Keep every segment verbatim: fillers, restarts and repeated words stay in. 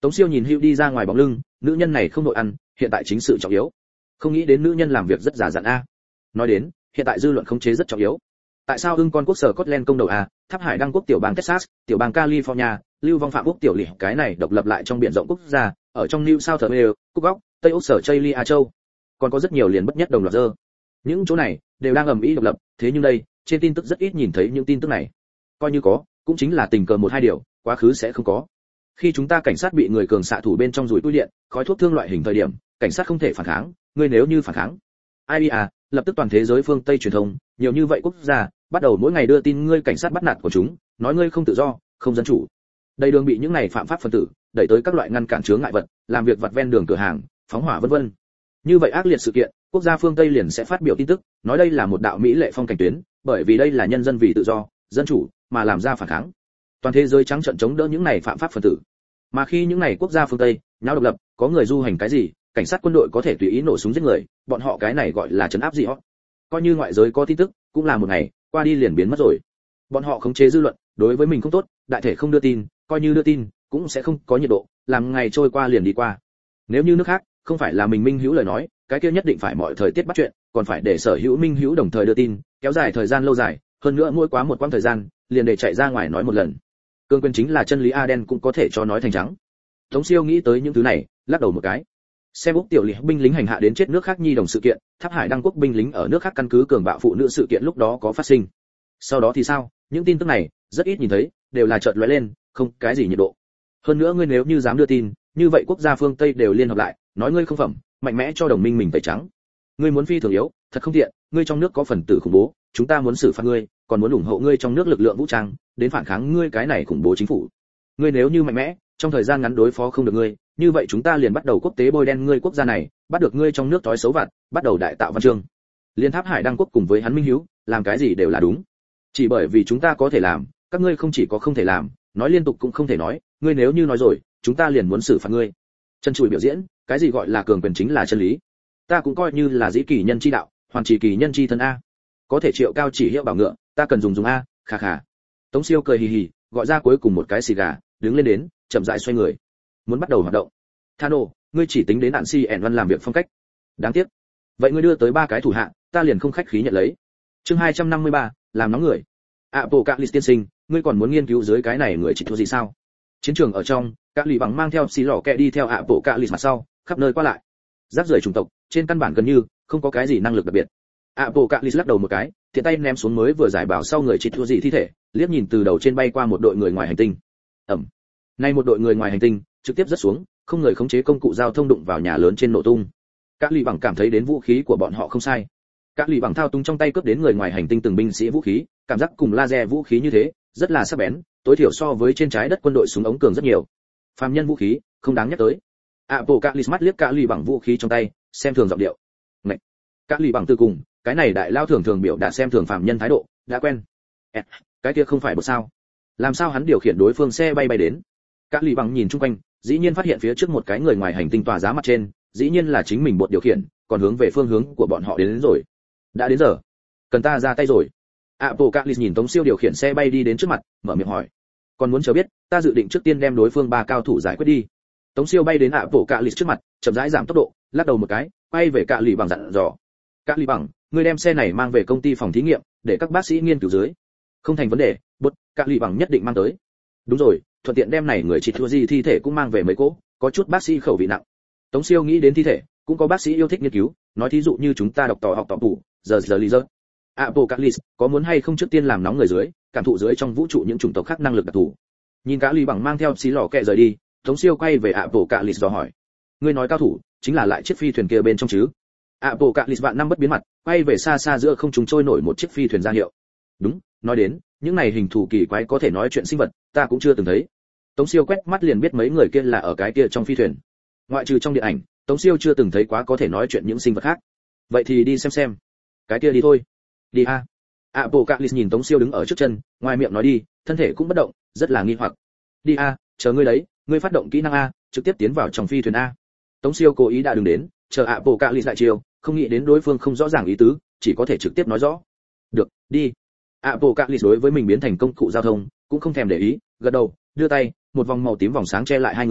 Tống Siêu nhìn Hữu đi ra ngoài bóng lưng, nữ nhân này không nội ăn, hiện tại chính sự trọng yếu. Không nghĩ đến nữ nhân làm việc rất giả dặn a. Nói đến, hiện tại dư luận khống chế rất trọng yếu. Tại sao ưng con quốc sở Scotland công đầu a, Tháp Hải đăng quốc tiểu bang Texas, tiểu bang California, lưu vong phạm quốc tiểu lỵ cái này độc lập lại trong biển rộng quốc gia, ở trong New South Wales, Cúc Góc, Tây Úc sở Chile Châu. Còn có rất nhiều liền bất nhất đồng loạt dơ. Những chỗ này đều đang ầm ĩ độc lập, thế nhưng đây, trên tin tức rất ít nhìn thấy những tin tức này. Coi như có, cũng chính là tình cờ một hai điều, quá khứ sẽ không có. Khi chúng ta cảnh sát bị người cường xạ thủ bên trong rủi túi điện, khói thuốc thương loại hình thời điểm, cảnh sát không thể phản kháng, ngươi nếu như phản kháng, ai à, lập tức toàn thế giới phương Tây truyền thông, nhiều như vậy quốc gia, bắt đầu mỗi ngày đưa tin ngươi cảnh sát bắt nạt của chúng, nói ngươi không tự do, không dân chủ. Đây đường bị những này phạm pháp phân tử đẩy tới các loại ngăn cản chướng ngại vật, làm việc vặt ven đường cửa hàng, phóng hỏa vân vân. Như vậy ác liệt sự kiện, quốc gia phương Tây liền sẽ phát biểu tin tức, nói đây là một đạo mỹ lệ phong cảnh tuyến, bởi vì đây là nhân dân vì tự do, dân chủ mà làm ra phản kháng. Toàn thế giới trắng trợn chống đỡ những này phạm pháp phân tử. Mà khi những này quốc gia phương Tây nháo độc lập, có người du hành cái gì, cảnh sát quân đội có thể tùy ý nổ súng giết người, bọn họ cái này gọi là trấn áp gì họ. Coi như ngoại giới có tin tức, cũng là một ngày, qua đi liền biến mất rồi. Bọn họ khống chế dư luận, đối với mình không tốt, đại thể không đưa tin, coi như đưa tin, cũng sẽ không có nhiệt độ, làm ngày trôi qua liền đi qua. Nếu như nước khác, không phải là mình minh hữu lời nói, cái kia nhất định phải mọi thời tiết bắt chuyện, còn phải để sở hữu minh hữu đồng thời đưa tin, kéo dài thời gian lâu dài, hơn nữa mỗi quá một quãng thời gian, liền để chạy ra ngoài nói một lần. Cương quyền chính là chân lý Aden cũng có thể cho nói thành trắng. Tống Siêu nghĩ tới những thứ này, lắc đầu một cái. Xem Úc tiểu lý binh lính hành hạ đến chết nước khác nhi đồng sự kiện, Tháp Hải đăng quốc binh lính ở nước khác căn cứ cường bạo phụ nữ sự kiện lúc đó có phát sinh. Sau đó thì sao? Những tin tức này rất ít nhìn thấy, đều là chợt lóe lên, không cái gì nhiệt độ. Hơn nữa ngươi nếu như dám đưa tin, như vậy quốc gia phương Tây đều liên hợp lại, nói ngươi không phẩm, mạnh mẽ cho đồng minh mình tẩy trắng. Ngươi muốn phi thường yếu, thật không tiện, ngươi trong nước có phần tử khủng bố, chúng ta muốn xử phạt ngươi, còn muốn ủng hộ ngươi trong nước lực lượng vũ trang, đến phản kháng ngươi cái này khủng bố chính phủ. Ngươi nếu như mạnh mẽ, trong thời gian ngắn đối phó không được ngươi, như vậy chúng ta liền bắt đầu quốc tế bôi đen ngươi quốc gia này, bắt được ngươi trong nước thói xấu vặt, bắt đầu đại tạo văn chương. Liên Tháp Hải đăng quốc cùng với hắn minh hiếu, làm cái gì đều là đúng. Chỉ bởi vì chúng ta có thể làm, các ngươi không chỉ có không thể làm, nói liên tục cũng không thể nói, ngươi nếu như nói rồi, chúng ta liền muốn xử phạt ngươi. Chân chùi biểu diễn, cái gì gọi là cường quyền chính là chân lý. Ta cũng coi như là dĩ kỳ nhân chi đạo, hoàn chỉ kỳ nhân chi thân a. Có thể triệu cao chỉ hiệu bảo ngựa, ta cần dùng dùng a, khà khà. Tống Siêu cười hì hì, gọi ra cuối cùng một cái xì gà, đứng lên đến, chậm rãi xoay người, muốn bắt đầu hoạt động. Thano, ngươi chỉ tính đến nạn si ẻn văn làm việc phong cách. Đáng tiếc. Vậy ngươi đưa tới ba cái thủ hạ, ta liền không khách khí nhận lấy. Chương hai trăm năm mươi ba, làm nóng người. Apocalypse tiên sinh, ngươi còn muốn nghiên cứu dưới cái này người chỉ thua gì sao? Chiến trường ở trong, các lì bằng mang theo xì lọ kẹ đi theo Apocalypse mặt sau, khắp nơi qua lại. Rác rưởi chủng tộc, trên căn bản gần như không có cái gì năng lực đặc biệt. Apocalypse lắc đầu một cái, tiện tay ném xuống mới vừa giải bảo sau người chỉ thua gì thi thể, liếc nhìn từ đầu trên bay qua một đội người ngoài hành tinh. Ẩm. Nay một đội người ngoài hành tinh trực tiếp rớt xuống, không người khống chế công cụ giao thông đụng vào nhà lớn trên nổ tung. Các lì bằng cảm thấy đến vũ khí của bọn họ không sai. Các lì bằng thao túng trong tay cướp đến người ngoài hành tinh từng binh sĩ vũ khí, cảm giác cùng laser vũ khí như thế, rất là sắc bén, tối thiểu so với trên trái đất quân đội súng ống cường rất nhiều. Phàm nhân vũ khí, không đáng nhắc tới. Apocalypse mắt liếc Các lì bằng vũ khí trong tay, xem thường giọng điệu. Ngậy. Các lì bằng từ cùng, cái này đại lao thường thường biểu đạt xem thường phàm nhân thái độ, đã quen. À, cái kia không phải một sao? Làm sao hắn điều khiển đối phương xe bay bay đến? Các lì bằng nhìn chung quanh, dĩ nhiên phát hiện phía trước một cái người ngoài hành tinh tỏa giá mặt trên, dĩ nhiên là chính mình bột điều khiển, còn hướng về phương hướng của bọn họ đến, đến rồi. Đã đến giờ, cần ta ra tay rồi. Apocalypse nhìn Tống Siêu điều khiển xe bay đi đến trước mặt, mở miệng hỏi. Còn muốn chờ biết, ta dự định trước tiên đem đối phương ba cao thủ giải quyết đi. Tống Siêu bay đến Apocalypse trước mặt, chậm rãi giảm tốc độ, lắc đầu một cái, quay về Cạ Lì bằng dặn dò. Cạ Lì bằng, ngươi đem xe này mang về công ty phòng thí nghiệm, để các bác sĩ nghiên cứu dưới. Không thành vấn đề, bút, Cạ Lì bằng nhất định mang tới. Đúng rồi, thuận tiện đem này người chỉ thua gì thi thể cũng mang về mấy cỗ, có chút bác sĩ khẩu vị nặng. Tống Siêu nghĩ đến thi thể, cũng có bác sĩ yêu thích nghiên cứu, nói thí dụ như chúng ta đọc tỏ học tỏ tủ, giờ giờ lý giờ. Apocalypse, có muốn hay không trước tiên làm nóng người dưới, cảm thụ dưới trong vũ trụ những chủng tộc khác năng lực đặc thù. Nhìn Cạ Lì bằng mang theo xí lò kẹ rời đi, Tống Siêu quay về Apocalypse dò hỏi. Ngươi nói cao thủ, chính là lại chiếc phi thuyền kia bên trong chứ? Apocalypse vạn năm bất biến mặt, quay về xa xa giữa không trung trôi nổi một chiếc phi thuyền ra hiệu. Đúng, nói đến, những này hình thù kỳ quái có thể nói chuyện sinh vật, ta cũng chưa từng thấy. Tống Siêu quét mắt liền biết mấy người kia là ở cái kia trong phi thuyền. Ngoại trừ trong điện ảnh, Tống Siêu chưa từng thấy quá có thể nói chuyện những sinh vật khác. Vậy thì đi xem xem. Cái kia đi thôi. Đi a. Apocalypse nhìn Tống Siêu đứng ở trước chân, ngoài miệng nói đi, thân thể cũng bất động, rất là nghi hoặc. Đi a, chờ ngươi đấy, ngươi phát động kỹ năng a, trực tiếp tiến vào trong phi thuyền a. Tống Siêu cố ý đã đứng đến, chờ Apocalypse lại chiều, không nghĩ đến đối phương không rõ ràng ý tứ, chỉ có thể trực tiếp nói rõ. Được, đi. Apocalypse đối với mình biến thành công cụ giao thông, cũng không thèm để ý, gật đầu, đưa tay, một vòng màu tím vòng sáng che lại hai người,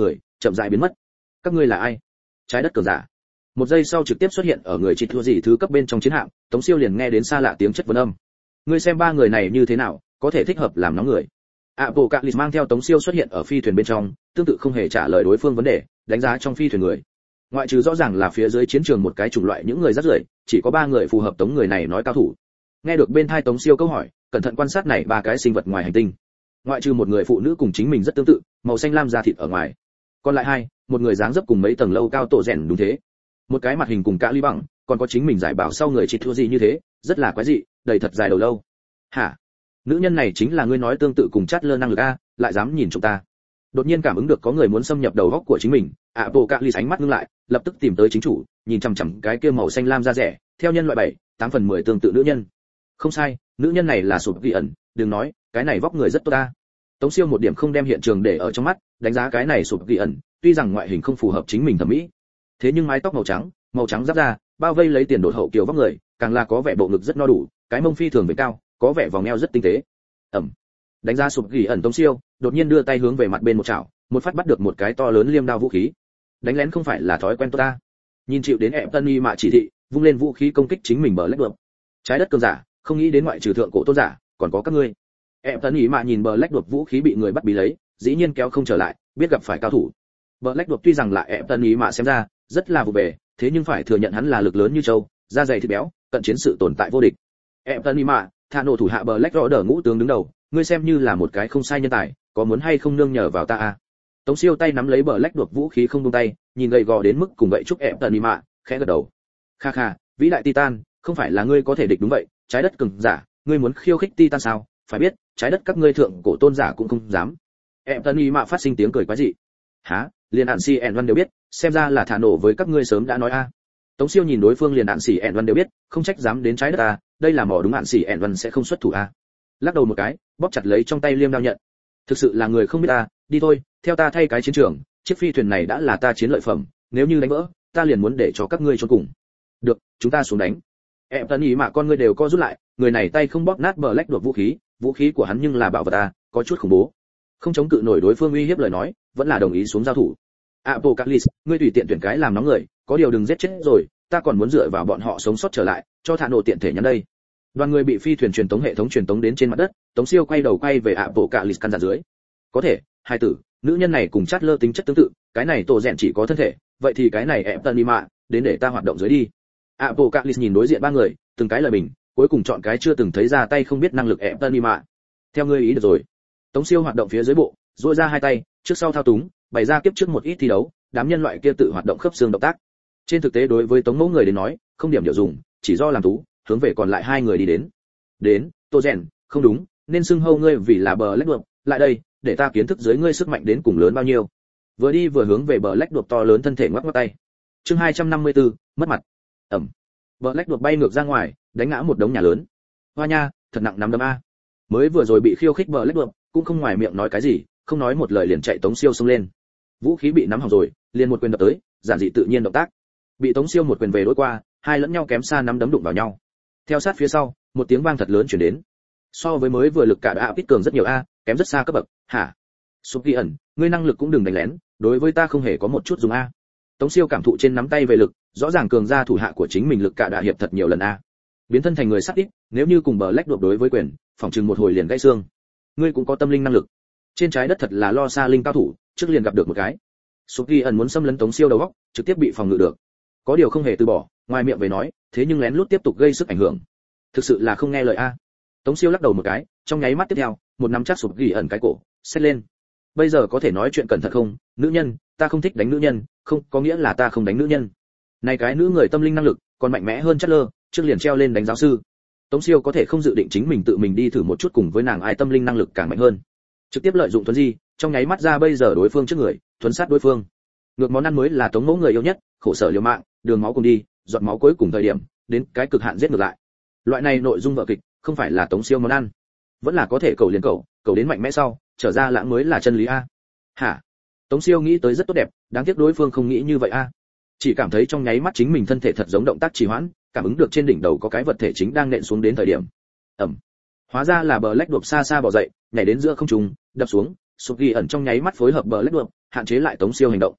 chậm rãi biến mất. Các ngươi là ai? Trái đất cường giả. Một giây sau trực tiếp xuất hiện ở người chỉ thua gì thứ cấp bên trong chiến hạm, Tống Siêu liền nghe đến xa lạ tiếng chất vấn âm. Ngươi xem ba người này như thế nào, có thể thích hợp làm nóng người. Apocalypse mang theo Tống Siêu xuất hiện ở phi thuyền bên trong, tương tự không hề trả lời đối phương vấn đề, đánh giá trong phi thuyền người. Ngoại trừ rõ ràng là phía dưới chiến trường một cái chủng loại những người rất rưởi, chỉ có ba người phù hợp Tống người này nói cao thủ. Nghe được bên tai Tống Siêu câu hỏi, cẩn thận quan sát này ba cái sinh vật ngoài hành tinh. Ngoại trừ một người phụ nữ cùng chính mình rất tương tự, màu xanh lam da thịt ở ngoài. Còn lại hai, một người dáng dấp cùng mấy tầng lâu cao tổ rèn đúng thế. Một cái mặt hình cùng cả ly bằng, còn có chính mình giải bảo sau người chỉ thua gì như thế, rất là quái dị, đầy thật dài đầu lâu. Hả? Nữ nhân này chính là ngươi nói tương tự cùng chát lơ năng lực a, lại dám nhìn chúng ta. Đột nhiên cảm ứng được có người muốn xâm nhập đầu óc của chính mình, Apocalypse ánh mắt ngưng lại, lập tức tìm tới chính chủ, nhìn chằm chằm cái kia màu xanh lam da rẻ, theo nhân loại bảy, tám phần mười tương tự nữ nhân. Không sai, nữ nhân này là Sụp Ghi ẩn, đừng nói, cái này vóc người rất tốt ta. Tống Siêu một điểm không đem hiện trường để ở trong mắt, đánh giá cái này Sụp Ghi ẩn, tuy rằng ngoại hình không phù hợp chính mình thẩm mỹ, thế nhưng mái tóc màu trắng, màu trắng giáp da, bao vây lấy tiền đột hậu kiều vóc người, càng là có vẻ bộ ngực rất no đủ, cái mông phi thường với cao, có vẻ vòng eo rất tinh tế. Ẩm. Đánh giá Sụp Ghi ẩn Tống Siêu, đột nhiên đưa tay hướng về mặt bên một chảo, một phát bắt được một cái to lớn liêm đao vũ khí. Đánh lén không phải là thói quen tốt ta. Nhìn chịu đến ẹp tân y mà chỉ thị, vung lên vũ khí công kích chính mình bờ lách đột. Trái đất cường giả, không nghĩ đến ngoại trừ thượng cổ tôn giả, còn có các ngươi. Ẹp tân y mà nhìn bờ lách đột vũ khí bị người bắt bí lấy, dĩ nhiên kéo không trở lại, biết gặp phải cao thủ. Bờ lách đột tuy rằng là ẹp tân y mà xem ra rất là vụ bề, thế nhưng phải thừa nhận hắn là lực lớn như châu, da dày thịt béo, cận chiến sự tồn tại vô địch. Ẹp tân y mà, thả nổ thủ hạ bờ lách đột ngũ tướng đứng đầu, ngươi xem như là một cái không sai nhân tài, có muốn hay không nương nhờ vào ta à? Tống Siêu tay nắm lấy bờ lách đột vũ khí không buông tay, nhìn gầy gò đến mức cùng vậy chúc ẹp tần y mạ, khẽ gật đầu. Kha kha, vĩ đại Titan, không phải là ngươi có thể địch đúng vậy, trái đất cường giả, ngươi muốn khiêu khích Titan sao? Phải biết, trái đất các ngươi thượng cổ tôn giả cũng không dám. Ẹp tần y mạ phát sinh tiếng cười quái dị. Hả? Liên đạn si ẻn văn đều biết, xem ra là thả nổ với các ngươi sớm đã nói a. À. Tống Siêu nhìn đối phương liền đạn xỉ ẻn văn đều biết, không trách dám đến trái đất ta, đây là mỏ đúng đạn xỉ ẻn văn sẽ không xuất thủ a. À. Lắc đầu một cái, bóp chặt lấy trong tay liêm đao nhận. Thực sự là người không biết ta, đi thôi, theo ta thay cái chiến trường, chiếc phi thuyền này đã là ta chiến lợi phẩm, nếu như đánh vỡ, ta liền muốn để cho các ngươi chôn cùng. Được, chúng ta xuống đánh. Em tần ý mà con ngươi đều co rút lại, người này tay không bóp nát bờ lách đột vũ khí, vũ khí của hắn nhưng là bảo vật ta, có chút khủng bố. Không chống cự nổi đối phương uy hiếp lời nói, vẫn là đồng ý xuống giao thủ. Apocalypse, ngươi tùy tiện tuyển cái làm nóng người, có điều đừng giết chết rồi, ta còn muốn dựa vào bọn họ sống sót trở lại, cho thả nổ tiện thể nhắn đây. Đoàn người bị phi thuyền truyền tống hệ thống truyền tống đến trên mặt đất, Tống Siêu quay đầu quay về Apocalypse căn dặn dưới. Có thể, hai tử, nữ nhân này cùng chát lơ tính chất tương tự, cái này tổ rèn chỉ có thân thể, vậy thì cái này em tân đi mạ, đến để ta hoạt động dưới đi. Apocalypse nhìn đối diện ba người, từng cái lời bình, cuối cùng chọn cái chưa từng thấy ra tay không biết năng lực em tân đi mạ. Theo ngươi ý được rồi. Tống Siêu hoạt động phía dưới bộ, duỗi ra hai tay, trước sau thao túng, bày ra kiếp trước một ít thi đấu, đám nhân loại kia tự hoạt động khớp xương động tác. Trên thực tế đối với Tống Mẫu người đến nói, không điểm điều dùng, chỉ do làm tú, hướng về còn lại hai người đi đến. Đến, Tô Rèn, không đúng, nên xưng hâu ngươi vì là bờ lách đột, lại đây, để ta kiến thức dưới ngươi sức mạnh đến cùng lớn bao nhiêu. Vừa đi vừa hướng về bờ lách đột to lớn thân thể ngoắc ngoắc tay. Chương hai trăm năm mươi tư, mất mặt. Ẩm. Bờ lách đột bay ngược ra ngoài, đánh ngã một đống nhà lớn. Hoa nha, thật nặng nắm đấm a. Mới vừa rồi bị khiêu khích bờ lách đột, cũng không ngoài miệng nói cái gì, không nói một lời liền chạy Tống Siêu xông lên. Vũ khí bị nắm hỏng rồi, liền một quyền đập tới, giản dị tự nhiên động tác. Bị Tống Siêu một quyền về đối qua, hai lẫn nhau kém xa nắm đấm đụng vào nhau. Theo sát phía sau, một tiếng vang thật lớn truyền đến. So với mới vừa lực cả đã ít cường rất nhiều a, kém rất xa cấp bậc. Hả? Sụp Ghi ẩn, ngươi năng lực cũng đừng đánh lén, đối với ta không hề có một chút dùng a. Tống Siêu cảm thụ trên nắm tay về lực, rõ ràng cường ra thủ hạ của chính mình lực cả đã hiệp thật nhiều lần a. Biến thân thành người sắt ít, nếu như cùng bờ lách đột đối với quyền, phòng trừng một hồi liền gãy xương. Ngươi cũng có tâm linh năng lực. Trên trái đất thật là lo xa linh cao thủ, trước liền gặp được một cái. Sụp Ghi ẩn muốn xâm lấn Tống Siêu đầu óc, trực tiếp bị phòng ngự được. Có điều không hề từ bỏ, ngoài miệng về nói, thế nhưng lén lút tiếp tục gây sức ảnh hưởng. Thực sự là không nghe lời a. Tống Siêu lắc đầu một cái, trong nháy mắt tiếp theo, một nắm chắc Sụp Ghi ẩn cái cổ, xếp lên. Bây giờ có thể nói chuyện cẩn thận không, nữ nhân, ta không thích đánh nữ nhân, không có nghĩa là ta không đánh nữ nhân. Này cái nữ người tâm linh năng lực, còn mạnh mẽ hơn chất lơ, trước liền treo lên đánh giáo sư. Tống Siêu có thể không dự định chính mình tự mình đi thử một chút cùng với nàng ai tâm linh năng lực càng mạnh hơn. Trực tiếp lợi dụng thuần di, trong nháy mắt ra bây giờ đối phương trước người, thuần sát đối phương. Ngược món ăn mới là Tống Mẫu người yêu nhất, khổ sở liều mạng, đường máu cùng đi, giọt máu cuối cùng thời điểm, đến cái cực hạn giết ngược lại. Loại này nội dung vở kịch, không phải là Tống Siêu món ăn, vẫn là có thể cầu liền cầu, cầu đến mạnh mẽ sau, trở ra lãng mới là chân lý a. Hả? Tống Siêu nghĩ tới rất tốt đẹp, đáng tiếc đối phương không nghĩ như vậy a. Chỉ cảm thấy trong nháy mắt chính mình thân thể thật giống động tác trì hoãn, cảm ứng được trên đỉnh đầu có cái vật thể chính đang nện xuống đến thời điểm. Ầm. Hóa ra là bờ lách đột xa xa bò dậy, nhảy đến giữa không trung, đập xuống, Sụp Ghi ẩn trong nháy mắt phối hợp bờ lách đột, hạn chế lại Tống Siêu hành động.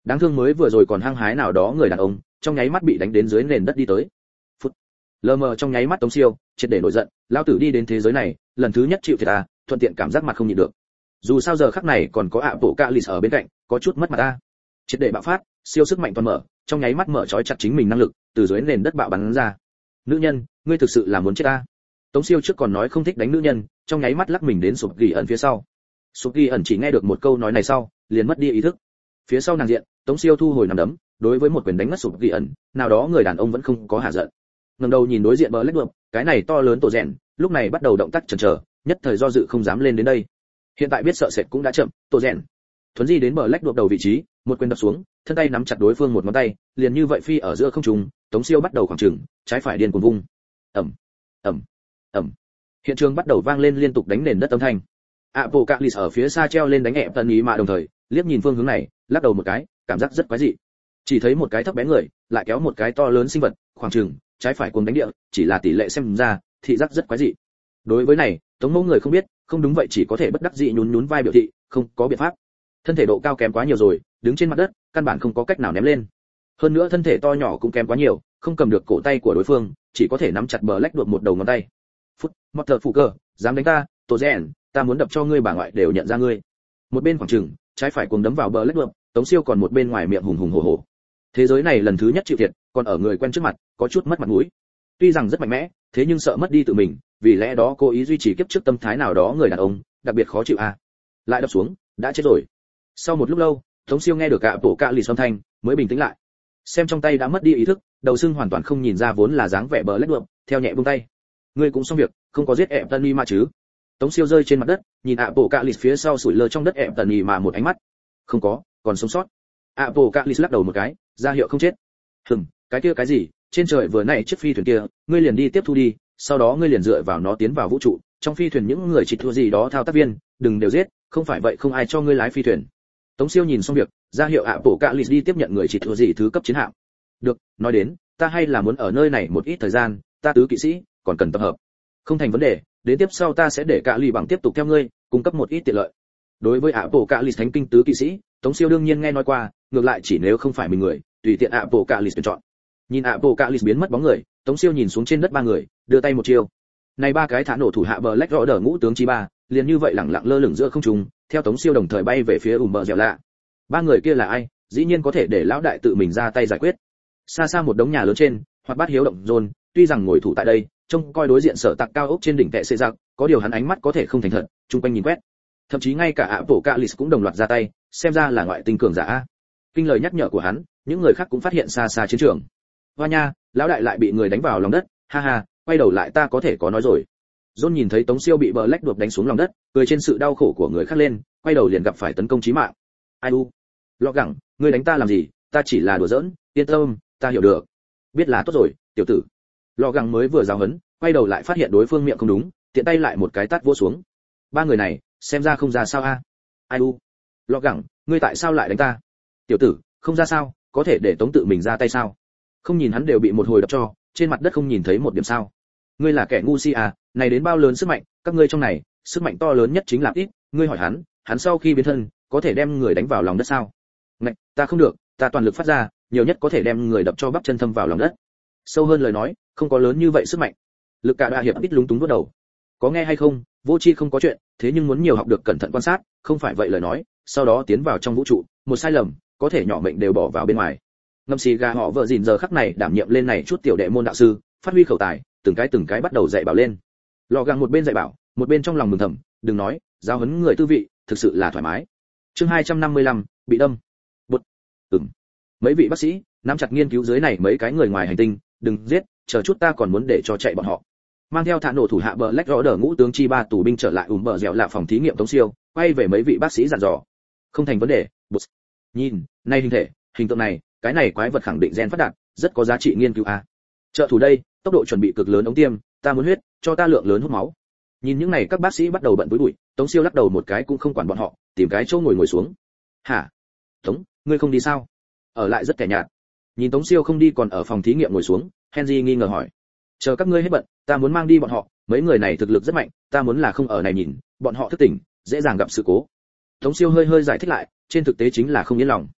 Đáng thương mới vừa rồi còn hăng hái nào đó người đàn ông, trong nháy mắt bị đánh đến dưới nền đất đi tới. Phút. Lờ mờ trong nháy mắt Tống Siêu, triệt để nổi giận, lão tử đi đến thế giới này, lần thứ nhất chịu thiệt à, thuận tiện cảm giác mặt không nhịn được. Dù sao giờ khắc này còn có ạ bộ cạ lì ở bên cạnh, có chút mất mặt ta. Triệt để bạo phát, siêu sức mạnh toàn mở, trong nháy mắt mở trói chặt chính mình năng lực, từ dưới nền đất bạo bắn ra. Nữ nhân, ngươi thực sự là muốn chết ta. Tống Siêu trước còn nói không thích đánh nữ nhân, trong nháy mắt lắc mình đến Sụp Gỉ ẩn phía sau. Sụp Gỉ ẩn chỉ nghe được một câu nói này sau, liền mất đi ý thức. Phía sau nàng diện, Tống Siêu thu hồi nắm đấm, đối với một quyền đánh ngất Sụp Gỉ ẩn, nào đó người đàn ông vẫn không có hạ giận. Ngẩng đầu nhìn đối diện bờ lách được, cái này to lớn tổ rèn, lúc này bắt đầu động tác chần chờ, nhất thời do dự không dám lên đến đây. Hiện tại biết sợ sệt cũng đã chậm, tổ rèn. Thuấn di đến bờ lách được đầu vị trí, một quyền đập xuống, thân tay nắm chặt đối phương một ngón tay, liền như vậy phi ở giữa không trung, Tống Siêu bắt đầu khoảng chừng, trái phải điên cuồng vung. Ầm, ầm, ầm. Hiện trường bắt đầu vang lên liên tục đánh nền đất âm thanh. Apocalypse ở phía xa treo lên đánh ẹp tân ý mà đồng thời, liếc nhìn phương hướng này, lắc đầu một cái, cảm giác rất quái dị. Chỉ thấy một cái thấp bé người, lại kéo một cái to lớn sinh vật, khoảng chừng, trái phải cuồng đánh địa, chỉ là tỷ lệ xem ra, thị giác rất quái dị. Đối với này, Tống Mẫu người không biết, không đúng vậy chỉ có thể bất đắc dĩ nhún nhún vai biểu thị, không có biện pháp. Thân thể độ cao kém quá nhiều rồi, đứng trên mặt đất, căn bản không có cách nào ném lên. Hơn nữa thân thể to nhỏ cũng kém quá nhiều, không cầm được cổ tay của đối phương, chỉ có thể nắm chặt bờ lách đuột một đầu ngón tay. Phút, mọt thở phụ cơ, dám đánh ta, tổ rèn, ta muốn đập cho ngươi bà ngoại đều nhận ra ngươi. Một bên khoảng chừng, trái phải cuồng đấm vào bờ lách đuột, Tống Siêu còn một bên ngoài miệng hùng hùng hổ hổ. Thế giới này lần thứ nhất chịu thiệt, còn ở người quen trước mặt, có chút mất mặt mũi. Tuy rằng rất mạnh mẽ, thế nhưng sợ mất đi tự mình, vì lẽ đó cố ý duy trì kiếp trước tâm thái nào đó người đàn ông, đặc biệt khó chịu a. À. Lại đập xuống, đã chết rồi. Sau một lúc lâu, Tống Siêu nghe được cả bộ cạ lì âm thanh, mới bình tĩnh lại. Xem trong tay đã mất đi ý thức, đầu sưng hoàn toàn không nhìn ra vốn là dáng vẻ bờ lách đuột, theo nhẹ buông tay. Ngươi cũng xong việc, không có giết ẹp tần y mà chứ? Tống Siêu rơi trên mặt đất, nhìn ạ bộ cạ lì phía sau sủi lơ trong đất ẹp tần y mà một ánh mắt. Không có, còn sống sót. ạ bộ cạ lì lắc đầu một cái, ra hiệu không chết. Hừm, cái kia cái gì, trên trời vừa nãy chiếc phi thuyền kia, ngươi liền đi tiếp thu đi, sau đó ngươi liền dựa vào nó tiến vào vũ trụ, trong phi thuyền những người chỉ thua gì đó thao tác viên, đừng đều giết, không phải vậy không ai cho ngươi lái phi thuyền. Tống Siêu nhìn xong việc, ra hiệu ạ bộ cạ lì đi tiếp nhận người chỉ thua gì thứ cấp chiến hạm. Được, nói đến, ta hay là muốn ở nơi này một ít thời gian, ta tứ kỵ sĩ còn cần tập hợp. Không thành vấn đề, đến tiếp sau ta sẽ để cạ lì bằng tiếp tục theo ngươi, cung cấp một ít tiện lợi. Đối với ạ bộ cạ lì thánh kinh tứ kỵ sĩ, Tống Siêu đương nhiên nghe nói qua, ngược lại chỉ nếu không phải mình người, tùy tiện ạ bộ cạ lì tuyển chọn. Nhìn ạ bộ cạ lì biến mất bóng người, Tống Siêu nhìn xuống trên đất ba người, đưa tay một chiêu. Này ba cái thả nổ thủ hạ bờ lách rõ đờ ngũ tướng chi ba, liền như vậy lẳng lặng lơ lửng giữa không trung, theo Tống Siêu đồng thời bay về phía ùm bờ dẻo lạ. Ba người kia là ai, dĩ nhiên có thể để lão đại tự mình ra tay giải quyết. Xa xa một đống nhà lớn trên, hoặc bát hiếu động rôn, tuy rằng ngồi thủ tại đây, trông coi đối diện sở tạc cao ốc trên đỉnh tệ xây giặc, có điều hắn ánh mắt có thể không thành thật, chung quanh nhìn quét. Thậm chí ngay cả ạ bộ cạ lì cũng đồng loạt ra tay, xem ra là ngoại tinh cường giả a. Kinh lời nhắc nhở của hắn, những người khác cũng phát hiện xa xa chiến trường. Hoa nha, lão đại lại bị người đánh vào lòng đất, ha ha, quay đầu lại ta có thể có nói rồi. John nhìn thấy Tống Siêu bị bờ lách đột đánh xuống lòng đất, cười trên sự đau khổ của người khác lên, quay đầu liền gặp phải tấn công chí mạng. Ai u, lọ gẳng, ngươi đánh ta làm gì? Ta chỉ là đùa giỡn, yên tâm, ta hiểu được. Biết là tốt rồi, tiểu tử. Lọ gẳng mới vừa giáo huấn, quay đầu lại phát hiện đối phương miệng không đúng, tiện tay lại một cái tát vỗ xuống. Ba người này, xem ra không ra sao a. Ai u, lọ gẳng, ngươi tại sao lại đánh ta? Tiểu tử, không ra sao, có thể để Tống tự mình ra tay sao? Không nhìn hắn đều bị một hồi đập cho, trên mặt đất không nhìn thấy một điểm sao? Ngươi là kẻ ngu si à? Này đến bao lớn sức mạnh, các ngươi trong này, sức mạnh to lớn nhất chính là ít, ngươi hỏi hắn, hắn sau khi biến thân, có thể đem người đánh vào lòng đất sao? Ngạch, ta không được, ta toàn lực phát ra, nhiều nhất có thể đem người đập cho bắp chân thâm vào lòng đất. Sâu hơn lời nói, không có lớn như vậy sức mạnh. Lực cả đại hiệp ít lúng túng vuốt đầu. Có nghe hay không, vô tri không có chuyện, thế nhưng muốn nhiều học được cẩn thận quan sát, không phải vậy lời nói, sau đó tiến vào trong vũ trụ, một sai lầm, có thể nhỏ mệnh đều bỏ vào bên ngoài. Ngâm xì gà họ vợ gìn giờ khắc này đảm nhiệm lên này chút tiểu đệ môn đạo sư, phát huy khẩu tài, từng cái từng cái bắt đầu dạy bảo lên. Lò găng một bên dạy bảo, một bên trong lòng mừng thầm, đừng nói, giáo huấn người tư vị, thực sự là thoải mái. Chương hai trăm năm mươi lăm, bị đâm. Bụt. Ừm. Mấy vị bác sĩ, nắm chặt nghiên cứu dưới này mấy cái người ngoài hành tinh, đừng giết, chờ chút ta còn muốn để cho chạy bọn họ. Mang theo thả nổ thủ hạ bờ lách rõ đờ ngũ tướng chi ba tù binh trở lại ùm bờ dẻo lạ phòng thí nghiệm Tống Siêu, quay về mấy vị bác sĩ dặn dò. Không thành vấn đề, Bụt. Nhìn, này hình thể, hình tượng này, cái này quái vật khẳng định gen phát đạt, rất có giá trị nghiên cứu a. Trợ thủ đây, tốc độ chuẩn bị cực lớn ống tiêm, ta muốn huyết, cho ta lượng lớn hút máu. Nhìn những này các bác sĩ bắt đầu bận túi bụi, Tống Siêu lắc đầu một cái cũng không quản bọn họ, tìm cái chỗ ngồi ngồi xuống. Hả? Tống, ngươi không đi sao? Ở lại rất kẻ nhạt. Nhìn Tống Siêu không đi còn ở phòng thí nghiệm ngồi xuống, Henry nghi ngờ hỏi. Chờ các ngươi hết bận, ta muốn mang đi bọn họ, mấy người này thực lực rất mạnh, ta muốn là không ở này nhìn, bọn họ thức tỉnh, dễ dàng gặp sự cố. Tống Siêu hơi hơi giải thích lại, trên thực tế chính là không yên lòng.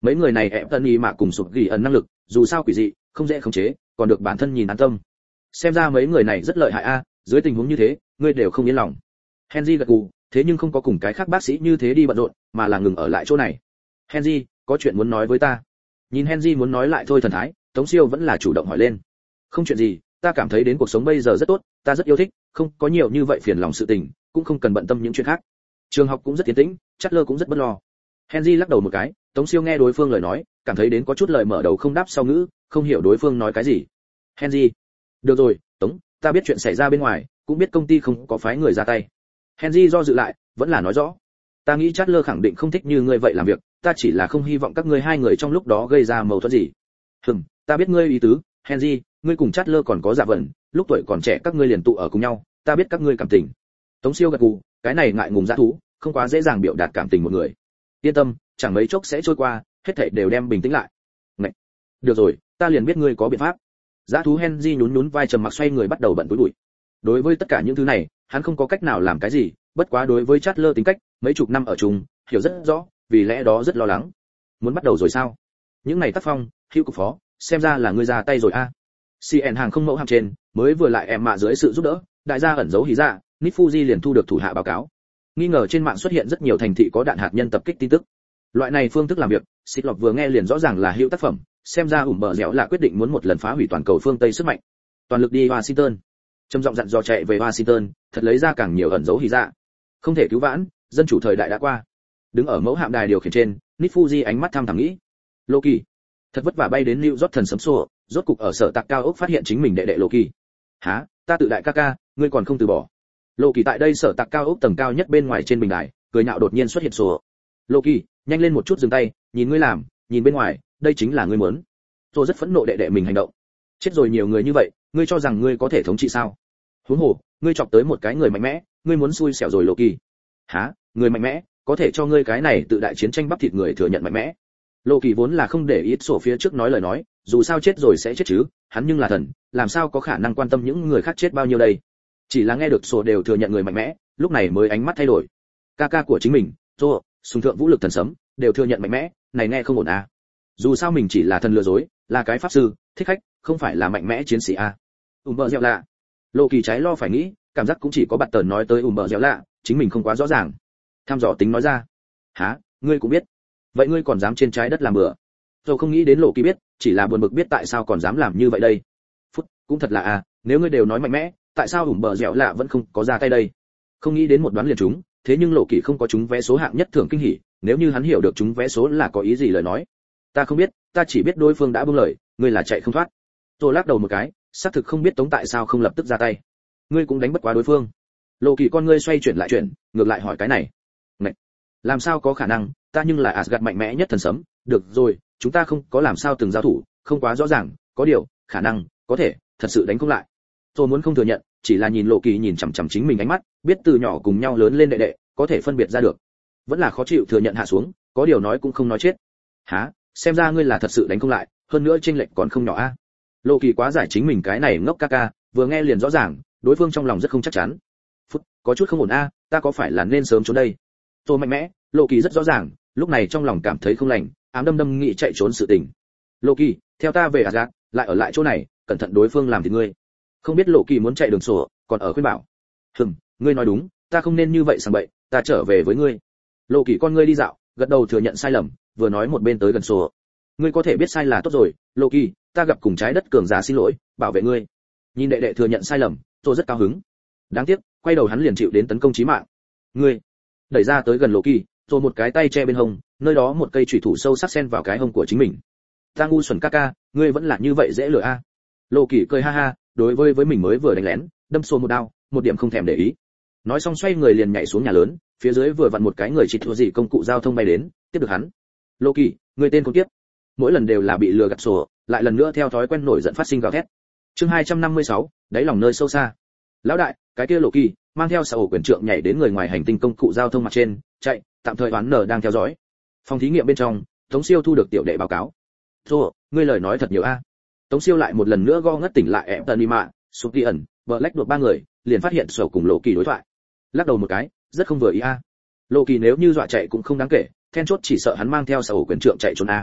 Mấy người này ép tân y mà cùng sụp ghi ẩn năng lực, dù sao quỷ dị, không dễ khống chế, còn được bản thân nhìn an tâm. Xem ra mấy người này rất lợi hại a, dưới tình huống như thế, ngươi đều không yên lòng. Henry gật gù, thế nhưng không có cùng cái khác bác sĩ như thế đi bận rộn, mà là ngừng ở lại chỗ này. Henry, có chuyện muốn nói với ta. Nhìn Henry muốn nói lại thôi thần thái, Tống Siêu vẫn là chủ động hỏi lên. Không chuyện gì, ta cảm thấy đến cuộc sống bây giờ rất tốt, ta rất yêu thích, không có nhiều như vậy phiền lòng sự tình, cũng không cần bận tâm những chuyện khác. Trường học cũng rất yên tĩnh, Chatler cũng rất bất lo. Henry lắc đầu một cái, Tống Siêu nghe đối phương lời nói, cảm thấy đến có chút lời mở đầu không đáp sau ngữ, không hiểu đối phương nói cái gì. Henry, được rồi, Tống, ta biết chuyện xảy ra bên ngoài, cũng biết công ty không có phái người ra tay. Henry do dự lại, vẫn là nói rõ. Ta nghĩ Chatler khẳng định không thích như ngươi vậy làm việc, ta chỉ là không hy vọng các ngươi hai người trong lúc đó gây ra mâu thuẫn gì. Hừm, ta biết ngươi ý tứ, Henry, ngươi cùng Chatler còn có dạ vần, lúc tuổi còn trẻ các ngươi liền tụ ở cùng nhau, ta biết các ngươi cảm tình. Tống Siêu gật gù, cái này ngại ngùng dã thú, không quá dễ dàng biểu đạt cảm tình một người. Yên tâm, chẳng mấy chốc sẽ trôi qua, hết thảy đều đem bình tĩnh lại. Ngậy. Được rồi, ta liền biết ngươi có biện pháp. Dã thú Henry nhún nhún vai trầm mặc xoay người bắt đầu bận túi bụi. Đối với tất cả những thứ này, hắn không có cách nào làm cái gì, bất quá đối với Chatler tính cách, mấy chục năm ở chung, hiểu rất rõ, vì lẽ đó rất lo lắng. Muốn bắt đầu rồi sao? Những này tác phong, hữu cục phó, xem ra là ngươi ra tay rồi a. À. xê en hàng không mẫu hạm trên, mới vừa lại em mạ dưới sự giúp đỡ, đại gia ẩn giấu hí ra, Nifuji liền thu được thủ hạ báo cáo. Nghi ngờ trên mạng xuất hiện rất nhiều thành thị có đạn hạt nhân tập kích tin tức. Loại này phương thức làm việc, Xích Lộc vừa nghe liền rõ ràng là hữu tác phẩm, xem ra ủm bờ dẻo là quyết định muốn một lần phá hủy toàn cầu phương Tây sức mạnh. Toàn lực đi Washington. Trầm giọng dặn dò chạy về Washington, thật lấy ra càng nhiều ẩn dấu hí ra. Không thể cứu vãn, dân chủ thời đại đã qua. Đứng ở mẫu hạm đài điều khiển trên, Nifuji ánh mắt tham thẳm nghĩ. Loki, thật vất vả bay đến New York thần sấm xô, rốt cục ở sở tạc cao ốc phát hiện chính mình đệ đệ Loki. Hả, ta tự đại ca ca, ngươi còn không từ bỏ. Loki tại đây sở tạc cao ốc tầng cao nhất bên ngoài trên bình đài, cười nhạo đột nhiên xuất hiện sổ. Loki, nhanh lên một chút dừng tay, nhìn ngươi làm, nhìn bên ngoài, đây chính là ngươi muốn. Tôi rất phẫn nộ đệ đệ mình hành động. Chết rồi nhiều người như vậy, ngươi cho rằng ngươi có thể thống trị sao? Huống hồ, ngươi chọc tới một cái người mạnh mẽ, ngươi muốn xui xẻo rồi Loki. Hả, người mạnh mẽ, có thể cho ngươi cái này tự đại chiến tranh bắp thịt người thừa nhận mạnh mẽ. Loki vốn là không để ý sổ phía trước nói lời nói, dù sao chết rồi sẽ chết chứ, hắn nhưng là thần, làm sao có khả năng quan tâm những người khác chết bao nhiêu đây? Chỉ là nghe được sổ đều thừa nhận người mạnh mẽ, lúc này mới ánh mắt thay đổi. Ca ca của chính mình, Sổ, sùng thượng vũ lực thần sấm, đều thừa nhận mạnh mẽ, này nghe không ổn à? Dù sao mình chỉ là thần lừa dối, là cái pháp sư, thích khách, không phải là mạnh mẽ chiến sĩ à? Ùm bờ dẻo lạ. Loki trái lo phải nghĩ, cảm giác cũng chỉ có bạn tần nói tới ùm bờ dẻo lạ, chính mình không quá rõ ràng. Tham dò tính nói ra. Hả, ngươi cũng biết? Vậy ngươi còn dám trên trái đất làm bừa? Rồi không nghĩ đến Loki biết, chỉ là buồn bực biết tại sao còn dám làm như vậy đây. Phút, cũng thật là à, nếu ngươi đều nói mạnh mẽ, tại sao ủm bờ dẻo lạ vẫn không có ra tay đây? Không nghĩ đến một đoán liền chúng, thế nhưng Loki không có chúng vé số hạng nhất thưởng kinh hỉ, nếu như hắn hiểu được chúng vé số là có ý gì lời nói. Ta không biết, ta chỉ biết đối phương đã buông lời, ngươi là chạy không thoát. Tôi lắc đầu một cái, xác thực không biết Tống tại sao không lập tức ra tay. Ngươi cũng đánh bất quá đối phương. Loki con ngươi xoay chuyển lại chuyển, ngược lại hỏi cái này. Ngậy, làm sao có khả năng, ta nhưng là Asgard mạnh mẽ nhất thần sấm, được rồi, chúng ta không có làm sao từng giao thủ, không quá rõ ràng, có điều, khả năng, có thể, thật sự đánh không lại. Tôi muốn không thừa nhận, chỉ là nhìn Loki nhìn chằm chằm chính mình ánh mắt, biết từ nhỏ cùng nhau lớn lên đệ đệ, có thể phân biệt ra được. Vẫn là khó chịu thừa nhận hạ xuống, có điều nói cũng không nói chết. Hả, xem ra ngươi là thật sự đánh không lại, hơn nữa chênh lệch còn không nhỏ a. À? Loki quá giải chính mình cái này ngốc ca ca, vừa nghe liền rõ ràng, đối phương trong lòng rất không chắc chắn. Phút, có chút không ổn a, à, ta có phải là nên sớm trốn đây? Tôi mạnh mẽ, Loki rất rõ ràng, lúc này trong lòng cảm thấy không lành, ám đâm đâm nghĩ chạy trốn sự tình. Loki, theo ta về Asgard, lại ở lại chỗ này, cẩn thận đối phương làm thì ngươi. Không biết Loki muốn chạy đường sổ, còn ở khuyên bảo. Hừm, ngươi nói đúng, ta không nên như vậy sang bậy, ta trở về với ngươi. Loki con ngươi đi dạo, gật đầu thừa nhận sai lầm, vừa nói một bên tới gần sổ. Ngươi có thể biết sai là tốt rồi, Loki, ta gặp cùng trái đất cường giả xin lỗi, bảo vệ ngươi. Nhìn đệ đệ thừa nhận sai lầm, tôi rất cao hứng. Đáng tiếc, quay đầu hắn liền chịu đến tấn công chí mạng. Ngươi, đẩy ra tới gần Loki, rồi một cái tay che bên hông, nơi đó một cây chủy thủ sâu sắc xen vào cái hông của chính mình. Ta ngu xuẩn ca ca, ngươi vẫn là như vậy dễ lừa a. À. Loki cười ha ha, đối với với mình mới vừa đánh lén, đâm xô một đao, một điểm không thèm để ý. Nói xong xoay người liền nhảy xuống nhà lớn, phía dưới vừa vặn một cái người chỉ thua gì công cụ giao thông bay đến, tiếp được hắn. Loki, ngươi tên con tiếp. Mỗi lần đều là bị lừa gạt sổ, lại lần nữa theo thói quen nổi giận phát sinh gào thét. Chương hai trăm năm mươi sáu, đáy lòng nơi sâu xa. Lão đại, cái kia Loki mang theo sở ổ quyền trượng nhảy đến người ngoài hành tinh công cụ giao thông mặt trên, chạy, tạm thời đoán nở đang theo dõi. Phòng thí nghiệm bên trong, Tống Siêu thu được tiểu đệ báo cáo. "Thô, ngươi lời nói thật nhiều a." Tống Siêu lại một lần nữa go ngất tỉnh lại Eptonima, Supian, Black đột ba người, liền phát hiện sở cùng Loki đối thoại. Lắc đầu một cái, rất không vừa ý a. Loki nếu như dọa chạy cũng không đáng kể, then chốt chỉ sợ hắn mang theo sở ổ quyền trượng chạy trốn a.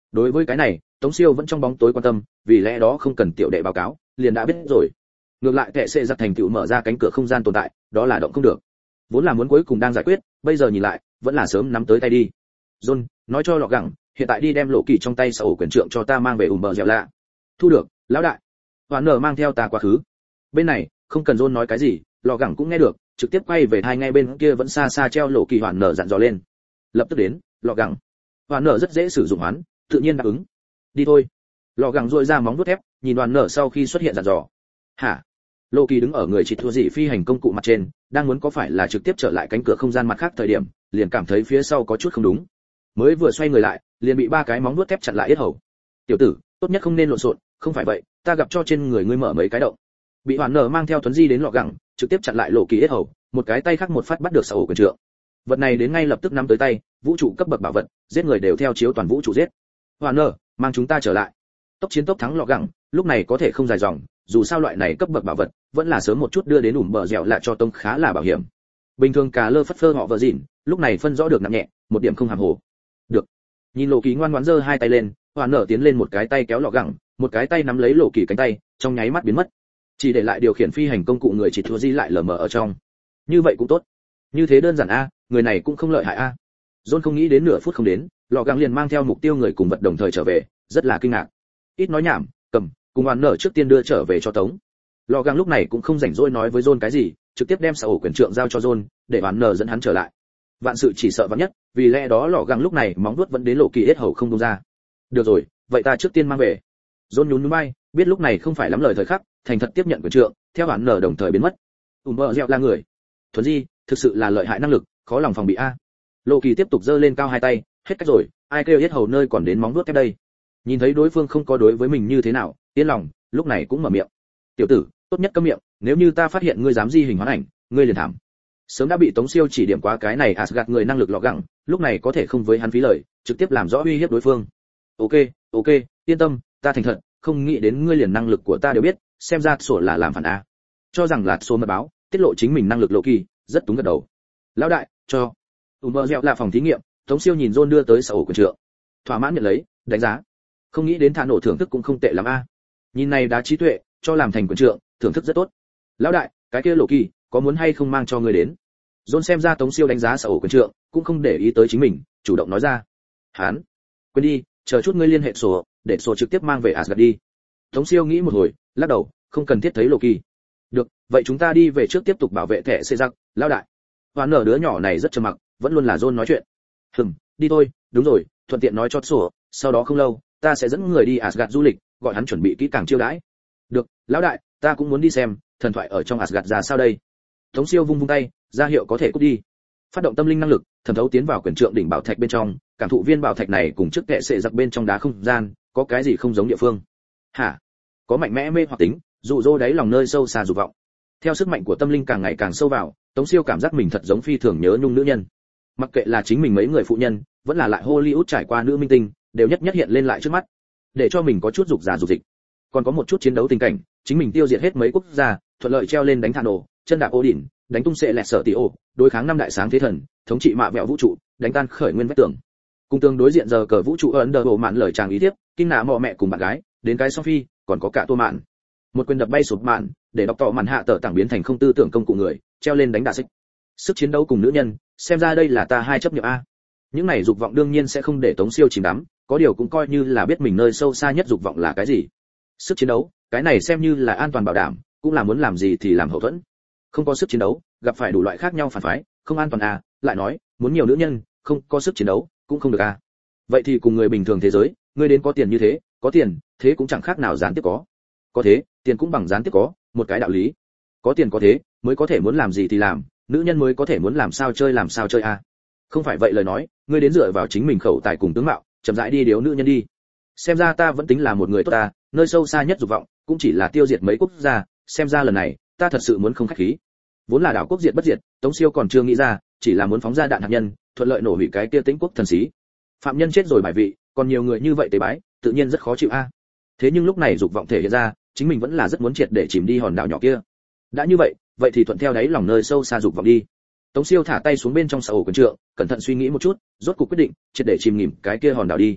Đối với cái này, Tống Siêu vẫn trong bóng tối quan tâm, vì lẽ đó không cần tiểu đệ báo cáo, liền đã biết rồi. Ngược lại kệ sẽ giật thành tựu mở ra cánh cửa không gian tồn tại, đó là động không được. Vốn là muốn cuối cùng đang giải quyết, bây giờ nhìn lại, vẫn là sớm nắm tới tay đi. John, nói cho lọ gẳng, hiện tại đi đem lộ kỳ trong tay sở quyền trượng cho ta mang về ủm bờ dẻo lạ. Thu được, lão đại. Hoàn nở mang theo ta quá khứ. Bên này, không cần John nói cái gì, lọ gẳng cũng nghe được, trực tiếp quay về hai ngay bên kia vẫn xa xa treo lộ kỳ hoàn nở dặn dò lên. Lập tức đến, lọ gẳng. Hoàn nở rất dễ sử dụng hoán, tự nhiên đáp ứng. Đi thôi. Lọ gẳng duỗi ra móng vuốt thép, nhìn Hoàn nở sau khi xuất hiện dặn dò. Hả? Lô Kỳ đứng ở người chỉ thua dị phi hành công cụ mặt trên, đang muốn có phải là trực tiếp trở lại cánh cửa không gian mặt khác thời điểm, liền cảm thấy phía sau có chút không đúng. Mới vừa xoay người lại, liền bị ba cái móng vuốt thép chặn lại yết hầu. "Tiểu tử, tốt nhất không nên lộn xộn, không phải vậy, ta gặp cho trên người ngươi mở mấy cái động." Bị Hoàn nở mang theo Tuấn Di đến lọ gẳng, trực tiếp chặn lại Lộ Kỳ yết hầu, một cái tay khác một phát bắt được sở quyền trượng. Vật này đến ngay lập tức nắm tới tay, vũ trụ cấp bậc bảo vật, giết người đều theo chiếu toàn vũ trụ giết. "Hoàn nở, mang chúng ta trở lại." Tốc chiến tốc thắng lọ gẳng, lúc này có thể không dài dòng, dù sao loại này cấp bậc bảo vật vẫn là sớm một chút đưa đến ủm bờ dẻo lại cho tông khá là bảo hiểm. Bình thường cả lơ phất phơ họ vợ dỉn, lúc này phân rõ được nặng nhẹ, một điểm không hàm hồ. Được. Nhìn Lộ Kỳ ngoan ngoãn giơ hai tay lên, Hoàn nở tiến lên một cái tay kéo lọ gẳng, một cái tay nắm lấy Lộ Kỳ cánh tay, trong nháy mắt biến mất. Chỉ để lại điều khiển phi hành công cụ người chỉ thua di lại lờ mờ ở trong. Như vậy cũng tốt. Như thế đơn giản a, người này cũng không lợi hại a. John không nghĩ đến nửa phút không đến, lọ gẳng liền mang theo mục tiêu người cùng vật đồng thời trở về, rất là kinh ngạc. Ít nói nhảm, cầm, cùng Hoàn nở trước tiên đưa trở về cho Tống. Lò găng lúc này cũng không rảnh rỗi nói với John cái gì, trực tiếp đem sở quyền trượng giao cho John, để Hoàn nở dẫn hắn trở lại. Vạn sự chỉ sợ vạn nhất, vì lẽ đó lò găng lúc này móng vuốt vẫn đến Lộ Kỳ hết hầu không buông ra. Được rồi, vậy ta trước tiên mang về. John nhún nhún vai, biết lúc này không phải lắm lời thời khắc, thành thật tiếp nhận quyền trượng, theo Hoàn nở đồng thời biến mất. Ùm bờ dẻo là người. Thuần Di, thực sự là lợi hại năng lực, khó lòng phòng bị a. Lộ Kỳ tiếp tục giơ lên cao hai tay, hết cách rồi, ai kêu hết hầu nơi còn đến móng vuốt thép đây. Nhìn thấy đối phương không có đối với mình như thế nào, yên lòng, lúc này cũng mở miệng. "Tiểu tử, tốt nhất câm miệng, nếu như ta phát hiện ngươi dám di hình hóa ảnh, ngươi liền thảm." Sớm đã bị Tống Siêu chỉ điểm quá cái này Asgard người năng lực lọ gẳng, lúc này có thể không với hắn phí lời, trực tiếp làm rõ uy hiếp đối phương. "Ok, ok, yên tâm, ta thành thật, không nghĩ đến ngươi liền năng lực của ta đều biết, xem ra sổ là làm phản a." Cho rằng là số mật báo, tiết lộ chính mình năng lực Lộ Kỳ, rất túng gật đầu. "Lão đại, cho." Ùm bờ dẻo là phòng thí nghiệm, Tống Siêu nhìn John đưa tới sở quyền trượng, thỏa mãn nhận lấy, đánh giá. Không nghĩ đến thả nổ thưởng thức cũng không tệ lắm a. Nhìn này đá trí tuệ, cho làm thành quyền trượng, thưởng thức rất tốt. "Lão đại, cái kia Lộ Kỳ, có muốn hay không mang cho ngươi đến?" John xem ra Tống Siêu đánh giá sở quyền trượng, cũng không để ý tới chính mình, chủ động nói ra. "Hán, quên đi, chờ chút ngươi liên hệ sổ, để sổ trực tiếp mang về Asgard đi." Tống Siêu nghĩ một hồi, lắc đầu, không cần thiết thấy Lộ Kỳ. "Được, vậy chúng ta đi về trước tiếp tục bảo vệ thẻ xê giặc, lão đại." Hoàn nở đứa nhỏ này rất trầm mặc, vẫn luôn là John nói chuyện. "Hừm, đi thôi, đúng rồi, thuận tiện nói cho sổ, sau đó không lâu, ta sẽ dẫn người đi Asgard du lịch, gọi hắn chuẩn bị kỹ càng chiêu đãi." "Được, lão đại, ta cũng muốn đi xem, thần thoại ở trong Asgard ra sao đây." Tống Siêu vung vung tay, ra hiệu có thể cút đi. Phát động tâm linh năng lực, thẩm thấu tiến vào quyền trượng đỉnh bảo thạch bên trong, cảm thụ viên bảo thạch này cùng trước kệ sệ giặc bên trong đá không gian, có cái gì không giống địa phương? Hả? Có mạnh mẽ mê hoặc tính, dụ dỗ đáy lòng nơi sâu xa dục vọng. Theo sức mạnh của tâm linh càng ngày càng sâu vào, Tống Siêu cảm giác mình thật giống phi thường nhớ nhung nữ nhân. Mặc kệ là chính mình mấy người phụ nhân, vẫn là lại Hollywood trải qua nữ minh tinh, đều nhất nhất hiện lên lại trước mắt, để cho mình có chút dục giả dục dịch. Còn có một chút chiến đấu tình cảnh, chính mình tiêu diệt hết mấy quốc gia, thuận lợi treo lên đánh thả nổ, chân đạp ô đỉnh, đánh tung sệ lẹt sở tỷ ô, đối kháng năm đại sáng thế thần, thống trị mạ vẹo vũ trụ, đánh tan khởi nguyên vách tường. Cùng tương đối diện giờ cờ vũ trụ ấn đờ bộ mạn lời chàng ý tiếp, kinh nạ mọ mẹ cùng bạn gái, đến cái Sophie, còn có cả tua mạn. Một quyền đập bay sụp mạn, để đọc tỏ mạn hạ tở tảng biến thành không tư tưởng công cụ người, treo lên đánh đả xích. Sức chiến đấu cùng nữ nhân, xem ra đây là ta hai chấp niệm a. Những này dục vọng đương nhiên sẽ không để Tống Siêu chìm đắm, có điều cũng coi như là biết mình nơi sâu xa nhất dục vọng là cái gì. Sức chiến đấu, cái này xem như là an toàn bảo đảm, cũng là muốn làm gì thì làm hậu thuẫn. Không có sức chiến đấu, gặp phải đủ loại khác nhau phản phái, không an toàn à, lại nói, muốn nhiều nữ nhân, không có sức chiến đấu, cũng không được à. Vậy thì cùng người bình thường thế giới, người đến có tiền như thế, có tiền, thế cũng chẳng khác nào gián tiếp có. Có thế, tiền cũng bằng gián tiếp có, một cái đạo lý. Có tiền có thế, mới có thể muốn làm gì thì làm, nữ nhân mới có thể muốn làm sao chơi làm sao chơi à. Không phải vậy lời nói, ngươi đến dựa vào chính mình khẩu tài cùng tướng mạo, chậm rãi đi điếu nữ nhân đi. Xem ra ta vẫn tính là một người tốt ta, nơi sâu xa nhất dục vọng, cũng chỉ là tiêu diệt mấy quốc gia, xem ra lần này, ta thật sự muốn không khách khí. Vốn là đảo quốc diệt bất diệt, Tống Siêu còn chưa nghĩ ra, chỉ là muốn phóng ra đạn hạt nhân, thuận lợi nổ hủy cái kia Tĩnh quốc thần sĩ. Phạm nhân chết rồi bài vị, còn nhiều người như vậy tế bái, tự nhiên rất khó chịu a. Thế nhưng lúc này dục vọng thể hiện ra, chính mình vẫn là rất muốn triệt để chìm đi hòn đảo nhỏ kia. Đã như vậy, vậy thì thuận theo đáy lòng nơi sâu xa dục vọng đi. Tống Siêu thả tay xuống bên trong sở ổ quyền trượng, cẩn thận suy nghĩ một chút, rốt cuộc quyết định, triệt để chìm nghỉm cái kia hòn đảo đi.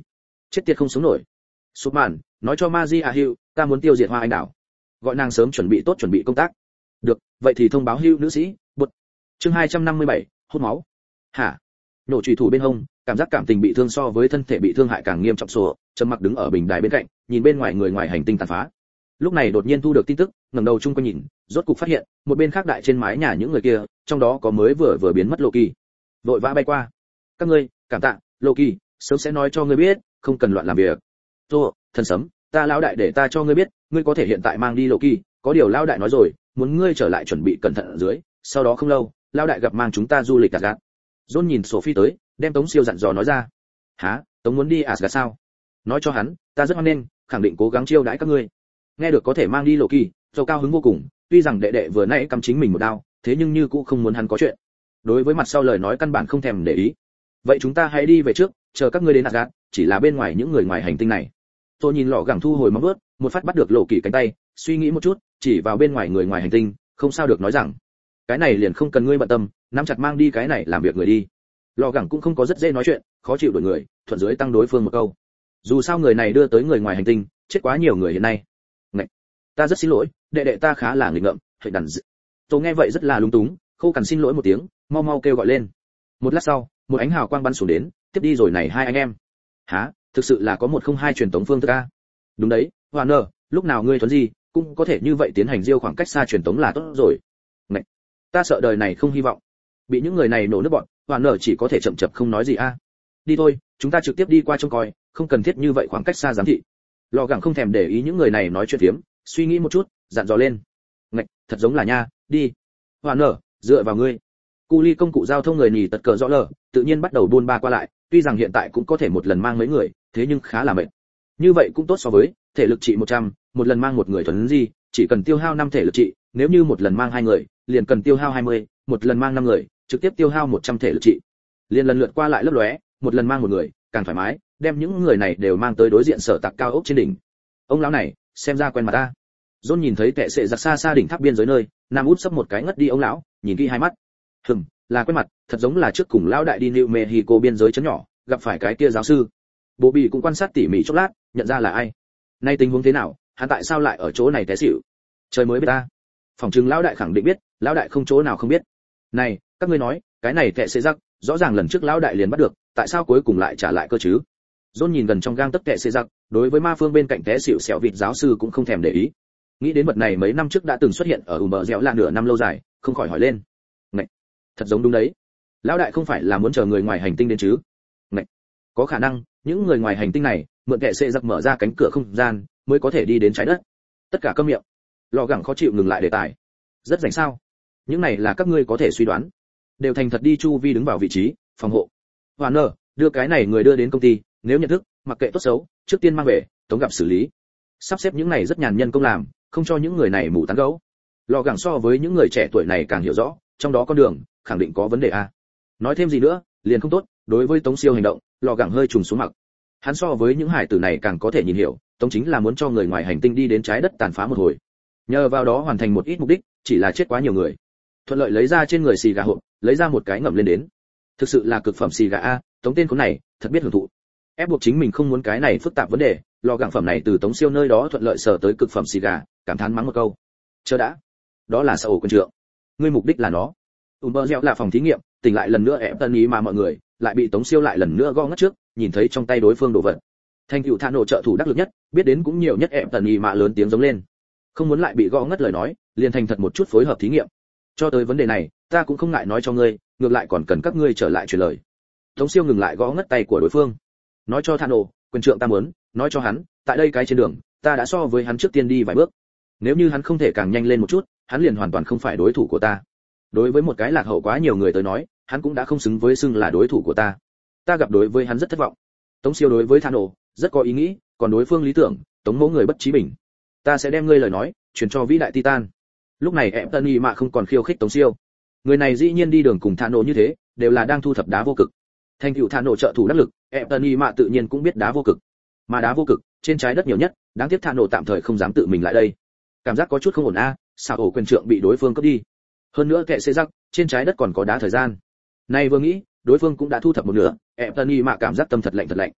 chết tiệt không sống nổi. Sụp màn, nói cho Magia Hữu, ta muốn tiêu diệt Hoa Anh đảo. Gọi nàng sớm chuẩn bị tốt chuẩn bị công tác. Được, vậy thì thông báo Hữu nữ sĩ, bụt. Chương hai trăm năm mươi bảy, hút máu. Hả? Nổ chủy thủ bên hông, cảm giác cảm tình bị thương so với thân thể bị thương hại càng nghiêm trọng sổ, trầm mặc đứng ở bình đài bên cạnh, nhìn bên ngoài người ngoài hành tinh tàn phá. Lúc này đột nhiên thu được tin tức, ngẩng đầu chung quanh nhìn, rốt cục phát hiện, một bên khác đại trên mái nhà những người kia, trong đó có mới vừa vừa biến mất Loki. Vội vã bay qua. Các ngươi, cảm tạ, Loki, sớm sẽ nói cho ngươi biết, không cần loạn làm việc. Tô, thần sấm, ta lão đại để ta cho ngươi biết, ngươi có thể hiện tại mang đi Loki, có điều lão đại nói rồi, muốn ngươi trở lại chuẩn bị cẩn thận ở dưới, sau đó không lâu, lão đại gặp mang chúng ta du lịch Asgard. John nhìn Sophie tới, đem Tống Siêu dặn dò nói ra. Hả, Tống muốn đi Asgard sao? Nói cho hắn, ta rất hoan nghênh, khẳng định cố gắng chiêu đãi các ngươi. Nghe được có thể mang đi Loki, Joe cao hứng vô cùng, tuy rằng đệ đệ vừa nãy cắm chính mình một đao, thế nhưng như cũng không muốn hắn có chuyện. Đối với mặt sau lời nói căn bản không thèm để ý. Vậy chúng ta hãy đi về trước, chờ các ngươi đến Asgard, chỉ là bên ngoài những người ngoài hành tinh này. Tôi nhìn lọ gẳng thu hồi móng vuốt, một phát bắt được Lộ Kỳ cánh tay, suy nghĩ một chút, chỉ vào bên ngoài người ngoài hành tinh, không sao được nói rằng, cái này liền không cần ngươi bận tâm, nắm chặt mang đi cái này làm việc người đi. Lọ gẳng cũng không có rất dễ nói chuyện, khó chịu đuổi người, thuận dưới tăng đối phương một câu. Dù sao người này đưa tới người ngoài hành tinh, chết quá nhiều người hiện nay. Ngậy, ta rất xin lỗi, đệ đệ ta khá là nghịch ngợm, hệ đàn dị. Tôi nghe vậy rất là lúng túng, khô cằn xin lỗi một tiếng, mau mau kêu gọi lên. Một lát sau, một ánh hào quang bắn xuống đến, tiếp đi rồi này hai anh em. Hả, thực sự là có một không hai truyền tống phương thức a. Đúng đấy, Warner, lúc nào ngươi thuấn gì, cũng có thể như vậy tiến hành diêu khoảng cách xa truyền tống là tốt rồi. Ngậy, ta sợ đời này không hy vọng. Bị những người này nổ nước bọn, Warner chỉ có thể chậm chậm không nói gì a. Đi thôi, chúng ta trực tiếp đi qua trông coi, không cần thiết như vậy khoảng cách xa giám thị. Lò gẳng không thèm để ý những người này nói chuyện phiếm, suy nghĩ một chút, dặn dò lên. Ngạch, thật giống là nha, đi. Warner, dựa vào ngươi. Cu ly công cụ giao thông người nhì tật cờ rõ lờ, tự nhiên bắt đầu buôn ba qua lại, tuy rằng hiện tại cũng có thể một lần mang mấy người, thế nhưng khá là mệt. Như vậy cũng tốt so với thể lực trị một trăm, một lần mang một người thuần gì, chỉ cần tiêu hao năm thể lực trị, nếu như một lần mang hai người, liền cần tiêu hao hai mươi, một lần mang năm người, trực tiếp tiêu hao một trăm thể lực trị. Liên lần lượt qua lại lấp lóe, một lần mang một người, càng thoải mái, đem những người này đều mang tới đối diện sở tạc cao ốc trên đỉnh. Ông lão này, xem ra quen mặt ta. John nhìn thấy tệ sệ giặc xa xa đỉnh tháp biên giới nơi, Nam út sấp một cái ngất đi ông lão, nhìn kỹ hai mắt. Hừm, là quen mặt, thật giống là trước cùng lão đại đi New Mexico biên giới chấn nhỏ, gặp phải cái kia giáo sư. Bố Bì cũng quan sát tỉ mỉ chốc lát, nhận ra là ai. Nay tình huống thế nào, hắn tại sao lại ở chỗ này té xỉu? Trời mới biết ta. Phòng trừng lão đại khẳng định biết, lão đại không chỗ nào không biết. Này, các ngươi nói, cái này tệ sệ giặc, rõ ràng lần trước lão đại liền bắt được, tại sao cuối cùng lại trả lại cơ chứ? John nhìn gần trong gang tấc tệ sệ giặc, đối với ma phương bên cạnh té xỉu xẻo vịt giáo sư cũng không thèm để ý. Nghĩ đến vật này mấy năm trước đã từng xuất hiện ở ùm bờ dẻo là nửa năm lâu dài, không khỏi hỏi lên. Này, thật giống đúng đấy. Lão đại không phải là muốn chờ người ngoài hành tinh đến chứ? Này, có khả năng, những người ngoài hành tinh này mượn kệ sệ giặc mở ra cánh cửa không gian, mới có thể đi đến trái đất. Tất cả câm miệng. Lò gẳng khó chịu ngừng lại đề tài. Rất rảnh sao? Những này là các ngươi có thể suy đoán. Đều thành thật đi chu vi đứng vào vị trí, phòng hộ. Warner, đưa cái này người đưa đến công ty, nếu nhận thức, mặc kệ tốt xấu, trước tiên mang về, tống gặp xử lý. Sắp xếp những này rất nhàn nhân công làm, không cho những người này mù tán gấu. Lò gẳng so với những người trẻ tuổi này càng hiểu rõ, trong đó con đường khẳng định có vấn đề a. Nói thêm gì nữa, liền không tốt. Đối với Tống Siêu hành động, lò gẳng hơi trùng xuống mặt. Hắn so với những hải tử này càng có thể nhìn hiểu, Tống chính là muốn cho người ngoài hành tinh đi đến trái đất tàn phá một hồi. Nhờ vào đó hoàn thành một ít mục đích, chỉ là chết quá nhiều người. Thuận lợi lấy ra trên người xì gà hộp, lấy ra một cái ngậm lên đến. Thực sự là cực phẩm xì gà a, Tống tên khốn này, thật biết hưởng thụ. Ép buộc chính mình không muốn cái này phức tạp vấn đề, lò gẳng phẩm này từ Tống Siêu nơi đó thuận lợi sở tới cực phẩm xì gà, cảm thán mắng một câu. Chờ đã, đó là sao quân trượng. Ngươi mục đích là nó. Umber là phòng thí nghiệm, tỉnh lại lần nữa ép tân ý mà mọi người, lại bị Tống Siêu lại lần nữa gõ ngất trước, nhìn thấy trong tay đối phương đồ vật. Thành tựu Thano trợ thủ đắc lực nhất, biết đến cũng nhiều nhất ép tần ý mà lớn tiếng giống lên. Không muốn lại bị gõ ngất lời nói, liền thành thật một chút phối hợp thí nghiệm. Cho tới vấn đề này, ta cũng không ngại nói cho ngươi, ngược lại còn cần các ngươi trở lại truyền lời. Tống Siêu ngừng lại gõ ngất tay của đối phương. Nói cho Thano, quyền trượng ta muốn, nói cho hắn, tại đây cái trên đường, ta đã so với hắn trước tiên đi vài bước. Nếu như hắn không thể càng nhanh lên một chút, hắn liền hoàn toàn không phải đối thủ của ta. Đối với một cái lạc hậu quá nhiều người tới nói, hắn cũng đã không xứng với xưng là đối thủ của ta. Ta gặp đối với hắn rất thất vọng. Tống Siêu đối với Thano rất có ý nghĩ, còn đối phương lý tưởng, Tống mẫu người bất trí bình. Ta sẽ đem ngươi lời nói truyền cho vĩ đại Titan. Lúc này em Tony mà không còn khiêu khích Tống Siêu. Người này dĩ nhiên đi đường cùng Thano như thế, đều là đang thu thập đá vô cực. Thành tựu Thano trợ thủ đắc lực, em Tony mà tự nhiên cũng biết đá vô cực. Mà đá vô cực trên trái đất nhiều nhất, đáng tiếc Thano tạm thời không dám tự mình lại đây. Cảm giác có chút không ổn a, sao ổ quyền trượng bị đối phương cướp đi. Hơn nữa kệ xê rắc, trên trái đất còn có đá thời gian. Này vừa nghĩ, đối phương cũng đã thu thập một nửa, em Tony mà cảm giác tâm thật lạnh thật lạnh.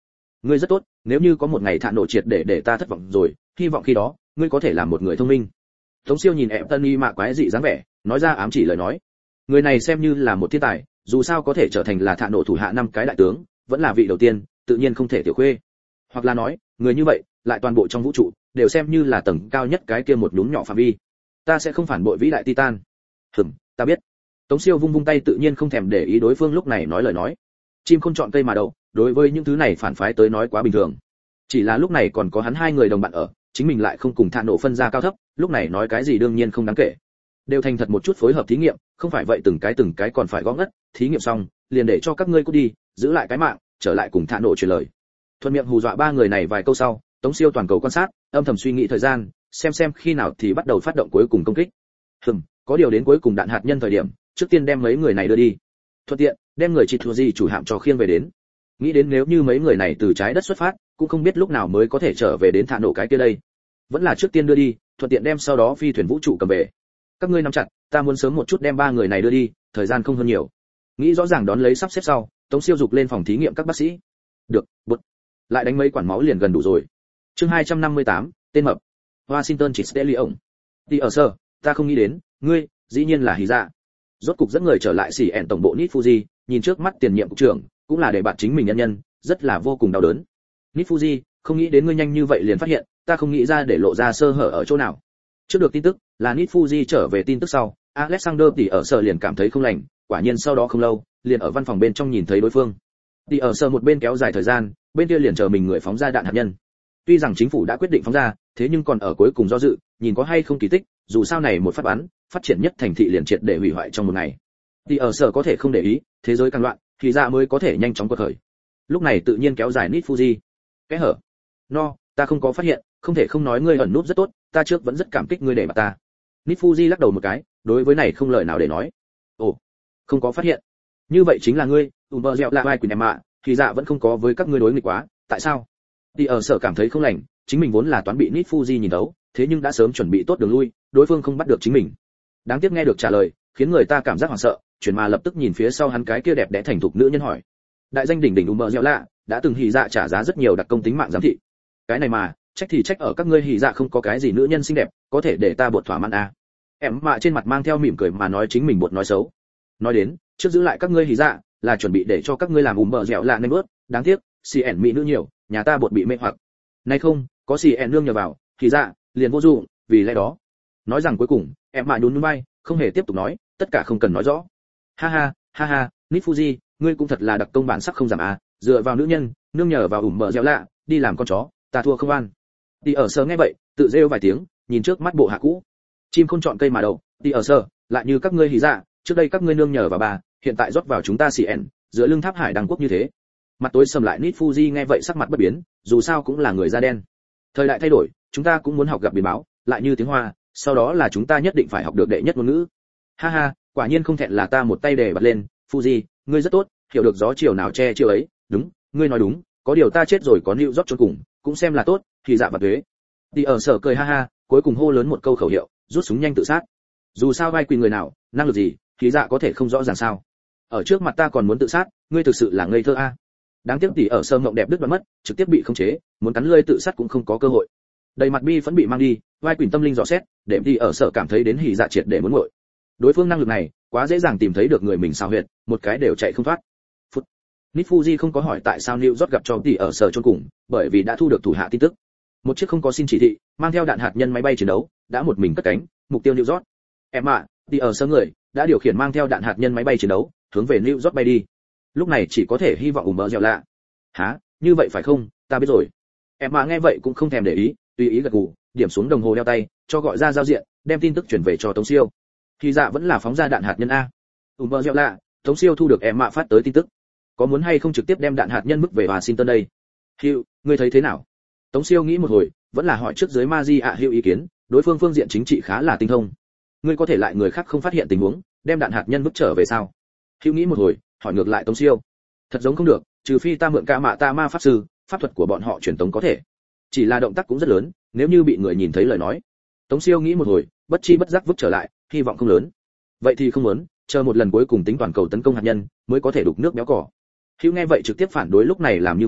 ngươi rất tốt, nếu như có một ngày thạ nổ triệt để để ta thất vọng rồi, hy vọng khi đó ngươi có thể làm một người thông minh. Tống Siêu nhìn em Tân Y mạ quái dị dáng vẻ, nói ra ám chỉ lời nói. Người này xem như là một thiên tài, dù sao có thể trở thành là thạ nổ thủ hạ năm cái đại tướng, vẫn là vị đầu tiên, tự nhiên không thể tiểu khuê. Hoặc là nói, người như vậy, lại toàn bộ trong vũ trụ, đều xem như là tầng cao nhất cái kia một nhúm nhỏ phạm vi. Ta sẽ không phản bội vĩ đại Titan. Hừm, ta biết. Tống Siêu vung vung tay tự nhiên không thèm để ý đối phương lúc này nói lời nói. Chim không chọn cây mà đậu, đối với những thứ này phản phái tới nói quá bình thường. Chỉ là lúc này còn có hắn hai người đồng bạn ở, chính mình lại không cùng thạ nổ phân ra cao thấp, lúc này nói cái gì đương nhiên không đáng kể. Đều thành thật một chút phối hợp thí nghiệm, không phải vậy từng cái từng cái còn phải gõ ngất, thí nghiệm xong, liền để cho các ngươi cút đi, giữ lại cái mạng, trở lại cùng thạ nổ truyền lời. Thuận miệng hù dọa ba người này vài câu sau, Tống Siêu toàn cầu quan sát, âm thầm suy nghĩ thời gian, xem xem khi nào thì bắt đầu phát động cuối cùng công kích. Hừm, có điều đến cuối cùng đạn hạt nhân thời điểm, trước tiên đem mấy người này đưa đi. Thuận tiện, đem người chỉ thua gì chủ hạm cho khiêng về đến. Nghĩ đến nếu như mấy người này từ trái đất xuất phát, cũng không biết lúc nào mới có thể trở về đến thạ nổ cái kia đây. Vẫn là trước tiên đưa đi, thuận tiện đem sau đó phi thuyền vũ trụ cầm về. Các ngươi nắm chặt, ta muốn sớm một chút đem ba người này đưa đi, thời gian không hơn nhiều. Nghĩ rõ ràng đón lấy sắp xếp sau, Tống Siêu dục lên phòng thí nghiệm các bác sĩ. Được, bút. Lại đánh mấy quản máu liền gần đủ rồi. Chương hai trăm năm mươi tám, tên mập. Washington chỉ Steli ổng. Đi ở sơ, ta không nghĩ đến, ngươi, dĩ nhiên là Hỉ Dạ. Rốt cục dẫn người trở lại xỉ ẹn tổng bộ Nit Fuji, nhìn trước mắt tiền nhiệm cục trưởng, cũng là để bạn chính mình nhân nhân, rất là vô cùng đau đớn. Nit Fuji, không nghĩ đến ngươi nhanh như vậy liền phát hiện, ta không nghĩ ra để lộ ra sơ hở ở chỗ nào. Trước được tin tức, là Nit Fuji trở về tin tức sau, Alexander tỷ ở sở liền cảm thấy không lành, quả nhiên sau đó không lâu, liền ở văn phòng bên trong nhìn thấy đối phương. Tỷ ở sở một bên kéo dài thời gian, bên kia liền chờ mình người phóng ra đạn hạt nhân. Tuy rằng chính phủ đã quyết định phóng ra, thế nhưng còn ở cuối cùng do dự, nhìn có hay không kỳ tích, dù sao này một phát bắn, phát triển nhất thành thị liền triệt để hủy hoại trong một ngày. Tỷ ở sở có thể không để ý, thế giới càng loạn, thì ra mới có thể nhanh chóng quật khởi. Lúc này tự nhiên kéo dài Nit Fuji. Cái hở? No, ta không có phát hiện, không thể không nói ngươi ẩn núp rất tốt, ta trước vẫn rất cảm kích ngươi để mặt ta. Nit Fuji lắc đầu một cái, đối với này không lời nào để nói. Ồ, không có phát hiện. Như vậy chính là ngươi, Umber dẻo là vai quỷ em ạ, thì dạ vẫn không có với các ngươi đối nghịch quá, tại sao? Tỷ ở sở cảm thấy không lành, chính mình vốn là toán bị Nit Fuji nhìn đấu, thế nhưng đã sớm chuẩn bị tốt đường lui, đối phương không bắt được chính mình. Đáng tiếc nghe được trả lời, khiến người ta cảm giác hoảng sợ, chuyển mà lập tức nhìn phía sau hắn cái kia đẹp đẽ thành thục nữ nhân hỏi. Đại danh đỉnh đỉnh Umber dẻo lạ, đã từng Hỉ Dạ trả giá rất nhiều đặc công tính mạng giám thị. Cái này mà, trách thì trách ở các ngươi Hỉ Dạ không có cái gì nữ nhân xinh đẹp, có thể để ta bột thỏa mãn à. Em mạ trên mặt mang theo mỉm cười mà nói chính mình bột nói xấu. Nói đến, trước giữ lại các ngươi Hỉ Dạ, là chuẩn bị để cho các ngươi làm Umber dẻo lạ nên bớt, đáng tiếc, xì ẻn mỹ nữ nhiều, nhà ta bột bị mê hoặc. Nay không, có xì ẻn nương nhờ vào, Hỉ Dạ, liền vô dụng, vì lẽ đó. Nói rằng cuối cùng, em mạ nhún nhún vai, không hề tiếp tục nói, tất cả không cần nói rõ. Ha ha, ha ha, Nit Fuji, ngươi cũng thật là đặc công bản sắc không giảm à, dựa vào nữ nhân, nương nhờ vào ủm bờ dẻo lạ, đi làm con chó, ta thua không an. Đi ở sơ nghe vậy, tự rêu vài tiếng, nhìn trước mắt bộ hạ cũ. Chim không chọn cây mà đậu, đi ở sơ, lại như các ngươi Hỉ Dạ, trước đây các ngươi nương nhờ vào bà, hiện tại rót vào chúng ta xì ẻn, giữa lưng tháp hải đăng quốc như thế. Mặt tối sầm lại Nit Fuji nghe vậy sắc mặt bất biến, dù sao cũng là người da đen. Thời đại thay đổi, chúng ta cũng muốn học gặp biến báo, lại như tiếng Hoa, sau đó là chúng ta nhất định phải học được đệ nhất ngôn ngữ. Ha ha, quả nhiên không thẹn là ta một tay để bật lên, Fuji, ngươi rất tốt, hiểu được gió chiều nào che chiều ấy, đúng, ngươi nói đúng, có điều ta chết rồi có New York chôn cùng, cũng xem là tốt, thì dạ và thuế. Đi ở sở cười ha ha, cuối cùng hô lớn một câu khẩu hiệu, rút súng nhanh tự sát. Dù sao vai quỳ người nào, năng lực gì, thì dạ có thể không rõ ràng sao? Ở trước mặt ta còn muốn tự sát, ngươi thực sự là ngây thơ a. Đáng tiếc tỷ ở sơ mộng đẹp đứt đoạn mất, trực tiếp bị khống chế, muốn cắn lưỡi tự sát cũng không có cơ hội. Đầy mặt bi vẫn bị mang đi, vai quỷ tâm linh dò xét, để tỷ ở sở cảm thấy đến hỉ dạ triệt để muốn nguội. Đối phương năng lực này, quá dễ dàng tìm thấy được người mình sao huyệt, một cái đều chạy không thoát. Phút. Nit Fuji không có hỏi tại sao New York gặp cho tỷ ở sở chôn cùng, bởi vì đã thu được thủ hạ tin tức. Một chiếc không có xin chỉ thị, mang theo đạn hạt nhân máy bay chiến đấu, đã một mình cất cánh, mục tiêu New York. Em ạ, tỷ ở sở người, đã điều khiển mang theo đạn hạt nhân máy bay chiến đấu, hướng về New York bay đi. Lúc này chỉ có thể hy vọng ủng bờ dẻo lạ. Hả, như vậy phải không, ta biết rồi. Em ạ nghe vậy cũng không thèm để ý, tùy ý gật gù, điểm xuống đồng hồ đeo tay, cho gọi ra giao diện, đem tin tức chuyển về cho Tống Siêu. Thì dạ vẫn là phóng ra đạn hạt nhân a. Ùm bờ dẻo lạ, Tống Siêu thu được em mạ phát tới tin tức. Có muốn hay không trực tiếp đem đạn hạt nhân mức về Washington đây? Hữu, ngươi thấy thế nào? Tống Siêu nghĩ một hồi, vẫn là hỏi trước dưới Maji ạ Hữu ý kiến, đối phương phương diện chính trị khá là tinh thông. Ngươi có thể lại người khác không phát hiện tình huống, đem đạn hạt nhân mức trở về sao? Hữu nghĩ một hồi, hỏi ngược lại Tống Siêu. Thật giống không được, trừ phi ta mượn ca mạ ta ma pháp sư, pháp thuật của bọn họ truyền tống có thể. Chỉ là động tác cũng rất lớn, nếu như bị người nhìn thấy lời nói. Tống Siêu nghĩ một hồi, bất chi bất giác vứt trở lại, hy vọng không lớn. Vậy thì không muốn, chờ một lần cuối cùng tính toàn cầu tấn công hạt nhân, mới có thể đục nước béo cỏ. Hữu nghe vậy trực tiếp phản đối lúc này làm như vậy,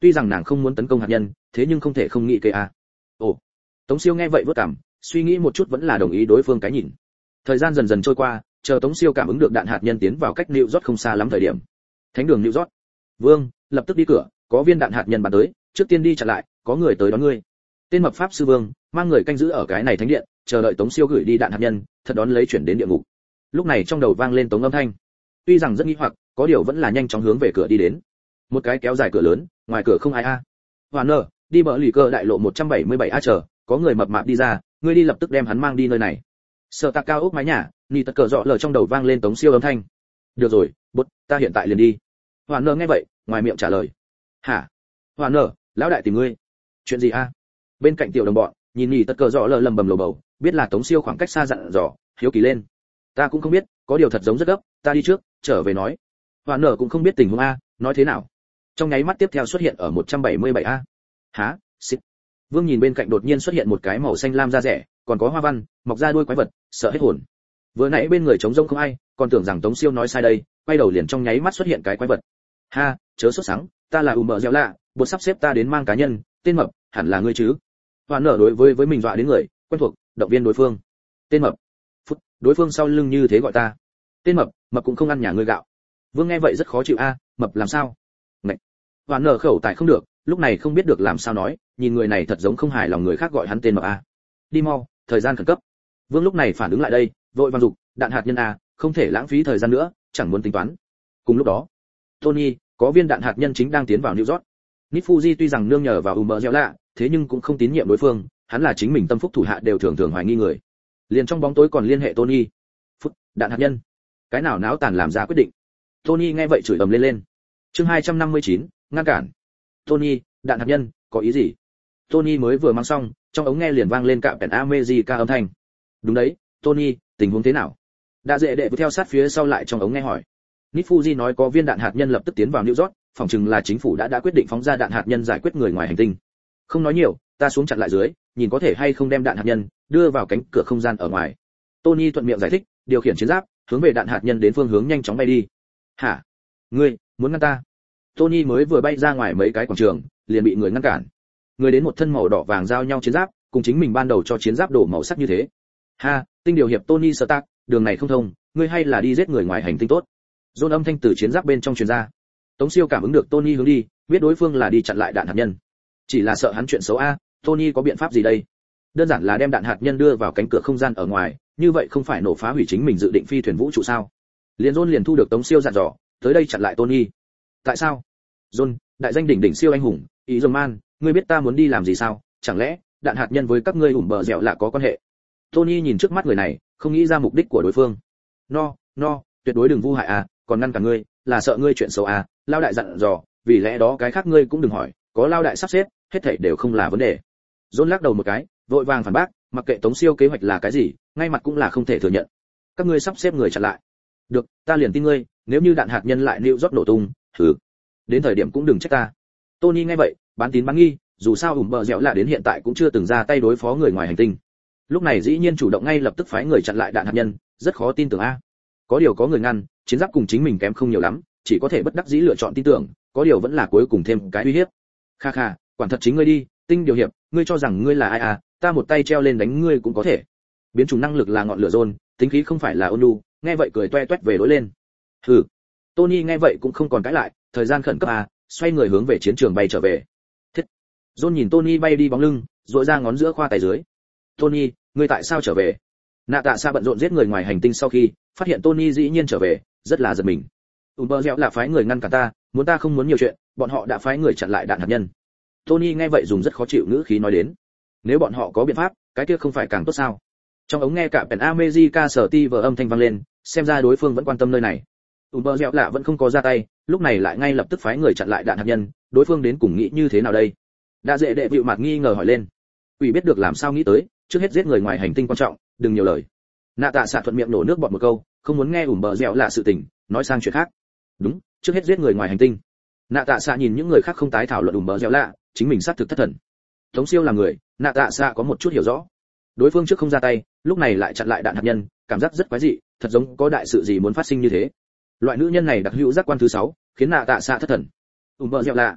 tuy rằng nàng không muốn tấn công hạt nhân, thế nhưng không thể không nghĩ kế a. Ồ, Tống Siêu nghe vậy vớt cằm, suy nghĩ một chút vẫn là đồng ý đối phương cái nhìn. Thời gian dần dần trôi qua, chờ Tống Siêu cảm ứng được đạn hạt nhân tiến vào cách New York không xa lắm thời điểm. Thánh đường New York. Vương, lập tức đi cửa, có viên đạn hạt nhân bắn tới, trước tiên đi chặn lại, có người tới đón ngươi. Tên mập pháp sư Vương mang người canh giữ ở cái này thánh điện, chờ đợi Tống Siêu gửi đi đạn hạt nhân, thật đón lấy chuyển đến địa ngục. Lúc này trong đầu vang lên tống âm thanh. Tuy rằng rất nghi hoặc, có điều vẫn là nhanh chóng hướng về cửa đi đến. Một cái kéo dài cửa lớn, ngoài cửa không ai a. Hoàn nở, đi bờ lì cơ đại lộ một trăm bảy mươi bảy a chờ, có người mập mạp đi ra, ngươi đi lập tức đem hắn mang đi nơi này. Sở Tạc cao ốc mái nhà, nị tật cờ rõ lờ trong đầu vang lên Tống Siêu âm thanh. Được rồi, bút, ta hiện tại liền đi. Hoàn nở nghe vậy, ngoài miệng trả lời. Hả? Hoàn nở, lão đại tìm ngươi. Chuyện gì a? Bên cạnh tiểu đồng bọn, nhìn nị tật cờ rõ lờ lầm bầm lầu bầu, biết là Tống Siêu khoảng cách xa dặn dò, hiếu kỳ lên. Ta cũng không biết, có điều thật giống rất gấp, ta đi trước, trở về nói. Hoàn nở cũng không biết tình huống a, nói thế nào. Trong nháy mắt tiếp theo xuất hiện ở một trăm bảy mươi bảy a. Hả? Xịt. Vương nhìn bên cạnh đột nhiên xuất hiện một cái màu xanh lam da rẻ, còn có hoa văn, mọc ra đuôi quái vật, sợ hết hồn. Vừa nãy bên người trống rỗng không ai, còn tưởng rằng Tống Siêu nói sai đây, quay đầu liền trong nháy mắt xuất hiện cái quái vật. Ha, chớ sốt sắng, ta là Umber Gieo lạ, buộc sắp xếp ta đến mang cá nhân, tên mập, hẳn là ngươi chứ? Hoàn nở đối với với mình dọa đến người, quen thuộc, động viên đối phương. Tên mập. Phút, đối phương sau lưng như thế gọi ta. Tên mập, mập cũng không ăn nhà ngươi gạo. Vương nghe vậy rất khó chịu a, mập làm sao? Ngậy. Hoàn nở khẩu tại không được, lúc này không biết được làm sao nói, nhìn người này thật giống không hài lòng người khác gọi hắn tên mập a. Đi mau, thời gian khẩn cấp. Vương lúc này phản ứng lại đây, vội vàng dục, đạn hạt nhân a, không thể lãng phí thời gian nữa, chẳng muốn tính toán. Cùng lúc đó, Tony, có viên đạn hạt nhân chính đang tiến vào New York. Nifuji tuy rằng nương nhờ vào Umber Gieo lạ, thế nhưng cũng không tín nhiệm đối phương, hắn là chính mình tâm phúc thủ hạ đều thường thường hoài nghi người. Liền trong bóng tối còn liên hệ Tony. Phút, đạn hạt nhân. Cái nào náo tàn làm ra quyết định. Tony nghe vậy chửi ầm lên lên. Chương hai trăm năm mươi chín, ngăn cản. Tony, đạn hạt nhân, có ý gì? Tony mới vừa mang xong, trong ống nghe liền vang lên cạm pèn America âm thanh. Đúng đấy, Tony, tình huống thế nào? Đã dễ đệ theo sát phía sau lại trong ống nghe hỏi. Nifuji nói có viên đạn hạt nhân lập tức tiến vào New York, phòng chừng là chính phủ đã đã quyết định phóng ra đạn hạt nhân giải quyết người ngoài hành tinh. Không nói nhiều, ta xuống chặn lại dưới, nhìn có thể hay không đem đạn hạt nhân đưa vào cánh cửa không gian ở ngoài. Tony thuận miệng giải thích, điều khiển chiến giáp, hướng về đạn hạt nhân đến phương hướng nhanh chóng bay đi. Hả? Ngươi muốn ngăn ta? Tony mới vừa bay ra ngoài mấy cái quảng trường, liền bị người ngăn cản. Người đến một thân màu đỏ vàng giao nhau chiến giáp, cùng chính mình ban đầu cho chiến giáp đổ màu sắc như thế. Ha, tinh điều hiệp Tony Stark, đường này không thông, ngươi hay là đi giết người ngoài hành tinh tốt. John âm thanh từ chiến giáp bên trong truyền ra. Tống Siêu cảm ứng được Tony hướng đi, biết đối phương là đi chặn lại đạn hạt nhân. Chỉ là sợ hắn chuyện xấu a, Tony có biện pháp gì đây? Đơn giản là đem đạn hạt nhân đưa vào cánh cửa không gian ở ngoài, như vậy không phải nổ phá hủy chính mình dự định phi thuyền vũ trụ sao? Liền John liền thu được Tống Siêu dặn dò, tới đây chặn lại Tony. Tại sao? John, đại danh đỉnh đỉnh siêu anh hùng, ý Iron Man, ngươi biết ta muốn đi làm gì sao? Chẳng lẽ đạn hạt nhân với các ngươi ủm bờ dẻo là có quan hệ? Tony nhìn trước mắt người này, không nghĩ ra mục đích của đối phương. No, no, tuyệt đối đừng vu hại à, còn ngăn cả ngươi, là sợ ngươi chuyện xấu à? Lao đại dặn dò, vì lẽ đó cái khác ngươi cũng đừng hỏi, có Lao đại sắp xếp, hết thảy đều không là vấn đề. John lắc đầu một cái, vội vàng phản bác, mặc kệ Tống Siêu kế hoạch là cái gì, ngay mặt cũng là không thể thừa nhận. Các ngươi sắp xếp người chặn lại. Được, ta liền tin ngươi, nếu như đạn hạt nhân lại New York nổ tung, thử. Đến thời điểm cũng đừng trách ta. Tony nghe vậy, bán tín bán nghi, dù sao ủm bờ dẻo là đến hiện tại cũng chưa từng ra tay đối phó người ngoài hành tinh. Lúc này dĩ nhiên chủ động ngay lập tức phái người chặn lại đạn hạt nhân, rất khó tin tưởng a. Có điều có người ngăn, chiến giáp cùng chính mình kém không nhiều lắm, chỉ có thể bất đắc dĩ lựa chọn tin tưởng, có điều vẫn là cuối cùng thêm cái uy hiếp. Kha kha, quản thật chính ngươi đi, tinh điều hiệp, ngươi cho rằng ngươi là ai à, ta một tay treo lên đánh ngươi cũng có thể. Biến chủng năng lực là ngọn lửa John, tính khí không phải là ôn nhu, nghe vậy cười toe toét về đối lên. Hừ. Tony nghe vậy cũng không còn cãi lại, thời gian khẩn cấp à, xoay người hướng về chiến trường bay trở về. Thiết. John nhìn Tony bay đi bóng lưng, duỗi ra ngón giữa khoa tay dưới. Tony, ngươi tại sao trở về? Nạ Tạ Sa bận rộn giết người ngoài hành tinh sau khi phát hiện Tony dĩ nhiên trở về, rất là giật mình. Umber là phái người ngăn cản ta, muốn ta không muốn nhiều chuyện, bọn họ đã phái người chặn lại đạn hạt nhân. Tony nghe vậy dùng rất khó chịu ngữ khí nói đến. Nếu bọn họ có biện pháp, cái kia không phải càng tốt sao? Trong ống nghe cả Pen America sở ti vờ âm thanh vang lên, xem ra đối phương vẫn quan tâm nơi này. Umber là vẫn không có ra tay, lúc này lại ngay lập tức phái người chặn lại đạn hạt nhân, đối phương đến cùng nghĩ như thế nào đây? Đã dễ đệ vịu mặt nghi ngờ hỏi lên. Ủy biết được làm sao nghĩ tới, trước hết giết người ngoài hành tinh quan trọng, đừng nhiều lời. Nạ Tạ Xạ thuận miệng nổ nước bọt một câu, không muốn nghe ủm bờ dẻo là sự tình, nói sang chuyện khác. Đúng, trước hết giết người ngoài hành tinh. Nạ Tạ Xạ nhìn những người khác không tái thảo luận ủm bờ dẻo lạ, chính mình xác thực thất thần. Tống Siêu là người, Nạ Tạ Xạ có một chút hiểu rõ. Đối phương trước không ra tay, lúc này lại chặn lại đạn hạt nhân, cảm giác rất quái dị, thật giống có đại sự gì muốn phát sinh như thế. Loại nữ nhân này đặc hữu giác quan thứ sáu, khiến Nạ Tạ Xạ thất thần. Ủm bờ dẻo lạ.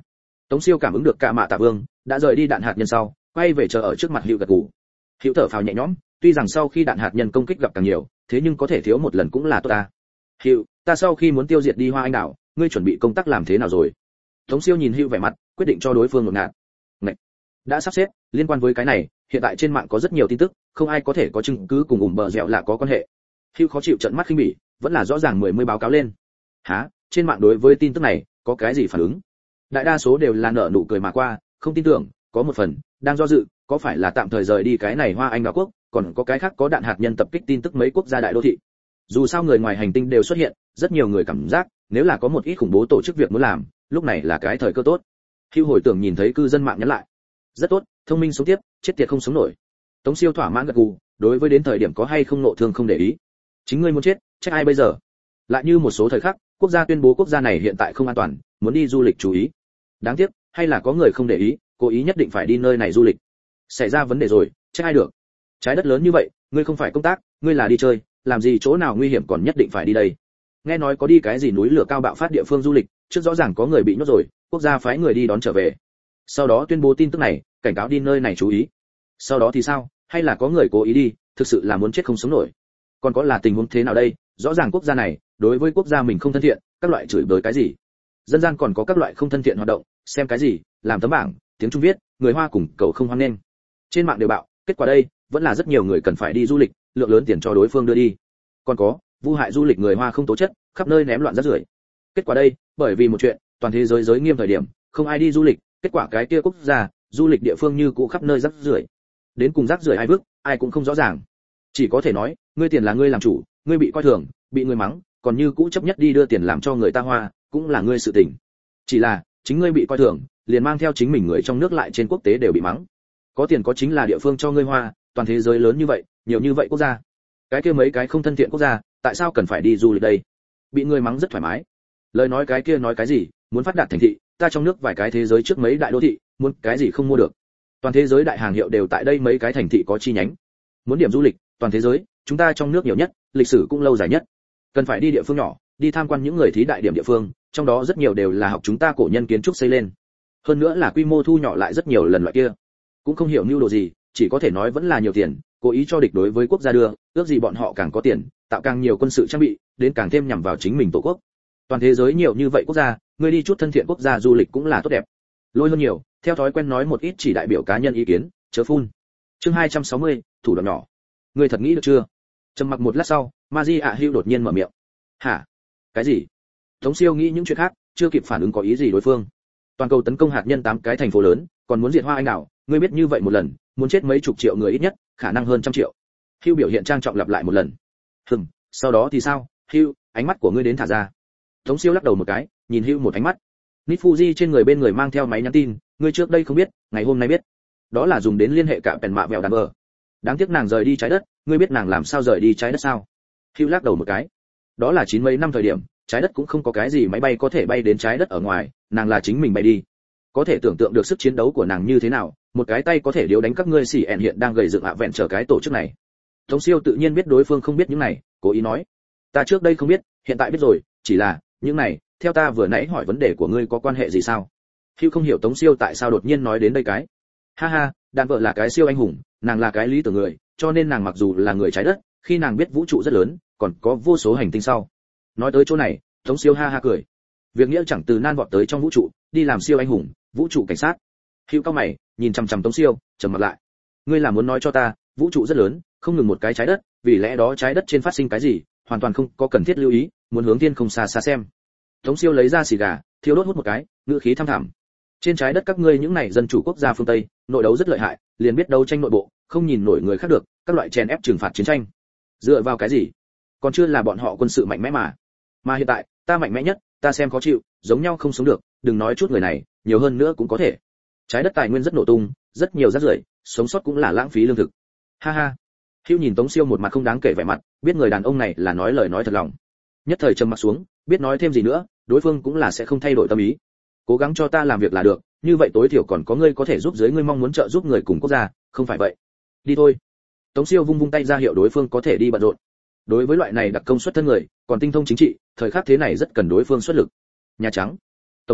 Tống Siêu cảm ứng được cả mạ tạ vương đã rời đi đạn hạt nhân sau, quay về chờ ở trước mặt Hữu gật gù. Hữu thở phào nhẹ nhõm, tuy rằng sau khi đạn hạt nhân công kích gặp càng nhiều, thế nhưng có thể thiếu một lần cũng là tốt ta. Hữu, ta sau khi muốn tiêu diệt đi Hoa Anh đảo, ngươi chuẩn bị công tác làm thế nào rồi? Tống Siêu nhìn Hữu vẻ mặt, quyết định cho đối phương một ngạt. Ngậy. Đã sắp xếp, liên quan với cái này, hiện tại trên mạng có rất nhiều tin tức, không ai có thể có chứng cứ cùng ủng bờ dẻo là có quan hệ. Hữu khó chịu trợn mắt khinh bỉ, vẫn là rõ ràng mười mươi báo cáo lên. Hả? Trên mạng đối với tin tức này, có cái gì phản ứng? Đại đa số đều là nở nụ cười mà qua, không tin tưởng, có một phần đang do dự, có phải là tạm thời rời đi cái này Hoa Anh đảo quốc, còn có cái khác có đạn hạt nhân tập kích tin tức mấy quốc gia đại đô thị. Dù sao người ngoài hành tinh đều xuất hiện, rất nhiều người cảm giác, nếu là có một ít khủng bố tổ chức việc muốn làm, lúc này là cái thời cơ tốt. Hữu hồi tưởng nhìn thấy cư dân mạng nhắn lại. Rất tốt, thông minh sống tiếp, chết tiệt không sống nổi. Tống Siêu thỏa mãn gật gù, đối với đến thời điểm có hay không nộ thương không để ý. Chính ngươi muốn chết, trách ai bây giờ? Lại như một số thời khắc, quốc gia tuyên bố quốc gia này hiện tại không an toàn, muốn đi du lịch chú ý. Đáng tiếc, hay là có người không để ý, cố ý nhất định phải đi nơi này du lịch. Xảy ra vấn đề rồi, trách ai được? Trái đất lớn như vậy, ngươi không phải công tác, ngươi là đi chơi, làm gì chỗ nào nguy hiểm còn nhất định phải đi đây? Nghe nói có đi cái gì núi lửa cao bạo phát địa phương du lịch, trước rõ ràng có người bị nhốt rồi, quốc gia phái người đi đón trở về. Sau đó tuyên bố tin tức này, cảnh cáo đi nơi này chú ý. Sau đó thì sao? Hay là có người cố ý đi, thực sự là muốn chết không sống nổi? Còn có là tình huống thế nào đây? Rõ ràng quốc gia này, đối với quốc gia mình không thân thiện, các loại chửi bới cái gì? Dân gian còn có các loại không thân thiện hoạt động, xem cái gì, làm tấm bảng, tiếng Trung viết, người Hoa cùng cầu không hoan nghênh. Trên mạng đều bạo, kết quả đây, vẫn là rất nhiều người cần phải đi du lịch, lượng lớn tiền cho đối phương đưa đi. Còn có, vu hại du lịch người Hoa không tố chất, khắp nơi ném loạn rác rưởi. Kết quả đây, bởi vì một chuyện, toàn thế giới giới nghiêm thời điểm, không ai đi du lịch, kết quả cái kia quốc gia, du lịch địa phương như cũ khắp nơi rác rưởi. Đến cùng rác rưởi ai vứt, ai cũng không rõ ràng. Chỉ có thể nói, ngươi tiền là ngươi làm chủ, ngươi bị coi thường, bị người mắng, còn như cũ chấp nhất đi đưa tiền làm cho người ta Hoa, cũng là ngươi sự tình. Chỉ là, chính ngươi bị coi thường, liền mang theo chính mình người trong nước lại trên quốc tế đều bị mắng. Có tiền có chính là địa phương cho ngươi Hoa, toàn thế giới lớn như vậy, nhiều như vậy quốc gia. Cái kia mấy cái không thân thiện quốc gia, tại sao cần phải đi du lịch đây? Bị người mắng rất thoải mái. Lời nói cái kia nói cái gì, muốn phát đạt thành thị, ta trong nước vài cái thế giới trước mấy đại đô thị, muốn cái gì không mua được. Toàn thế giới đại hàng hiệu đều tại đây mấy cái thành thị có chi nhánh. Muốn điểm du lịch, toàn thế giới, chúng ta trong nước nhiều nhất, lịch sử cũng lâu dài nhất. Cần phải đi địa phương nhỏ, đi tham quan những người thí đại điểm địa phương, trong đó rất nhiều đều là học chúng ta cổ nhân kiến trúc xây lên. Hơn nữa là quy mô thu nhỏ lại rất nhiều lần loại kia. Cũng không hiểu mưu đồ gì, chỉ có thể nói vẫn là nhiều tiền, cố ý cho địch đối với quốc gia đưa, ước gì bọn họ càng có tiền, tạo càng nhiều quân sự trang bị, đến càng thêm nhằm vào chính mình tổ quốc. Toàn thế giới nhiều như vậy quốc gia, người đi chút thân thiện quốc gia du lịch cũng là tốt đẹp. Lôi hơn nhiều, theo thói quen nói một ít chỉ đại biểu cá nhân ý kiến, chớ phun. Chương hai trăm sáu mươi, thủ đoạn nhỏ. Ngươi thật nghĩ được chưa? Trầm mặc một lát sau, Maji ạ Hữu đột nhiên mở miệng. Hả? Cái gì? Tống Siêu nghĩ những chuyện khác, chưa kịp phản ứng có ý gì đối phương. Toàn cầu tấn công hạt nhân tám cái thành phố lớn, còn muốn diệt Hoa Anh đảo, ngươi biết như vậy một lần, muốn chết mấy chục triệu người ít nhất, khả năng hơn trăm triệu. Hữu biểu hiện trang trọng lặp lại một lần. Hừm, sau đó thì sao? Hữu, ánh mắt của ngươi đến thả ra. Tống Siêu lắc đầu một cái, nhìn Hữu một ánh mắt. Nít Fuji trên người bên người mang theo máy nhắn tin, ngươi trước đây không biết, ngày hôm nay biết. Đó là dùng đến liên hệ cả bèn mạ vẹo đàn bờ. Đáng tiếc nàng rời đi trái đất, ngươi biết nàng làm sao rời đi trái đất sao? Hữu lắc đầu một cái. Đó là chín mấy năm thời điểm, trái đất cũng không có cái gì máy bay có thể bay đến trái đất ở ngoài, nàng là chính mình bay đi. Có thể tưởng tượng được sức chiến đấu của nàng như thế nào, một cái tay có thể điếu đánh các ngươi xỉ ẹn hiện đang gầy dựng ạ vẹn trở cái tổ chức này. Tống Siêu tự nhiên biết đối phương không biết những này, cố ý nói. Ta trước đây không biết, hiện tại biết rồi, chỉ là, những này, theo ta vừa nãy hỏi vấn đề của ngươi có quan hệ gì sao? Hữu không hiểu Tống Siêu tại sao đột nhiên nói đến đây cái. Ha ha, đàn vợ là cái siêu anh hùng, nàng là cái lý tưởng người, cho nên nàng mặc dù là người trái đất, khi nàng biết vũ trụ rất lớn, còn có vô số hành tinh sau. Nói tới chỗ này, Tống Siêu ha ha cười. Việc nghĩa chẳng từ nan vọt tới trong vũ trụ, đi làm siêu anh hùng, vũ trụ cảnh sát. Hữu cao mày, nhìn chằm chằm Tống Siêu, trầm mặt lại. Ngươi là muốn nói cho ta, vũ trụ rất lớn, không ngừng một cái trái đất, vì lẽ đó trái đất trên phát sinh cái gì, hoàn toàn không có cần thiết lưu ý, muốn hướng thiên không xa xa xem. Tống Siêu lấy ra xì gà, thiêu đốt hút một cái, ngữ khí thăm thẳm. Trên trái đất các ngươi những này dân chủ quốc gia phương Tây, nội đấu rất lợi hại, liền biết đấu tranh nội bộ, không nhìn nổi người khác được, các loại chèn ép trừng phạt chiến tranh. Dựa vào cái gì? Còn chưa là bọn họ quân sự mạnh mẽ mà. Mà hiện tại, ta mạnh mẽ nhất, ta xem khó chịu, giống nhau không sống được, đừng nói chút người này, nhiều hơn nữa cũng có thể. Trái đất tài nguyên rất nổ tung, rất nhiều rác rưởi, sống sót cũng là lãng phí lương thực. Ha ha. Hữu nhìn Tống Siêu một mặt không đáng kể vẻ mặt, biết người đàn ông này là nói lời nói thật lòng. Nhất thời trầm mặt xuống, biết nói thêm gì nữa, đối phương cũng là sẽ không thay đổi tâm ý. Cố gắng cho ta làm việc là được, như vậy tối thiểu còn có ngươi có thể giúp dưới ngươi mong muốn trợ giúp người cùng quốc gia, không phải vậy? Đi thôi. Tống Siêu vung vung tay ra hiệu đối phương có thể đi bận rộn. Đối với loại này đặc công xuất thân người, còn tinh thông chính trị, thời khắc thế này rất cần đối phương xuất lực. Nhà Trắng, tổng thống,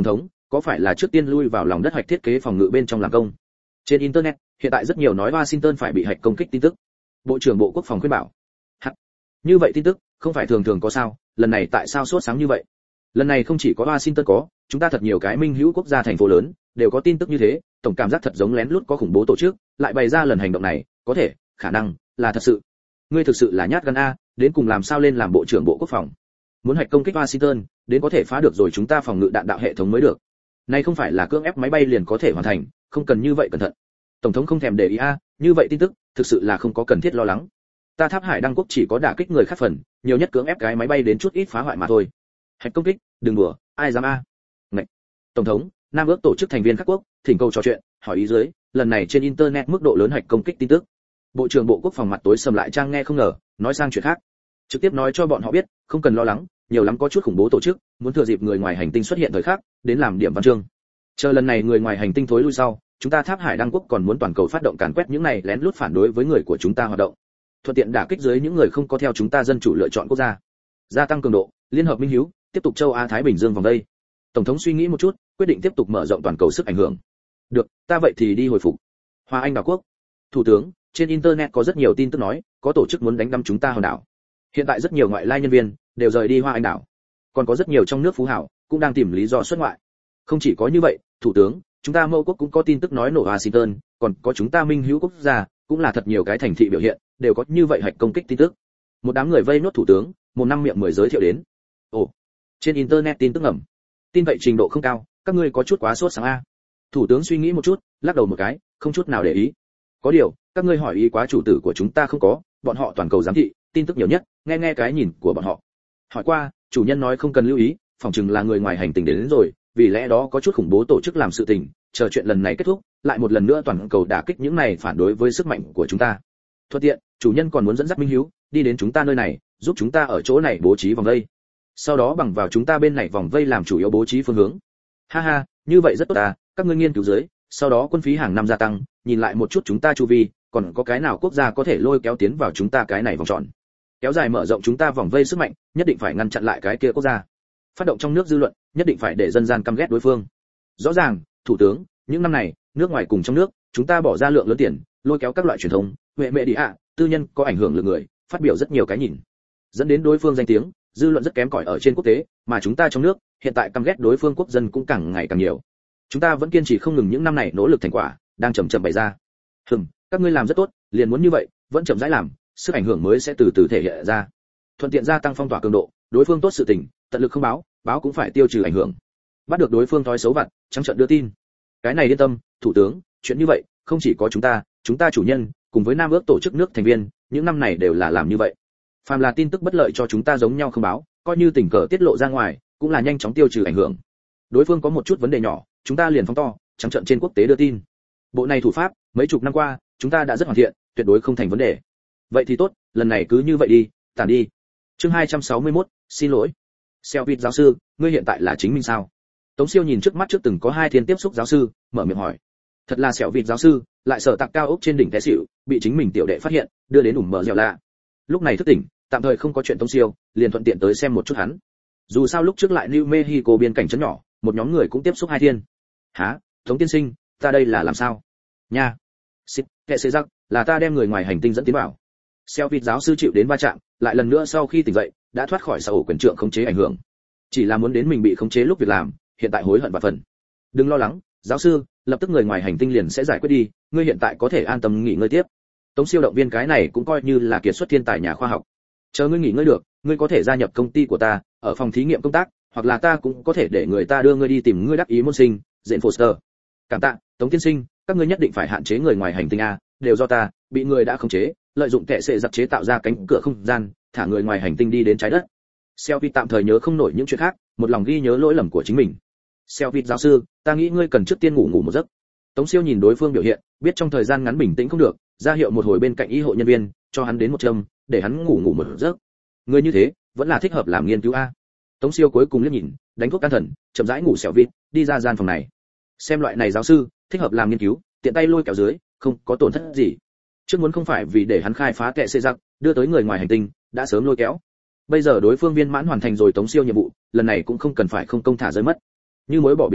có phải là trước tiên lui vào lòng đất hạch thiết kế phòng ngự bên trong làm công. Trên internet hiện tại rất nhiều nói Washington phải bị hạch công kích tin tức. Bộ trưởng Bộ Quốc phòng khuyên bảo. Hắc. Như vậy tin tức không phải thường thường có sao, lần này tại sao sốt sáng như vậy? Lần này không chỉ có Washington có, chúng ta thật nhiều cái minh hữu quốc gia thành phố lớn đều có tin tức như thế, tổng cảm giác thật giống lén lút có khủng bố tổ chức, lại bày ra lần hành động này, có thể, khả năng là thật sự. Ngươi thực sự là nhát gan a, đến cùng làm sao lên làm Bộ trưởng Bộ Quốc phòng? Muốn hạch công kích Washington, đến có thể phá được rồi chúng ta phòng ngự đạn đạo hệ thống mới được. Này không phải là cưỡng ép máy bay liền có thể hoàn thành, không cần như vậy cẩn thận. Tổng thống không thèm để ý a, như vậy tin tức, thực sự là không có cần thiết lo lắng. Ta Tháp Hải Đăng Quốc chỉ có đả kích người khác phần, nhiều nhất cưỡng ép cái máy bay đến chút ít phá hoại mà thôi. Hạch công kích, đừng đùa, ai dám a? Ngậy. Tổng thống, Nam ước tổ chức thành viên các quốc, thỉnh cầu trò chuyện, hỏi ý dưới, lần này trên internet mức độ lớn hạch công kích tin tức. Bộ trưởng Bộ Quốc phòng mặt tối sầm lại trang nghe không ngờ, nói sang chuyện khác. Trực tiếp nói cho bọn họ biết, không cần lo lắng, nhiều lắm có chút khủng bố tổ chức, muốn thừa dịp người ngoài hành tinh xuất hiện thời khắc, đến làm điểm văn chương. Chờ lần này người ngoài hành tinh thối lui sau, chúng ta Tháp Hải Đăng Quốc còn muốn toàn cầu phát động càn quét những này lén lút phản đối với người của chúng ta hoạt động. Thuận tiện đả kích dưới những người không có theo chúng ta dân chủ lựa chọn quốc gia. Gia tăng cường độ, liên hợp minh hiếu, tiếp tục châu Á Thái Bình Dương vòng đây. Tổng thống suy nghĩ một chút, quyết định tiếp tục mở rộng toàn cầu sức ảnh hưởng. Được, ta vậy thì đi hồi phục. Hoa Anh Đảo Quốc. Thủ tướng, trên internet có rất nhiều tin tức nói, có tổ chức muốn đánh đâm chúng ta hòn đảo. Hiện tại rất nhiều ngoại lai nhân viên đều rời đi Hoa Anh Đảo. Còn có rất nhiều trong nước phú hảo cũng đang tìm lý do xuất ngoại. Không chỉ có như vậy, thủ tướng, chúng ta Mẫu quốc cũng có tin tức nói nổ Washington, còn có chúng ta minh hữu quốc gia, cũng là thật nhiều cái thành thị biểu hiện, đều có như vậy hạch công kích tin tức. Một đám người vây nốt thủ tướng, một năm miệng mười giới thiệu đến. Ồ, trên internet tin tức ngầm. Tin vậy trình độ không cao, các ngươi có chút quá sốt sáng a. Thủ tướng suy nghĩ một chút, lắc đầu một cái, không chút nào để ý. Có điều, các ngươi hỏi ý quá chủ tử của chúng ta không có, bọn họ toàn cầu giám thị, tin tức nhiều nhất, nghe nghe cái nhìn của bọn họ. Hỏi qua, chủ nhân nói không cần lưu ý, phòng chừng là người ngoài hành tinh đến, đến rồi, vì lẽ đó có chút khủng bố tổ chức làm sự tình, chờ chuyện lần này kết thúc, lại một lần nữa toàn cầu đả kích những này phản đối với sức mạnh của chúng ta. Thuận tiện, chủ nhân còn muốn dẫn dắt minh hiếu đi đến chúng ta nơi này, giúp chúng ta ở chỗ này bố trí vòng vây. Sau đó bằng vào chúng ta bên này vòng vây làm chủ yếu bố trí phương hướng. Ha ha, như vậy rất tốt à, các ngươi nghiên cứu dưới, sau đó quân phí hàng năm gia tăng, nhìn lại một chút chúng ta chu vi, còn có cái nào quốc gia có thể lôi kéo tiến vào chúng ta cái này vòng tròn. Kéo dài mở rộng chúng ta vòng vây sức mạnh, nhất định phải ngăn chặn lại cái kia quốc gia. Phát động trong nước dư luận, nhất định phải để dân gian căm ghét đối phương. Rõ ràng, thủ tướng, những năm này, nước ngoài cùng trong nước, chúng ta bỏ ra lượng lớn tiền, lôi kéo các loại truyền thông, huệ mẹ đi ạ, tư nhân có ảnh hưởng lực người, phát biểu rất nhiều cái nhìn, dẫn đến đối phương danh tiếng, dư luận rất kém cỏi ở trên quốc tế, mà chúng ta trong nước, hiện tại căm ghét đối phương quốc dân cũng càng ngày càng nhiều. Chúng ta vẫn kiên trì không ngừng những năm này nỗ lực thành quả, đang chậm chậm bày ra. Hừm, các ngươi làm rất tốt, liền muốn như vậy, vẫn chậm rãi làm, sức ảnh hưởng mới sẽ từ từ thể hiện ra. Thuận tiện gia tăng phong tỏa cường độ, đối phương tốt sự tình, tận lực không báo, báo cũng phải tiêu trừ ảnh hưởng. Bắt được đối phương thói xấu vặt, trắng trợn đưa tin. Cái này yên tâm, thủ tướng, chuyện như vậy, không chỉ có chúng ta, chúng ta chủ nhân, cùng với Nam ước tổ chức nước thành viên, những năm này đều là làm như vậy. Phàm là tin tức bất lợi cho chúng ta giống nhau không báo, coi như tình cờ tiết lộ ra ngoài, cũng là nhanh chóng tiêu trừ ảnh hưởng. Đối phương có một chút vấn đề nhỏ, chúng ta liền phóng to, trắng trợn trên quốc tế đưa tin. Bộ này thủ pháp, mấy chục năm qua, chúng ta đã rất hoàn thiện, tuyệt đối không thành vấn đề. Vậy thì tốt, lần này cứ như vậy đi, tản đi. Chương hai trăm sáu mươi mốt, xin lỗi. Selvit giáo sư, ngươi hiện tại là chính mình sao? Tống Siêu nhìn trước mắt trước từng có hai thiên tiếp xúc giáo sư, mở miệng hỏi. Thật là Selvit giáo sư, lại sở tạc cao ốc trên đỉnh té xỉu, bị chính mình tiểu đệ phát hiện, đưa đến ủng mở dẻo lạ. Lúc này thức tỉnh, tạm thời không có chuyện Tống Siêu, liền thuận tiện tới xem một chút hắn. Dù sao lúc trước lại New Mexico biên cảnh trấn nhỏ, một nhóm người cũng tiếp xúc hai thiên. Hả, Tống tiên sinh, ta đây là làm sao? Nha. Xịt, kệ xế rắc, là ta đem người ngoài hành tinh dẫn tiến vào. Selvit giáo sư chịu đến va chạm, lại lần nữa sau khi tỉnh dậy, đã thoát khỏi sở hữu quyền trượng khống chế ảnh hưởng. Chỉ là muốn đến mình bị khống chế lúc việc làm, hiện tại hối hận và phần. Đừng lo lắng, giáo sư, lập tức người ngoài hành tinh liền sẽ giải quyết đi, ngươi hiện tại có thể an tâm nghỉ ngơi tiếp. Tống Siêu động viên cái này cũng coi như là kiệt xuất thiên tài nhà khoa học. Chờ ngươi nghỉ ngơi được, ngươi có thể gia nhập công ty của ta, ở phòng thí nghiệm công tác, hoặc là ta cũng có thể để người ta đưa ngươi đi tìm ngươi đắc ý môn sinh, Jane Foster. Cảm tạ, Tống tiên sinh, các ngươi nhất định phải hạn chế người ngoài hành tinh a, đều do ta, bị người đã khống chế, lợi dụng kẻ sẽ giặc chế tạo ra cánh cửa không gian, thả người ngoài hành tinh đi đến trái đất. Selvit tạm thời nhớ không nổi những chuyện khác, một lòng ghi nhớ lỗi lầm của chính mình. Selvit giáo sư, ta nghĩ ngươi cần trước tiên ngủ ngủ một giấc. Tống Siêu nhìn đối phương biểu hiện, biết trong thời gian ngắn bình tĩnh không được, ra hiệu một hồi bên cạnh y hộ nhân viên, cho hắn đến một châm, để hắn ngủ ngủ một giấc. Ngươi như thế, vẫn là thích hợp làm nghiên cứu a. Tống Siêu cuối cùng liếc nhìn, đánh thuốc can thần, chậm rãi ngủ Selvit, đi ra gian phòng này. Xem loại này giáo sư, thích hợp làm nghiên cứu, tiện tay lôi kéo dưới, không có tổn thất gì. Trước muốn không phải vì để hắn khai phá kệ xê giặc, đưa tới người ngoài hành tinh, đã sớm lôi kéo. Bây giờ đối phương viên mãn hoàn thành rồi Tống Siêu nhiệm vụ, lần này cũng không cần phải không công thả rơi mất. Như mối bỏ biển a,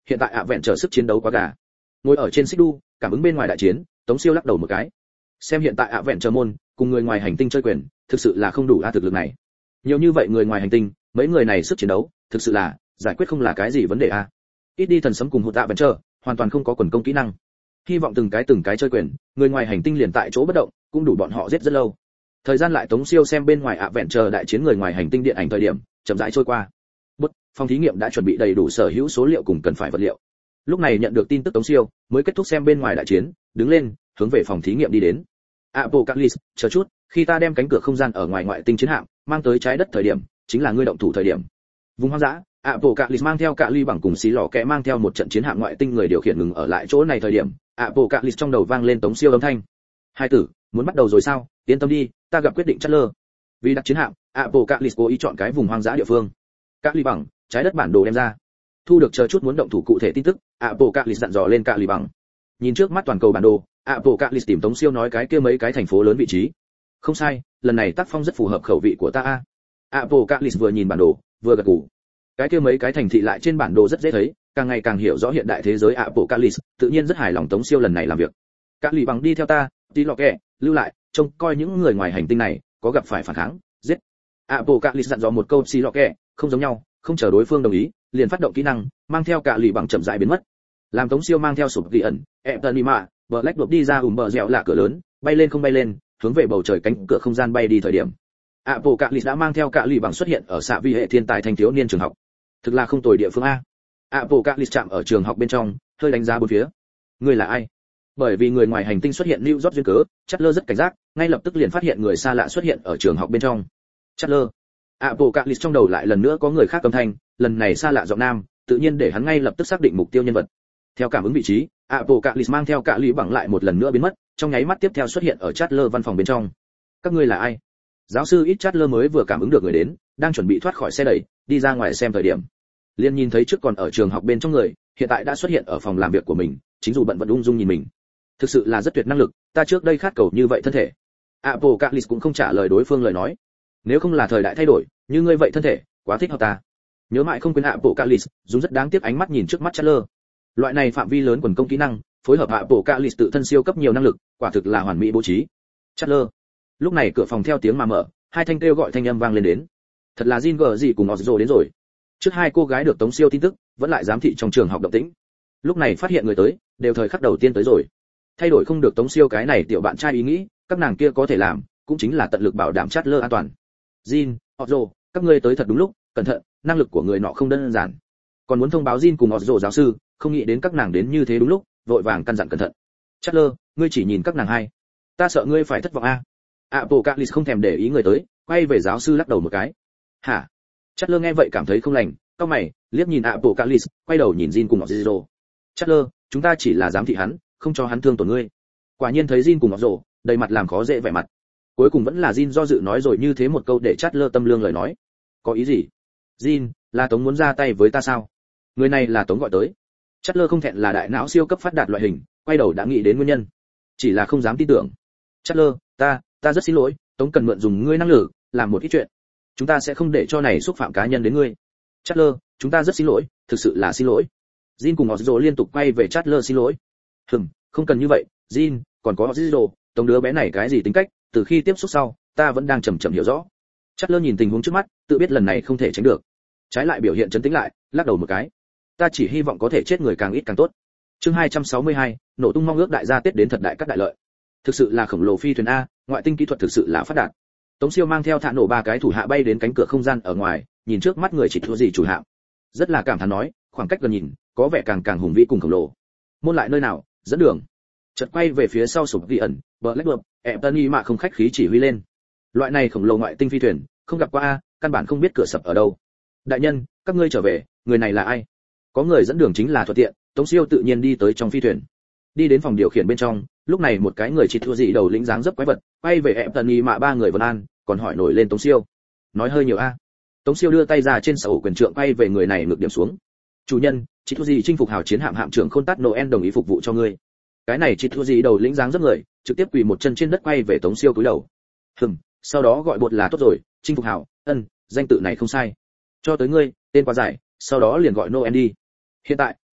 hiện tại ạ vẹn trở sức chiến đấu quá gà. Ngồi ở trên xích đu, cảm ứng bên ngoài đại chiến, Tống Siêu lắc đầu một cái. Xem hiện tại ạ vẹn trở môn, cùng người ngoài hành tinh chơi quyền, thực sự là không đủ a thực lực này. Nhiều như vậy người ngoài hành tinh, mấy người này sức chiến đấu, thực sự là giải quyết không là cái gì vấn đề a. Ít đi thần sấm cùng hụt ạ vẹn trở, hoàn toàn không có quần công kỹ năng. Hy vọng từng cái từng cái chơi quyền, người ngoài hành tinh liền tại chỗ bất động, cũng đủ bọn họ giết rất lâu. Thời gian lại Tống Siêu xem bên ngoài ạ vẹn chờ đại chiến người ngoài hành tinh điện ảnh thời điểm, chậm rãi trôi qua. Bút, phòng thí nghiệm đã chuẩn bị đầy đủ sở hữu số liệu cùng cần phải vật liệu. Lúc này nhận được tin tức Tống Siêu, mới kết thúc xem bên ngoài đại chiến, đứng lên, hướng về phòng thí nghiệm đi đến. Apocalypse, chờ chút, khi ta đem cánh cửa không gian ở ngoài ngoại tinh chiến hạm mang tới trái đất thời điểm, chính là ngươi động thủ thời điểm. Vùng hoang dã, Apocalypse mang theo cả ly bằng cùng xí lò kẽ mang theo một trận chiến hạm ngoại tinh người điều khiển ngừng ở lại chỗ này thời điểm, Apocalypse trong đầu vang lên Tống Siêu âm thanh. Hai tử, muốn bắt đầu rồi sao? Yên tâm đi, ta gặp quyết định chất lơ. Vì đặt chiến hạm, Apocalypse cố ý chọn cái vùng hoang dã địa phương. Cả ly bằng, trái đất bản đồ đem ra. Thu được chờ chút muốn động thủ cụ thể tin tức, Apocalypse dặn dò lên cả ly bằng. Nhìn trước mắt toàn cầu bản đồ, Apocalypse tìm Tống Siêu nói cái kia mấy cái thành phố lớn vị trí. Không sai, lần này tác phong rất phù hợp khẩu vị của ta a. Apocalypse vừa nhìn bản đồ, vừa gật gù. Cái kia mấy cái thành thị lại trên bản đồ rất dễ thấy, càng ngày càng hiểu rõ hiện đại thế giới Apocalypse, tự nhiên rất hài lòng Tống Siêu lần này làm việc. Các lì bằng đi theo ta, tí lọ kẹ, lưu lại, trông coi những người ngoài hành tinh này có gặp phải phản kháng, giết. Apocalypse dặn dò một câu xì lọ kẹ, không giống nhau, không chờ đối phương đồng ý, liền phát động kỹ năng, mang theo cả lì bằng chậm rãi biến mất. Làm Tống Siêu mang theo sụp ghi ẩn, Eptonima, Black đột đi ra ùm bờ dẻo lạ cửa lớn, bay lên không bay lên, hướng về bầu trời cánh cửa không gian bay đi thời điểm. Apocalypse đã mang theo cả lì bằng xuất hiện ở xạ vi hệ thiên tài thanh thiếu niên trường học. Thực là không tồi địa phương a. Apocalypse chạm ở trường học bên trong, hơi đánh giá bốn phía. Người là ai? Bởi vì người ngoài hành tinh xuất hiện New York duyên cớ, Chatler rất cảnh giác, ngay lập tức liền phát hiện người xa lạ xuất hiện ở trường học bên trong. Chatler. Apocalypse trong đầu lại lần nữa có người khác âm thanh, lần này xa lạ giọng nam, tự nhiên để hắn ngay lập tức xác định mục tiêu nhân vật. Theo cảm ứng vị trí, Apocalypse mang theo cả lý bằng lại một lần nữa biến mất, trong nháy mắt tiếp theo xuất hiện ở Chatler văn phòng bên trong. Các ngươi là ai? Giáo sư ít Chatler mới vừa cảm ứng được người đến, đang chuẩn bị thoát khỏi xe đẩy, đi ra ngoài xem thời điểm. Liên nhìn thấy trước còn ở trường học bên trong người, hiện tại đã xuất hiện ở phòng làm việc của mình, chính dù bận vẫn ung dung nhìn mình. Thực sự là rất tuyệt năng lực, ta trước đây khát cầu như vậy thân thể. Apocalypse cũng không trả lời đối phương lời nói. Nếu không là thời đại thay đổi, như ngươi vậy thân thể, quá thích hợp ta. Nhớ mãi không quên Apocalypse, dùng rất đáng tiếc ánh mắt nhìn trước mắt Chatler. Loại này phạm vi lớn quần công kỹ năng, phối hợp Apocalypse tự thân siêu cấp nhiều năng lực, quả thực là hoàn mỹ bố trí. Chatler. Lúc này cửa phòng theo tiếng mà mở, hai thanh kêu gọi thanh âm vang lên đến. Thật là Jin gờ gì cùng Ozzo đến rồi. Trước hai cô gái được Tống Siêu tin tức, vẫn lại giám thị trong trường học động tĩnh. Lúc này phát hiện người tới, đều thời khắc đầu tiên tới rồi. Thay đổi không được Tống Siêu cái này tiểu bạn trai ý nghĩ, các nàng kia có thể làm, cũng chính là tận lực bảo đảm Chatler an toàn. Jin, Ozzo, các ngươi tới thật đúng lúc, cẩn thận, năng lực của người nọ không đơn giản. Còn muốn thông báo Jin cùng Ozzo giáo sư, không nghĩ đến các nàng đến như thế đúng lúc, vội vàng căn dặn cẩn thận. Chatler, ngươi chỉ nhìn các nàng hai, ta sợ ngươi phải thất vọng a. Apocalypse không thèm để ý người tới, quay về giáo sư lắc đầu một cái. Hả? Chatler nghe vậy cảm thấy không lành, cau mày, liếc nhìn Apocalypse, quay đầu nhìn Jin cùng Ozzo. Chatler, chúng ta chỉ là giám thị hắn, không cho hắn thương tổn ngươi. Quả nhiên thấy Jin cùng Ozzo, đầy mặt làm khó dễ vẻ mặt. Cuối cùng vẫn là Jin do dự nói rồi như thế một câu để Chatler tâm lương lời nói. Có ý gì? Jin, là Tống muốn ra tay với ta sao? Người này là Tống gọi tới. Chatler không thẹn là đại não siêu cấp phát đạt loại hình, quay đầu đã nghĩ đến nguyên nhân. Chỉ là không dám tin tưởng. Chatler, ta, ta rất xin lỗi, Tống cần mượn dùng ngươi năng lực, làm một ít chuyện. Chúng ta sẽ không để cho này xúc phạm cá nhân đến ngươi. Chatler, chúng ta rất xin lỗi, thực sự là xin lỗi. Jin cùng Ozzo liên tục quay về Chatler xin lỗi. Hừm, không cần như vậy, Jin, còn có Ozzo, Tống đứa bé này cái gì tính cách, từ khi tiếp xúc sau, ta vẫn đang chậm chậm hiểu rõ. Chatler nhìn tình huống trước mắt, tự biết lần này không thể tránh được. Trái lại biểu hiện trấn tĩnh lại, lắc đầu một cái. Ta chỉ hy vọng có thể chết người càng ít càng tốt. Chương hai trăm sáu mươi hai, nổ tung mong ước đại gia Tết đến thật đại các đại lợi. Thực sự là khổng lồ phi thuyền a, ngoại tinh kỹ thuật thực sự là phát đạt. Tống Siêu mang theo thả nổ ba cái thủ hạ bay đến cánh cửa không gian ở ngoài, nhìn trước mắt người chỉ thua gì chủ hạm. Rất là cảm thán nói, khoảng cách gần nhìn, có vẻ càng càng hùng vĩ cùng khổng lồ. Môn lại nơi nào, dẫn đường. Chợt quay về phía sau sụp vị ẩn, Black Đột, Eptony mà không khách khí chỉ huy lên. Loại này khổng lồ ngoại tinh phi thuyền, không gặp qua a, căn bản không biết cửa sập ở đâu. Đại nhân, các ngươi trở về, người này là ai? Có người dẫn đường chính là thuận tiện, Tống Siêu tự nhiên đi tới trong phi thuyền. Đi đến phòng điều khiển bên trong, lúc này một cái người chỉ thua gì đầu lĩnh dáng dấp quái vật, quay về Eptony mà ba người vân an, còn hỏi nổi lên Tống Siêu. Nói hơi nhiều a. Tống Siêu đưa tay ra trên sổ quyền trượng quay về người này ngược điểm xuống. Chủ nhân, chỉ thua gì chinh phục hào chiến hạm hạm trưởng Khôn Tát Noel đồng ý phục vụ cho ngươi. Cái này chỉ thua gì đầu lĩnh dáng dấp người, trực tiếp quỳ một chân trên đất quay về Tống Siêu cúi đầu. Hừm, sau đó gọi bột là tốt rồi, chinh phục hào, ân, danh tự này không sai. Cho tới ngươi, tên quá dài, sau đó liền gọi Noel đi. Hiện tại,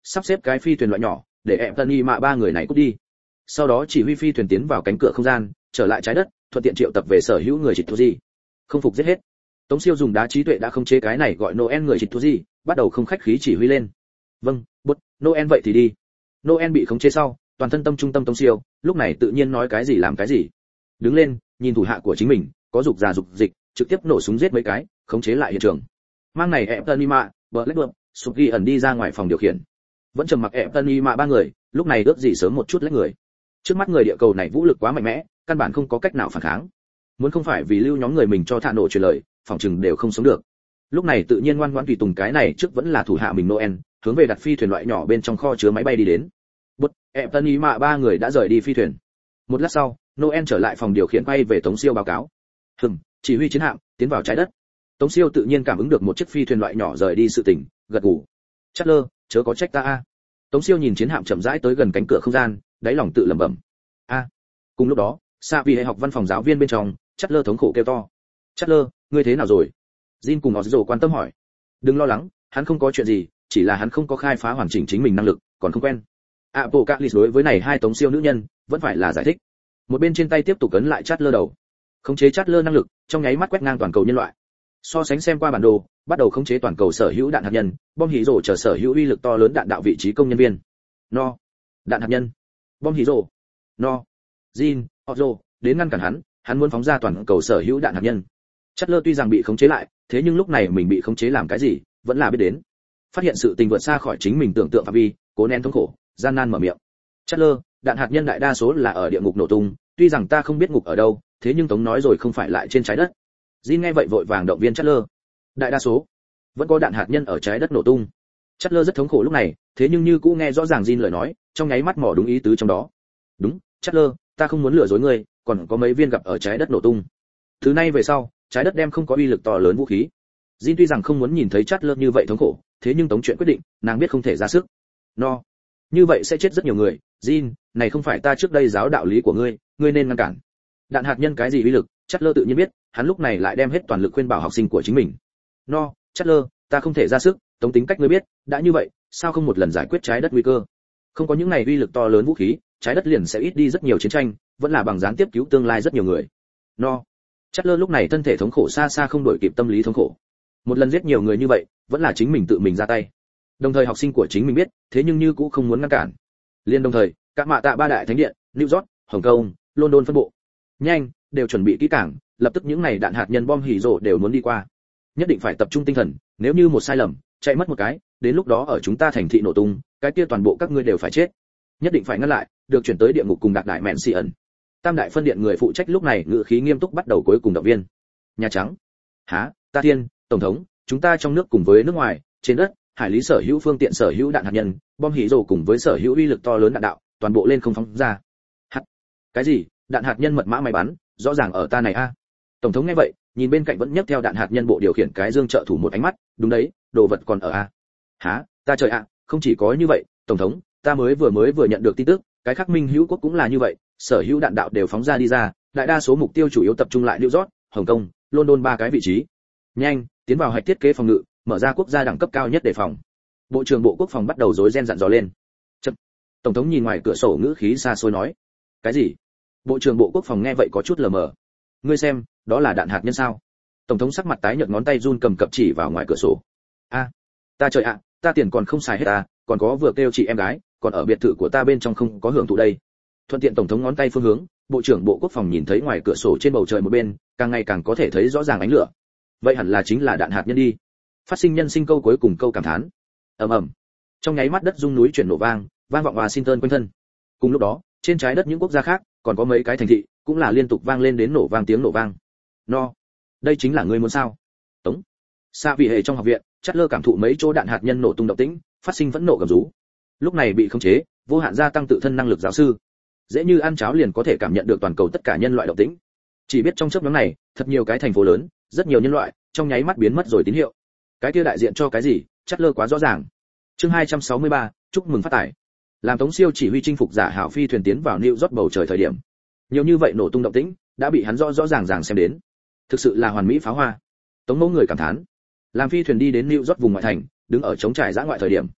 sắp xếp cái phi thuyền loại nhỏ để ẹp tân y mạ ba người này cút đi. Sau đó chỉ huy phi thuyền tiến vào cánh cửa không gian, trở lại trái đất, thuận tiện triệu tập về sở hữu người Chịt Thú Di. Không phục giết hết. Tống Siêu dùng đá trí tuệ đã không chế cái này gọi Noel người Chịt Thú Di, bắt đầu không khách khí chỉ huy lên. Vâng, bút, Noel vậy thì đi. Noel bị khống chế sau, toàn thân tâm trung tâm Tống Siêu, lúc này tự nhiên nói cái gì làm cái gì. Đứng lên, nhìn thủ hạ của chính mình, có dục già dục dịch, trực tiếp nổ súng giết mấy cái, khống chế lại hiện trường. Mang này ẹp tân y mạ, bờ lách bượm, sụp ghi ẩn đi ra ngoài phòng điều khiển. Vẫn trầm mặc ẹp tân y mạ ba người, lúc này ước gì sớm một chút lấy người. Trước mắt người địa cầu này vũ lực quá mạnh mẽ, căn bản không có cách nào phản kháng. Muốn không phải vì lưu nhóm người mình cho thả nổ truyền lời, phòng chừng đều không sống được. Lúc này tự nhiên ngoan ngoãn tùy tùng cái này trước vẫn là thủ hạ mình Noel, hướng về đặt phi thuyền loại nhỏ bên trong kho chứa máy bay đi đến. Bút, ẹp tân y mạ ba người đã rời đi phi thuyền. Một lát sau, Noel trở lại phòng điều khiển quay về Tống Siêu báo cáo. Hừm, chỉ huy chiến hạm tiến vào trái đất. Tống Siêu tự nhiên cảm ứng được một chiếc phi thuyền loại nhỏ rời đi sự tình, gật gù. Chắc lơ, chớ có trách ta a. Tống Siêu nhìn chiến hạm chậm rãi tới gần cánh cửa không gian, đáy lòng tự lẩm bẩm. A. Cùng lúc đó, xa vì hệ học văn phòng giáo viên bên trong, Chắc lơ thống khổ kêu to. Chắc lơ, ngươi thế nào rồi? Jin cùng Ozzo quan tâm hỏi. Đừng lo lắng, hắn không có chuyện gì, chỉ là hắn không có khai phá hoàn chỉnh chính mình năng lực, còn không quen. Apocalypse đối với này hai Tống Siêu nữ nhân, vẫn phải là giải thích. Một bên trên tay tiếp tục ấn lại Chắc lơ đầu. Khống chế Chắc lơ năng lực, trong nháy mắt quét ngang toàn cầu nhân loại. So sánh xem qua bản đồ, bắt đầu khống chế toàn cầu sở hữu đạn hạt nhân, bom hỉ rồ chờ sở hữu uy lực to lớn đạn đạo vị trí công nhân viên. No. Đạn hạt nhân. Bom hỉ rồ. No. Jin, Ozzo, đến ngăn cản hắn, hắn muốn phóng ra toàn cầu sở hữu đạn hạt nhân. Chắc lơ tuy rằng bị khống chế lại, thế nhưng lúc này mình bị khống chế làm cái gì, vẫn là biết đến. Phát hiện sự tình vượt xa khỏi chính mình tưởng tượng phạm vi, cố nén thống khổ, gian nan mở miệng. Chắc lơ, đạn hạt nhân đại đa số là ở địa ngục nổ tung, tuy rằng ta không biết ngục ở đâu, thế nhưng Tống nói rồi không phải lại trên trái đất. Jin nghe vậy vội vàng động viên Chắc lơ. Đại đa số vẫn có đạn hạt nhân ở trái đất nổ tung. Chắc lơ rất thống khổ lúc này, thế nhưng như cũ nghe rõ ràng Jin lời nói, trong nháy mắt mò đúng ý tứ trong đó. Đúng, Chắc lơ, ta không muốn lừa dối ngươi, còn có mấy viên gặp ở trái đất nổ tung. Thứ này về sau, trái đất đem không có uy lực to lớn vũ khí. Jin tuy rằng không muốn nhìn thấy Chắc lơ như vậy thống khổ, thế nhưng Tống chuyện quyết định, nàng biết không thể ra sức. No, như vậy sẽ chết rất nhiều người. Jin, này không phải ta trước đây giáo đạo lý của ngươi, ngươi nên ngăn cản. Đạn hạt nhân cái gì uy lực, Chắc lơ tự nhiên biết, hắn lúc này lại đem hết toàn lực khuyên bảo học sinh của chính mình. No, Chắc lơ, ta không thể ra sức, Tống tính cách ngươi biết, đã như vậy, sao không một lần giải quyết trái đất nguy cơ? Không có những này uy lực to lớn vũ khí, trái đất liền sẽ ít đi rất nhiều chiến tranh, vẫn là bằng gián tiếp cứu tương lai rất nhiều người. No. Chắc lơ lúc này thân thể thống khổ xa xa không đổi kịp tâm lý thống khổ. Một lần giết nhiều người như vậy, vẫn là chính mình tự mình ra tay. Đồng thời học sinh của chính mình biết, thế nhưng như cũng không muốn ngăn cản. Liên đồng thời, các mạ tạ ba đại thánh điện, New York, Hồng Kông, London phân bộ. Nhanh, đều chuẩn bị kỹ càng, lập tức những này đạn hạt nhân bom hỉ rồ đều muốn đi qua. Nhất định phải tập trung tinh thần, nếu như một sai lầm, chạy mất một cái, đến lúc đó ở chúng ta thành thị nổ tung, cái kia toàn bộ các ngươi đều phải chết. Nhất định phải ngăn lại, được chuyển tới địa ngục cùng đặc đại mẹn xì ẩn. Tam đại phân điện người phụ trách lúc này ngữ khí nghiêm túc bắt đầu cuối cùng động viên. Nhà Trắng. Hả, ta thiên, tổng thống, chúng ta trong nước cùng với nước ngoài, trên đất, hải lý sở hữu phương tiện sở hữu đạn hạt nhân, bom hỉ rồ cùng với sở hữu uy lực to lớn đạn đạo, toàn bộ lên không phóng ra. Hạt. Cái gì? Đạn hạt nhân mật mã máy bắn, rõ ràng ở ta này a. Tổng thống nghe vậy, nhìn bên cạnh vẫn nhấc theo đạn hạt nhân bộ điều khiển cái dương trợ thủ một ánh mắt, đúng đấy, đồ vật còn ở a. Hả, ta trời ạ, không chỉ có như vậy, tổng thống, ta mới vừa mới vừa nhận được tin tức, cái khác minh hữu quốc cũng là như vậy, sở hữu đạn đạo đều phóng ra đi ra, đại đa số mục tiêu chủ yếu tập trung lại New York, Hồng Kông, London ba cái vị trí. Nhanh, tiến vào hạch thiết kế phòng ngự, mở ra quốc gia đẳng cấp cao nhất đề phòng. Bộ trưởng Bộ Quốc phòng bắt đầu rối ren dặn dò lên. Chậm. Tổng thống nhìn ngoài cửa sổ ngữ khí xa xôi nói. Cái gì? Bộ trưởng Bộ Quốc phòng nghe vậy có chút lờ mờ. Ngươi xem, đó là đạn hạt nhân sao? Tổng thống sắc mặt tái nhợt, ngón tay run cầm cập chỉ vào ngoài cửa sổ. A, ta trời ạ, ta tiền còn không xài hết à, còn có vừa kêu chị em gái, còn ở biệt thự của ta bên trong không có hưởng thụ đây. Thuận tiện tổng thống ngón tay phương hướng, bộ trưởng Bộ Quốc phòng nhìn thấy ngoài cửa sổ trên bầu trời một bên, càng ngày càng có thể thấy rõ ràng ánh lửa. Vậy hẳn là chính là đạn hạt nhân đi. Phát sinh nhân sinh câu cuối cùng câu cảm thán. Ầm ầm. Trong nháy mắt đất rung núi chuyển nổ vang, vang vọng Washington quanh thân. Cùng lúc đó, trên trái đất những quốc gia khác, còn có mấy cái thành thị, cũng là liên tục vang lên đến nổ vang tiếng nổ vang. No, đây chính là ngươi muốn sao? Tống. Xa vị hệ trong học viện, Chát Lơ cảm thụ mấy chỗ đạn hạt nhân nổ tung động tĩnh, phát sinh vẫn nộ gầm rú. Lúc này bị khống chế, vô hạn gia tăng tự thân năng lực giáo sư. Dễ như ăn cháo liền có thể cảm nhận được toàn cầu tất cả nhân loại động tĩnh. Chỉ biết trong chớp nhoáng này, thật nhiều cái thành phố lớn, rất nhiều nhân loại, trong nháy mắt biến mất rồi tín hiệu. Cái kia đại diện cho cái gì, Chát Lơ quá rõ ràng. Chương hai trăm sáu mươi ba, chúc mừng phát tài. Làm Tống Siêu chỉ huy chinh phục giả hảo phi thuyền tiến vào New York bầu trời thời điểm, nhiều như vậy nổ tung động tĩnh, đã bị hắn rõ rõ ràng ràng xem đến. Thực sự là hoàn mỹ pháo hoa. Tống Mẫu người cảm thán. Làm phi thuyền đi đến New York vùng ngoại thành, đứng ở trống trải dã ngoại thời điểm,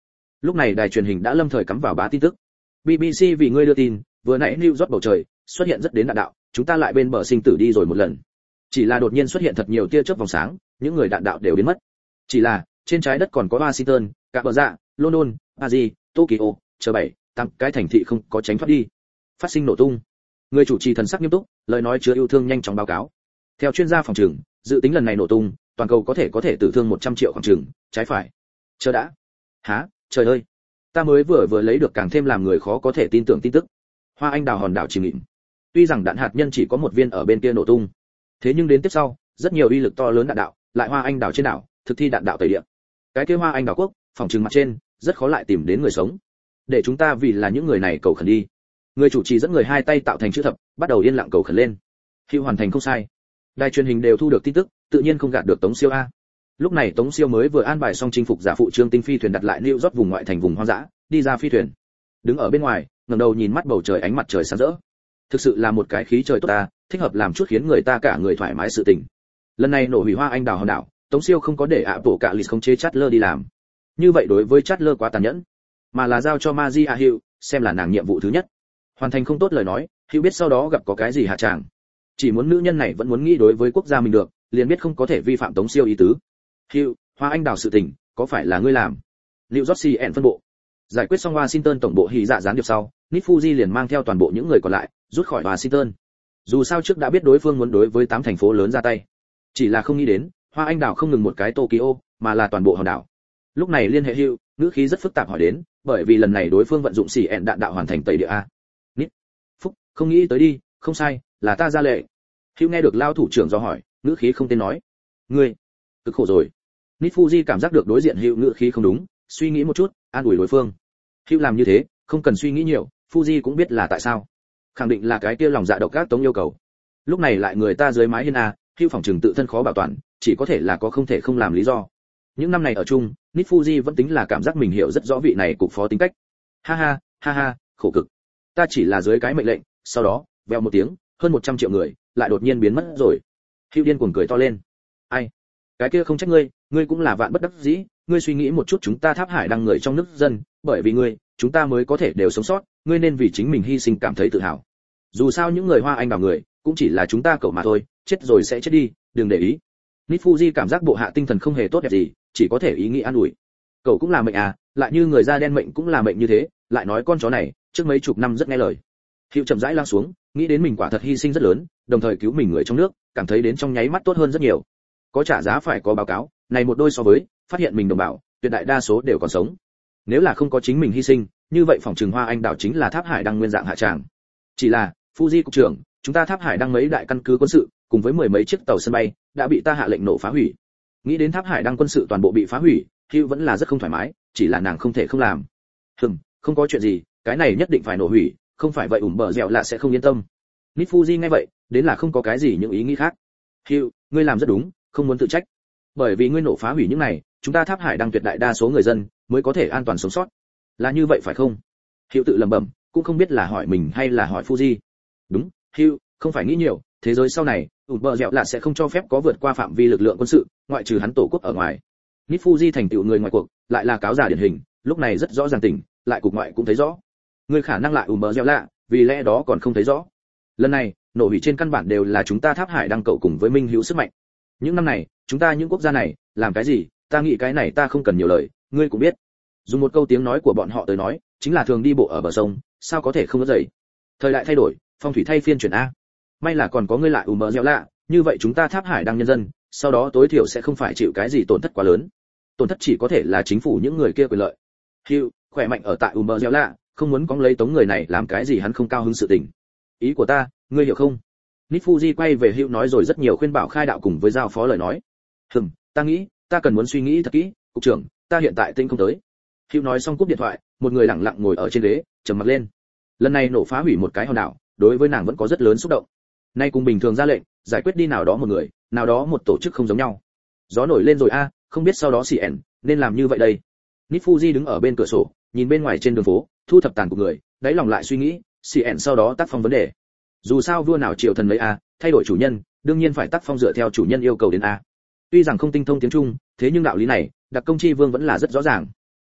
Lúc này đài truyền hình đã lâm thời cắm vào bá tin tức. bê bê xê vì ngươi đưa tin, vừa nãy New York bầu trời xuất hiện rất đến đạn đạo, chúng ta lại bên bờ sinh tử đi rồi một lần. Chỉ là đột nhiên xuất hiện thật nhiều tia chớp vòng sáng, những người đạn đạo đều biến mất. Chỉ là trên trái đất còn có Washington, cả bờ dạ, London, Paris, Tokyo, chờ bảy, tám cái thành thị không có tránh thoát đi. Phát sinh nổ tung. Người chủ trì thần sắc nghiêm túc, lời nói chứa yêu thương nhanh chóng báo cáo. Theo chuyên gia phòng trường, dự tính lần này nổ tung, toàn cầu có thể có thể tử thương một trăm triệu khoảng chừng, trái phải. Chờ đã. Hả, trời ơi. Ta mới vừa vừa lấy được càng thêm làm người khó có thể tin tưởng tin tức. Hoa Anh Đào hòn đảo chìm nghỉm. Tuy rằng đạn hạt nhân chỉ có một viên ở bên kia nổ tung, thế nhưng đến tiếp sau, rất nhiều uy lực to lớn đạn đạo, lại Hoa Anh Đào trên đảo, thực thi đạn đạo tẩy địa. Cái kia Hoa Anh Đào quốc, phòng trường mặt trên, rất khó lại tìm đến người sống. Để chúng ta vì là những người này cầu khẩn đi. Người chủ trì dẫn người hai tay tạo thành chữ thập, bắt đầu yên lặng cầu khẩn lên. Hữu hoàn thành không sai. Đài truyền hình đều thu được tin tức, tự nhiên không gạt được Tống Siêu a. Lúc này Tống Siêu mới vừa an bài xong chinh phục giả phụ Trương Tinh phi thuyền đặt lại New York vùng ngoại thành vùng hoang dã, đi ra phi thuyền. Đứng ở bên ngoài, ngẩng đầu nhìn mắt bầu trời ánh mặt trời sáng rỡ. Thực sự là một cái khí trời tốt ta, thích hợp làm chút khiến người ta cả người thoải mái sự tình. Lần này nổ hủy Hoa Anh Đào hòn đảo, Tống Siêu không có để ạ bộ cả lịch không chế Chatler đi làm. Như vậy đối với Chatler quá tàn nhẫn, mà là giao cho Magia Hill, xem là nàng nhiệm vụ thứ nhất. Hoàn thành không tốt lời nói, Hill biết sau đó gặp có cái gì hạ tràng. Chỉ muốn nữ nhân này vẫn muốn nghĩ đối với quốc gia mình được, liền biết không có thể vi phạm Tống Siêu ý tứ. Hill, Hoa Anh Đào sự tình, có phải là ngươi làm? New York xê en phân bộ. Giải quyết xong Washington tổng bộ hỉ dạ gián điệp sau, Nick Fuji liền mang theo toàn bộ những người còn lại, rút khỏi Washington. Dù sao trước đã biết đối phương muốn đối với tám thành phố lớn ra tay. Chỉ là không nghĩ đến, Hoa Anh Đào không ngừng một cái Tokyo, mà là toàn bộ hòn đảo. Lúc này liên hệ Hữu, ngữ khí rất phức tạp hỏi đến, bởi vì lần này đối phương vận dụng xỉ ẹn đạn đạo hoàn thành tẩy địa a. Nít. Phúc, không nghĩ tới đi, không sai, là ta ra lệnh. Hữu nghe được lao thủ trưởng do hỏi, ngữ khí không tên nói. Ngươi, cực khổ rồi. Nít Fuji cảm giác được đối diện Hữu ngữ khí không đúng, suy nghĩ một chút, an ủi đối phương. Hữu làm như thế, không cần suy nghĩ nhiều, Fuji cũng biết là tại sao. Khẳng định là cái kia lòng dạ độc ác Tống yêu cầu. Lúc này lại người ta dưới mái hiên a, Hữu phòng trường tự thân khó bảo toàn, chỉ có thể là có không thể không làm lý do. Những năm này ở chung, Nít Fuji vẫn tính là cảm giác mình hiểu rất rõ vị này cục phó tính cách. Ha ha, ha ha, khổ cực. Ta chỉ là dưới cái mệnh lệnh, sau đó, vèo một tiếng, hơn một trăm triệu người lại đột nhiên biến mất rồi. Hữu điên cuồng cười to lên. Ai? Cái kia không trách ngươi, ngươi cũng là vạn bất đắc dĩ, ngươi suy nghĩ một chút chúng ta Tháp Hải đang người trong nước dân, bởi vì ngươi, chúng ta mới có thể đều sống sót, ngươi nên vì chính mình hy sinh cảm thấy tự hào. Dù sao những người Hoa Anh Đào người, cũng chỉ là chúng ta cậu mà thôi, chết rồi sẽ chết đi, đừng để ý. Nít Fuji cảm giác bộ hạ tinh thần không hề tốt đẹp gì, chỉ có thể ý nghĩ an ủi. Cậu cũng là mệnh à, lại như người da đen mệnh cũng là mệnh như thế, lại nói con chó này, trước mấy chục năm rất nghe lời. Hữu chậm rãi lăng xuống, nghĩ đến mình quả thật hy sinh rất lớn, đồng thời cứu mình người trong nước, cảm thấy đến trong nháy mắt tốt hơn rất nhiều. Có trả giá phải có báo cáo, này một đôi so với, phát hiện mình đồng bào, tuyệt đại đa số đều còn sống. Nếu là không có chính mình hy sinh, như vậy phòng trường Hoa Anh Đào chính là Tháp Hải đang nguyên dạng hạ tràng. Chỉ là, Fuji cục trưởng, chúng ta Tháp Hải đang mấy đại căn cứ quân sự, cùng với mười mấy chiếc tàu sân bay, đã bị ta hạ lệnh nổ phá hủy. Nghĩ đến Tháp Hải đang quân sự toàn bộ bị phá hủy, Hugh vẫn là rất không thoải mái, chỉ là nàng không thể không làm. Hừm, không có chuyện gì, cái này nhất định phải nổ hủy, không phải vậy ủm bờ dẻo là sẽ không yên tâm. Nít Fuji nghe vậy, đến là không có cái gì những ý nghĩ khác. Hugh, ngươi làm rất đúng, không muốn tự trách. Bởi vì ngươi nổ phá hủy những này, chúng ta Tháp Hải đang tuyệt đại đa số người dân mới có thể an toàn sống sót. Là như vậy phải không? Hugh tự lẩm bẩm, cũng không biết là hỏi mình hay là hỏi Fuji. Đúng, Hugh, không phải nghĩ nhiều, thế giới sau này, ủm bờ dẻo là sẽ không cho phép có vượt qua phạm vi lực lượng quân sự, ngoại trừ hắn tổ quốc ở ngoài. Nít Fuji thành tựu người ngoài cuộc, lại là cáo giả điển hình, lúc này rất rõ ràng tỉnh, lại cục ngoại cũng thấy rõ. Người khả năng lại ủm bờ dẻo lạ, vì lẽ đó còn không thấy rõ. Lần này, nổ hủy trên căn bản đều là chúng ta Tháp Hải đang cậu cùng với Minh Hữu sức mạnh. Những năm này, chúng ta những quốc gia này, làm cái gì, ta nghĩ cái này ta không cần nhiều lời, ngươi cũng biết. Dùng một câu tiếng nói của bọn họ tới nói, chính là thường đi bộ ở bờ sông, sao có thể không có dậy. Thời đại thay đổi, phong thủy thay phiên chuyển a. May là còn có ngươi lại ủm bờ dẻo lạ, như vậy chúng ta Tháp Hải đang nhân dân, sau đó tối thiểu sẽ không phải chịu cái gì tổn thất quá lớn. Tổn thất chỉ có thể là chính phủ những người kia quyền lợi. Hugh, khỏe mạnh ở tại ủm bờ dẻo lạ, không muốn cóng lấy tống người này làm cái gì hắn không cao hứng sự tình. Ý của ta, ngươi hiểu không? Nít Fuji quay về Hugh nói rồi rất nhiều khuyên bảo khai đạo cùng với giao phó lời nói. Hừm, ta nghĩ, ta cần muốn suy nghĩ thật kỹ, cục trưởng, ta hiện tại tinh không tới. Hugh nói xong cúp điện thoại, một người lặng lặng ngồi ở trên ghế, trầm mặc lên. Lần này nổ phá hủy một cái hòn đảo, đối với nàng vẫn có rất lớn xúc động. Nay cùng bình thường ra lệnh, giải quyết đi nào đó một người, nào đó một tổ chức không giống nhau. Gió nổi lên rồi a, không biết sau đó xì ẻn nên làm như vậy đây. Nít Fuji đứng ở bên cửa sổ, nhìn bên ngoài trên đường phố, thu thập tàn của người, đáy lòng lại suy nghĩ, xì ẻn sau đó tác phong vấn đề. Dù sao vua nào triều thần lấy a, thay đổi chủ nhân, đương nhiên phải tác phong dựa theo chủ nhân yêu cầu đến a. Tuy rằng không tinh thông tiếng Trung, thế nhưng đạo lý này, đặc công chi vương vẫn là rất rõ ràng.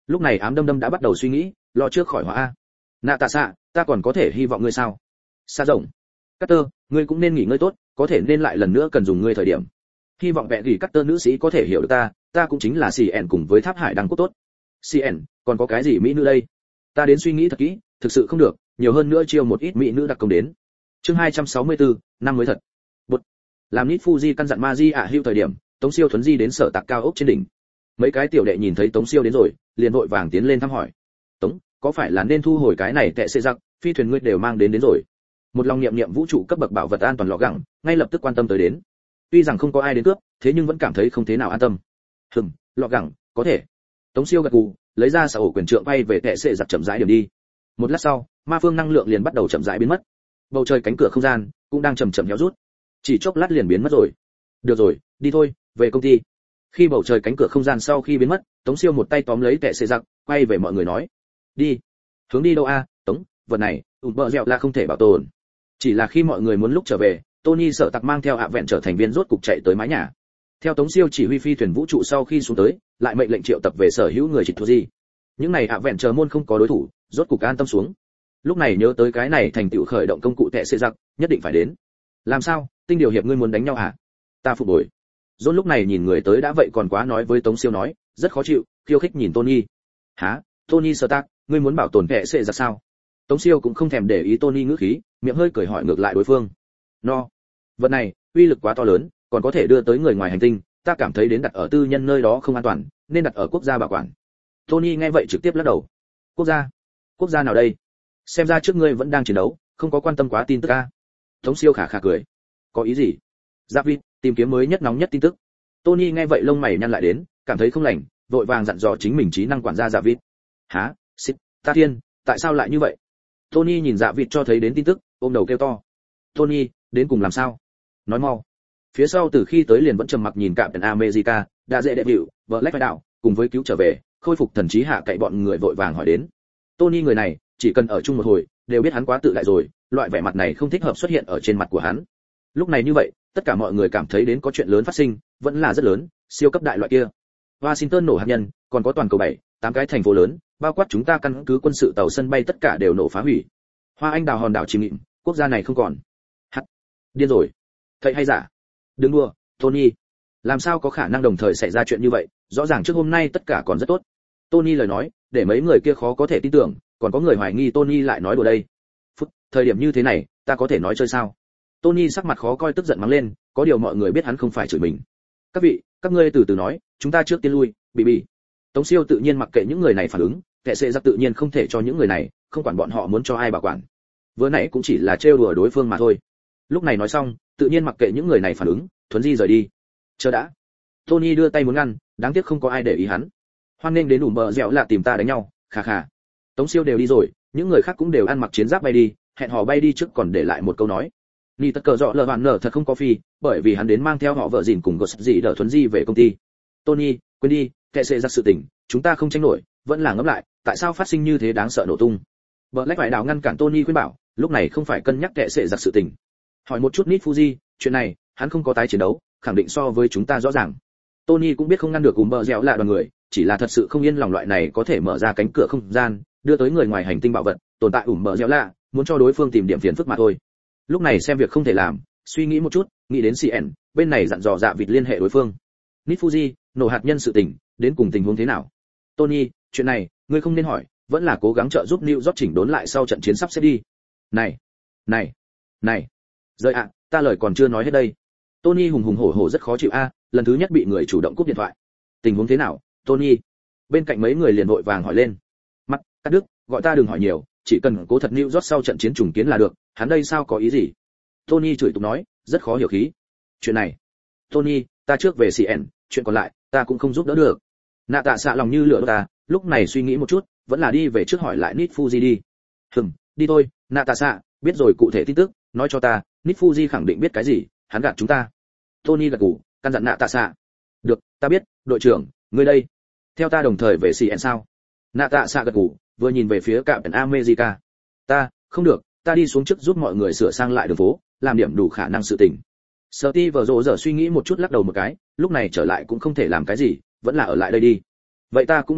Lúc này ám đâm đâm đã bắt đầu suy nghĩ, lo trước khỏi họa a. Nạ tạ xạ, ta còn có thể hy vọng ngươi sao? Sa rộng. Carter, ngươi cũng nên nghỉ ngơi tốt, có thể nên lại lần nữa cần dùng ngươi thời điểm. Hy vọng vẽ gỉ Carter nữ sĩ có thể hiểu được ta, ta cũng chính là xì ẻn cùng với Tháp Hải đăng quốc tốt. xê en, còn có cái gì mỹ nữ đây? Ta đến suy nghĩ thật kỹ, thực sự không được, nhiều hơn nữa chiêu một ít mỹ nữ đặc công đến. Chương hai trăm sáu mươi tư, năm mới thật. Bụt. Làm Nít Fuji căn dặn Maji ạ hưu thời điểm, Tống Siêu thuấn di đến sở tạc cao ốc trên đỉnh. Mấy cái tiểu đệ nhìn thấy Tống Siêu đến rồi, liền vội vàng tiến lên thăm hỏi. Tống, có phải là nên thu hồi cái này tệ xệ giặc, phi thuyền ngươi đều mang đến đến rồi. Một lòng niệm niệm vũ trụ cấp bậc bảo vật an toàn lọ gẳng, ngay lập tức quan tâm tới đến. Tuy rằng không có ai đến cướp, thế nhưng vẫn cảm thấy không thế nào an tâm. Hừm, lọ gẳng, có thể. Tống Siêu gật gù, lấy ra sở ổ quyền trượng bay về tệ xệ giặc chậm rãi điểm đi. Một lát sau, ma phương năng lượng liền bắt đầu chậm rãi biến mất. Bầu trời cánh cửa không gian cũng đang chậm chậm héo rút. Chỉ chốc lát liền biến mất rồi. Được rồi, đi thôi, về công ty. Khi bầu trời cánh cửa không gian sau khi biến mất, Tống Siêu một tay tóm lấy tệ xệ giặc, quay về mọi người nói: "Đi." Hướng đi đâu a, Tống? Vật này, ủn bợ dẻo là không thể bảo tồn. Chỉ là khi mọi người muốn lúc trở về, Tony sợ tặc mang theo ạ vẹn trở thành viên rốt cục chạy tới mái nhà. Theo Tống Siêu chỉ huy phi thuyền vũ trụ sau khi xuống tới, lại mệnh lệnh triệu tập về sở hữu người chỉ thua gì. Những này ạ vẹn chờ môn không có đối thủ, rốt cục an tâm xuống. Lúc này nhớ tới cái này thành tựu khởi động công cụ tệ xệ giặc, nhất định phải đến. Làm sao, tinh điều hiệp ngươi muốn đánh nhau hả? Ta phục bồi. John lúc này nhìn người tới đã vậy còn quá nói với Tống Siêu nói, rất khó chịu, khiêu khích nhìn Tony. Hả? Tony Stark, ngươi muốn bảo tồn tệ xệ giặc sao? Tống Siêu cũng không thèm để ý Tony ngữ khí, miệng hơi cười hỏi ngược lại đối phương. No. Vật này, uy lực quá to lớn, còn có thể đưa tới người ngoài hành tinh, ta cảm thấy đến đặt ở tư nhân nơi đó không an toàn, nên đặt ở quốc gia bảo quản. Tony nghe vậy trực tiếp lắc đầu. Quốc gia? Quốc gia nào đây? Xem ra trước ngươi vẫn đang chiến đấu, không có quan tâm quá tin tức a. Tống Siêu khả khả cười. Có ý gì? David, tìm kiếm mới nhất nóng nhất tin tức. Tony nghe vậy lông mày nhăn lại đến, cảm thấy không lành, vội vàng dặn dò chính mình trí năng quản gia David. Hả? Xích, ta thiên, tại sao lại như vậy? Tony nhìn David cho thấy đến tin tức, ôm đầu kêu to. Tony, đến cùng làm sao? Nói mau. Phía sau từ khi tới liền vẫn trầm mặc nhìn Captain America, đã dễ đệ biểu, Black phải đạo, cùng với cứu trở về, khôi phục thần trí hạ cậy bọn người vội vàng hỏi đến. Tony người này, chỉ cần ở chung một hồi, đều biết hắn quá tự đại rồi, loại vẻ mặt này không thích hợp xuất hiện ở trên mặt của hắn. Lúc này như vậy, tất cả mọi người cảm thấy đến có chuyện lớn phát sinh, vẫn là rất lớn, siêu cấp đại loại kia. Washington nổ hạt nhân, còn có toàn cầu bảy, tám cái thành phố lớn, bao quát chúng ta căn cứ quân sự tàu sân bay tất cả đều nổ phá hủy. Hoa Anh đào hòn đảo chìm nghỉm, quốc gia này không còn. Hắt, điên rồi. Thầy hay giả? Đừng đùa, Tony. Làm sao có khả năng đồng thời xảy ra chuyện như vậy, rõ ràng trước hôm nay tất cả còn rất tốt. Tony lời nói, để mấy người kia khó có thể tin tưởng, còn có người hoài nghi Tony lại nói đùa đây. Phút, thời điểm như thế này, ta có thể nói chơi sao? Tony sắc mặt khó coi tức giận mắng lên, có điều mọi người biết hắn không phải chửi mình. Các vị, các ngươi từ từ nói, chúng ta trước tiên lui, bị bị. Tống Siêu tự nhiên mặc kệ những người này phản ứng, kẻ sẽ ra tự nhiên không thể cho những người này, không quản bọn họ muốn cho ai bảo quản. Vừa nãy cũng chỉ là trêu đùa đối phương mà thôi. Lúc này nói xong, tự nhiên mặc kệ những người này phản ứng, thuấn di rời đi. Chờ đã. Tony đưa tay muốn ngăn, đáng tiếc không có ai để ý hắn. Hoan nên đến đủ bờ dẻo là tìm ta đánh nhau, khà khà. Tống Siêu đều đi rồi, những người khác cũng đều ăn mặc chiến giáp bay đi, hẹn hò bay đi trước còn để lại một câu nói. Ni tất cờ rõ lờ hoàn nở thật không có phi, bởi vì hắn đến mang theo họ vợ dìn cùng gột gì đỡ thuấn di về công ty. Tony, quên đi, kệ sẽ ra sự tình, chúng ta không tranh nổi, vẫn là ngẫm lại, tại sao phát sinh như thế đáng sợ nổ tung. Black phải đảo ngăn cản Tony khuyên bảo, lúc này không phải cân nhắc kệ sẽ ra sự tình. Hỏi một chút Nít Fuji, chuyện này, hắn không có tái chiến đấu, khẳng định so với chúng ta rõ ràng. Tony cũng biết không ngăn được cùng bờ dẻo lạ đoàn người, chỉ là thật sự không yên lòng loại này có thể mở ra cánh cửa không gian, đưa tới người ngoài hành tinh bảo vật, tồn tại ủm bờ dẻo lạ, muốn cho đối phương tìm điểm phiền phức mà thôi. Lúc này xem việc không thể làm, suy nghĩ một chút, nghĩ đến xê en, bên này dặn dò Dạ Vịt liên hệ đối phương. Nít Fuji, nổ hạt nhân sự tình, đến cùng tình huống thế nào? Tony, chuyện này, ngươi không nên hỏi, vẫn là cố gắng trợ giúp New York chỉnh đốn lại sau trận chiến sắp xếp đi. Này, này, này, rời ạ, ta lời còn chưa nói hết đây. Tony hùng hùng hổ hổ rất khó chịu a, lần thứ nhất bị người chủ động cúp điện thoại. Tình huống thế nào, Tony? Bên cạnh mấy người liền vội vàng hỏi lên. Mắt, cắt đứt, gọi ta đừng hỏi nhiều, chỉ cần cố thật New York sau trận chiến trùng kiến là được, hắn đây sao có ý gì? Tony chửi tục nói, rất khó hiểu khí. Chuyện này, Tony, ta trước về xê en, chuyện còn lại, ta cũng không giúp đỡ được. Nạ tạ xạ lòng như lửa ta, lúc này suy nghĩ một chút, vẫn là đi về trước hỏi lại Nít Fuji đi. Hừm, đi thôi, Nạ tạ xạ, biết rồi cụ thể tin tức, nói cho ta, Nít Fuji khẳng định biết cái gì, hắn gạt chúng ta. Tony gật gù, căn dặn Nạ tạ xạ. Được, ta biết, đội trưởng, ngươi đây. Theo ta đồng thời về xê en sao? Nạ tạ xạ gật gù, vừa nhìn về phía Captain America. Ta, không được, ta đi xuống trước giúp mọi người sửa sang lại đường phố, làm điểm đủ khả năng sự tình. Steve vừa rồi giờ suy nghĩ một chút lắc đầu một cái, lúc này trở lại cũng không thể làm cái gì, vẫn là ở lại đây đi. Vậy ta cũng đi trước,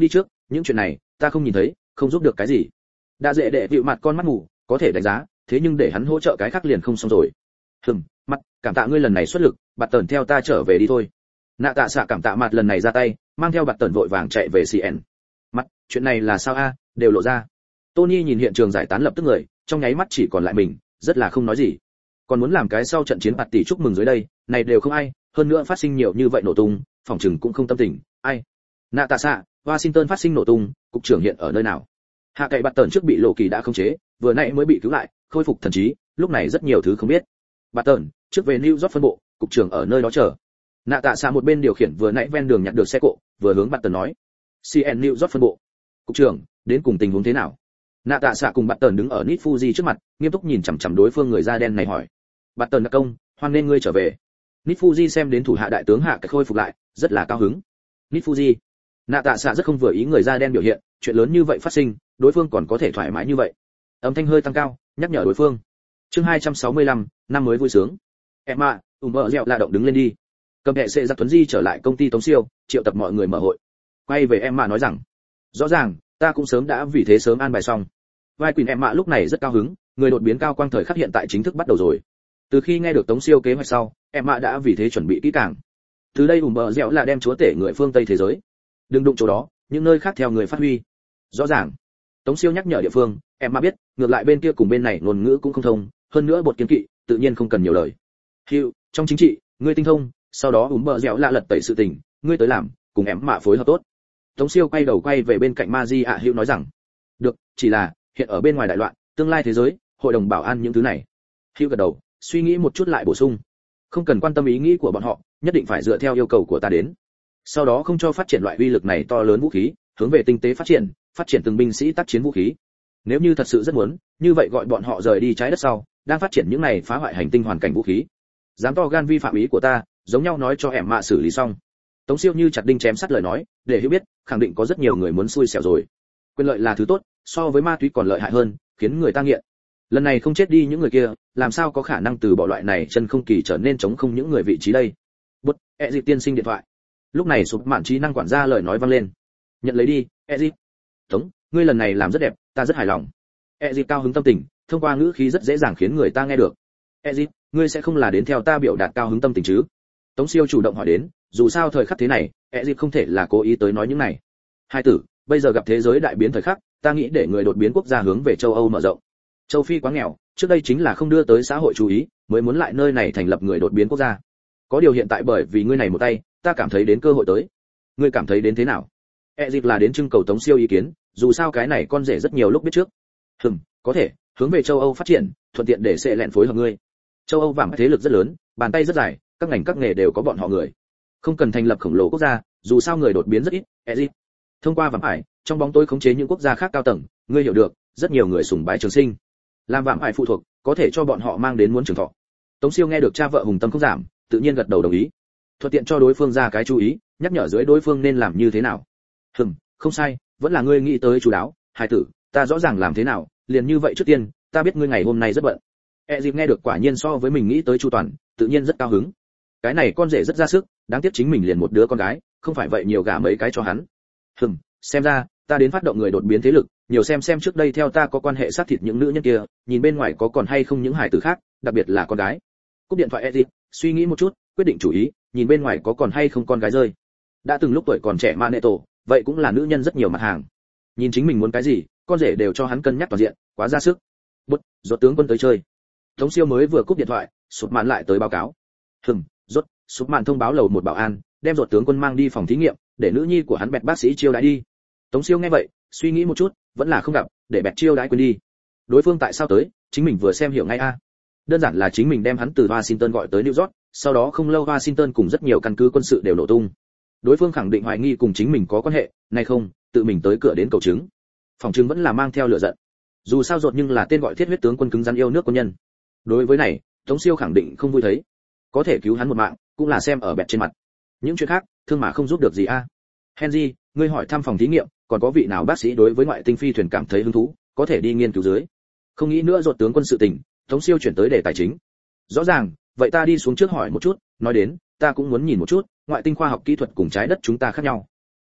những chuyện này ta không nhìn thấy, không giúp được cái gì. Đã dễ đệ vịu mặt con mắt mù, có thể đánh giá, thế nhưng để hắn hỗ trợ cái khác liền không xong rồi. Hừm, mặt, cảm tạ ngươi lần này xuất lực, Bạt Tần theo ta trở về đi thôi. Nạ tạ xạ cảm tạ mặt lần này ra tay, mang theo Bạt Tần vội vàng chạy về xê en. Mặt, chuyện này là sao a, đều lộ ra. Tony nhìn hiện trường giải tán lập tức người, trong nháy mắt chỉ còn lại mình, rất là không nói gì. Còn muốn làm cái sau trận chiến bạt tỷ chúc mừng dưới đây, này đều không ai, hơn nữa phát sinh nhiều như vậy nổ tung, phòng trừng cũng không tâm tình, ai. Nạ tạ xạ, Washington phát sinh nổ tung, cục trưởng hiện ở nơi nào? Hạ cậy Bạt Tần trước bị lộ kỳ đã khống chế, vừa nãy mới bị cứu lại, khôi phục thần trí, lúc này rất nhiều thứ không biết. Bạt Tần, trước về New York phân bộ, cục trưởng ở nơi đó chờ. Nạ tạ xạ một bên điều khiển vừa nãy ven đường nhặt được xe cộ, vừa hướng Bạt Tần nói. xê en New York phân bộ. Cục trưởng, đến cùng tình huống thế nào? Nạ tạ xạ cùng Bạt Tần đứng ở Nít Fuji trước mặt, nghiêm túc nhìn chằm chằm đối phương người da đen này hỏi. Bạt Tần đặc công, hoan nên ngươi trở về. Nít Fuji xem đến thủ hạ đại tướng hạ cái khôi phục lại, rất là cao hứng. Nít Fuji. Nạ tạ xạ rất không vừa ý người da đen biểu hiện, chuyện lớn như vậy phát sinh, đối phương còn có thể thoải mái như vậy. Âm thanh hơi tăng cao, nhắc nhở đối phương. Chương hai trăm sáu mươi lăm, năm mới vui sướng. Em ạ, ùm bờ dẻo la động đứng lên đi. Cầm hệ sẽ giặc tuấn di trở lại công ty Tống Siêu, triệu tập mọi người mở hội. Quay về em mạ nói rằng, rõ ràng, ta cũng sớm đã vì thế sớm an bài xong. Vai Quỳnh em mạ lúc này rất cao hứng, người đột biến cao quang thời khắc hiện tại chính thức bắt đầu rồi. Từ khi nghe được Tống Siêu kế hoạch sau, em mạ đã vì thế chuẩn bị kỹ càng. Từ đây ùm bờ dẻo là đem chúa tể người phương Tây thế giới. Đừng đụng chỗ đó, những nơi khác theo người phát huy. Rõ ràng. Tống Siêu nhắc nhở địa phương, em mạ biết, ngược lại bên kia cùng bên này ngôn ngữ cũng không thông, hơn nữa bột kiến kỵ, tự nhiên không cần nhiều lời. Hữu, trong chính trị, ngươi tinh thông, sau đó ùm bờ dẻo lạ lật tẩy sự tình, ngươi tới làm, cùng em mạ phối hợp tốt. Tống Siêu quay đầu quay về bên cạnh Maji ạ Hữu nói rằng, được, chỉ là hiện ở bên ngoài đại loạn, tương lai thế giới, hội đồng bảo an những thứ này. Hữu gật đầu, suy nghĩ một chút lại bổ sung, không cần quan tâm ý nghĩ của bọn họ, nhất định phải dựa theo yêu cầu của ta đến. Sau đó không cho phát triển loại uy lực này to lớn vũ khí, hướng về tinh tế phát triển, phát triển từng binh sĩ tác chiến vũ khí. Nếu như thật sự rất muốn, như vậy gọi bọn họ rời đi trái đất sau, đang phát triển những này phá hoại hành tinh hoàn cảnh vũ khí. Dám to gan vi phạm ý của ta, giống nhau nói cho em mạ xử lý xong. Tống Siêu như chặt đinh chém sắt lời nói, để hiểu biết, khẳng định có rất nhiều người muốn xui xẻo rồi. Quyền lợi là thứ tốt, so với ma túy còn lợi hại hơn, khiến người ta nghiện. Lần này không chết đi những người kia, làm sao có khả năng từ bỏ loại này chân không kỳ trở nên chống không những người vị trí đây. Bút, e dịp tiên sinh điện thoại. Lúc này sụp mạn trí năng quản gia lời nói vang lên. Nhận lấy đi, e dịp. Tống, ngươi lần này làm rất đẹp, ta rất hài lòng. E dịp cao hứng tâm tình, thông qua ngữ khí rất dễ dàng khiến người ta nghe được. E dịp, ngươi sẽ không là đến theo ta biểu đạt cao hứng tâm tình chứ? Tống Siêu chủ động hỏi đến, dù sao thời khắc thế này, E dịp không thể là cố ý tới nói những này. Hai tử, bây giờ gặp thế giới đại biến thời khắc, ta nghĩ để người đột biến quốc gia hướng về châu Âu mở rộng. Châu Phi quá nghèo, trước đây chính là không đưa tới xã hội chú ý, mới muốn lại nơi này thành lập người đột biến quốc gia. Có điều hiện tại bởi vì ngươi này một tay, ta cảm thấy đến cơ hội tới. Ngươi cảm thấy đến thế nào? E dịp là đến trưng cầu Tống Siêu ý kiến, dù sao cái này con rể rất nhiều lúc biết trước. Hừm, có thể, hướng về châu Âu phát triển, thuận tiện để sẽ lẹn phối hợp ngươi. Châu Âu vàng thế lực rất lớn, bàn tay rất dài, các ngành các nghề đều có bọn họ người. Không cần thành lập khổng lồ quốc gia, dù sao người đột biến rất ít, E dịp. Thông qua vàng ải, trong bóng tối khống chế những quốc gia khác cao tầng, ngươi hiểu được, rất nhiều người sùng bái trường sinh. Làm vàng ải phụ thuộc, có thể cho bọn họ mang đến muốn trường thọ. Tống Siêu nghe được cha vợ hùng tâm không giảm, tự nhiên gật đầu đồng ý. Thuận tiện cho đối phương ra cái chú ý, nhắc nhở dưới đối phương nên làm như thế nào. Hừm, không sai, vẫn là ngươi nghĩ tới chú đáo, hài tử, ta rõ ràng làm thế nào, liền như vậy trước tiên, ta biết ngươi ngày hôm nay rất bận. E dịp nghe được quả nhiên so với mình nghĩ tới chu toàn, tự nhiên rất cao hứng. Cái này con rể rất ra sức, đáng tiếc chính mình liền một đứa con gái, không phải vậy nhiều gả mấy cái cho hắn. Hừm, xem ra, ta đến phát động người đột biến thế lực, nhiều xem xem trước đây theo ta có quan hệ sát thịt những nữ nhân kia, nhìn bên ngoài có còn hay không những hài tử khác, đặc biệt là con gái. Cúp điện thoại E dịp, suy nghĩ một chút, quyết định chủ ý, nhìn bên ngoài có còn hay không con gái rơi. Đã từng lúc tuổi còn trẻ Maneto, vậy cũng là nữ nhân rất nhiều mặt hàng. Nhìn chính mình muốn cái gì, con rể đều cho hắn cân nhắc toàn diện, quá ra sức. Bút, rốt tướng quân tới chơi. Tống Siêu mới vừa cúp điện thoại, Sụp Mạn lại tới báo cáo. Hừm, rốt, Sụp Mạn thông báo lầu một bảo an, đem rốt tướng quân mang đi phòng thí nghiệm, để nữ nhi của hắn bẹt bác sĩ chiêu đãi đi. Tống Siêu nghe vậy, suy nghĩ một chút, vẫn là không gặp, để bẹt chiêu đãi quên đi. Đối phương tại sao tới, chính mình vừa xem hiểu ngay a. Đơn giản là chính mình đem hắn từ Washington gọi tới New York, sau đó không lâu Washington cùng rất nhiều căn cứ quân sự đều nổ tung. Đối phương khẳng định hoài nghi cùng chính mình có quan hệ, này không, tự mình tới cửa đến cầu chứng. Phòng chứng vẫn là mang theo lửa giận. Dù sao rốt nhưng là tên gọi thiết huyết tướng quân cứng rắn yêu nước quân nhân. Đối với này, Tống Siêu khẳng định không vui thấy. Có thể cứu hắn một mạng, cũng là xem ở bẹt trên mặt. Những chuyện khác, thương mà không giúp được gì a. Henry, ngươi hỏi thăm phòng thí nghiệm, còn có vị nào bác sĩ đối với ngoại tinh phi thuyền cảm thấy hứng thú, có thể đi nghiên cứu dưới. Không nghĩ nữa rốt tướng quân sự tình, Tống Siêu chuyển tới đề tài chính. Rõ ràng, vậy ta đi xuống trước hỏi một chút, nói đến, ta cũng muốn nhìn một chút, ngoại tinh khoa học kỹ thuật cùng trái đất chúng ta khác nhau.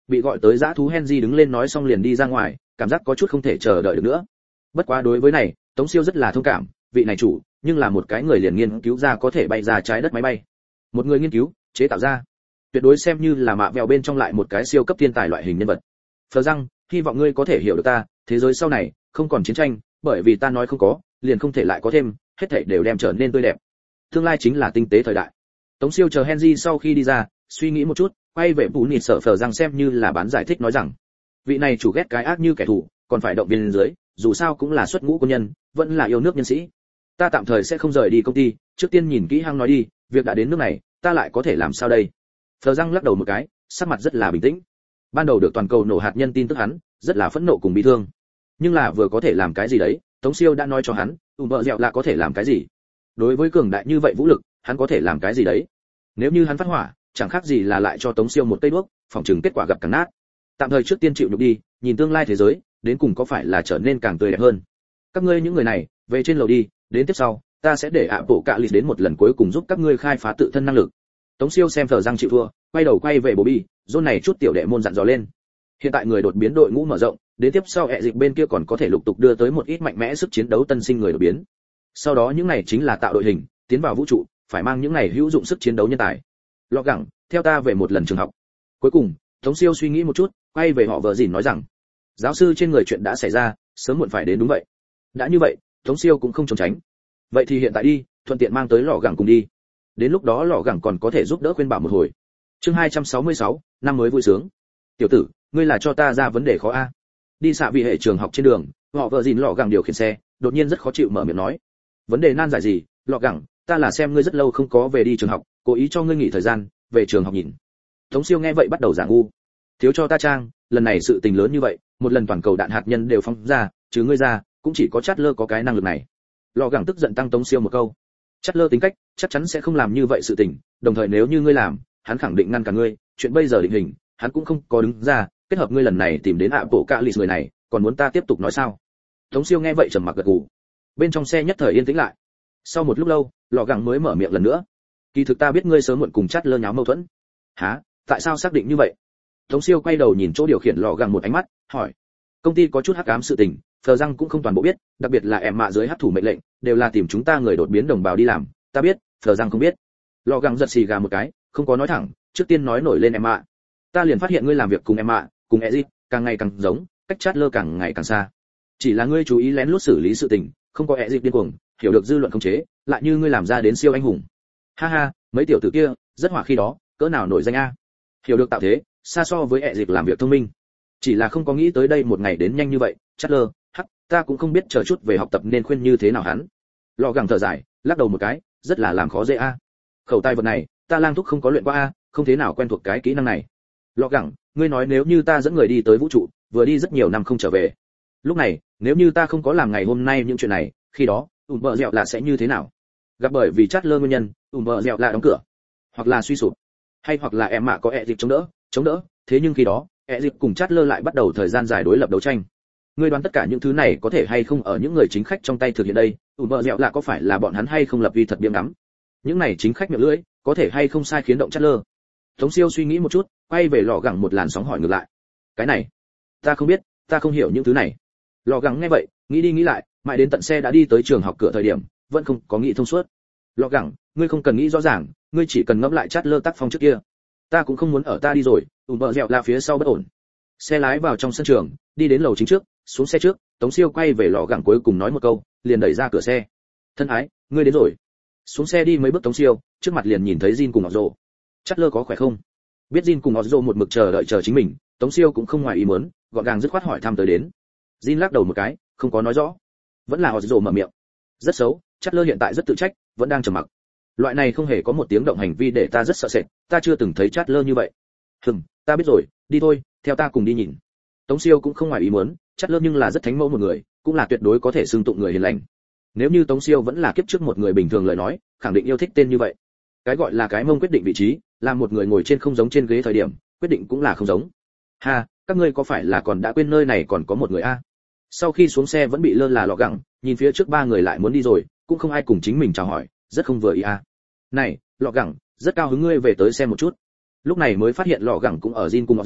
bị gọi tới dã thú Henry đứng lên nói xong liền đi ra ngoài, cảm giác có chút không thể chờ đợi được nữa. Bất quá đối với này, Tống Siêu rất là thông cảm, vị này chủ, nhưng là một cái người liền nghiên cứu ra có thể bay ra trái đất máy bay. Một người nghiên cứu, chế tạo ra, tuyệt đối xem như là mạ vẹo bên trong lại một cái siêu cấp thiên tài loại hình nhân vật. Phờ răng, hy vọng ngươi có thể hiểu được ta, thế giới sau này không còn chiến tranh, bởi vì ta nói không có, liền không thể lại có thêm, hết thảy đều đem trở nên tươi đẹp. Tương lai chính là tinh tế thời đại. Tống Siêu chờ Henry sau khi đi ra, suy nghĩ một chút, quay về Bù Nịt sợ Phờ răng xem như là bán giải thích nói rằng, vị này chủ ghét cái ác như kẻ thù, còn phải động viên dưới, dù sao cũng là xuất ngũ quân nhân, vẫn là yêu nước nhân sĩ. Ta tạm thời sẽ không rời đi công ty, trước tiên nhìn kỹ hăng nói đi, việc đã đến nước này, ta lại có thể làm sao đây? Phờ răng lắc đầu một cái, sắc mặt rất là bình tĩnh. Ban đầu được toàn cầu nổ hạt nhân tin tức hắn, rất là phẫn nộ cùng bi thương. Nhưng là vừa có thể làm cái gì đấy, Tống Siêu đã nói cho hắn, ủ vợ dẹo là có thể làm cái gì. Đối với cường đại như vậy vũ lực, hắn có thể làm cái gì đấy? Nếu như hắn phát hỏa, chẳng khác gì là lại cho Tống Siêu một cây đuốc, phòng chừng kết quả gặp càng nát. Tạm thời trước tiên chịu nhục đi, nhìn tương lai thế giới, đến cùng có phải là trở nên càng tươi đẹp hơn. Các ngươi những người này, về trên lầu đi, đến tiếp sau, ta sẽ để ạ bộ cạ lì đến một lần cuối cùng giúp các ngươi khai phá tự thân năng lực. Tống Siêu xem Phờ răng chịu thua, quay đầu quay về Bobby, zone này chút tiểu đệ môn dặn dò lên. Hiện tại người đột biến đội ngũ mở rộng, đến tiếp sau hệ dịch bên kia còn có thể lục tục đưa tới một ít mạnh mẽ sức chiến đấu tân sinh người đột biến. Sau đó những này chính là tạo đội hình, tiến vào vũ trụ, phải mang những này hữu dụng sức chiến đấu nhân tài. Lọ gẳng, theo ta về một lần trường học. Cuối cùng, Tống Siêu suy nghĩ một chút, quay về họ vợ dìn nói rằng, giáo sư trên người chuyện đã xảy ra, sớm muộn phải đến đúng vậy. Đã như vậy, Tống Siêu cũng không trốn tránh. Vậy thì hiện tại đi, thuận tiện mang tới lọ gẳng cùng đi. Đến lúc đó lọ gẳng còn có thể giúp đỡ khuyên bảo một hồi. Chương hai trăm sáu mươi sáu, năm mới vui sướng. Tiểu tử, ngươi là cho ta ra vấn đề khó a. Đi xạ vị hệ trường học trên đường, họ vợ dìn lọ gẳng điều khiển xe, đột nhiên rất khó chịu mở miệng nói. Vấn đề nan giải gì, lọ gẳng, ta là xem ngươi rất lâu không có về đi trường học, cố ý cho ngươi nghỉ thời gian, về trường học nhìn. Tống Siêu nghe vậy bắt đầu giảng ngu. Thiếu cho ta trang, lần này sự tình lớn như vậy, một lần toàn cầu đạn hạt nhân đều phóng ra, chứ ngươi ra, cũng chỉ có Chát Lơ có cái năng lực này. Lọ gẳng tức giận tăng Tống Siêu một câu. Chát Lơ tính cách, chắc chắn sẽ không làm như vậy sự tình, đồng thời nếu như ngươi làm, hắn khẳng định ngăn cả ngươi, chuyện bây giờ định hình, hắn cũng không có đứng ra, kết hợp ngươi lần này tìm đến ạ bộ cạ lì người này, còn muốn ta tiếp tục nói sao? Tống Siêu nghe vậy trầm mặc gật gù. Bên trong xe nhất thời yên tĩnh lại. Sau một lúc lâu, lọ gẳng mới mở miệng lần nữa. Kỳ thực ta biết ngươi sớm muộn cùng Chát Lơ nháo mâu thuẫn. Hả? Tại sao xác định như vậy? Tống Siêu quay đầu nhìn chỗ điều khiển lọ gẳng một ánh mắt, hỏi. Công ty có chút hắc ám sự tình, Phờ răng cũng không toàn bộ biết, đặc biệt là em mạ dưới hắc thủ mệnh lệnh, đều là tìm chúng ta người đột biến đồng bào đi làm, ta biết, Phờ răng không biết. Lọ gẳng giật xì gà một cái, không có nói thẳng, trước tiên nói nổi lên em mạ. Ta liền phát hiện ngươi làm việc cùng em mạ, cùng Ezit, càng ngày càng giống, cách Chát Lơ càng ngày càng xa. Chỉ là ngươi chú ý lén lút xử lý sự tình, không có Ezit điên cuồng, hiểu được dư luận khống chế, lại như ngươi làm ra đến siêu anh hùng. Ha ha, mấy tiểu tử kia, rất hỏa khi đó, cỡ nào nổi danh a. Hiểu được tạo thế, xa so với Ezit làm việc thông minh. Chỉ là không có nghĩ tới đây một ngày đến nhanh như vậy, Chát Lơ, hắc, ta cũng không biết chờ chút về học tập nên khuyên như thế nào hắn. Lọ gẳng thở dài, lắc đầu một cái, rất là làm khó dễ a. Khẩu tài vật này, ta lang thúc không có luyện qua a, không thế nào quen thuộc cái kỹ năng này. Lọ gẳng, ngươi nói nếu như ta dẫn người đi tới vũ trụ, vừa đi rất nhiều năm không trở về. Lúc này, nếu như ta không có làm ngày hôm nay những chuyện này, khi đó, ủm bợ dẹo là sẽ như thế nào? Gặp bởi vì Chát Lơ nguyên nhân, ủm bợ dẹo là đóng cửa, hoặc là suy sụp, hay hoặc là em mạ có ẹ dịp chống đỡ, chống đỡ, thế nhưng khi đó, ẹ dịp cùng Chát Lơ lại bắt đầu thời gian dài đối lập đấu tranh. Ngươi đoán tất cả những thứ này có thể hay không ở những người chính khách trong tay thực hiện đây, ủm bợ dẹo là có phải là bọn hắn hay không lập uy thật biếng ngắm? Những này chính khách miệng lưỡi, có thể hay không sai khiến động Chát Lơ? Tống Siêu suy nghĩ một chút, quay về lọ gẳng một làn sóng hỏi ngược lại. Cái này, ta không biết, ta không hiểu những thứ này. Lọ gẳng nghe vậy, nghĩ đi nghĩ lại, mãi đến tận xe đã đi tới trường học cửa thời điểm, vẫn không có nghĩ thông suốt. Lọ gẳng, ngươi không cần nghĩ rõ ràng, ngươi chỉ cần ngẫm lại Chát Lơ tác phong trước kia. Ta cũng không muốn ở ta đi rồi, ủm bợ dẹo là phía sau bất ổn. Xe lái vào trong sân trường, đi đến lầu chính trước, xuống xe trước, Tống Siêu quay về lọ gẳng cuối cùng nói một câu, liền đẩy ra cửa xe. Thân ái, ngươi đến rồi. Xuống xe đi mấy bước Tống Siêu, trước mặt liền nhìn thấy Jin cùng Ozzo. Chát Lơ có khỏe không? Biết Jin cùng Ozzo một mực chờ đợi chờ chính mình, Tống Siêu cũng không ngoài ý muốn, gọn gàng dứt khoát hỏi thăm tới đến. Jin lắc đầu một cái, không có nói rõ. Vẫn là Ozzo mở miệng. Rất xấu, Chát Lơ hiện tại rất tự trách, vẫn đang trầm mặc. Loại này không hề có một tiếng động hành vi để ta rất sợ sệt, ta chưa từng thấy Chát Lơ như vậy. Hừm, ta biết rồi, đi thôi, theo ta cùng đi nhìn. Tống Siêu cũng không ngoài ý muốn, Chát Lơ nhưng là rất thánh mẫu một người, cũng là tuyệt đối có thể xưng tụng người hiền lành. Nếu như Tống Siêu vẫn là kiếp trước một người bình thường lời nói, khẳng định yêu thích tên như vậy. Cái gọi là cái mông quyết định vị trí, là một người ngồi trên không giống trên ghế thời điểm, quyết định cũng là không giống. Ha, các ngươi có phải là còn đã quên nơi này còn có một người a? Sau khi xuống xe vẫn bị lơ là lọ gẳng, nhìn phía trước ba người lại muốn đi rồi, cũng không ai cùng chính mình chào hỏi, rất không vừa ý a. Này, lọ gẳng, rất cao hứng ngươi về tới xem một chút. Lúc này mới phát hiện lọ gẳng cũng ở Jin cùng Ozzo,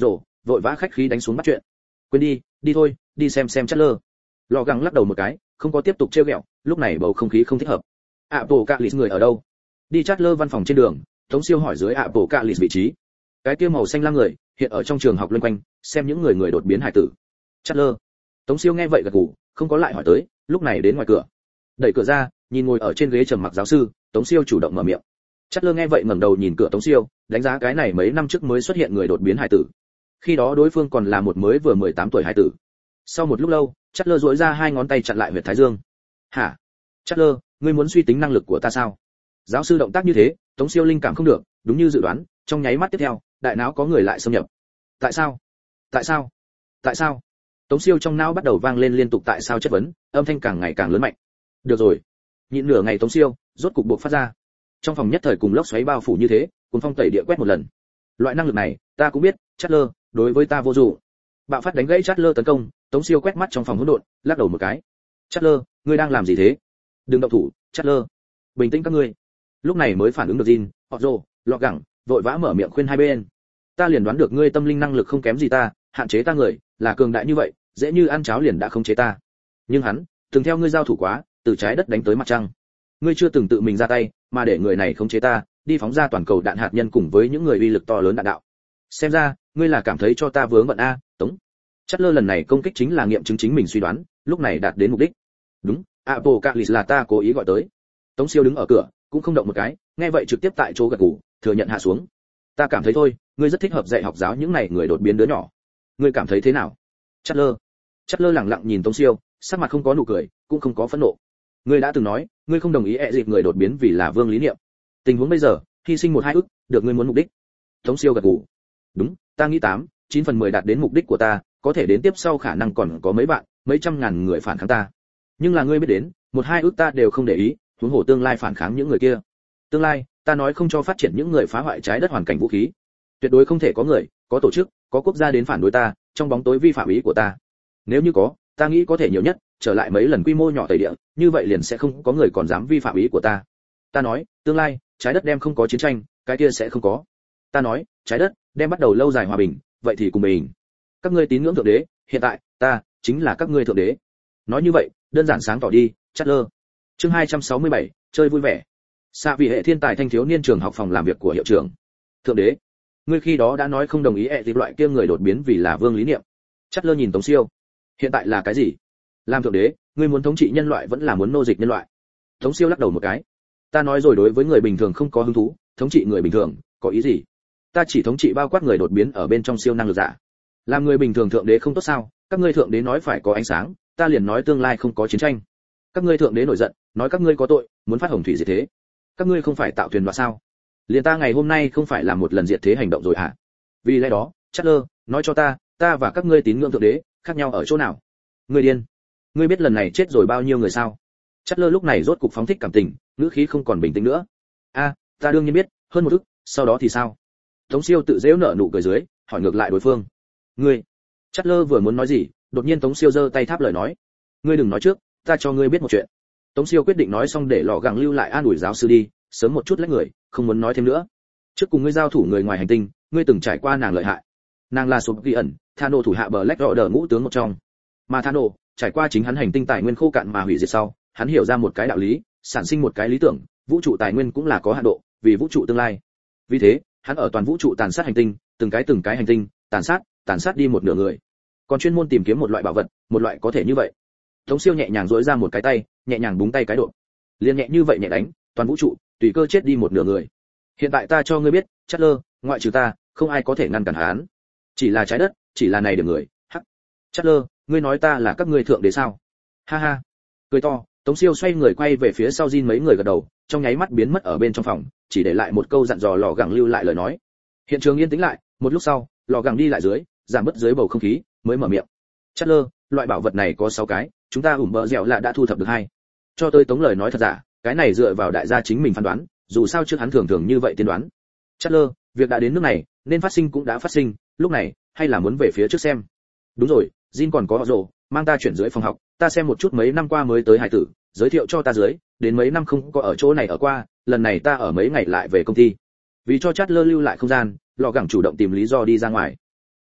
vội vã khách khí đánh xuống bắt chuyện. Quên đi, đi thôi, đi xem xem Chatler. Lò găng lắc đầu một cái, không có tiếp tục trêu ghẹo, lúc này bầu không khí không thích hợp. Apocalypse người ở đâu? Đi Chatler văn phòng trên đường, Tống Siêu hỏi dưới Apocalypse vị trí. Cái kia màu xanh lam người, hiện ở trong trường học luân quanh, xem những người người đột biến hải tử. Chatler. Tống Siêu nghe vậy gật gù, không có lại hỏi tới, lúc này đến ngoài cửa. Đẩy cửa ra, nhìn ngồi ở trên ghế trầm mặc giáo sư, Tống Siêu chủ động mở miệng. Chatler nghe vậy ngẩng đầu nhìn cửa Tống Siêu, đánh giá cái này mấy năm trước mới xuất hiện người đột biến hải tử. Khi đó đối phương còn là một mới vừa mười tám tuổi hải tử. Sau một lúc lâu, Chatler duỗi ra hai ngón tay chặn lại huyệt thái dương. "Hả? Chatler, ngươi muốn suy tính năng lực của ta sao?" Giáo sư động tác như thế, Tống Siêu linh cảm không được, đúng như dự đoán, trong nháy mắt tiếp theo, đại não có người lại xâm nhập. "Tại sao? Tại sao? Tại sao?" Tống Siêu trong não bắt đầu vang lên liên tục tại sao chất vấn, âm thanh càng ngày càng lớn mạnh. "Được rồi." Nhịn nửa ngày Tống Siêu, rốt cục buộc phát ra. Trong phòng nhất thời cùng lốc xoáy bao phủ như thế, cuốn phong tẩy địa quét một lần. Loại năng lực này, ta cũng biết, Chatler, đối với ta vô dụng. Bạo phát đánh gãy Chatler tấn công, Tống Siêu quét mắt trong phòng hỗn độn, lắc đầu một cái. "Chatler, ngươi đang làm gì thế? Đừng động thủ, Chatler. Bình tĩnh các ngươi." Lúc này mới phản ứng được Jin, Otto, Lọ Gẳng, vội vã mở miệng khuyên hai bên. "Ta liền đoán được ngươi tâm linh năng lực không kém gì ta, hạn chế ta người, là cường đại như vậy, dễ như ăn cháo liền đã không chế ta. Nhưng hắn, từng theo ngươi giao thủ quá, từ trái đất đánh tới mặt trăng. Ngươi chưa từng tự mình ra tay, mà để người này khống chế ta, đi phóng ra toàn cầu đạn hạt nhân cùng với những người uy lực to lớn đạn đạo. Xem ra, ngươi là cảm thấy cho ta vướng bận a, Tống." Chatler lần này công kích chính là nghiệm chứng chính mình suy đoán, lúc này đạt đến mục đích. "Đúng, Apocalypse là ta cố ý gọi tới." Tống Siêu đứng ở cửa, cũng không động một cái, nghe vậy trực tiếp tại chỗ gật gù, thừa nhận hạ xuống. "Ta cảm thấy thôi, ngươi rất thích hợp dạy học giáo những này người đột biến đứa nhỏ. Ngươi cảm thấy thế nào?" Chatler. Chatler lẳng lặng nhìn Tống Siêu, sắc mặt không có nụ cười, cũng không có phẫn nộ. "Ngươi đã từng nói, ngươi không đồng ý ẹ dịp người đột biến vì là vương lý niệm. Tình huống bây giờ, hy sinh một hai ức, được ngươi muốn mục đích." Tống Siêu gật gù. "Đúng, ta nghĩ tám, chín phần mười đạt đến mục đích của ta, có thể đến tiếp sau khả năng còn có mấy bạn, mấy trăm ngàn người phản kháng ta. Nhưng là ngươi biết đến, một hai ức ta đều không để ý, huống hồ tương lai phản kháng những người kia. Tương lai, ta nói không cho phát triển những người phá hoại trái đất hoàn cảnh vũ khí. Tuyệt đối không thể có người, có tổ chức, có quốc gia đến phản đối ta, trong bóng tối vi phạm ý của ta. Nếu như có, ta nghĩ có thể nhiều nhất, trở lại mấy lần quy mô nhỏ tẩy địa, như vậy liền sẽ không có người còn dám vi phạm ý của ta. Ta nói, tương lai, trái đất đem không có chiến tranh, cái kia sẽ không có. Ta nói, trái đất đem bắt đầu lâu dài hòa bình, vậy thì cùng bình. Các ngươi tín ngưỡng thượng đế, hiện tại, ta chính là các ngươi thượng đế." Nói như vậy, đơn giản sáng tỏ đi, Chatler. Chương hai trăm sáu mươi bảy, chơi vui vẻ. Xạ vị hệ thiên tài thanh thiếu niên trường học phòng làm việc của hiệu trưởng. "Thượng đế, ngươi khi đó đã nói không đồng ý ẹ dịp loại kia người đột biến vì là vương lý niệm." Chatler nhìn Tống Siêu. "Hiện tại là cái gì? Làm thượng đế, ngươi muốn thống trị nhân loại vẫn là muốn nô dịch nhân loại?" Tống Siêu lắc đầu một cái. "Ta nói rồi, đối với người bình thường không có hứng thú, thống trị người bình thường, có ý gì? Ta chỉ thống trị bao quát người đột biến ở bên trong siêu năng lực giả. Làm người bình thường thượng đế không tốt sao? Các ngươi thượng đế nói phải có ánh sáng, ta liền nói tương lai không có chiến tranh. Các ngươi thượng đế nổi giận, nói các ngươi có tội, muốn phát hồng thủy diệt thế. Các ngươi không phải tạo thuyền đoạt sao? Liền ta ngày hôm nay không phải làm một lần diệt thế hành động rồi hả? Vì lẽ đó, Chatler, nói cho ta, ta và các ngươi tín ngưỡng thượng đế khác nhau ở chỗ nào?" "Ngươi điên. Ngươi biết lần này chết rồi bao nhiêu người sao?" Chatler lúc này rốt cục phóng thích cảm tình, ngữ khí không còn bình tĩnh nữa. "A, ta đương nhiên biết, hơn một ức, sau đó thì sao?" Tống Siêu tự giễu nở nụ cười dưới, hỏi ngược lại đối phương. "Ngươi?" Chatler vừa muốn nói gì, đột nhiên Tống Siêu giơ tay tháp lời nói. "Ngươi đừng nói trước, ta cho ngươi biết một chuyện." Tống Siêu quyết định nói xong để Lọ Gẳng lưu lại an ủi giáo sư đi, sớm một chút lấy người, không muốn nói thêm nữa. "Trước cùng ngươi giao thủ người ngoài hành tinh, ngươi từng trải qua nàng lợi hại. Nàng là Sụp Ghi ẩn, Thano thủ hạ Black Order ngũ tướng một trong. Mà Thano, trải qua chính hắn hành tinh tài nguyên khô cạn mà hủy diệt sau, hắn hiểu ra một cái đạo lý, sản sinh một cái lý tưởng, vũ trụ tài nguyên cũng là có hạn độ, vì vũ trụ tương lai. Vì thế, hắn ở toàn vũ trụ tàn sát hành tinh, từng cái từng cái hành tinh, tàn sát, tàn sát đi một nửa người. Còn chuyên môn tìm kiếm một loại bảo vật, một loại có thể như vậy." Tống Siêu nhẹ nhàng duỗi ra một cái tay, nhẹ nhàng búng tay cái độ. Liên nhẹ như vậy nhẹ đánh, toàn vũ trụ tùy cơ chết đi một nửa người. Hiện tại ta cho ngươi biết, Chatler, ngoại trừ ta, không ai có thể ngăn cản hắn. Chỉ là trái đất, chỉ là này được người. Hắc. Chatler, ngươi nói ta là các ngươi thượng đế sao? Ha ha. Cười to, Tống Siêu xoay người quay về phía sau Jin mấy người gật đầu, trong nháy mắt biến mất ở bên trong phòng, chỉ để lại một câu dặn dò Lọ Gẳng lưu lại lời nói. Hiện trường yên tĩnh lại, một lúc sau, Lọ Gẳng đi lại dưới, giảm bớt dưới bầu không khí, mới mở miệng. Chatler, loại bảo vật này có sáu cái, chúng ta ủm bờ dẻo là đã thu thập được hai. Cho tôi Tống lời nói thật giả, cái này dựa vào đại gia chính mình phán đoán, dù sao trước hắn thường thường như vậy tiên đoán. Chatler, việc đã đến nước này, nên phát sinh cũng đã phát sinh, lúc này, hay là muốn về phía trước xem. Đúng rồi, Jin còn có rồ, mang ta chuyển dưới phòng học, ta xem một chút mấy năm qua mới tới hải tử, giới thiệu cho ta dưới, đến mấy năm không có ở chỗ này ở qua, lần này ta ở mấy ngày lại về công ty. Vì cho Chatler lưu lại không gian, Lọ Gẳng chủ động tìm lý do đi ra ngoài. À,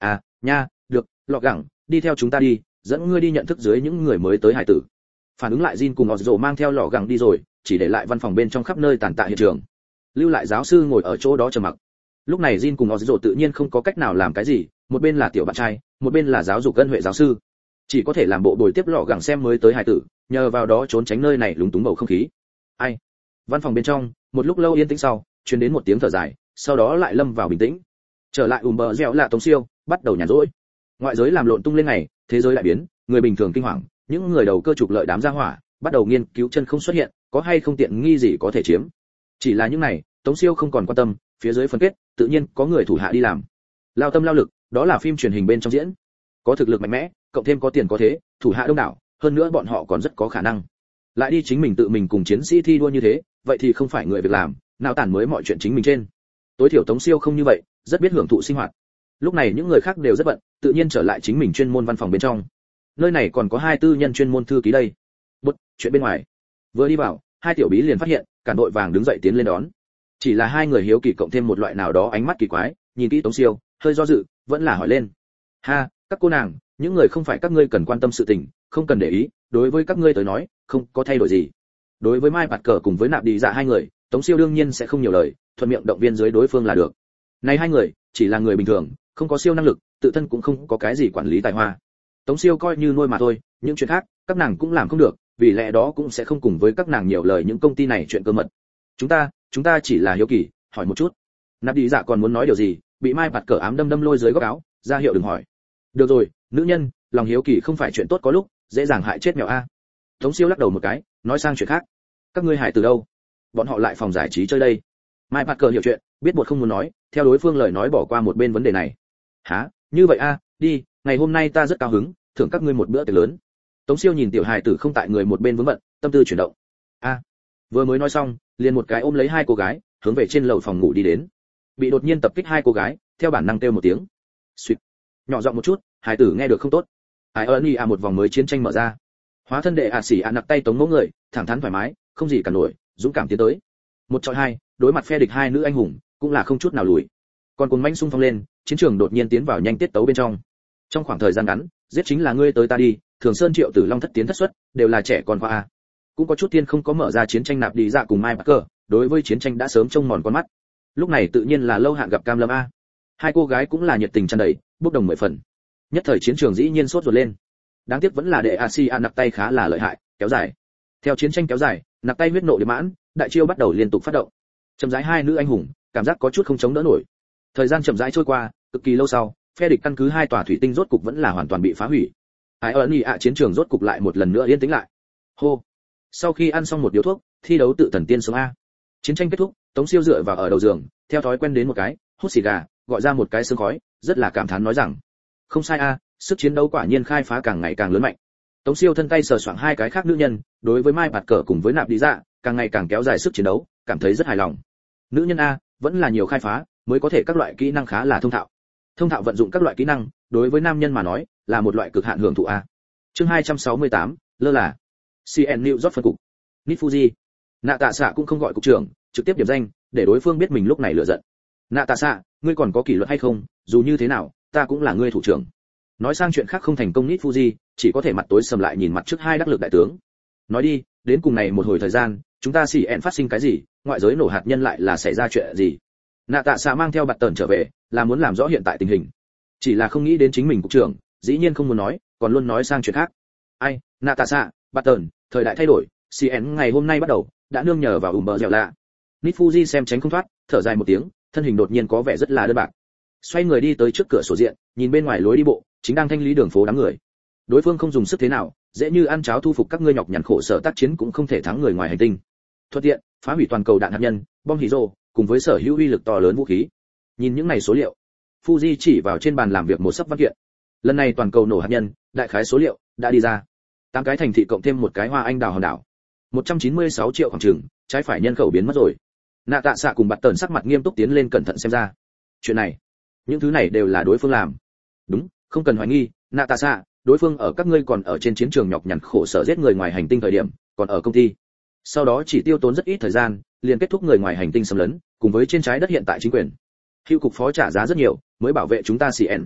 nha, được, lọ gẳng, đi theo chúng ta đi, dẫn ngươi đi nhận thức dưới những người mới tới hải tử. Phản ứng lại Jin cùng Ozzo mang theo lọ gẳng đi rồi, chỉ để lại văn phòng bên trong khắp nơi tàn tạ hiện trường. Lưu lại giáo sư ngồi ở chỗ đó trầm mặc. Lúc này Jin cùng Ozzo tự nhiên không có cách nào làm cái gì, một bên là tiểu bạn trai, một bên là giáo dục ân huệ giáo sư, chỉ có thể làm bộ bồi tiếp lọ gẳng xem mới tới hải tử, nhờ vào đó trốn tránh nơi này lúng túng bầu không khí. Ai? Văn phòng bên trong, một lúc lâu yên tĩnh sau, truyền đến một tiếng thở dài, sau đó lại lâm vào bình tĩnh. Trở lại ùm bờ dẻo là Tống Siêu, bắt đầu nhàn rỗi. Ngoại giới làm lộn tung lên ngày, thế giới đại biến, người bình thường kinh hoàng, những người đầu cơ trục lợi đám gia hỏa, bắt đầu nghiên cứu chân không xuất hiện, có hay không tiện nghi gì có thể chiếm. Chỉ là những này, Tống Siêu không còn quan tâm, phía dưới phân kết, tự nhiên có người thủ hạ đi làm. Lao tâm lao lực, đó là phim truyền hình bên trong diễn. Có thực lực mạnh mẽ, cộng thêm có tiền có thế, thủ hạ đông đảo, hơn nữa bọn họ còn rất có khả năng. Lại đi chính mình tự mình cùng chiến sĩ thi đua như thế, vậy thì không phải người việc làm, nào tản mới mọi chuyện chính mình trên. Tối thiểu Tống Siêu không như vậy, rất biết hưởng thụ sinh hoạt. Lúc này những người khác đều rất bận, tự nhiên trở lại chính mình chuyên môn văn phòng bên trong. Nơi này còn có hai tư nhân chuyên môn thư ký đây. Bút, chuyện bên ngoài. Vừa đi vào, hai tiểu bí liền phát hiện, cả đội vàng đứng dậy tiến lên đón. Chỉ là hai người hiếu kỳ cộng thêm một loại nào đó ánh mắt kỳ quái, nhìn kỹ Tống Siêu, hơi do dự, vẫn là hỏi lên. Ha, các cô nàng, những người không phải các ngươi cần quan tâm sự tình, không cần để ý, đối với các ngươi tới nói, không có thay đổi gì. Đối với Mai Bạt Cờ cùng với Nạp Đi Dạ hai người, Tống Siêu đương nhiên sẽ không nhiều lời, thuận miệng động viên dưới đối phương là được. Này hai người, chỉ là người bình thường, không có siêu năng lực, tự thân cũng không có cái gì quản lý tài hoa. Tống Siêu coi như nuôi mà thôi, những chuyện khác, các nàng cũng làm không được, vì lẽ đó cũng sẽ không cùng với các nàng nhiều lời những công ty này chuyện cơ mật. Chúng ta, chúng ta chỉ là hiếu kỳ, hỏi một chút. Nạp Đi Dạ còn muốn nói điều gì, bị Mai Bạt Cờ ám đâm đâm lôi dưới góc áo, ra hiệu đừng hỏi. Được rồi, nữ nhân, lòng hiếu kỳ không phải chuyện tốt có lúc, dễ dàng hại chết mèo a. Tống Siêu lắc đầu một cái, nói sang chuyện khác. Các ngươi hại từ đâu? Bọn họ lại phòng giải trí chơi đây. Mai Bạt Cờ hiểu chuyện, biết bột không muốn nói, theo đối phương lời nói bỏ qua một bên vấn đề này. Hả? Như vậy a, đi, ngày hôm nay ta rất cao hứng, thưởng các ngươi một bữa tiệc lớn. Tống Siêu nhìn tiểu hài tử không tại người một bên vướng bận, tâm tư chuyển động. A. Vừa mới nói xong, liền một cái ôm lấy hai cô gái, hướng về trên lầu phòng ngủ đi đến. Bị đột nhiên tập kích hai cô gái, theo bản năng kêu một tiếng. Xuyệt. Nhỏ giọng một chút, hài tử nghe được không tốt. Ai ơn à, một vòng mới chiến tranh mở ra. Hóa thân đệ ạ xỉ ạ nặc tay tống mẫu người, thẳng thắn thoải mái, không gì cả nổi, dũng cảm tiến tới. Một chọi hai, đối mặt phe địch hai nữ anh hùng, cũng là không chút nào lùi. Còn cuồng manh xung phong lên, chiến trường đột nhiên tiến vào nhanh tiết tấu bên trong. Trong khoảng thời gian ngắn, giết chính là ngươi tới ta đi, Thường Sơn Triệu Tử Long thất tiến thất xuất, đều là trẻ con khoa a. Cũng có chút tiên không có mở ra chiến tranh Nạp Đi Dạ cùng Mai Bạt Cờ, đối với chiến tranh đã sớm trông mòn con mắt. Lúc này tự nhiên là lâu hạn gặp cam lâm a. Hai cô gái cũng là nhiệt tình tràn đầy, bốc đồng mười phần. Nhất thời chiến trường dĩ nhiên sốt ruột lên. Đáng tiếc vẫn là đệ a si a nặc tay khá là lợi hại, kéo dài. Theo chiến tranh kéo dài, nặc tay huyết nộ điểm mãn, đại chiêu bắt đầu liên tục phát động. Chậm rãi hai nữ anh hùng, cảm giác có chút không chống đỡ nổi. Thời gian chậm rãi trôi qua, cực kỳ lâu sau, phe địch căn cứ hai tòa thủy tinh rốt cục vẫn là hoàn toàn bị phá hủy. Ai ơn nhị ạ chiến trường rốt cục lại một lần nữa yên tĩnh lại. Hô. Sau khi ăn xong một điếu thuốc, thi đấu tự thần tiên sống a. Chiến tranh kết thúc, Tống Siêu dựa vào ở đầu giường, theo thói quen đến một cái, hút xì gà, gọi ra một cái sương khói, rất là cảm thán nói rằng, không sai a, sức chiến đấu quả nhiên khai phá càng ngày càng lớn mạnh. Tống Siêu thân tay sờ soạng hai cái khác nữ nhân, đối với Mai Bạt Cờ cùng với Nạp Đi Dạ, càng ngày càng kéo dài sức chiến đấu, cảm thấy rất hài lòng. Nữ nhân a, vẫn là nhiều khai phá, mới có thể các loại kỹ năng khá là thông thạo. Thông thạo vận dụng các loại kỹ năng, đối với nam nhân mà nói, là một loại cực hạn hưởng thụ a. Chương hai trăm sáu mươi tám, lơ là. xê en New York phân cục. Nít Fuji. Nạ Tạ Xạ cũng không gọi cục trưởng, trực tiếp điểm danh, để đối phương biết mình lúc này lựa giận. Nạ Tạ Xạ, ngươi còn có kỷ luật hay không? Dù như thế nào, ta cũng là ngươi thủ trưởng. Nói sang chuyện khác không thành công, Nít Fuji chỉ có thể mặt tối sầm lại nhìn mặt trước hai đắc lực đại tướng. Nói đi, đến cùng này một hồi thời gian, chúng ta xỉ ẹn phát sinh cái gì, ngoại giới nổ hạt nhân lại là xảy ra chuyện gì? Nạ Tạ Xạ mang theo Bạt Tần trở về, là muốn làm rõ hiện tại tình hình. Chỉ là không nghĩ đến chính mình cục trưởng, dĩ nhiên không muốn nói, còn luôn nói sang chuyện khác. Ai, Nạ Tạ Xạ, Bạt Tần, thời đại thay đổi, xê en ngày hôm nay bắt đầu đã nương nhờ vào ủm bờ dẻo lạ. Nít Fuji xem tránh không thoát, thở dài một tiếng, thân hình đột nhiên có vẻ rất là đơn bạc. Xoay người đi tới trước cửa sổ diện, nhìn bên ngoài lối đi bộ, chính đang thanh lý đường phố đám người. Đối phương không dùng sức thế nào, dễ như ăn cháo thu phục các ngươi nhọc nhằn khổ sở tác chiến cũng không thể thắng người ngoài hành tinh. Thuận tiện, phá hủy toàn cầu đạn hạt nhân, bom hydro, cùng với sở hữu uy lực to lớn vũ khí. Nhìn những này số liệu, Fuji chỉ vào trên bàn làm việc một sấp văn kiện. Lần này toàn cầu nổ hạt nhân, đại khái số liệu đã đi ra. Tám cái thành thị cộng thêm một cái hoa anh đào hòn đảo. một trăm chín mươi sáu triệu khoảng chừng, trái phải nhân khẩu biến mất rồi. Nạ Tạ Xạ cùng Bạt Tần sắc mặt nghiêm túc tiến lên cẩn thận xem ra. Chuyện này, những thứ này đều là đối phương làm. Đúng, không cần hoài nghi, Nạ Tạ Xạ, đối phương ở các ngươi còn ở trên chiến trường nhọc nhằn khổ sở giết người ngoài hành tinh thời điểm, còn ở công ty. Sau đó chỉ tiêu tốn rất ít thời gian, liền kết thúc người ngoài hành tinh xâm lấn, cùng với trên trái đất hiện tại chính quyền. Hữu cục phó trả giá rất nhiều, mới bảo vệ chúng ta xê en.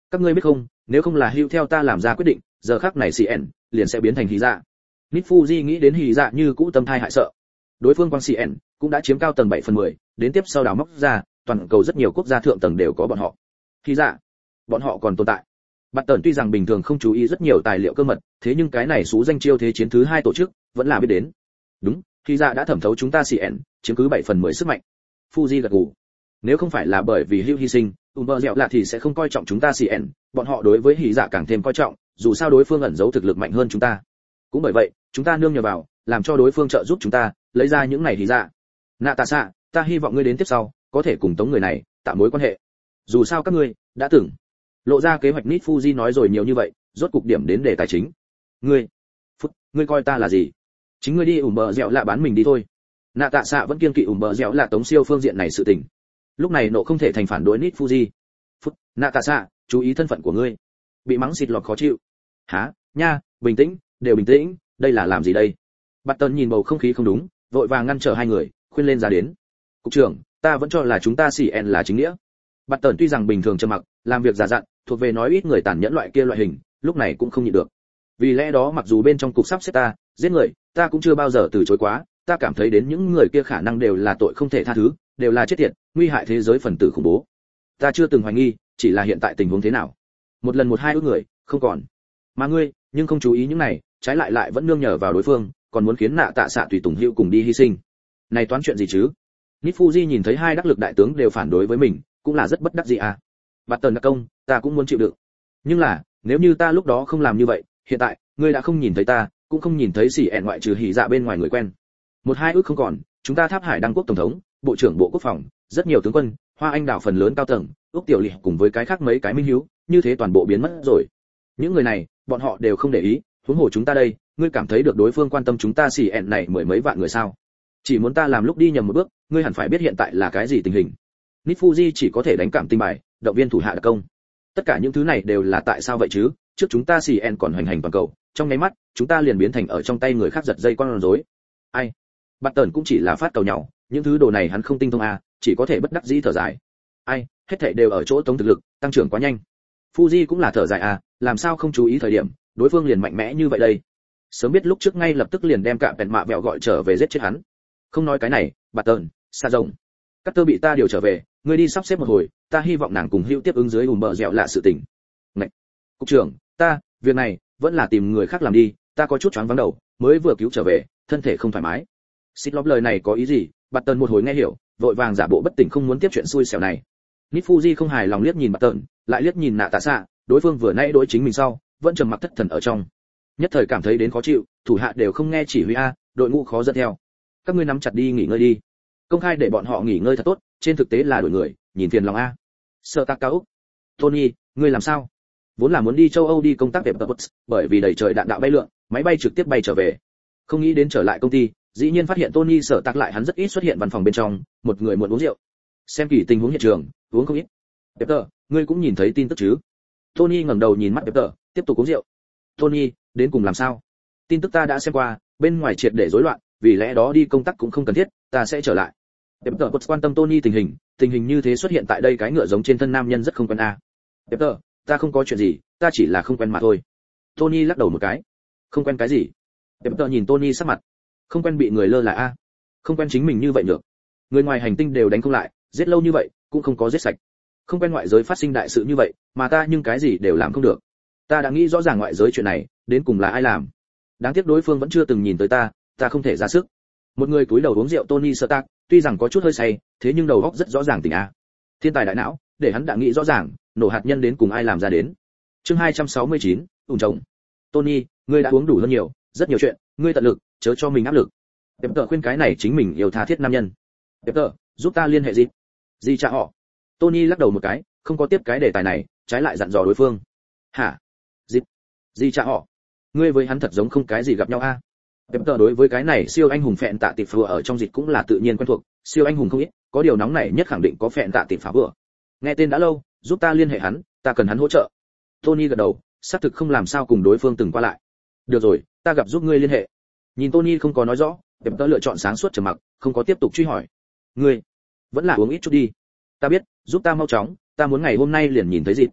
Các ngươi biết không, nếu không là hữu theo ta làm ra quyết định, giờ khắc này cn liền sẽ biến thành hí dạ. Nifuji nghĩ đến hí dạ như cũ tâm thai hại sợ. Đối phương quang cn cũng đã chiếm cao tầng bảy phần mười, đến tiếp sau đào móc ra, toàn cầu rất nhiều quốc gia thượng tầng đều có bọn họ. Hí dạ, bọn họ còn tồn tại. Bạt Tần tuy rằng bình thường không chú ý rất nhiều tài liệu cơ mật, thế nhưng cái này số danh chiêu thế chiến thứ hai tổ chức vẫn là biết đến. Đúng, hí dạ đã thẩm thấu chúng ta cn, chiếm cứ bảy phần mười sức mạnh. Fuji gật gù. Nếu không phải là bởi vì hữu hy sinh, Umber dẻo lạ thì sẽ không coi trọng chúng ta cn, bọn họ đối với hí dạ càng thêm coi trọng, dù sao đối phương ẩn giấu thực lực mạnh hơn chúng ta. Cũng bởi vậy, chúng ta nương nhờ vào, làm cho đối phương trợ giúp chúng ta lấy ra những này hí dạ. Nạ Tạ Xạ, ta hy vọng ngươi đến tiếp sau có thể cùng tống người này tạo mối quan hệ. Dù sao các ngươi đã từng lộ ra kế hoạch. Nifuji nói rồi nhiều như vậy, rốt cục điểm đến đề tài chính. Ngươi, phút, ngươi coi ta là gì? Chính ngươi đi ủm bờ dẻo lạ bán mình đi thôi. Nạ Tạ Xạ vẫn kiên kỵ ủm bờ dẻo lạ tống siêu phương diện này sự tình. Lúc này nộ không thể thành phản đối Nifuji. Phút, Nạ Tạ Xạ, chú ý thân phận của ngươi. Bị mắng xịt lọt khó chịu. Hả? Nha, bình tĩnh, đều bình tĩnh, đây là làm gì đây? Bạt Tần nhìn bầu không khí không đúng, vội vàng ngăn trở hai người, khuyên lên ra đến. Cục trưởng, ta vẫn cho là chúng ta cn là chính nghĩa. Bạt Tần tuy rằng bình thường trầm mặc, làm việc giả dặn, thuộc về nói ít người tàn nhẫn loại kia loại hình, lúc này cũng không nhịn được. Vì lẽ đó mặc dù bên trong cục sắp xếp ta giết người, ta cũng chưa bao giờ từ chối quá, ta cảm thấy đến những người kia khả năng đều là tội không thể tha thứ, đều là chết tiệt, nguy hại thế giới phần tử khủng bố. Ta chưa từng hoài nghi, chỉ là hiện tại tình huống thế nào. Một lần một hai ước người, không còn. Mà ngươi, nhưng không chú ý những này, trái lại lại vẫn nương nhờ vào đối phương, còn muốn khiến Nạ Tạ Xạ tùy tùng hữu cùng đi hy sinh. Này toán chuyện gì chứ? Nifuji nhìn thấy hai đắc lực đại tướng đều phản đối với mình, cũng là rất bất đắc dĩ à. Bạt Tần đặc công, ta cũng muốn chịu đựng. Nhưng là, nếu như ta lúc đó không làm như vậy, hiện tại, ngươi đã không nhìn thấy ta, cũng không nhìn thấy xỉ ẹn ngoại trừ hỉ dạ bên ngoài người quen. Một hai ước không còn, chúng ta Tháp Hải Đăng quốc tổng thống, bộ trưởng bộ quốc phòng, rất nhiều tướng quân, Hoa Anh đảo phần lớn cao tầng, Úc Tiểu Lệ cùng với cái khác mấy cái minh hiếu, như thế toàn bộ biến mất rồi. Những người này, bọn họ đều không để ý, huống hồ chúng ta đây, ngươi cảm thấy được đối phương quan tâm chúng ta xỉ ẹn này mười mấy vạn người sao? Chỉ muốn ta làm lúc đi nhầm một bước, ngươi hẳn phải biết hiện tại là cái gì tình hình. Nifuji chỉ có thể đánh cảm tình bài, động viên thủ hạ đặc công. Tất cả những thứ này đều là tại sao vậy chứ? Trước chúng ta cn còn hoành hành toàn cầu, trong nháy mắt, chúng ta liền biến thành ở trong tay người khác giật dây con rối. Ai? Bạt Tần cũng chỉ là phát cầu nhau, những thứ đồ này hắn không tinh thông à, chỉ có thể bất đắc dĩ thở dài. Ai, hết thảy đều ở chỗ tống thực lực, tăng trưởng quá nhanh. Fuji cũng là thở dài à, làm sao không chú ý thời điểm, đối phương liền mạnh mẽ như vậy đây. Sớm biết lúc trước ngay lập tức liền đem cả bèn mạ bẹo gọi trở về giết chết hắn. Không nói cái này, Bạt Tần, xa rồng. Cát tơ bị ta điều trở về, ngươi đi sắp xếp một hồi, ta hy vọng nàng cùng hữu tiếp ứng dưới ùm bờ dẻo lạ sự tình. Này, cục trưởng, ta, việc này vẫn là tìm người khác làm đi, ta có chút choáng váng đầu, mới vừa cứu trở về, thân thể không thoải mái. Xích lóp lời này có ý gì? Bạt Tần một hồi nghe hiểu, vội vàng giả bộ bất tỉnh không muốn tiếp chuyện xui xẻo này. Nifuji không hài lòng liếc nhìn Bạt Tần, lại liếc nhìn Nạ Tạ Xạ, đối phương vừa nãy đối chính mình sau, vẫn trầm mặc thất thần ở trong. Nhất thời cảm thấy đến khó chịu, thủ hạ đều không nghe chỉ huy a, đội ngũ khó dẫn theo. Các ngươi nắm chặt đi nghỉ ngơi đi. Công khai để bọn họ nghỉ ngơi thật tốt, trên thực tế là đổi người, nhìn phiền lòng a. Sợ tạc cao. Tony, ngươi làm sao? Vốn là muốn đi châu Âu đi công tác đẹp tập, bởi vì đầy trời đạn đạo bay lượn, máy bay trực tiếp bay trở về. Không nghĩ đến trở lại công ty, dĩ nhiên phát hiện Tony sợ tạc lại hắn rất ít xuất hiện văn phòng bên trong, một người muộn uống rượu. Xem kỳ tình huống hiện trường, uống không ít. Peter, ngươi cũng nhìn thấy tin tức chứ? Tony ngẩng đầu nhìn mắt Peter, tiếp tục uống rượu. Tony, đến cùng làm sao? Tin tức ta đã xem qua, bên ngoài triệt để rối loạn, vì lẽ đó đi công tác cũng không cần thiết, ta sẽ trở lại. Peter quan tâm Tony tình hình, tình hình như thế xuất hiện tại đây cái ngựa giống trên thân nam nhân rất không quen a. À. Peter, ta không có chuyện gì, ta chỉ là không quen mà thôi. Tony lắc đầu một cái. Không quen cái gì? Peter nhìn Tony sắc mặt. Không quen bị người lơ là a. À. Không quen chính mình như vậy được. Người ngoài hành tinh đều đánh không lại, giết lâu như vậy, cũng không có giết sạch. Không quen ngoại giới phát sinh đại sự như vậy, mà ta nhưng cái gì đều làm không được. Ta đã nghĩ rõ ràng ngoại giới chuyện này, đến cùng là ai làm. Đáng tiếc đối phương vẫn chưa từng nhìn tới ta, ta không thể ra sức. Một người cúi đầu uống rượu Tony Stark, tuy rằng có chút hơi say, thế nhưng đầu óc rất rõ ràng tỉnh a. Thiên tài đại não, để hắn đã nghĩ rõ ràng, nổ hạt nhân đến cùng ai làm ra đến. Chương hai trăm sáu mươi chín, ủng chồng. Tony, ngươi đã uống đủ hơn nhiều, rất nhiều chuyện, ngươi tận lực, chớ cho mình áp lực. Peter khuyên cái này chính mình yêu tha thiết nam nhân. Peter, giúp ta liên hệ gì? Gì trả họ? Tony lắc đầu một cái, không có tiếp cái đề tài này, trái lại dặn dò đối phương. Hả? Gì? Gì trả họ? Ngươi với hắn thật giống không cái gì gặp nhau a. À? Peter đối với cái này siêu anh hùng phẹn tạ tịp phvừa ở trong dịch cũng là tự nhiên quen thuộc, siêu anh hùng không ít, có điều nóng này nhất khẳng định có phẹn tạ tịp phá vừa. Nghe tên đã lâu, giúp ta liên hệ hắn, ta cần hắn hỗ trợ. Tony gật đầu, xác thực không làm sao cùng đối phương từng qua lại. Được rồi, ta gặp giúp ngươi liên hệ. Nhìn Tony không có nói rõ, Peter lựa chọn sáng suốt trầm mặc, không có tiếp tục truy hỏi. Ngươi vẫn là uống ít chút đi. Ta biết, giúp ta mau chóng, ta muốn ngày hôm nay liền nhìn thấy gì.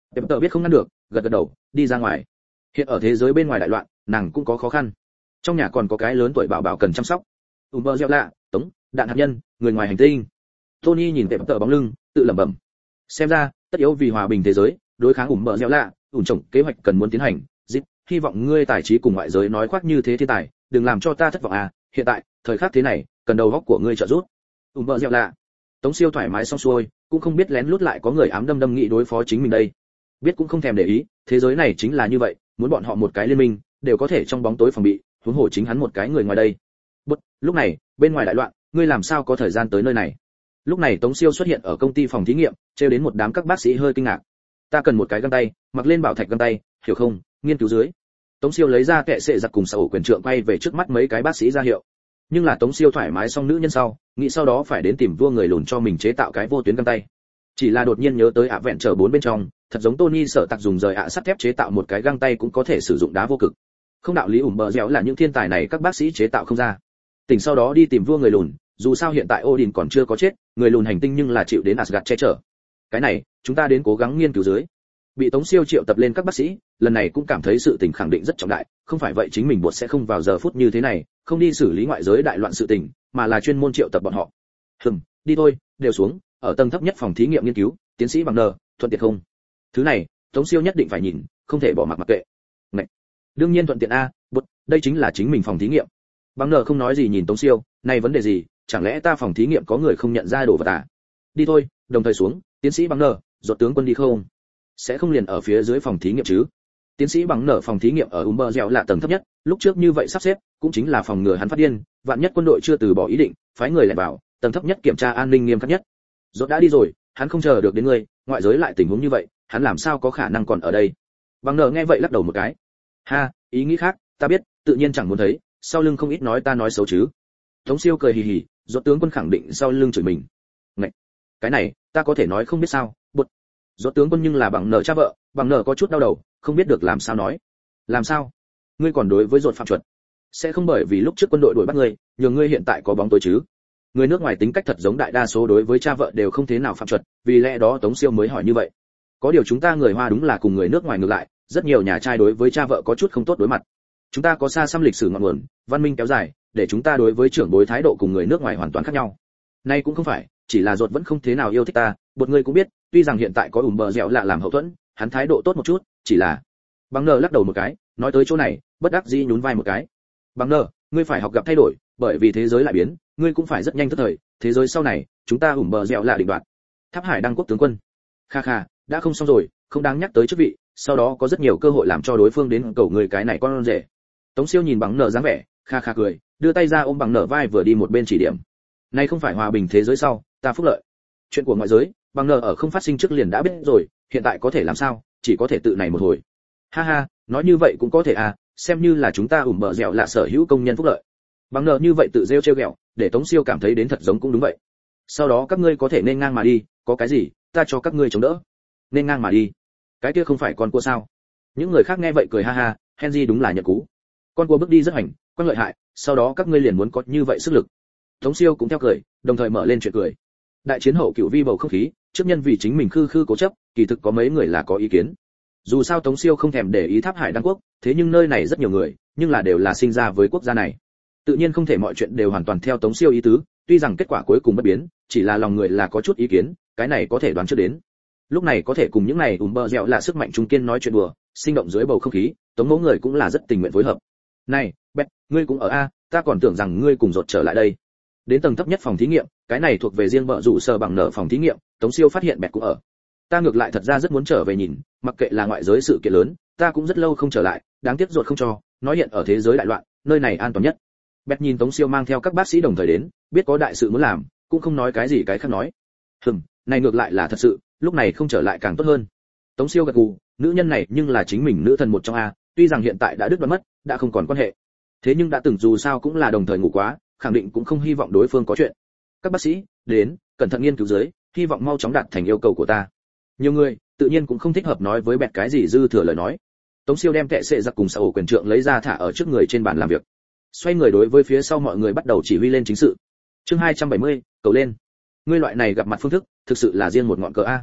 Tệp tợ biết không ngăn được, gật gật đầu, đi ra ngoài. Hiện ở thế giới bên ngoài đại loạn, nàng cũng có khó khăn. Trong nhà còn có cái lớn tuổi bảo bảo cần chăm sóc. Ùm bơ gieo lạ, tống, đạn hạt nhân, người ngoài hành tinh. Tony nhìn tệp tợ bóng lưng, tự lẩm bẩm. Xem ra, tất yếu vì hòa bình thế giới, đối kháng ùm bơ gieo lạ, ủn trồng kế hoạch cần muốn tiến hành. Dịp, hy vọng ngươi tài trí cùng ngoại giới nói khoác như thế thiên tài, đừng làm cho ta thất vọng à. Hiện tại, thời khắc thế này, cần đầu óc của ngươi trợ giúp. Ùm bơ gieo lạ. Tống Siêu thoải mái xong xuôi, cũng không biết lén lút lại có người ám đâm đâm nghị đối phó chính mình đây. Biết cũng không thèm để ý, thế giới này chính là như vậy, muốn bọn họ một cái liên minh, đều có thể trong bóng tối phòng bị, huống hồ chính hắn một cái người ngoài đây. Bất, lúc này, bên ngoài đại loạn, ngươi làm sao có thời gian tới nơi này? Lúc này Tống Siêu xuất hiện ở công ty phòng thí nghiệm, trêu đến một đám các bác sĩ hơi kinh ngạc. Ta cần một cái găng tay, mặc lên bảo thạch găng tay, hiểu không? Nghiên cứu dưới. Tống Siêu lấy ra kệ sệ giặc cùng sở quyền trượng quay về trước mắt mấy cái bác sĩ ra hiệu. Nhưng là Tống Siêu thoải mái xong nữ nhân sau, nghĩ sau đó phải đến tìm vua người lùn cho mình chế tạo cái vô tuyến găng tay. Chỉ là đột nhiên nhớ tới ạ vẹn trở bốn bên trong, thật giống Tony sở tạc dùng rời ạ sắt thép chế tạo một cái găng tay cũng có thể sử dụng đá vô cực. Không đạo lý ủm bờ dẻo là những thiên tài này các bác sĩ chế tạo không ra. Tỉnh sau đó đi tìm vua người lùn, dù sao hiện tại Odin còn chưa có chết, người lùn hành tinh nhưng là chịu đến Asgard che chở. Cái này, chúng ta đến cố gắng nghiên cứu dưới. Bị Tống Siêu triệu tập lên các bác sĩ, lần này cũng cảm thấy sự tình khẳng định rất trọng đại, không phải vậy chính mình buộc sẽ không vào giờ phút như thế này, không đi xử lý ngoại giới đại loạn sự tình, mà là chuyên môn triệu tập bọn họ. Hừm, đi thôi, đều xuống, ở tầng thấp nhất phòng thí nghiệm nghiên cứu, tiến sĩ bằng nờ, thuận tiện không? Thứ này, Tống Siêu nhất định phải nhìn, không thể bỏ mặc mặc kệ. Này, đương nhiên thuận tiện a, bút, đây chính là chính mình phòng thí nghiệm. Bằng nờ không nói gì nhìn Tống Siêu, này vấn đề gì, chẳng lẽ ta phòng thí nghiệm có người không nhận ra đồ vật à? Đi thôi, đồng thời xuống, tiến sĩ bằng nờ, rốt tướng quân đi không? Sẽ không liền ở phía dưới phòng thí nghiệm chứ? Tiến sĩ bằng nở phòng thí nghiệm ở Umber dẻo là tầng thấp nhất, lúc trước như vậy sắp xếp, cũng chính là phòng ngừa hắn phát điên, vạn nhất quân đội chưa từ bỏ ý định, phái người lại vào, tầng thấp nhất kiểm tra an ninh nghiêm khắc nhất. Rốt đã đi rồi, hắn không chờ được đến ngươi, ngoại giới lại tình huống như vậy, hắn làm sao có khả năng còn ở đây? Bằng nở nghe vậy lắc đầu một cái. Ha, ý nghĩ khác, ta biết, tự nhiên chẳng muốn thấy, sau lưng không ít nói ta nói xấu chứ. Tống Siêu cười hì hì, rốt tướng quân khẳng định sau lưng chửi mình. Ngậy, cái này, ta có thể nói không biết sao, bụt. Rốt tướng quân nhưng là bằng nở cha vợ, bằng nở có chút đau đầu, không biết được làm sao nói. Làm sao? Ngươi còn đối với rốt phạm chuẩn? Sẽ không bởi vì lúc trước quân đội đuổi bắt ngươi, nhường ngươi hiện tại có bóng tối chứ? Người nước ngoài tính cách thật giống đại đa số đối với cha vợ đều không thế nào phạm chuẩn, vì lẽ đó Tống Siêu mới hỏi như vậy. Có điều chúng ta người Hoa đúng là cùng người nước ngoài ngược lại, rất nhiều nhà trai đối với cha vợ có chút không tốt đối mặt. Chúng ta có xa xăm lịch sử ngọn nguồn, văn minh kéo dài, để chúng ta đối với trưởng bối thái độ cùng người nước ngoài hoàn toàn khác nhau. Nay cũng không phải, chỉ là ruột vẫn không thế nào yêu thích ta, một người cũng biết, tuy rằng hiện tại có ủm bờ dẻo lạ làm hậu thuẫn, hắn thái độ tốt một chút, chỉ là. Bằng nờ lắc đầu một cái, nói tới chỗ này, bất đắc dĩ nhún vai một cái. Bằng nờ, ngươi phải học gặp thay đổi, bởi vì thế giới lại biến, ngươi cũng phải rất nhanh thức thời, thế giới sau này, chúng ta ủm bờ dẻo lạ định đoạt. Tháp Hải đăng quốc tướng quân. Kha kha, đã không xong rồi, không đáng nhắc tới chức vị, sau đó có rất nhiều cơ hội làm cho đối phương đến cầu người cái này con rể. Tống Siêu nhìn Bằng nờ dáng vẻ, kha kha cười, đưa tay ra ôm Bằng nờ vai vừa đi một bên chỉ điểm. Nay không phải hòa bình thế giới sau, ta phúc lợi. Chuyện của ngoại giới, Bằng nờ ở không phát sinh trước liền đã biết rồi, hiện tại có thể làm sao, chỉ có thể tự này một hồi. Ha ha, nói như vậy cũng có thể à, xem như là chúng ta ủm bờ dẻo là sở hữu công nhân phúc lợi. Bằng nờ như vậy tự rêu trêu ghẹo, để Tống Siêu cảm thấy đến thật giống cũng đúng vậy. Sau đó các ngươi có thể nên ngang mà đi, có cái gì, ta cho các ngươi chống đỡ. Nên ngang mà đi. Cái kia không phải con cua sao? Những người khác nghe vậy cười ha ha, Henry đúng là nhật cú. Con cua bước đi rất hành, quan lợi hại, sau đó các ngươi liền muốn có như vậy sức lực. Tống Siêu cũng theo cười, đồng thời mở lên chuyện cười. Đại chiến hậu cựu vi bầu không khí, trước nhân vì chính mình khư khư cố chấp, kỳ thực có mấy người là có ý kiến. Dù sao Tống Siêu không thèm để ý Tháp Hải đăng quốc, thế nhưng nơi này rất nhiều người, nhưng là đều là sinh ra với quốc gia này. Tự nhiên không thể mọi chuyện đều hoàn toàn theo Tống Siêu ý tứ, tuy rằng kết quả cuối cùng bất biến, chỉ là lòng người là có chút ý kiến, cái này có thể đoán trước đến. Lúc này có thể cùng những này ùm bờ dẻo là sức mạnh trung kiên nói chuyện đùa, sinh động dưới bầu không khí, Tống mẫu người cũng là rất tình nguyện phối hợp. Này, Bét, ngươi cũng ở a, ta còn tưởng rằng ngươi cùng rột trở lại đây. Đến tầng thấp nhất phòng thí nghiệm, cái này thuộc về riêng vợ rủ sờ bằng nợ phòng thí nghiệm, Tống Siêu phát hiện Bét cũng ở. Ta ngược lại thật ra rất muốn trở về nhìn, mặc kệ là ngoại giới sự kiện lớn, ta cũng rất lâu không trở lại, đáng tiếc rột không cho, nói hiện ở thế giới đại loạn, nơi này an toàn nhất. Bét nhìn Tống Siêu mang theo các bác sĩ đồng thời đến, biết có đại sự muốn làm, cũng không nói cái gì cái khác nói. Hừm, này ngược lại là thật sự, lúc này không trở lại càng tốt hơn. Tống Siêu gật gù, nữ nhân này nhưng là chính mình nữ thần một trong a, tuy rằng hiện tại đã đứt đoạn mất, đã không còn quan hệ. Thế nhưng đã từng dù sao cũng là đồng thời ngủ quá, khẳng định cũng không hy vọng đối phương có chuyện. Các bác sĩ, đến, cẩn thận nghiên cứu dưới, hy vọng mau chóng đạt thành yêu cầu của ta. Nhiều người, tự nhiên cũng không thích hợp nói với Bẹt cái gì dư thừa lời nói. Tống Siêu đem kệ sệ giặc cùng sở hữu quyền trượng lấy ra thả ở trước người trên bàn làm việc. Xoay người đối với phía sau mọi người bắt đầu chỉ huy lên chính sự. Chương hai trăm bảy mươi, cầu lên. Ngươi loại này gặp mặt phương thức, thực sự là riêng một ngọn cờ a.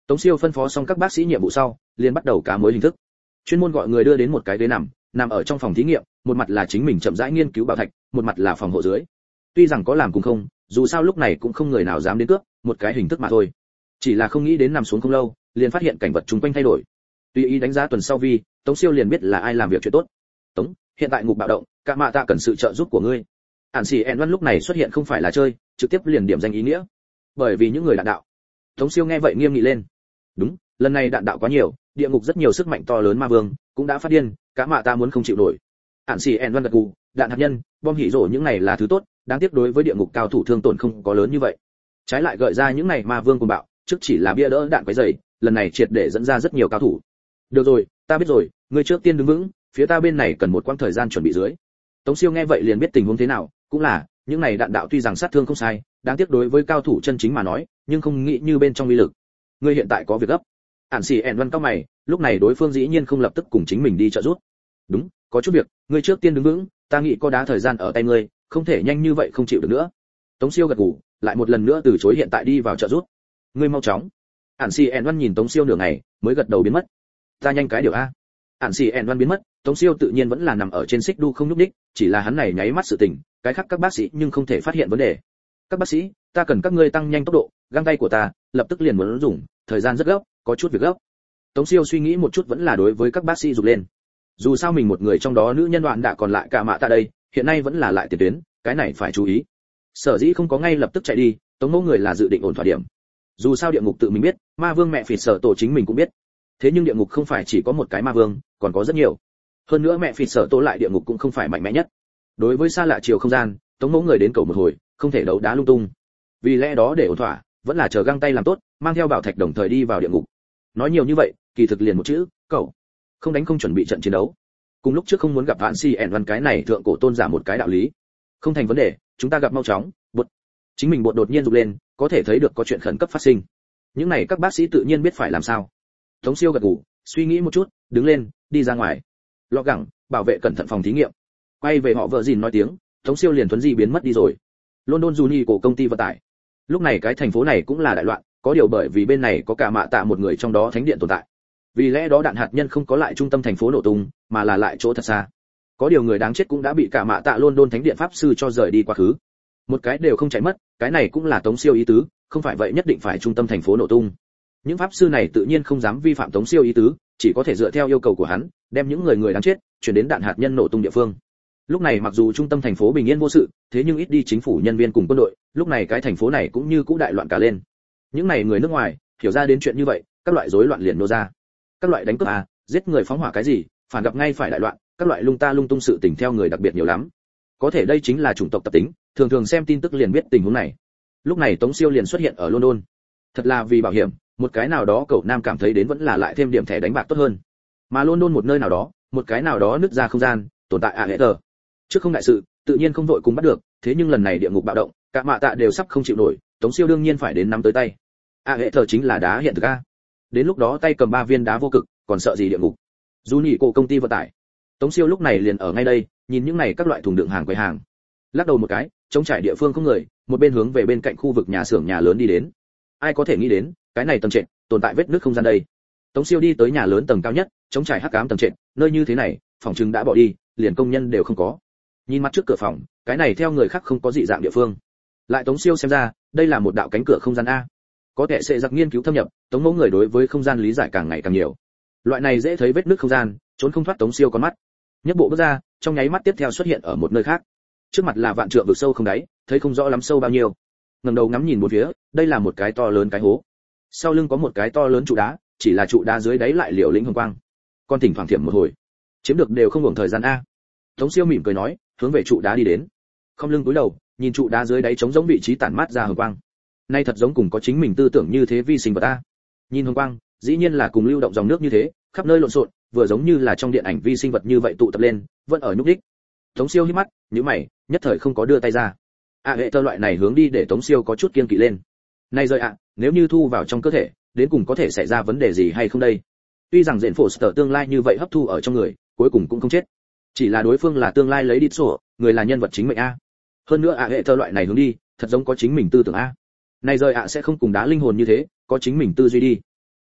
Tống Siêu phân phó xong các bác sĩ nhiệm vụ sau, liền bắt đầu cá mối hình thức. Chuyên môn gọi người đưa đến một cái ghế nằm, nằm ở trong phòng thí nghiệm, một mặt là chính mình chậm rãi nghiên cứu bảo thạch, một mặt là phòng hộ dưới. Tuy rằng có làm cùng không, dù sao lúc này cũng không người nào dám đến cướp, một cái hình thức mà thôi. Chỉ là không nghĩ đến nằm xuống không lâu, liền phát hiện cảnh vật xung quanh thay đổi. Tùy ý đánh giá tuần sau vi, Tống Siêu liền biết là ai làm việc chuyện tốt. Tống, hiện tại ngục bạo động, cả mạ tạ cần sự trợ giúp của ngươi. Ản Sĩ En Văn lúc này xuất hiện không phải là chơi, trực tiếp liền điểm danh ý nghĩa. Bởi vì những người đạn đạo. Tống Siêu nghe vậy nghiêm nghị lên. Đúng, lần này đạn đạo quá nhiều, địa ngục rất nhiều sức mạnh to lớn ma vương cũng đã phát điên, cả mạ tạ muốn không chịu nổi. Ản Sĩ En Văn gật gù, đạn hạt nhân, bom hỉ rổ những này là thứ tốt, đáng tiếc đối với địa ngục cao thủ thương tổn không có lớn như vậy. Trái lại gợi ra những này ma vương cuồng bạo, trước chỉ là bia đỡ đạn quấy rầy, lần này triệt để dẫn ra rất nhiều cao thủ. Được rồi, ta biết rồi, ngươi trước tiên đứng vững, phía ta bên này cần một quãng thời gian chuẩn bị dưới. Tống Siêu nghe vậy liền biết tình huống thế nào, cũng là, những này đạn đạo tuy rằng sát thương không sai, đáng tiếc đối với cao thủ chân chính mà nói, nhưng không nghĩ như bên trong uy lực. Ngươi hiện tại có việc gấp. Ản Sĩ En Văn cao mày, lúc này đối phương dĩ nhiên không lập tức cùng chính mình đi trợ giúp. Đúng, có chút việc, ngươi trước tiên đứng vững, ta nghĩ có đá thời gian ở tay ngươi, không thể nhanh như vậy không chịu được nữa. Tống Siêu gật gù, lại một lần nữa từ chối hiện tại đi vào trợ giúp. Ngươi mau chóng. Ản Sĩ En Văn nhìn Tống Siêu nửa ngày, mới gật đầu biến mất. Ta nhanh cái điều a. Ản Sĩ En Văn biến mất, Tống Siêu tự nhiên vẫn là nằm ở trên xích đu không nhúc nhích, chỉ là hắn này nháy mắt sự tình, cái khác các bác sĩ nhưng không thể phát hiện vấn đề. Các bác sĩ, ta cần các ngươi tăng nhanh tốc độ, găng tay của ta, lập tức liền muốn dùng, thời gian rất gấp, có chút việc gấp. Tống Siêu suy nghĩ một chút vẫn là đối với các bác sĩ dục lên. Dù sao mình một người trong đó nữ nhân đoạn đã còn lại cả mạ ta đây, hiện nay vẫn là lại tiền tuyến, cái này phải chú ý. Sở dĩ không có ngay lập tức chạy đi, Tống Mẫu người là dự định ổn thỏa điểm. Dù sao địa ngục tự mình biết, ma vương mẹ phỉ sở tổ chính mình cũng biết. Thế nhưng địa ngục không phải chỉ có một cái ma vương, còn có rất nhiều. Hơn nữa mẹ phỉ sở tổ lại địa ngục cũng không phải mạnh mẽ nhất. Đối với xa lạ chiều không gian, Tống Mẫu người đến cầu một hồi, không thể đấu đá lung tung. Vì lẽ đó để ổn thỏa, vẫn là chờ găng tay làm tốt, mang theo bảo thạch đồng thời đi vào địa ngục. Nói nhiều như vậy, kỳ thực liền một chữ, cậu. Không đánh không chuẩn bị trận chiến đấu. Cùng lúc trước không muốn gặp Vạn Si ẻn Văn cái này thượng cổ tôn giả một cái đạo lý. Không thành vấn đề, chúng ta gặp mau chóng. Bột. Chính mình bột đột nhiên rụt lên, có thể thấy được có chuyện khẩn cấp phát sinh. Những này các bác sĩ tự nhiên biết phải làm sao. Tống Siêu gật gù, suy nghĩ một chút, đứng lên, đi ra ngoài. Lọ gẳng, bảo vệ cẩn thận phòng thí nghiệm. Quay về họ vợ gìn nói tiếng, Tống Siêu liền thuấn di biến mất đi rồi. London Juni của công ty vận tải. Lúc này cái thành phố này cũng là đại loạn, có điều bởi vì bên này có cả mạ tạ một người trong đó thánh điện tồn tại. Vì lẽ đó đạn hạt nhân không có lại trung tâm thành phố nổ tung, mà là lại chỗ thật xa. Có điều người đáng chết cũng đã bị cả mạ tạ London thánh điện pháp sư cho rời đi quá khứ. Một cái đều không chạy mất, cái này cũng là Tống Siêu ý tứ, không phải vậy nhất định phải trung tâm thành phố nổ tung. Những pháp sư này tự nhiên không dám vi phạm Tống Siêu ý tứ, chỉ có thể dựa theo yêu cầu của hắn, đem những người người đáng chết chuyển đến đạn hạt nhân nổ tung địa phương. Lúc này mặc dù trung tâm thành phố bình yên vô sự, thế nhưng ít đi chính phủ nhân viên cùng quân đội, lúc này cái thành phố này cũng như cũ đại loạn cả lên. Những này người nước ngoài, hiểu ra đến chuyện như vậy, các loại rối loạn liền nô ra. Các loại đánh cướp à, giết người phóng hỏa cái gì, phản gặp ngay phải đại loạn, các loại lung ta lung tung sự tình theo người đặc biệt nhiều lắm. Có thể đây chính là chủng tộc tập tính, thường thường xem tin tức liền biết tình huống này. Lúc này Tống Siêu liền xuất hiện ở London. Thật là vì bảo hiểm, một cái nào đó cậu nam cảm thấy đến vẫn là lại thêm điểm thẻ đánh bạc tốt hơn. Mà London một nơi nào đó, một cái nào đó nứt ra không gian, tồn tại à hệ tờ. Trước không đại sự, tự nhiên không vội cùng bắt được, thế nhưng lần này địa ngục bạo động, cả mạ tạ đều sắp không chịu nổi, Tống Siêu đương nhiên phải đến nắm tới tay. À hệ tờ chính là đá hiện thực a. Đến lúc đó tay cầm ba viên đá vô cực, còn sợ gì địa ngục. Dù nhị cổ công ty vận tải. Tống Siêu lúc này liền ở ngay đây, nhìn những này các loại thùng đựng hàng quầy hàng. Lắc đầu một cái, trống trải địa phương không người, một bên hướng về bên cạnh khu vực nhà xưởng nhà lớn đi đến. Ai có thể nghĩ đến, cái này tầng trệt, tồn tại vết nứt không gian đây. Tống Siêu đi tới nhà lớn tầng cao nhất, trống trải hắc ám tầng trệt, nơi như thế này, phòng trưng đã bỏ đi, liền công nhân đều không có. Nhìn mặt trước cửa phòng, cái này theo người khác không có dị dạng địa phương. Lại Tống Siêu xem ra, đây là một đạo cánh cửa không gian a. Có thể sẽ giặc nghiên cứu thâm nhập, Tống Mẫu người đối với không gian lý giải càng ngày càng nhiều. Loại này dễ thấy vết nứt không gian, trốn không thoát Tống Siêu con mắt. Nhất bộ bước ra, trong nháy mắt tiếp theo xuất hiện ở một nơi khác. Trước mặt là vạn trượng vực sâu không đáy, thấy không rõ lắm sâu bao nhiêu. Ngẩng đầu ngắm nhìn một phía, đây là một cái to lớn cái hố. Sau lưng có một cái to lớn trụ đá, chỉ là trụ đá dưới đáy lại liều lĩnh hồng quang. Con thỉnh thoảng thiểm một hồi, chiếm được đều không hưởng thời gian a. Tống Siêu mỉm cười nói, hướng về trụ đá đi đến. Không lưng cúi đầu, nhìn trụ đá dưới đáy trống giống vị trí tản mát ra hồng quang. Nay thật giống cùng có chính mình tư tưởng như thế vi sinh vật a. Nhìn hồng quang, dĩ nhiên là cùng lưu động dòng nước như thế, khắp nơi lộn xộn, vừa giống như là trong điện ảnh vi sinh vật như vậy tụ tập lên, vẫn ở nhúc nhích. Tống Siêu híp mắt, nhíu mày, nhất thời không có đưa tay ra. À hệ tơ loại này hướng đi để Tống Siêu có chút kiêng kỵ lên. Này rồi ạ, nếu như thu vào trong cơ thể, đến cùng có thể xảy ra vấn đề gì hay không đây? Tuy rằng diện phổ sở tương lai như vậy hấp thu ở trong người, cuối cùng cũng không chết. Chỉ là đối phương là tương lai lấy đi sổ, người là nhân vật chính mệnh a. Hơn nữa ạ hệ tơ loại này hướng đi, thật giống có chính mình tư tưởng a. Này rồi ạ sẽ không cùng đá linh hồn như thế, có chính mình tư duy đi.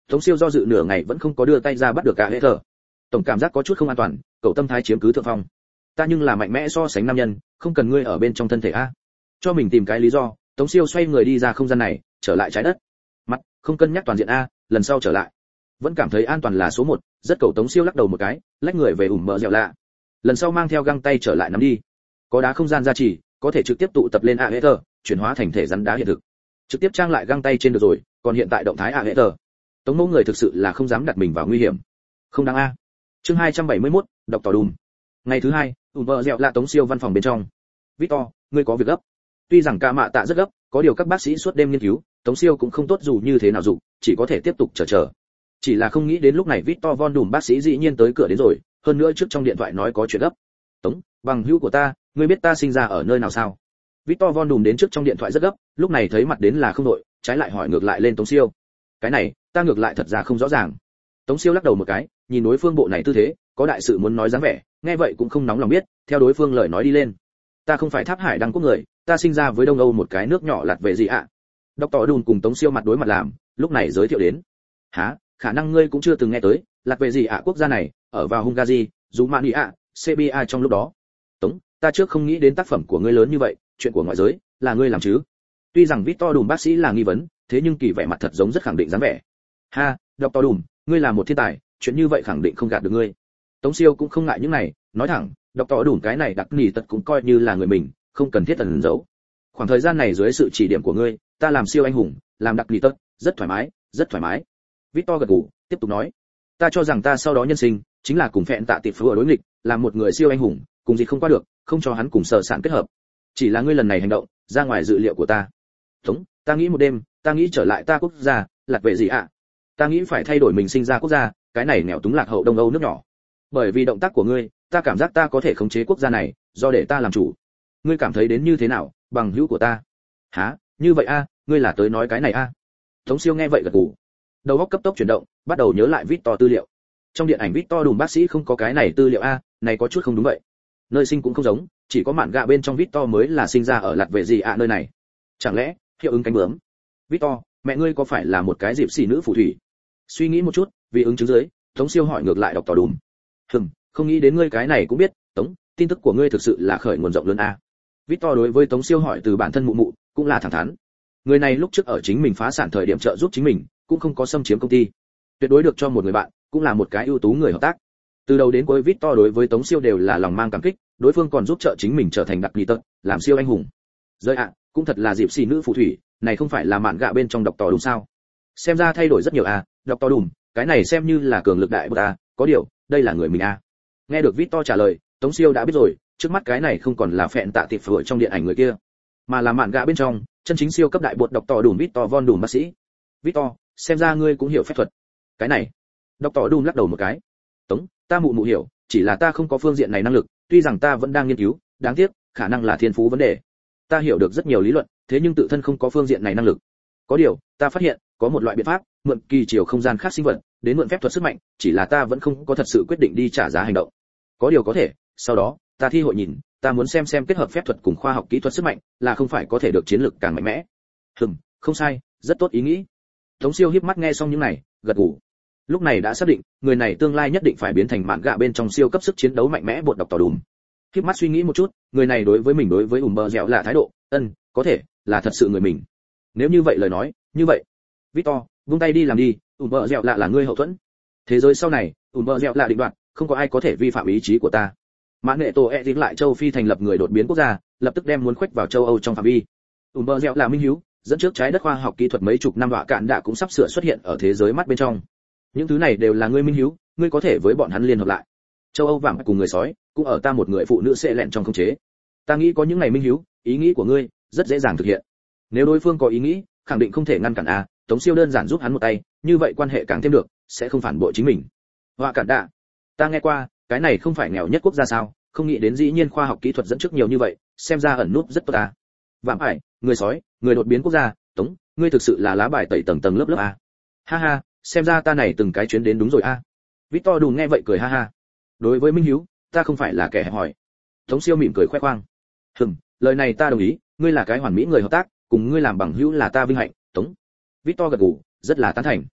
Tống Siêu do dự nửa ngày vẫn không có đưa tay ra bắt được cả hệ thở. Tổng cảm giác có chút không an toàn, cậu tâm thái chiếm cứ thượng phong. Ta nhưng là mạnh mẽ so sánh nam nhân, không cần ngươi ở bên trong thân thể a. Cho mình tìm cái lý do, Tống Siêu xoay người đi ra không gian này, trở lại trái đất. Mặt, không cân nhắc toàn diện a, lần sau trở lại. Vẫn cảm thấy an toàn là số một, rất cầu Tống Siêu lắc đầu một cái, lách người về ủm mờ dẻo lạ. Lần sau mang theo găng tay trở lại nắm đi. Có đá không gian gia trì, có thể trực tiếp tụ tập lên Aether, chuyển hóa thành thể rắn đá hiện thực. Trực tiếp trang lại găng tay trên được rồi, còn hiện tại động thái Aether. Tống Mẫu người thực sự là không dám đặt mình vào nguy hiểm. Không đáng a. Chương hai trăm bảy mươi mốt, đọc tỏ đùm. Ngày thứ hai, ủm mờ dẻo lạ Tống Siêu văn phòng bên trong. Victor, ngươi có việc gấp. Tuy rằng ca mạ tạ rất gấp, có điều các bác sĩ suốt đêm nghiên cứu, Tống Siêu cũng không tốt dù như thế nào dụ, chỉ có thể tiếp tục chờ chờ. Chỉ là không nghĩ đến lúc này Victor Von Doom bác sĩ dĩ nhiên tới cửa đến rồi, hơn nữa trước trong điện thoại nói có chuyện gấp. Tống, bằng hữu của ta, ngươi biết ta sinh ra ở nơi nào sao? Victor Von Doom đến trước trong điện thoại rất gấp, lúc này thấy mặt đến là không đội, trái lại hỏi ngược lại lên Tống Siêu. Cái này, ta ngược lại thật ra không rõ ràng. Tống Siêu lắc đầu một cái, nhìn đối phương bộ này tư thế, có đại sự muốn nói dáng vẻ, nghe vậy cũng không nóng lòng biết, theo đối phương lời nói đi lên. Ta không phải Tháp Hải Đăng quốc người, ta sinh ra với Đông Âu một cái nước nhỏ lạt về gì ạ? À? Doctor Doom cùng Tống Siêu mặt đối mặt làm, lúc này giới thiệu đến. Hả, khả năng ngươi cũng chưa từng nghe tới, lạt về gì ạ à? Quốc gia này, ở vào Hungary, Romania, Serbia trong lúc đó. Tống, ta trước không nghĩ đến tác phẩm của ngươi lớn như vậy, chuyện của ngoại giới, là ngươi làm chứ? Tuy rằng Victor Doom bác sĩ là nghi vấn, thế nhưng kỳ vẻ mặt thật giống rất khẳng định dáng vẻ. Ha, Doctor Doom, ngươi là một thiên tài, chuyện như vậy khẳng định không gạt được ngươi. Tống Siêu cũng không ngại những này, nói thẳng, Doctor Doom cái này đặc nỉ tật cũng coi như là người mình, không cần thiết ẩn giấu. Khoảng thời gian này dưới sự chỉ điểm của ngươi, ta làm siêu anh hùng, làm đặc nỉ tật, rất thoải mái, rất thoải mái. Victor gật gù, tiếp tục nói, ta cho rằng ta sau đó nhân sinh chính là cùng phẹn tạ tiệp phù ở đối nghịch, làm một người siêu anh hùng, cùng gì không qua được, không cho hắn cùng sở sản kết hợp. Chỉ là ngươi lần này hành động, ra ngoài dự liệu của ta. Tống, ta nghĩ một đêm, ta nghĩ trở lại ta quốc gia, lạc về gì ạ? À? Ta nghĩ phải thay đổi mình sinh ra quốc gia, cái này nghèo túng lạc hậu Đông Âu nước nhỏ. Bởi vì động tác của ngươi, ta cảm giác ta có thể khống chế quốc gia này, do để ta làm chủ. Ngươi cảm thấy đến như thế nào, bằng hữu của ta? Hả, như vậy a, à, ngươi là tới nói cái này a? À? Tống Siêu nghe vậy gật gù. Đầu óc cấp tốc chuyển động, bắt đầu nhớ lại Victor tư liệu. Trong điện ảnh Victor Doom bác sĩ không có cái này tư liệu a, à, này có chút không đúng vậy. Nơi sinh cũng không giống, chỉ có mạn gạ bên trong Victor mới là sinh ra ở lạt về gì ạ à nơi này. Chẳng lẽ, hiệu ứng cánh bướm? Victor, mẹ ngươi có phải là một cái diệp sĩ nữ phù thủy? Suy nghĩ một chút, vì ứng chứng dưới, Tống Siêu hỏi ngược lại đọc tỏ đùm. Hừm, không nghĩ đến ngươi cái này cũng biết, Tống, tin tức của ngươi thực sự là khởi nguồn rộng lớn a. À. Victor đối với Tống Siêu hỏi từ bản thân mụ mụ, cũng là thẳng thắn. Người này lúc trước ở chính mình phá sản thời điểm trợ giúp chính mình, cũng không có xâm chiếm công ty. Tuyệt đối được cho một người bạn, cũng là một cái ưu tú người hợp tác. Từ đầu đến cuối Victor đối với Tống Siêu đều là lòng mang cảm kích, đối phương còn giúp trợ chính mình trở thành đặc nỉ tật, làm siêu anh hùng. Rơi ạ, à, cũng thật là diệp sĩ nữ phù thủy, này không phải là mạn gạ bên trong đọc tỏ đùm sao? Xem ra thay đổi rất nhiều à, đọc tỏ đùm, cái này xem như là cường lực đại bậc à, có điều, đây là người mình à. Nghe được Victor trả lời, Tống Siêu đã biết rồi, trước mắt cái này không còn là phẹn tạ tiệp phổi trong điện ảnh người kia, mà là mạn gạ bên trong, chân chính siêu cấp đại bột đọc tỏ đùm Victor Von Doom bác sĩ. Victor, xem ra ngươi cũng hiểu phép thuật. Cái này, đọc tỏ đùm lắc đầu một cái. Tống, ta mụ mụ hiểu, chỉ là ta không có phương diện này năng lực, tuy rằng ta vẫn đang nghiên cứu, đáng tiếc, khả năng là thiên phú vấn đề. Ta hiểu được rất nhiều lý luận, thế nhưng tự thân không có phương diện này năng lực. Có điều, ta phát hiện, có một loại biện pháp, mượn kỳ chiều không gian khác sinh vật, đến mượn phép thuật sức mạnh, chỉ là ta vẫn không có thật sự quyết định đi trả giá hành động. Có điều có thể, sau đó, ta thi hội nhìn, ta muốn xem xem kết hợp phép thuật cùng khoa học kỹ thuật sức mạnh, là không phải có thể được chiến lược càng mạnh mẽ. Hừm, không sai, rất tốt ý nghĩ. Tống Siêu híp mắt nghe xong những này, gật gù. Lúc này đã xác định, người này tương lai nhất định phải biến thành mạn gạ bên trong siêu cấp sức chiến đấu mạnh mẽ bột đọc tỏ đùm. Híp mắt suy nghĩ một chút, người này đối với mình đối với ủm bờ dẻo là thái độ, ân, có thể là thật sự người mình. Nếu như vậy lời nói, như vậy, Victor, vung tay đi làm đi, ủm bờ dẻo lạ là ngươi hậu thuẫn. Thế giới sau này, ủm bờ dẻo lạ định đoạt, không có ai có thể vi phạm ý chí của ta. Mã Nghệ Tổ e tiến lại châu Phi thành lập người đột biến quốc gia, lập tức đem muốn khuếch vào châu Âu trong phạm vi. ủm bờ dẻo là minh hiếu, dẫn trước trái đất khoa học kỹ thuật mấy chục năm đọa cạn đã cũng sắp sửa xuất hiện ở thế giới mắt bên trong. Những thứ này đều là ngươi minh hiếu, ngươi có thể với bọn hắn liên hợp lại. Châu Âu vàng cùng người sói, cũng ở ta một người phụ nữ sẽ lẹn trong khống chế. Ta nghĩ có những ngày minh hiếu, ý nghĩ của ngươi rất dễ dàng thực hiện. Nếu đối phương có ý nghĩ, khẳng định không thể ngăn cản a. Tống Siêu đơn giản giúp hắn một tay, như vậy quan hệ càng thêm được, sẽ không phản bội chính mình. Hoa cản đạ, ta nghe qua, cái này không phải nghèo nhất quốc gia sao? Không nghĩ đến dĩ nhiên khoa học kỹ thuật dẫn trước nhiều như vậy, xem ra ẩn núp rất tốt ta. Vạm ải, người sói, người đột biến quốc gia, Tống, ngươi thực sự là lá bài tẩy tầng tầng lớp lớp a. Ha ha, xem ra ta này từng cái chuyến đến đúng rồi a. Victor Doom nghe vậy cười ha ha. Đối với Minh Hiếu, ta không phải là kẻ hẹp hòi. Tống Siêu mỉm cười khoe khoang. Hừm, lời này ta đồng ý, ngươi là cái hoàn mỹ người hợp tác, cùng ngươi làm bằng hữu là ta vinh hạnh, Tống. Victor gật gù, rất là tán thành.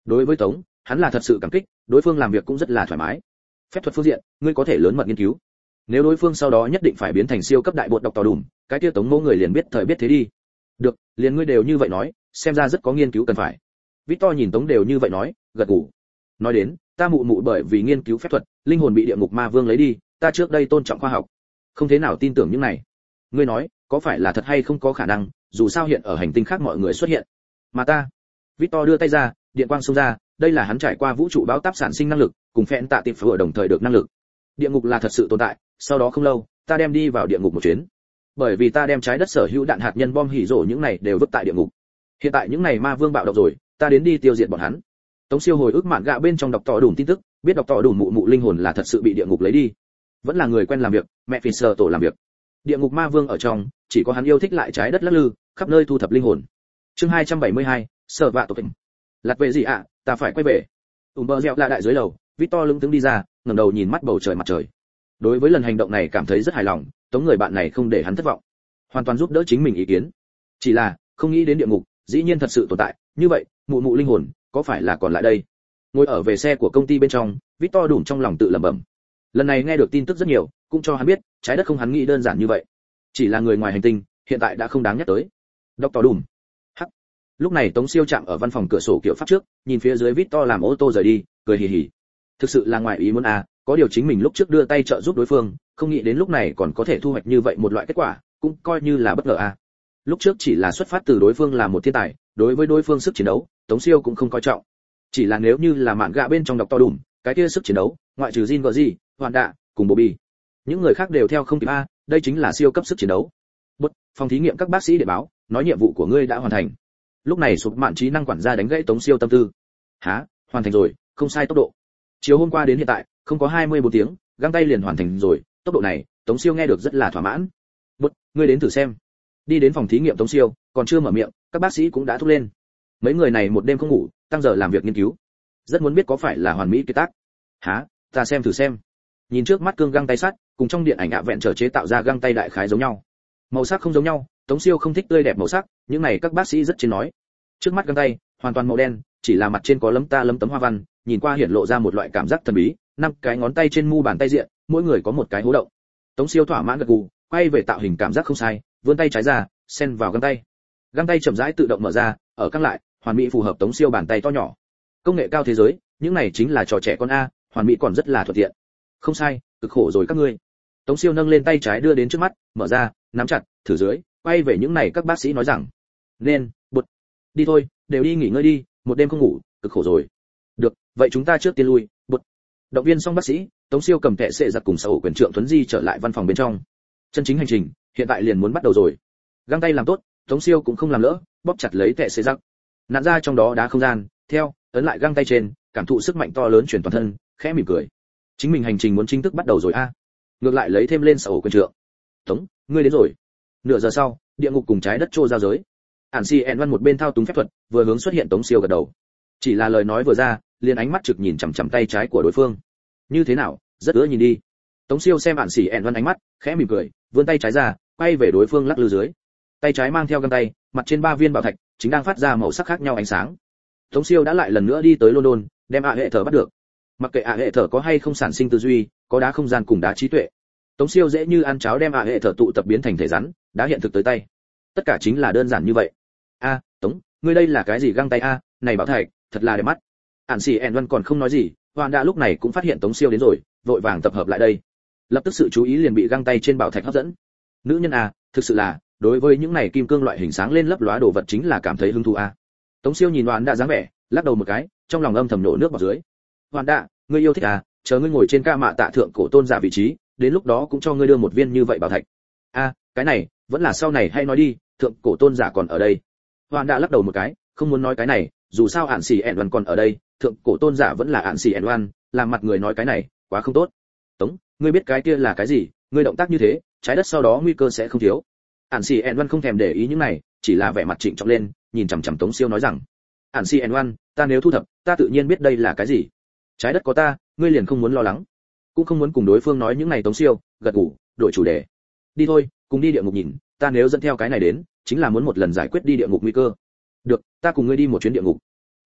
Đối với Tống, hắn là thật sự cảm kích, đối phương làm việc cũng rất là thoải mái. Phép thuật phương diện, ngươi có thể lớn mật nghiên cứu. Nếu đối phương sau đó nhất định phải biến thành siêu cấp đại bột độc tò đùm, cái kia Tống mẫu người liền biết thời biết thế đi. Được, liền ngươi đều như vậy nói, xem ra rất có nghiên cứu cần phải. Victor nhìn Tống đều như vậy nói, gật gù. Nói đến, ta mụ mụ bởi vì nghiên cứu phép thuật, linh hồn bị địa ngục ma vương lấy đi, ta trước đây tôn trọng khoa học, không thế nào tin tưởng những này. Ngươi nói, có phải là thật hay không có khả năng, dù sao hiện ở hành tinh khác mọi người xuất hiện. Mà ta, Victor đưa tay ra, điện quang xông ra, đây là hắn trải qua vũ trụ báo táp sản sinh năng lực, cùng phèn tạ tiệp phở đồng thời được năng lực. Địa ngục là thật sự tồn tại, sau đó không lâu, ta đem đi vào địa ngục một chuyến. Bởi vì ta đem trái đất sở hữu đạn hạt nhân bom hỉ rổ những này đều vứt tại địa ngục. Hiện tại những này ma vương bạo động rồi, ta đến đi tiêu diệt bọn hắn. Tống Siêu hồi ức mạn gạ bên trong đọc tỏ đủ tin tức, biết đọc tỏ đủ mụ mụ linh hồn là thật sự bị địa ngục lấy đi. Vẫn là người quen làm việc, mẹ phi sờ tổ làm việc. Địa ngục ma vương ở trong, chỉ có hắn yêu thích lại trái đất lắc lư, khắp nơi thu thập linh hồn. Chương hai trăm bảy mươi hai, sở vạ tổ tình. Lặt về gì ạ, à, ta phải quay về. Ùm bờ dẻo là đại dưới lầu, Victor lững thững đi ra, ngẩng đầu nhìn mắt bầu trời mặt trời. Đối với lần hành động này cảm thấy rất hài lòng, Tống người bạn này không để hắn thất vọng, hoàn toàn giúp đỡ chính mình ý kiến. Chỉ là, không nghĩ đến địa ngục, dĩ nhiên thật sự tồn tại, như vậy, mụ mụ linh hồn, có phải là còn lại đây? Ngồi ở về xe của công ty bên trong, Victor đủm trong lòng tự lẩm bẩm. Lần này nghe được tin tức rất nhiều, cũng cho hắn biết, trái đất không hắn nghĩ đơn giản như vậy. Chỉ là người ngoài hành tinh, hiện tại đã không đáng nhắc tới. Doctor Doom. Hắc. Lúc này Tống Siêu chạm ở văn phòng cửa sổ kiểu pháp trước, nhìn phía dưới Victor làm ô tô rời đi, cười hì hì. Thực sự là ngoài ý muốn à, có điều chính mình lúc trước đưa tay trợ giúp đối phương, không nghĩ đến lúc này còn có thể thu hoạch như vậy một loại kết quả, cũng coi như là bất ngờ à. Lúc trước chỉ là xuất phát từ đối phương là một thiên tài, đối với đối phương sức chiến đấu, Tống Siêu cũng không coi trọng. Chỉ là nếu như là mạn gạ bên trong đọc to đùm, cái kia sức chiến đấu, ngoại trừ Jin Gordon, Hoàn Đạ, cùng Bobby, những người khác đều theo không kịp a, đây chính là siêu cấp sức chiến đấu. Bất, phòng thí nghiệm các bác sĩ để báo, nói nhiệm vụ của ngươi đã hoàn thành. Lúc này sụp mạn trí năng quản gia đánh gãy Tống Siêu tâm tư. Hả, hoàn thành rồi, không sai tốc độ. Chiều hôm qua đến hiện tại, không có hai mươi bốn tiếng, găng tay liền hoàn thành rồi, tốc độ này, Tống Siêu nghe được rất là thỏa mãn. Bất, ngươi đến thử xem. Đi đến phòng thí nghiệm Tống Siêu, còn chưa mở miệng, các bác sĩ cũng đã thúc lên. Mấy người này một đêm không ngủ, tăng giờ làm việc nghiên cứu. Rất muốn biết có phải là hoàn mỹ kế tác. Hả, ta xem thử xem. Nhìn trước mắt cương găng tay sắt, cùng trong điện ảnh ạ vẹn trở chế tạo ra găng tay đại khái giống nhau. Màu sắc không giống nhau, Tống Siêu không thích tươi đẹp màu sắc, những này các bác sĩ rất trên nói. Trước mắt găng tay, hoàn toàn màu đen, chỉ là mặt trên có lấm ta lấm tấm hoa văn, nhìn qua hiển lộ ra một loại cảm giác thần bí, năm cái ngón tay trên mu bàn tay diện, mỗi người có một cái hố động. Tống Siêu thỏa mãn gật gù, quay về tạo hình cảm giác không sai, vươn tay trái ra, xen vào găng tay. Găng tay chậm rãi tự động mở ra, ở căng lại, hoàn mỹ phù hợp Tống Siêu bàn tay to nhỏ. Công nghệ cao thế giới, những này chính là trò trẻ con a, hoàn mỹ còn rất là thuận tiện. Không sai, cực khổ rồi các ngươi. Tống Siêu nâng lên tay trái đưa đến trước mắt, mở ra, nắm chặt, thử dưới, quay về những này các bác sĩ nói rằng, nên, bụt, đi thôi, đều đi nghỉ ngơi đi, một đêm không ngủ, cực khổ rồi. Được, vậy chúng ta trước tiên lui, bụt. Động viên xong bác sĩ, Tống Siêu cầm thẻ sệ giặt cùng sở quyền trưởng Tuấn Di trở lại văn phòng bên trong. Chân chính hành trình, hiện tại liền muốn bắt đầu rồi. Găng tay làm tốt, Tống Siêu cũng không làm lỡ, bóp chặt lấy thẻ sệ giặt. Nặn ra trong đó đá không gian, theo, ấn lại găng tay trên, cảm thụ sức mạnh to lớn truyền toàn thân, khẽ mỉm cười. Chính mình hành trình muốn chính thức bắt đầu rồi a. À. Ngược lại lấy thêm lên sở quyền trưởng. Tống, ngươi đến rồi. Nửa giờ sau, địa ngục cùng trái đất trô giao giới. Ản Si En Văn một bên thao túng phép thuật, vừa hướng xuất hiện Tống Siêu gật đầu. Chỉ là lời nói vừa ra, liền ánh mắt trực nhìn chằm chằm tay trái của đối phương. Như thế nào, rất ưa nhìn đi. Tống Siêu xem Ản Si En Văn ánh mắt, khẽ mỉm cười, vươn tay trái ra, quay về đối phương lắc lư dưới. Tay trái mang theo găng tay, mặt trên ba viên bảo thạch chính đang phát ra màu sắc khác nhau ánh sáng. Tống Siêu đã lại lần nữa đi tới London, đem ạ hệ thở bắt được. Mặc kệ ạ hệ thở có hay không sản sinh tư duy, có đá không gian cùng đá trí tuệ. Tống Siêu dễ như ăn cháo đem ạ hệ thở tụ tập biến thành thể rắn, đá hiện thực tới tay. Tất cả chính là đơn giản như vậy. A, Tống, ngươi đây là cái gì găng tay a, này bảo thạch, thật là đẹp mắt. Ản Sĩ En Văn còn không nói gì, Hoàn đã lúc này cũng phát hiện Tống Siêu đến rồi, vội vàng tập hợp lại đây. Lập tức sự chú ý liền bị găng tay trên bảo thạch hấp dẫn. Nữ nhân a, thực sự là, đối với những này kim cương loại hình sáng lên lấp lóa đồ vật chính là cảm thấy hứng thú a. Tống Siêu nhìn Hoàn đã dáng vẻ, lắc đầu một cái, trong lòng âm thầm nổ nước vào dưới. Hoàn đã, ngươi yêu thích à, chờ ngươi ngồi trên ca mạ tạ thượng cổ tôn giả vị trí, đến lúc đó cũng cho ngươi đưa một viên như vậy bảo thạch. A, cái này, vẫn là sau này hay nói đi, thượng cổ tôn giả còn ở đây. Hoàn đã lắc đầu một cái, không muốn nói cái này, dù sao Ản Sĩ En Văn còn ở đây, thượng cổ tôn giả vẫn là Ản Sĩ En Văn, làm mặt người nói cái này, quá không tốt. Tống, ngươi biết cái kia là cái gì, ngươi động tác như thế, trái đất sau đó nguy cơ sẽ không thiếu. Ản Sĩ En Văn không thèm để ý những này, chỉ là vẻ mặt trịnh trọng lên, nhìn chằm chằm Tống Siêu nói rằng, Ản Si En Văn, ta nếu thu thập, ta tự nhiên biết đây là cái gì. Trái đất có ta, ngươi liền không muốn lo lắng, cũng không muốn cùng đối phương nói những này. Tống Siêu gật gù, đổi chủ đề. Đi thôi, cùng đi địa ngục nhìn, ta nếu dẫn theo cái này đến, chính là muốn một lần giải quyết đi địa ngục nguy cơ. Được, ta cùng ngươi đi một chuyến địa ngục.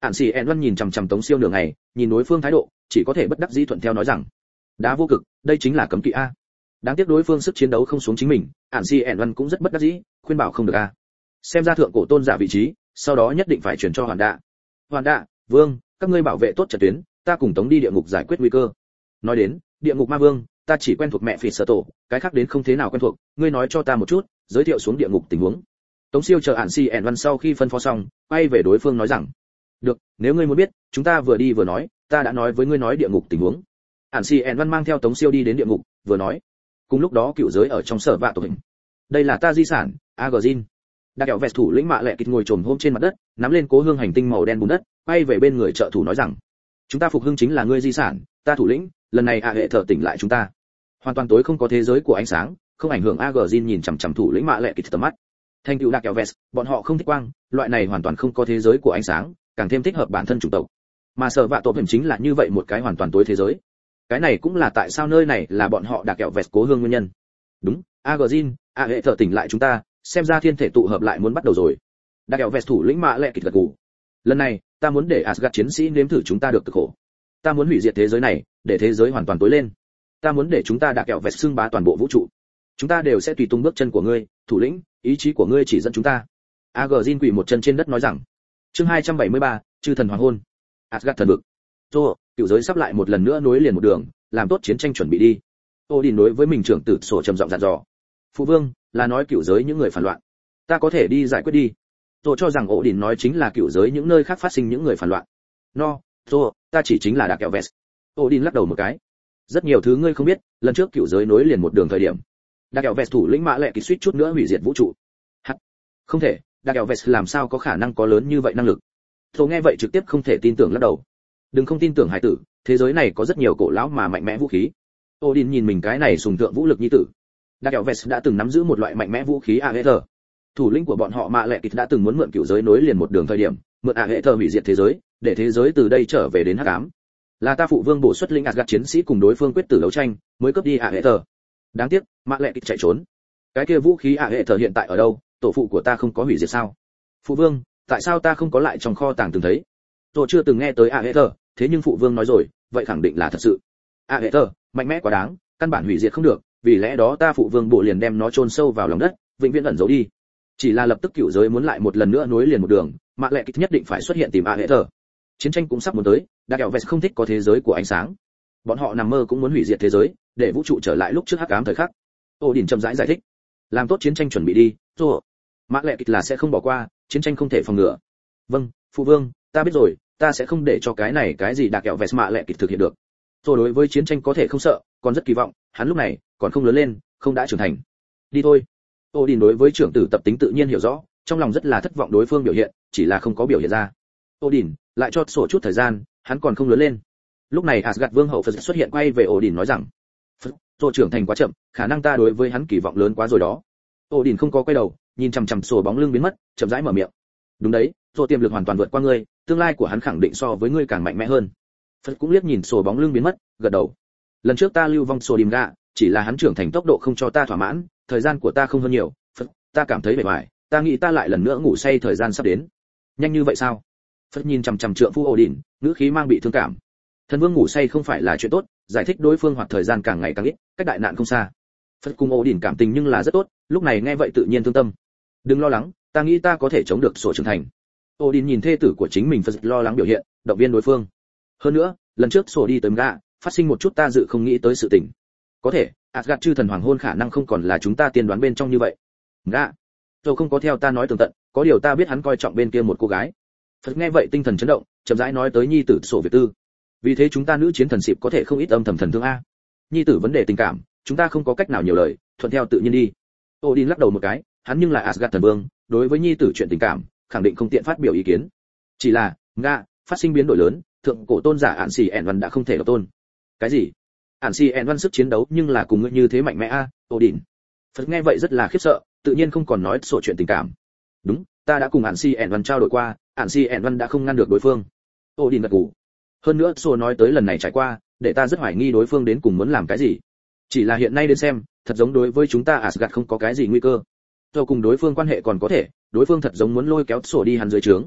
Ản Sĩ En Văn nhìn chằm chằm Tống Siêu nửa ngày, nhìn đối phương thái độ, chỉ có thể bất đắc dĩ thuận theo nói rằng: "Đá vô cực, đây chính là cấm kỵ a." Đáng tiếc đối phương sức chiến đấu không xuống chính mình, Ản Sĩ En Văn cũng rất bất đắc dĩ, khuyên bảo không được a. Xem ra thượng cổ tôn giả vị trí, sau đó nhất định phải chuyển cho Hoàn Đạ. Hoàn Đạ, Vương, các ngươi bảo vệ tốt trận tuyến, ta cùng Tống đi địa ngục giải quyết nguy cơ. Nói đến, địa ngục ma vương, ta chỉ quen thuộc mẹ phỉ sở tổ, cái khác đến không thế nào quen thuộc, ngươi nói cho ta một chút, giới thiệu xuống địa ngục tình huống. Tống Siêu chờ Ản Sĩ En Văn sau khi phân phó xong, quay về đối phương nói rằng: "Được, nếu ngươi muốn biết, chúng ta vừa đi vừa nói, ta đã nói với ngươi nói địa ngục tình huống." Ản Sĩ En Văn mang theo Tống Siêu đi đến địa ngục, vừa nói. Cùng lúc đó cựu giới ở trong sở vạ tổ hình. Đây là ta di sản, Agorjin. Đặc kẹo vẹt thủ lĩnh mạ lệ kịch ngồi trồm hôm trên mặt đất, nắm lên cố hương hành tinh màu đen bùn đất, quay về bên người trợ thủ nói rằng: "Chúng ta phục hưng chính là ngươi di sản, ta thủ lĩnh, lần này a hệ thở tỉnh lại chúng ta." Hoàn toàn tối không có thế giới của ánh sáng, không ảnh hưởng Agorjin nhìn chằm chằm thủ lĩnh mạ lệ kịch tầm mắt. Thành tựu đặc kẹo vẹt, bọn họ không thích quang, loại này hoàn toàn không có thế giới của ánh sáng, càng thêm thích hợp bản thân chủng tộc. Mà sở vạ tổ hình chính là như vậy một cái hoàn toàn tối thế giới. Cái này cũng là tại sao nơi này là bọn họ đặc kẹo vẹt cố hương nguyên nhân. Đúng, Agorjin, a hệ thở tỉnh lại chúng ta, xem ra thiên thể tụ hợp lại muốn bắt đầu rồi. Đặc kẹo vẹt thủ lĩnh mạ lệ kịch gật gù. Lần này, ta muốn để Asgard chiến sĩ nếm thử chúng ta được cực khổ. Ta muốn hủy diệt thế giới này, để thế giới hoàn toàn tối lên. Ta muốn để chúng ta đặc kẹo vẹt xưng bá toàn bộ vũ trụ. Chúng ta đều sẽ tùy tung bước chân của ngươi, thủ lĩnh, ý chí của ngươi chỉ dẫn chúng ta. Agorjin quỳ một chân trên đất nói rằng. Chương hai trăm bảy mươi ba, chư thần hoàng hôn. Asgard thần vực. Tô, cựu giới sắp lại một lần nữa nối liền một đường, làm tốt chiến tranh chuẩn bị đi. Odin đối với mình trưởng tử sổ trầm giọng dặn dò. Phụ vương, là nói cựu giới những người phản loạn. Ta có thể đi giải quyết đi. Tô cho rằng Odin nói chính là cựu giới những nơi khác phát sinh những người phản loạn. No, Tô, ta chỉ chính là đặc kẹo vẹt. Odin lắc đầu một cái. Rất nhiều thứ ngươi không biết, lần trước cựu giới nối liền một đường thời điểm. Đặc kẹo vẹt thủ lĩnh mã lệ kỳ suýt chút nữa hủy diệt vũ trụ. Hắc. Không thể, đặc kẹo vẹt làm sao có khả năng có lớn như vậy năng lực. Tô nghe vậy trực tiếp không thể tin tưởng lắc đầu. Đừng không tin tưởng hải tử, thế giới này có rất nhiều cổ lão mà mạnh mẽ vũ khí. Odin nhìn mình cái này sùng thượng vũ lực nhi tử. Đặc kẹo vẹt đã từng nắm giữ một loại mạnh mẽ vũ khí a e rờ. Thủ lĩnh của bọn họ mạ lệ kịch đã từng muốn mượn cựu giới nối liền một đường thời điểm, mượn a e rờ hủy diệt thế giới, để thế giới từ đây trở về đến hắc ám. Là ta phụ vương bổ xuất linh Asgard chiến sĩ cùng đối phương quyết tử đấu tranh, mới cướp đi a e rờ. Đáng tiếc, mạ lệ kịch chạy trốn. Cái kia vũ khí a e rờ hiện tại ở đâu? Tổ phụ của ta không có hủy diệt sao? Phụ vương, tại sao ta không có lại trong kho tàng từng thấy? Tôi chưa từng nghe tới a e rờ, thế nhưng phụ vương nói rồi, vậy khẳng định là thật sự. a e rờ, mạnh mẽ quá đáng, căn bản hủy diệt không được, vì lẽ đó ta phụ vương bộ liền đem nó chôn sâu vào lòng đất, vĩnh viễn ẩn giấu đi. Chỉ là lập tức cựu giới muốn lại một lần nữa nối liền một đường, mạ lệ kịch nhất định phải xuất hiện tìm a e rờ. Chiến tranh cũng sắp muốn tới, đặc kẹo vẹt không thích có thế giới của ánh sáng. Bọn họ nằm mơ cũng muốn hủy diệt thế giới, để vũ trụ trở lại lúc trước hắc ám thời khắc. Odin chậm rãi giải thích, làm tốt chiến tranh chuẩn bị đi, rồi. Mạ lệ kịch là sẽ không bỏ qua, chiến tranh không thể phòng ngừa. Vâng, phụ vương, ta biết rồi, ta sẽ không để cho cái này cái gì đặc kẹo vẹt mạ lệ kịch thực hiện được. Rồi đối với chiến tranh có thể không sợ, còn rất kỳ vọng, hắn lúc này còn không lớn lên, không đã trưởng thành. Đi thôi. Odin đối với trưởng tử tập tính tự nhiên hiểu rõ, trong lòng rất là thất vọng đối phương biểu hiện, chỉ là không có biểu hiện ra. Odin lại cho sổ chút thời gian, hắn còn không lớn lên. Lúc này Asgard vương hậu Phật xuất hiện quay về Odin nói rằng, Sổ trưởng thành quá chậm, khả năng ta đối với hắn kỳ vọng lớn quá rồi đó. Odin không có quay đầu, nhìn chằm chằm sổ bóng lưng biến mất, chậm rãi mở miệng. Đúng đấy, sổ tiềm lực hoàn toàn vượt qua ngươi, tương lai của hắn khẳng định so với ngươi càng mạnh mẽ hơn. Phật cũng liếc nhìn sổ bóng lưng biến mất, gật đầu. Lần trước ta lưu vong sổ đìm gạ, chỉ là hắn trưởng thành tốc độ không cho ta thỏa mãn, thời gian của ta không hơn nhiều. Phật, ta cảm thấy bề ngoài, ta nghĩ ta lại lần nữa ngủ say thời gian sắp đến. Nhanh như vậy sao? Phật nhìn chằm chằm trượng phu Odin, ngữ khí mang bị thương cảm. Thần vương ngủ say không phải là chuyện tốt, giải thích đối phương hoặc thời gian càng ngày càng ít, cách đại nạn không xa. Phật cùng Odin cảm tình nhưng là rất tốt, lúc này nghe vậy tự nhiên thương tâm. Đừng lo lắng, ta nghĩ ta có thể chống được sổ trưởng thành. Odin nhìn thê tử của chính mình Phật lo lắng biểu hiện, động viên đối phương. Hơn nữa, lần trước sổ đi tới gạ, phát sinh một chút ta dự không nghĩ tới sự tình. Có thể, Asgard chư thần hoàng hôn khả năng không còn là chúng ta tiên đoán bên trong như vậy. Gạ, tôi không có theo ta nói tường tận, có điều ta biết hắn coi trọng bên kia một cô gái. Phật nghe vậy tinh thần chấn động, chậm rãi nói tới nhi tử sổ Việt tư. Vì thế chúng ta nữ chiến thần xịp có thể không ít âm thầm thần thương a. Nhi tử vấn đề tình cảm, chúng ta không có cách nào nhiều lời, thuận theo tự nhiên đi. Odin lắc đầu một cái, hắn nhưng là Asgard thần vương, đối với nhi tử chuyện tình cảm, khẳng định không tiện phát biểu ý kiến. Chỉ là, Nga, phát sinh biến đổi lớn, thượng cổ tôn giả Ản Sĩ En Văn đã không thể độc tôn. Cái gì? Ản Sĩ En Văn sức chiến đấu nhưng là cùng ngươi như thế mạnh mẽ a, Odin. Phật nghe vậy rất là khiếp sợ, tự nhiên không còn nói sổ chuyện tình cảm. Đúng, ta đã cùng Ản Sĩ En Văn trao đổi qua, Ản Sĩ En Văn đã không ngăn được đối phương. Odin gật gù. Hơn nữa sổ nói tới lần này trải qua, để ta rất hoài nghi đối phương đến cùng muốn làm cái gì. Chỉ là hiện nay đến xem, thật giống đối với chúng ta Asgard không có cái gì nguy cơ. Tôi cùng đối phương quan hệ còn có thể, đối phương thật giống muốn lôi kéo sổ đi hắn dưới trướng.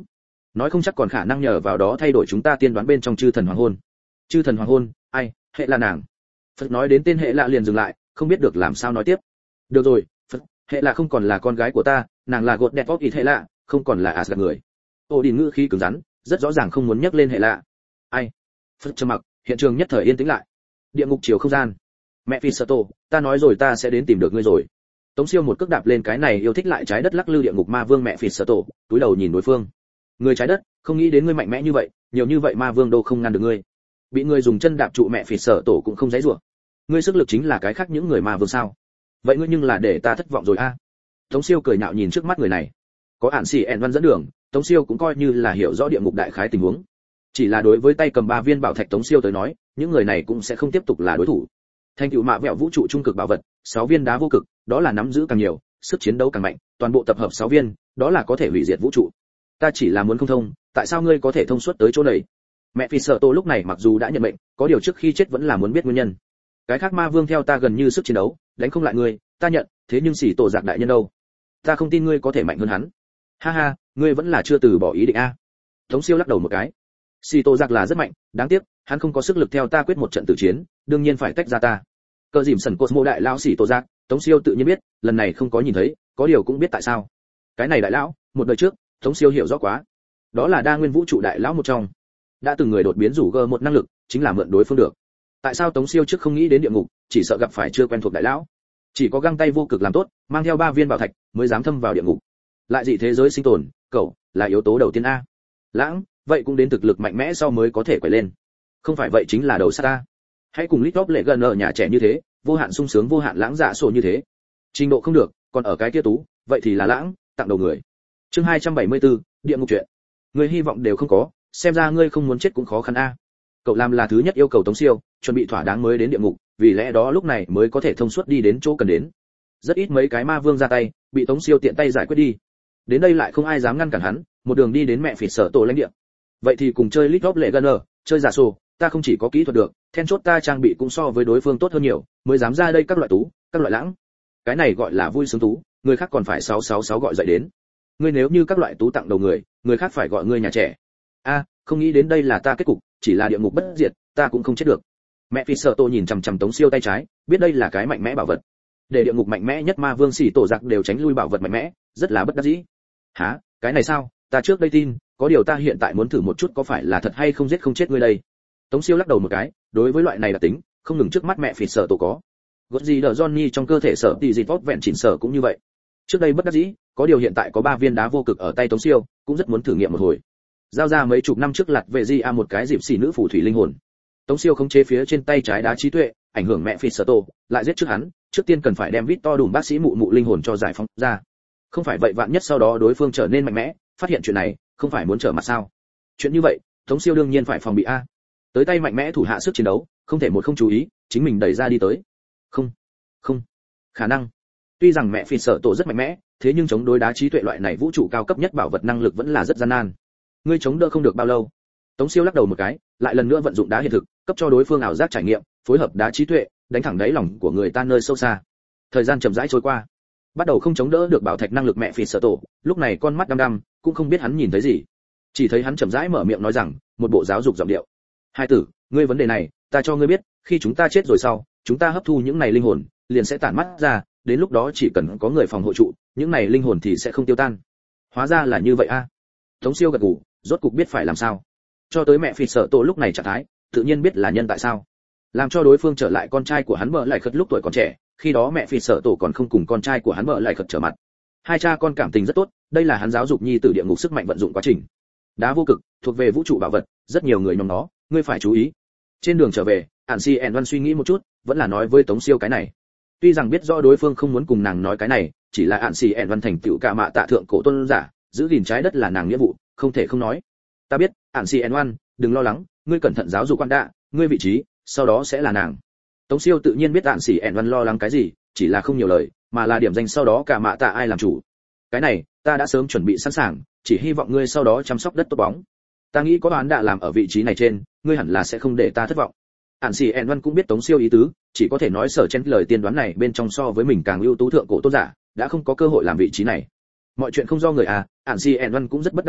nói không chắc còn khả năng nhờ vào đó thay đổi chúng ta tiên đoán bên trong chư thần hoàng hôn. Chư thần hoàng hôn, ai, hệ là nàng. Phật nói đến tên hệ lạ liền dừng lại, không biết được làm sao nói tiếp. Được rồi, Phật, hệ lạ không còn là con gái của ta, nàng là gột đẹp vóc ít hệ lạ, không còn là Asgard người. Ô Đình ngữ khí cứng rắn, rất rõ ràng không muốn nhắc lên hệ lạ. Ai? Phật trầm mặc, hiện trường nhất thời yên tĩnh lại. Địa ngục chiều không gian. Mẹ Phi Sở Tổ, ta nói rồi ta sẽ đến tìm được ngươi rồi. Tống Siêu một cước đạp lên cái này yêu thích lại trái đất lắc lư địa ngục ma vương mẹ Phi Sở Tổ, túi đầu nhìn đối phương. Người trái đất, không nghĩ đến ngươi mạnh mẽ như vậy, nhiều như vậy ma vương đâu không ngăn được ngươi. Bị ngươi dùng chân đạp trụ mẹ Phi Sở Tổ cũng không dãy rủa. Ngươi sức lực chính là cái khác những người ma vương sao? Vậy ngươi nhưng là để ta thất vọng rồi a. Tống Siêu cười nhạo nhìn trước mắt người này. Có ản xỉ ẻn văn dẫn đường, Tống Siêu cũng coi như là hiểu rõ địa ngục đại khái tình huống. Chỉ là đối với tay cầm ba viên bảo thạch Tống Siêu tới nói, những người này cũng sẽ không tiếp tục là đối thủ. Thành tựu mạ vẹo vũ trụ trung cực bảo vật, sáu viên đá vô cực, đó là nắm giữ càng nhiều, sức chiến đấu càng mạnh, toàn bộ tập hợp sáu viên, đó là có thể hủy diệt vũ trụ. Ta chỉ là muốn không thông, tại sao ngươi có thể thông suốt tới chỗ này? Mẹ Phi Sở Tô lúc này mặc dù đã nhận mệnh, có điều trước khi chết vẫn là muốn biết nguyên nhân. Cái khác ma vương theo ta gần như sức chiến đấu, đánh không lại ngươi, ta nhận, thế nhưng xỉ tổ giặc đại nhân đâu? Ta không tin ngươi có thể mạnh hơn hắn. Ha ha, ngươi vẫn là chưa từ bỏ ý định a. Tống Siêu lắc đầu một cái. Xỉ tổ giặc là rất mạnh, đáng tiếc, hắn không có sức lực theo ta quyết một trận tử chiến, đương nhiên phải tách ra ta. Cờ dìm sần Cosmo đại lão xỉ tổ giặc, Tống Siêu tự nhiên biết, lần này không có nhìn thấy, có điều cũng biết tại sao. Cái này đại lão, một đời trước, Tống Siêu hiểu rõ quá. Đó là đa nguyên vũ trụ đại lão một trong. Đã từng người đột biến rủ gờ một năng lực, chính là mượn đối phương được. Tại sao Tống Siêu trước không nghĩ đến địa ngục, chỉ sợ gặp phải chưa quen thuộc đại lão. Chỉ có găng tay vô cực làm tốt, mang theo ba viên bảo thạch, mới dám thâm vào địa ngục. Lại dị thế giới sinh tồn, cậu là yếu tố đầu tiên a. Lãng, vậy cũng đến thực lực mạnh mẽ sau mới có thể quay lên. Không phải vậy chính là đầu sát ta. Hãy cùng lít lóp lệ gần ở nhà trẻ như thế, vô hạn sung sướng vô hạn lãng dạ sổ như thế. Trình độ không được, còn ở cái kia tú, vậy thì là lãng, tặng đầu người. Chương hai trăm bảy mươi tư, địa ngục chuyện. Người hy vọng đều không có, xem ra ngươi không muốn chết cũng khó khăn a. Cậu làm là thứ nhất yêu cầu Tống Siêu, chuẩn bị thỏa đáng mới đến địa ngục, vì lẽ đó lúc này mới có thể thông suốt đi đến chỗ cần đến. Rất ít mấy cái ma vương ra tay, bị Tống Siêu tiện tay giải quyết đi. Đến đây lại không ai dám ngăn cản hắn, một đường đi đến mẹ Phỉ Sở Tổ lãnh địa. Vậy thì cùng chơi lít lóp lệ gần ở, chơi giả sổ, ta không chỉ có kỹ thuật được, then chốt ta trang bị cũng so với đối phương tốt hơn nhiều, mới dám ra đây các loại tú, các loại lãng. Cái này gọi là vui sướng tú, người khác còn phải sáu sáu sáu gọi dậy đến. Ngươi nếu như các loại tú tặng đầu người, người khác phải gọi ngươi nhà trẻ. A, không nghĩ đến đây là ta kết cục, chỉ là địa ngục bất diệt, ta cũng không chết được. Mẹ Phi Sở Tô nhìn chằm chằm Tống Siêu tay trái, biết đây là cái mạnh mẽ bảo vật. Để địa ngục mạnh mẽ nhất ma vương xỉ tổ giặc đều tránh lui bảo vật mạnh mẽ, rất là bất đắc dĩ. Hả, cái này sao? Ta trước đây tin, có điều ta hiện tại muốn thử một chút có phải là thật hay không giết không chết ngươi đây. Tống Siêu lắc đầu một cái, đối với loại này là tính, không ngừng trước mắt mẹ Phi Sở Tô có. Gột gì đờ Johnny trong cơ thể sở tỷ dị tốt vẹn chỉnh sở cũng như vậy. Trước đây bất đắc dĩ, có điều hiện tại có ba viên đá vô cực ở tay Tống Siêu, cũng rất muốn thử nghiệm một hồi. Giao ra mấy chục năm trước lật về di a một cái dịp xỉ nữ phù thủy linh hồn. Tống Siêu không chế phía trên tay trái đá trí tuệ, ảnh hưởng mẹ Phi Sở Tô, lại giết trước hắn, trước tiên cần phải đem Victor đùm bác sĩ mụ mụ linh hồn cho giải phóng ra. Không phải vậy vạn nhất sau đó đối phương trở nên mạnh mẽ, phát hiện chuyện này, không phải muốn trở mặt sao? Chuyện như vậy, Tống Siêu đương nhiên phải phòng bị a. Tới tay mạnh mẽ thủ hạ sức chiến đấu, không thể một không chú ý, chính mình đẩy ra đi tới. Không, không, khả năng. Tuy rằng mẹ Phi Sở Tô rất mạnh mẽ, thế nhưng chống đối đá trí tuệ loại này vũ trụ cao cấp nhất bảo vật năng lực vẫn là rất gian nan. Ngươi chống đỡ không được bao lâu. Tống Siêu lắc đầu một cái, lại lần nữa vận dụng đá hiện thực, cấp cho đối phương ảo giác trải nghiệm, phối hợp đá trí tuệ, đánh thẳng đáy lòng của người ta nơi sâu xa. Thời gian chậm rãi trôi qua, bắt đầu không chống đỡ được bảo thạch năng lực mẹ Phi Sở Tổ, lúc này con mắt đăm đăm, cũng không biết hắn nhìn thấy gì, chỉ thấy hắn chậm rãi mở miệng nói rằng, một bộ giáo dục giọng điệu: hai tử, ngươi vấn đề này, ta cho ngươi biết, khi chúng ta chết rồi sau, chúng ta hấp thu những này linh hồn, liền sẽ tản mắt ra, đến lúc đó chỉ cần có người phòng hộ trụ, những này linh hồn thì sẽ không tiêu tan. Hóa ra là như vậy a. Tống Siêu gật gù, rốt cục biết phải làm sao. Cho tới mẹ Phi Sở Tổ lúc này trạng thái, tự nhiên biết là nhân tại sao. Làm cho đối phương trở lại con trai của hắn vợ lại khất lúc tuổi còn trẻ, khi đó mẹ Phi Sở Tổ còn không cùng con trai của hắn vợ lại khất trở mặt. Hai cha con cảm tình rất tốt, đây là hắn giáo dục nhi tử địa ngục sức mạnh vận dụng quá trình. Đá vô cực, thuộc về vũ trụ bảo vật, rất nhiều người nhóm nó, ngươi phải chú ý. Trên đường trở về, Ản Si ẻn Văn suy nghĩ một chút, vẫn là nói với Tống Siêu cái này. Tuy rằng biết rõ đối phương không muốn cùng nàng nói cái này, chỉ là Ản Si ẻn Văn thành tựu cả mạ tạ thượng cổ tôn giả, giữ gìn trái đất là nàng nghĩa vụ, không thể không nói. Ta biết, Ản Si ẻn Văn, đừng lo lắng, ngươi cẩn thận giáo dục quan đạ, ngươi vị trí, sau đó sẽ là nàng. Tống Siêu tự nhiên biết Ản Si ẻn Văn lo lắng cái gì, chỉ là không nhiều lời, mà là điểm danh sau đó cả mạ tạ ai làm chủ. Cái này, ta đã sớm chuẩn bị sẵn sàng, chỉ hy vọng ngươi sau đó chăm sóc đất tốt bóng. Ta nghĩ có đoán đã làm ở vị trí này trên, ngươi hẳn là sẽ không để ta thất vọng. Ản Si ẻn Văn cũng biết Tống Siêu ý tứ, chỉ có thể nói sở chen lời tiên đoán này bên trong so với mình càng ưu tú thượng cổ tôn giả, đã không có cơ hội làm vị trí này. Mọi chuyện không do người à, Ản Si ẻn Văn cũng rất bất đắc dĩ,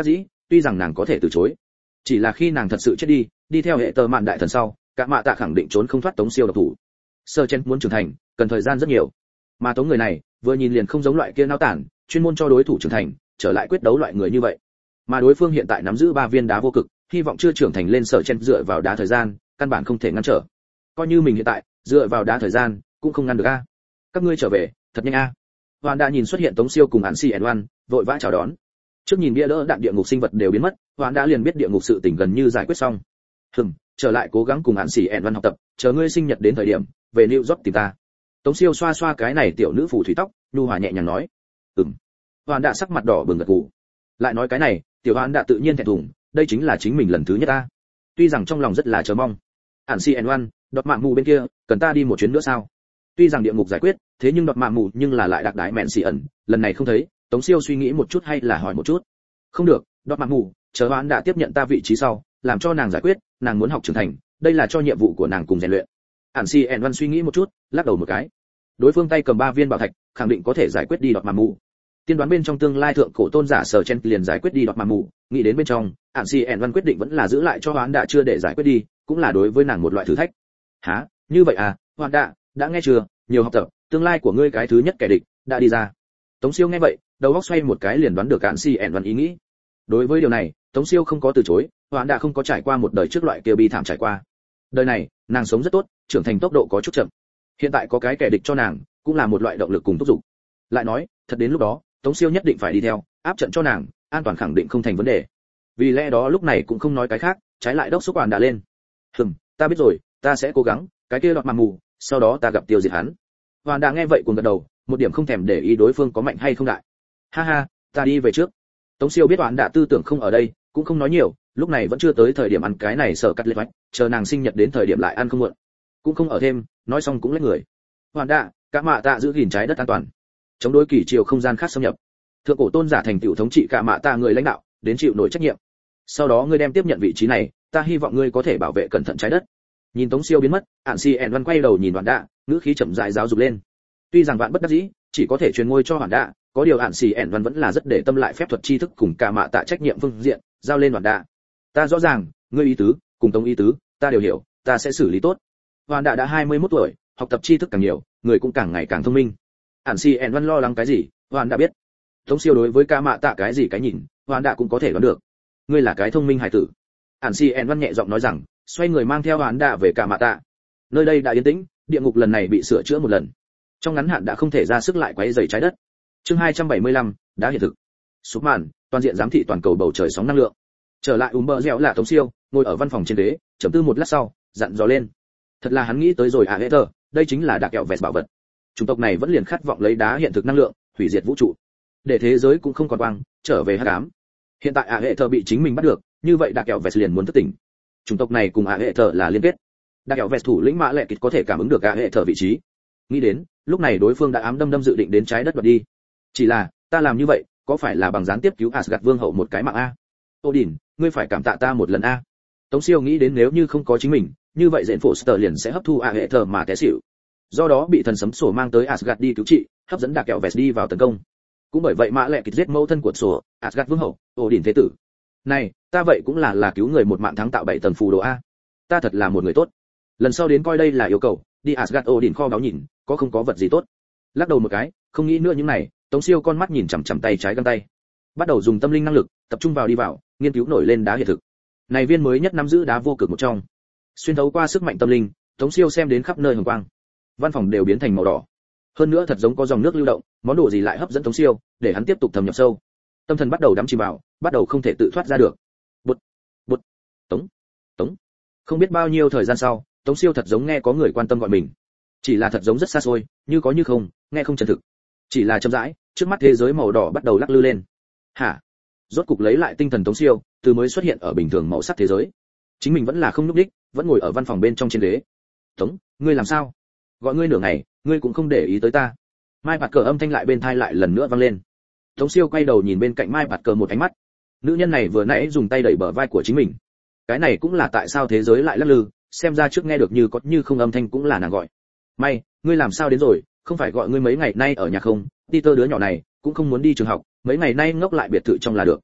tuy rằng nàng có thể từ chối, chỉ là khi nàng thật sự chết đi, đi theo hệ tờ mạn đại thần sau, cả mạ tạ khẳng định trốn không thoát Tống Siêu độc thủ. Sơ Chen muốn trưởng thành, cần thời gian rất nhiều, mà Tống người này, vừa nhìn liền không giống loại kia nao tản, chuyên môn cho đối thủ trưởng thành, trở lại quyết đấu loại người như vậy. Mà đối phương hiện tại nắm giữ ba viên đá vô cực, hy vọng chưa trưởng thành lên Sơ Chen dựa vào đá thời gian, căn bản không thể ngăn trở. Coi như mình hiện tại dựa vào đá thời gian, cũng không ngăn được a. Các ngươi trở về, thật nhanh a. Hoàn đã nhìn xuất hiện Tống Siêu cùng Hàn Si ẻn Oan, vội vã chào đón. Trước nhìn bia đỡ đạn địa ngục sinh vật đều biến mất, Hoàn đã liền biết địa ngục sự tình gần như giải quyết xong. Hừm, trở lại cố gắng cùng Hàn Si ẻn Oan học tập, chờ ngươi sinh nhật đến thời điểm, về New York tìm ta. Tống Siêu xoa xoa cái này tiểu nữ phù thủy tóc, nhu hòa nhẹ nhàng nói. Ừm. Hoàn đã sắc mặt đỏ bừng gật gù. Lại nói cái này, tiểu Hoàn đã tự nhiên thẹn thùng, đây chính là chính mình lần thứ nhất ta. Tuy rằng trong lòng rất là chờ mong. Hàn Si ẻn Oan, đọt mạng mù bên kia, cần ta đi một chuyến nữa sao? Tuy rằng địa ngục giải quyết, thế nhưng đọt mạng mù nhưng là lại đặc đái mẹn xì ẩn, lần này không thấy, Tống Siêu suy nghĩ một chút hay là hỏi một chút. Không được, đọt mạng mù, chờ Hoán đã tiếp nhận ta vị trí sau, làm cho nàng giải quyết, nàng muốn học trưởng thành, đây là cho nhiệm vụ của nàng cùng rèn luyện. Hàn Si ẻn Văn suy nghĩ một chút, lắc đầu một cái. Đối phương tay cầm ba viên bảo thạch, khẳng định có thể giải quyết đi đọt mạng mù. Tiên đoán bên trong tương lai thượng cổ tôn giả Sở Chen liền giải quyết đi đọt mạng mù, nghĩ đến bên trong, Hàn Si ẻn Văn quyết định vẫn là giữ lại cho Hoán đã chưa để giải quyết đi, cũng là đối với nàng một loại thử thách. Hả? Như vậy à? Hoán đã, đã nghe chưa? Nhiều học tập, tương lai của ngươi cái thứ nhất kẻ địch đã đi ra. Tống Siêu nghe vậy, đầu óc xoay một cái liền đoán được Hàn Si ẻn Văn ý nghĩ. Đối với điều này, Tống Siêu không có từ chối, Hoán đã không có trải qua một đời trước loại kia bi thảm trải qua. Đời này, nàng sống rất tốt, trưởng thành tốc độ có chút chậm. Hiện tại có cái kẻ địch cho nàng, cũng là một loại động lực cùng thúc giục. Lại nói, thật đến lúc đó, Tống Siêu nhất định phải đi theo, áp trận cho nàng, an toàn khẳng định không thành vấn đề. Vì lẽ đó lúc này cũng không nói cái khác, trái lại đốc xúc Hoán đã lên. Hừm, ta biết rồi, ta sẽ cố gắng, cái kia đọt mạng mù, sau đó ta gặp tiêu diệt hắn. Hoán đã nghe vậy cuồng gật đầu, một điểm không thèm để ý đối phương có mạnh hay không đại. Ha ha, ta đi về trước. Tống Siêu biết Hoán đã tư tưởng không ở đây, cũng không nói nhiều, lúc này vẫn chưa tới thời điểm ăn cái này sợ cắt lết vách, chờ nàng sinh nhật đến thời điểm lại ăn không muộn. Cũng không ở thêm, nói xong cũng lấy người. Hoán đã, cả mạ tạ giữ gìn trái đất an toàn, chống đối kỳ chiều không gian khác xâm nhập. Thượng cổ tôn giả thành tựu thống trị cả mạ tạ người lãnh đạo, đến chịu nổi trách nhiệm. Sau đó ngươi đem tiếp nhận vị trí này, ta hy vọng ngươi có thể bảo vệ cẩn thận trái đất. Nhìn Tống Siêu biến mất, Hàn Si ẻn Văn quay đầu nhìn Hoán đã, ngữ khí chậm rãi giáo dục lên. Tuy rằng vạn bất đắc dĩ, chỉ có thể truyền ngôi cho Hoán đã, có điều Hàn Si ẻn Văn vẫn là rất để tâm lại phép thuật tri thức cùng cả mạ tạ trách nhiệm phương diện, giao lên Hoán đã. Ta rõ ràng, ngươi ý tứ, cùng Tống ý tứ, ta đều hiểu, ta sẽ xử lý tốt. Hoán đã đã hai mươi mốt tuổi, học tập tri thức càng nhiều, người cũng càng ngày càng thông minh. Hàn Si ẻn Văn lo lắng cái gì, Hoán đã biết. Tống Siêu đối với cả mạ tạ cái gì cái nhìn, Hoán đã cũng có thể đoán được. Ngươi là cái thông minh hải tử. Hàn Si ẻn Văn nhẹ giọng nói rằng, xoay người mang theo Hoán đã về cả mạ tạ. Nơi đây đã yên tĩnh, địa ngục lần này bị sửa chữa một lần. Trong ngắn hạn đã không thể ra sức lại quấy rầy trái đất. Chương hai trăm bảy mươi lăm, đã hiện thực. Súp màn, toàn diện giám thị toàn cầu bầu trời sóng năng lượng. Trở lại ùm bờ dẻo là Tống Siêu, ngồi ở văn phòng trên ghế, trầm tư một lát sau, dặn dò lên. Thật là hắn nghĩ tới rồi à hệ tờ, đây chính là đặc kẹo vẹt bảo vật. Chủng tộc này vẫn liền khát vọng lấy đá hiện thực năng lượng, hủy diệt vũ trụ, để thế giới cũng không còn quang, trở về hắc ám. Hiện tại à hệ tờ bị chính mình bắt được, như vậy đặc kẹo vẹt liền muốn thức tỉnh. Chủng tộc này cùng à hệ tờ là liên kết. Đặc kẹo vẹt thủ lĩnh mã lệ kịch có thể cảm ứng được à hệ tờ vị trí. Nghĩ đến, lúc này đối phương đã ám đâm đâm dự định đến trái đất đoạt đi. Chỉ là, ta làm như vậy, có phải là bằng gián tiếp cứu Asgard vương hậu một cái mạng a? Odin, ngươi phải cảm tạ ta một lần a. Tống Siêu nghĩ đến nếu như không có chính mình, như vậy Dện Foster liền sẽ hấp thu à hệ thờ mà té xỉu. Do đó bị thần sấm sổ mang tới Asgard đi cứu trị, hấp dẫn đặc kẹo vẹt đi vào tấn công. Cũng bởi vậy mã lệ kịch giết mẫu thân của sổ, Asgard vương hậu, Odin thế tử. Này, ta vậy cũng là là cứu người một mạng thắng tạo bảy tầng phù đồ a. Ta thật là một người tốt. Lần sau đến coi đây là yêu cầu, đi Asgard Odin kho báu nhìn, có không có vật gì tốt. Lắc đầu một cái, không nghĩ nữa những này, Tống Siêu con mắt nhìn chằm chằm tay trái găng tay. Bắt đầu dùng tâm linh năng lực, tập trung vào đi vào, nghiên cứu nổi lên đá hiện thực. Này viên mới nhất nắm giữ đá vô cực một trong. Xuyên thấu qua sức mạnh tâm linh, Tống Siêu xem đến khắp nơi hồng quang. Văn phòng đều biến thành màu đỏ. Hơn nữa thật giống có dòng nước lưu động, món đồ gì lại hấp dẫn Tống Siêu, để hắn tiếp tục thâm nhập sâu. Tâm thần bắt đầu đắm chìm vào, bắt đầu không thể tự thoát ra được. Bụt, bụt, Tống, Tống. Không biết bao nhiêu thời gian sau, Tống Siêu thật giống nghe có người quan tâm gọi mình. Chỉ là thật giống rất xa xôi, như có như không, nghe không chân thực. Chỉ là chậm rãi, trước mắt thế giới màu đỏ bắt đầu lắc lư lên. Hả? Rốt cục lấy lại tinh thần Tống Siêu, từ mới xuất hiện ở bình thường màu sắc thế giới. Chính mình vẫn là không nhúc nhích, vẫn ngồi ở văn phòng bên trong trên ghế. Tống, ngươi làm sao? Gọi ngươi nửa ngày, ngươi cũng không để ý tới ta. Mai Bạt Cờ âm thanh lại bên tai lại lần nữa vang lên. Tống Siêu quay đầu nhìn bên cạnh Mai Bạt Cờ một ánh mắt. Nữ nhân này vừa nãy dùng tay đẩy bờ vai của chính mình. Cái này cũng là tại sao thế giới lại lắc lư, xem ra trước nghe được như có như không âm thanh cũng là nàng gọi. May, ngươi làm sao đến rồi, không phải gọi ngươi mấy ngày nay ở nhà không? Peter đứa nhỏ này cũng không muốn đi trường học, mấy ngày nay ngốc lại biệt thự trong là được.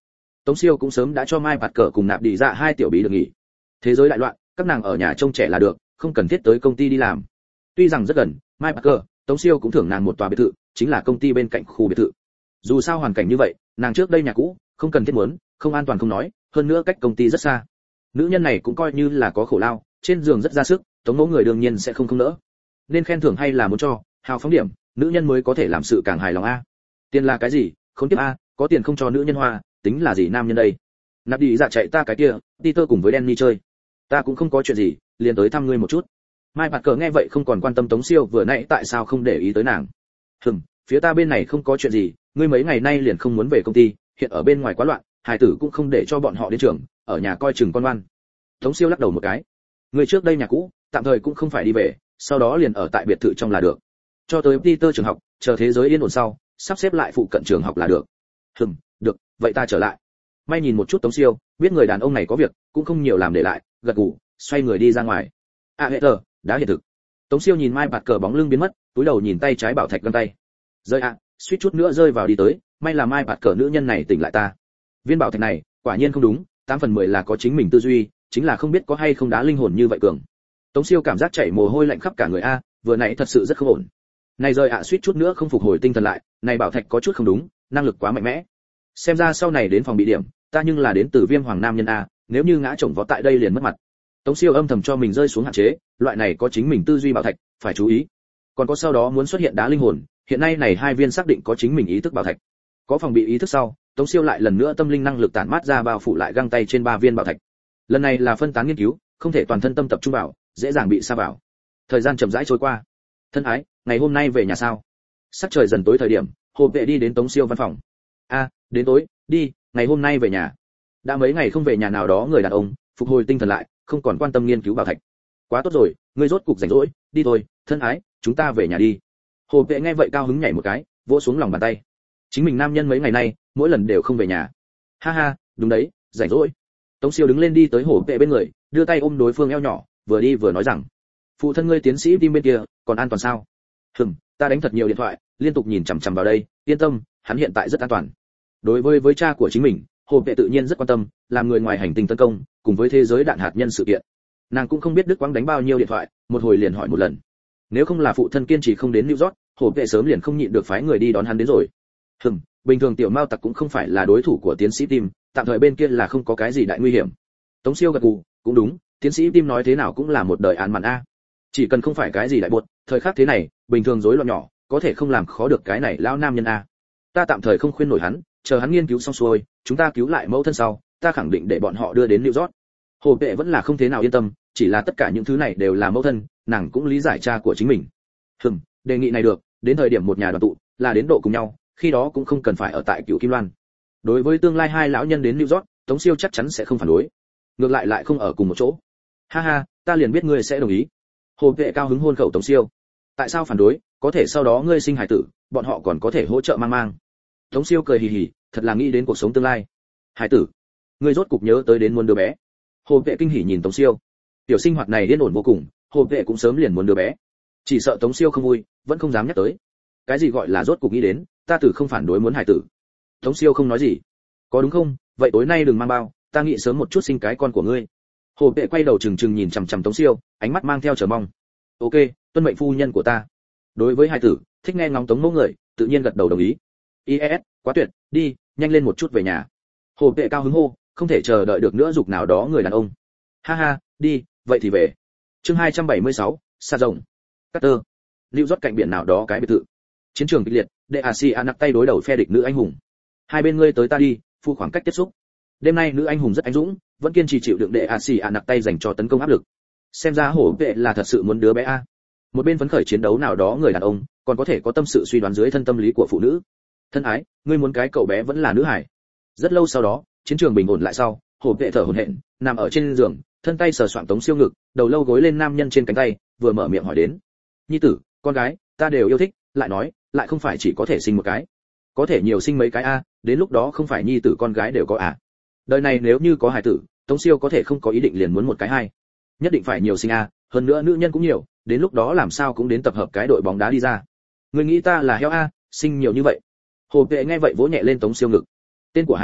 Tống Siêu cũng sớm đã cho Mai Bạt Cờ cùng Nạp Đi Dạ hai tiểu bí được nghỉ. Thế giới đại loạn, các nàng ở nhà trông trẻ là được, không cần thiết tới công ty đi làm. Tuy rằng rất gần, Mai Bạt Cờ, Tống Siêu cũng thưởng nàng một tòa biệt thự, chính là công ty bên cạnh khu biệt thự. Dù sao hoàn cảnh như vậy, nàng trước đây nhà cũ, không cần thiết muốn, không an toàn không nói, hơn nữa cách công ty rất xa. Nữ nhân này cũng coi như là có khổ lao, trên giường rất ra sức, Tống Mẫu người đương nhiên sẽ không không nỡ. Nên khen thưởng hay là muốn cho, hào phóng điểm, nữ nhân mới có thể làm sự càng hài lòng a. Tiền là cái gì? Không tiếp a, có tiền không cho nữ nhân hoa, tính là gì nam nhân đây? Nạp Đi Dạ chạy ta cái kia, Peter cùng với Danny chơi. Ta cũng không có chuyện gì, liền tới thăm ngươi một chút. Mai Bạt Cờ nghe vậy không còn quan tâm Tống Siêu vừa nãy tại sao không để ý tới nàng. Hừm, phía ta bên này không có chuyện gì, ngươi mấy ngày nay liền không muốn về công ty, hiện ở bên ngoài quá loạn, hài tử cũng không để cho bọn họ đến trường, ở nhà coi chừng con ngoan. Tống Siêu lắc đầu một cái. Ngươi trước đây nhà cũ, tạm thời cũng không phải đi về, sau đó liền ở tại biệt thự trong là được. Cho tới Peter trường học, chờ thế giới yên ổn sau, sắp xếp lại phụ cận trường học là được. Hừm, được, vậy ta trở lại. May nhìn một chút Tống Siêu, biết người đàn ông này có việc, cũng không nhiều làm để lại, gật gù, xoay người đi ra ngoài. À hệ tờ, đã hiện thực. Tống Siêu nhìn Mai Bạt Cờ bóng lưng biến mất, túi đầu nhìn tay trái bảo thạch găng tay. Rơi ạ, à, suýt chút nữa rơi vào đi tới, may là Mai Bạt Cờ nữ nhân này tỉnh lại ta. Viên bảo thạch này, quả nhiên không đúng, tám phần mười là có chính mình tư duy, chính là không biết có hay không đá linh hồn như vậy cường. Tống Siêu cảm giác chảy mồ hôi lạnh khắp cả người a, vừa nãy thật sự rất không ổn. Này rơi ạ, à, suýt chút nữa không phục hồi tinh thần lại, này bảo thạch có chút không đúng, năng lực quá mạnh mẽ. Xem ra sau này đến phòng bị điểm, ta nhưng là đến từ Viêm Hoàng Nam nhân a, nếu như ngã chồng vó tại đây liền mất mặt. Tống Siêu âm thầm cho mình rơi xuống hạn chế, loại này có chính mình tư duy bảo thạch, phải chú ý. Còn có sau đó muốn xuất hiện đá linh hồn, hiện nay này hai viên xác định có chính mình ý thức bảo thạch. Có phòng bị ý thức sau, Tống Siêu lại lần nữa tâm linh năng lực tản mát ra bao phủ lại găng tay trên ba viên bảo thạch. Lần này là phân tán nghiên cứu, không thể toàn thân tâm tập trung vào, dễ dàng bị sa vào. Thời gian chậm rãi trôi qua. Thân ái, ngày hôm nay về nhà sao? Sắc trời dần tối thời điểm, Hồ Vệ đi đến Tống Siêu văn phòng. A, đến tối, đi, ngày hôm nay về nhà. Đã mấy ngày không về nhà nào đó người đàn ông, phục hồi tinh thần lại, không còn quan tâm nghiên cứu bảo thạch. Quá tốt rồi, ngươi rốt cục rảnh rỗi, đi thôi, thân ái, chúng ta về nhà đi. Hồ Vệ nghe vậy cao hứng nhảy một cái, vỗ xuống lòng bàn tay. Chính mình nam nhân mấy ngày nay, mỗi lần đều không về nhà. Ha ha, đúng đấy, rảnh rỗi. Tống Siêu đứng lên đi tới Hồ Vệ bên người, đưa tay ôm đối phương eo nhỏ, vừa đi vừa nói rằng, phụ thân ngươi tiến sĩ tim bên kia, còn an toàn sao? Hừm, ta đánh thật nhiều điện thoại, liên tục nhìn chằm chằm vào đây, yên tâm, hắn hiện tại rất an toàn. Đối với với cha của chính mình, Hồ Vệ tự nhiên rất quan tâm, làm người ngoài hành tinh tấn công, cùng với thế giới đạn hạt nhân sự kiện. Nàng cũng không biết Đức Quang đánh bao nhiêu điện thoại, một hồi liền hỏi một lần. Nếu không là phụ thân kiên trì không đến New York, Hồ Vệ sớm liền không nhịn được phái người đi đón hắn đến rồi. Hừm, bình thường tiểu Mao Tặc cũng không phải là đối thủ của tiến sĩ Tim, tạm thời bên kia là không có cái gì đại nguy hiểm. Tống Siêu gật gù, cũng đúng, tiến sĩ Tim nói thế nào cũng là một đời án mạn a. Chỉ cần không phải cái gì đại buột, thời khắc thế này, bình thường rối loạn nhỏ, có thể không làm khó được cái này lão nam nhân a. Ta tạm thời không khuyên nổi hắn, chờ hắn nghiên cứu xong xuôi, chúng ta cứu lại mẫu thân sau, ta khẳng định để bọn họ đưa đến New York. Hồ Vệ vẫn là không thế nào yên tâm, chỉ là tất cả những thứ này đều là mẫu thân, nàng cũng lý giải cha của chính mình. Hừm, đề nghị này được, đến thời điểm một nhà đoàn tụ, là đến độ cùng nhau, khi đó cũng không cần phải ở tại Cửu Kim Loan. Đối với tương lai hai lão nhân đến New York, Tống Siêu chắc chắn sẽ không phản đối. Ngược lại lại không ở cùng một chỗ. Ha ha, ta liền biết ngươi sẽ đồng ý. Hồ Vệ cao hứng hôn khẩu Tống Siêu. Tại sao phản đối, có thể sau đó ngươi sinh hài tử, bọn họ còn có thể hỗ trợ mang mang. Tống Siêu cười hì hì, thật là nghĩ đến cuộc sống tương lai. Hài tử, ngươi rốt cục nhớ tới đến muốn đứa bé. Hồ Vệ kinh hỉ nhìn Tống Siêu. Tiểu sinh hoạt này yên ổn vô cùng, Hồ Vệ cũng sớm liền muốn đứa bé. Chỉ sợ Tống Siêu không vui, vẫn không dám nhắc tới. Cái gì gọi là rốt cục nghĩ đến, ta tử không phản đối muốn hài tử. Tống Siêu không nói gì. Có đúng không, vậy tối nay đừng mang bao, ta nghĩ sớm một chút sinh cái con của ngươi. Hồ Vệ quay đầu trừng trừng nhìn chằm chằm Tống Siêu, ánh mắt mang theo chờ mong. Ok, tuân mệnh phu nhân của ta. Đối với hài tử, thích nghe ngóng Tống mẫu người, tự nhiên gật đầu đồng ý. i e ét, quá tuyệt, đi, nhanh lên một chút về nhà. Hồ Vệ cao hứng hô, không thể chờ đợi được nữa dục nào đó người đàn ông. Ha ha, đi, vậy thì về. Chương hai trăm bảy mươi sáu, xa rồng. Carter, lưu rót cạnh biển nào đó cái biệt thự. Chiến trường kịch liệt, đệ a si nặc tay đối đầu phe địch nữ anh hùng. Hai bên ngươi tới ta đi, phu khoảng cách tiếp xúc. Đêm nay nữ anh hùng rất anh dũng, vẫn kiên trì chịu đựng đệ a si nặc tay dành cho tấn công áp lực. Xem ra Hổ Vệ là thật sự muốn đứa bé a. Một bên phấn khởi chiến đấu nào đó người đàn ông, còn có thể có tâm sự suy đoán dưới thân tâm lý của phụ nữ. Thân ái, ngươi muốn cái cậu bé vẫn là nữ hải. Rất lâu sau đó, chiến trường bình ổn lại sau, Hổ Vệ thở hổn hển, nằm ở trên giường, thân tay sờ soạng Tống Siêu ngực, đầu lâu gối lên nam nhân trên cánh tay, vừa mở miệng hỏi đến. Nhi tử, con gái, ta đều yêu thích, lại nói, lại không phải chỉ có thể sinh một cái. Có thể nhiều sinh mấy cái a, đến lúc đó không phải nhi tử con gái đều có à. Đời này nếu như có hài tử, Tống Siêu có thể không có ý định liền muốn một cái hai. Nhất định phải nhiều sinh a, hơn nữa nữ nhân cũng nhiều, đến lúc đó làm sao cũng đến tập hợp cái đội bóng đá đi ra. Ngươi nghĩ ta là heo a, sinh nhiều như vậy. Hồ Vệ nghe vậy vỗ nhẹ lên Tống Siêu ngực. Tên của hài tử,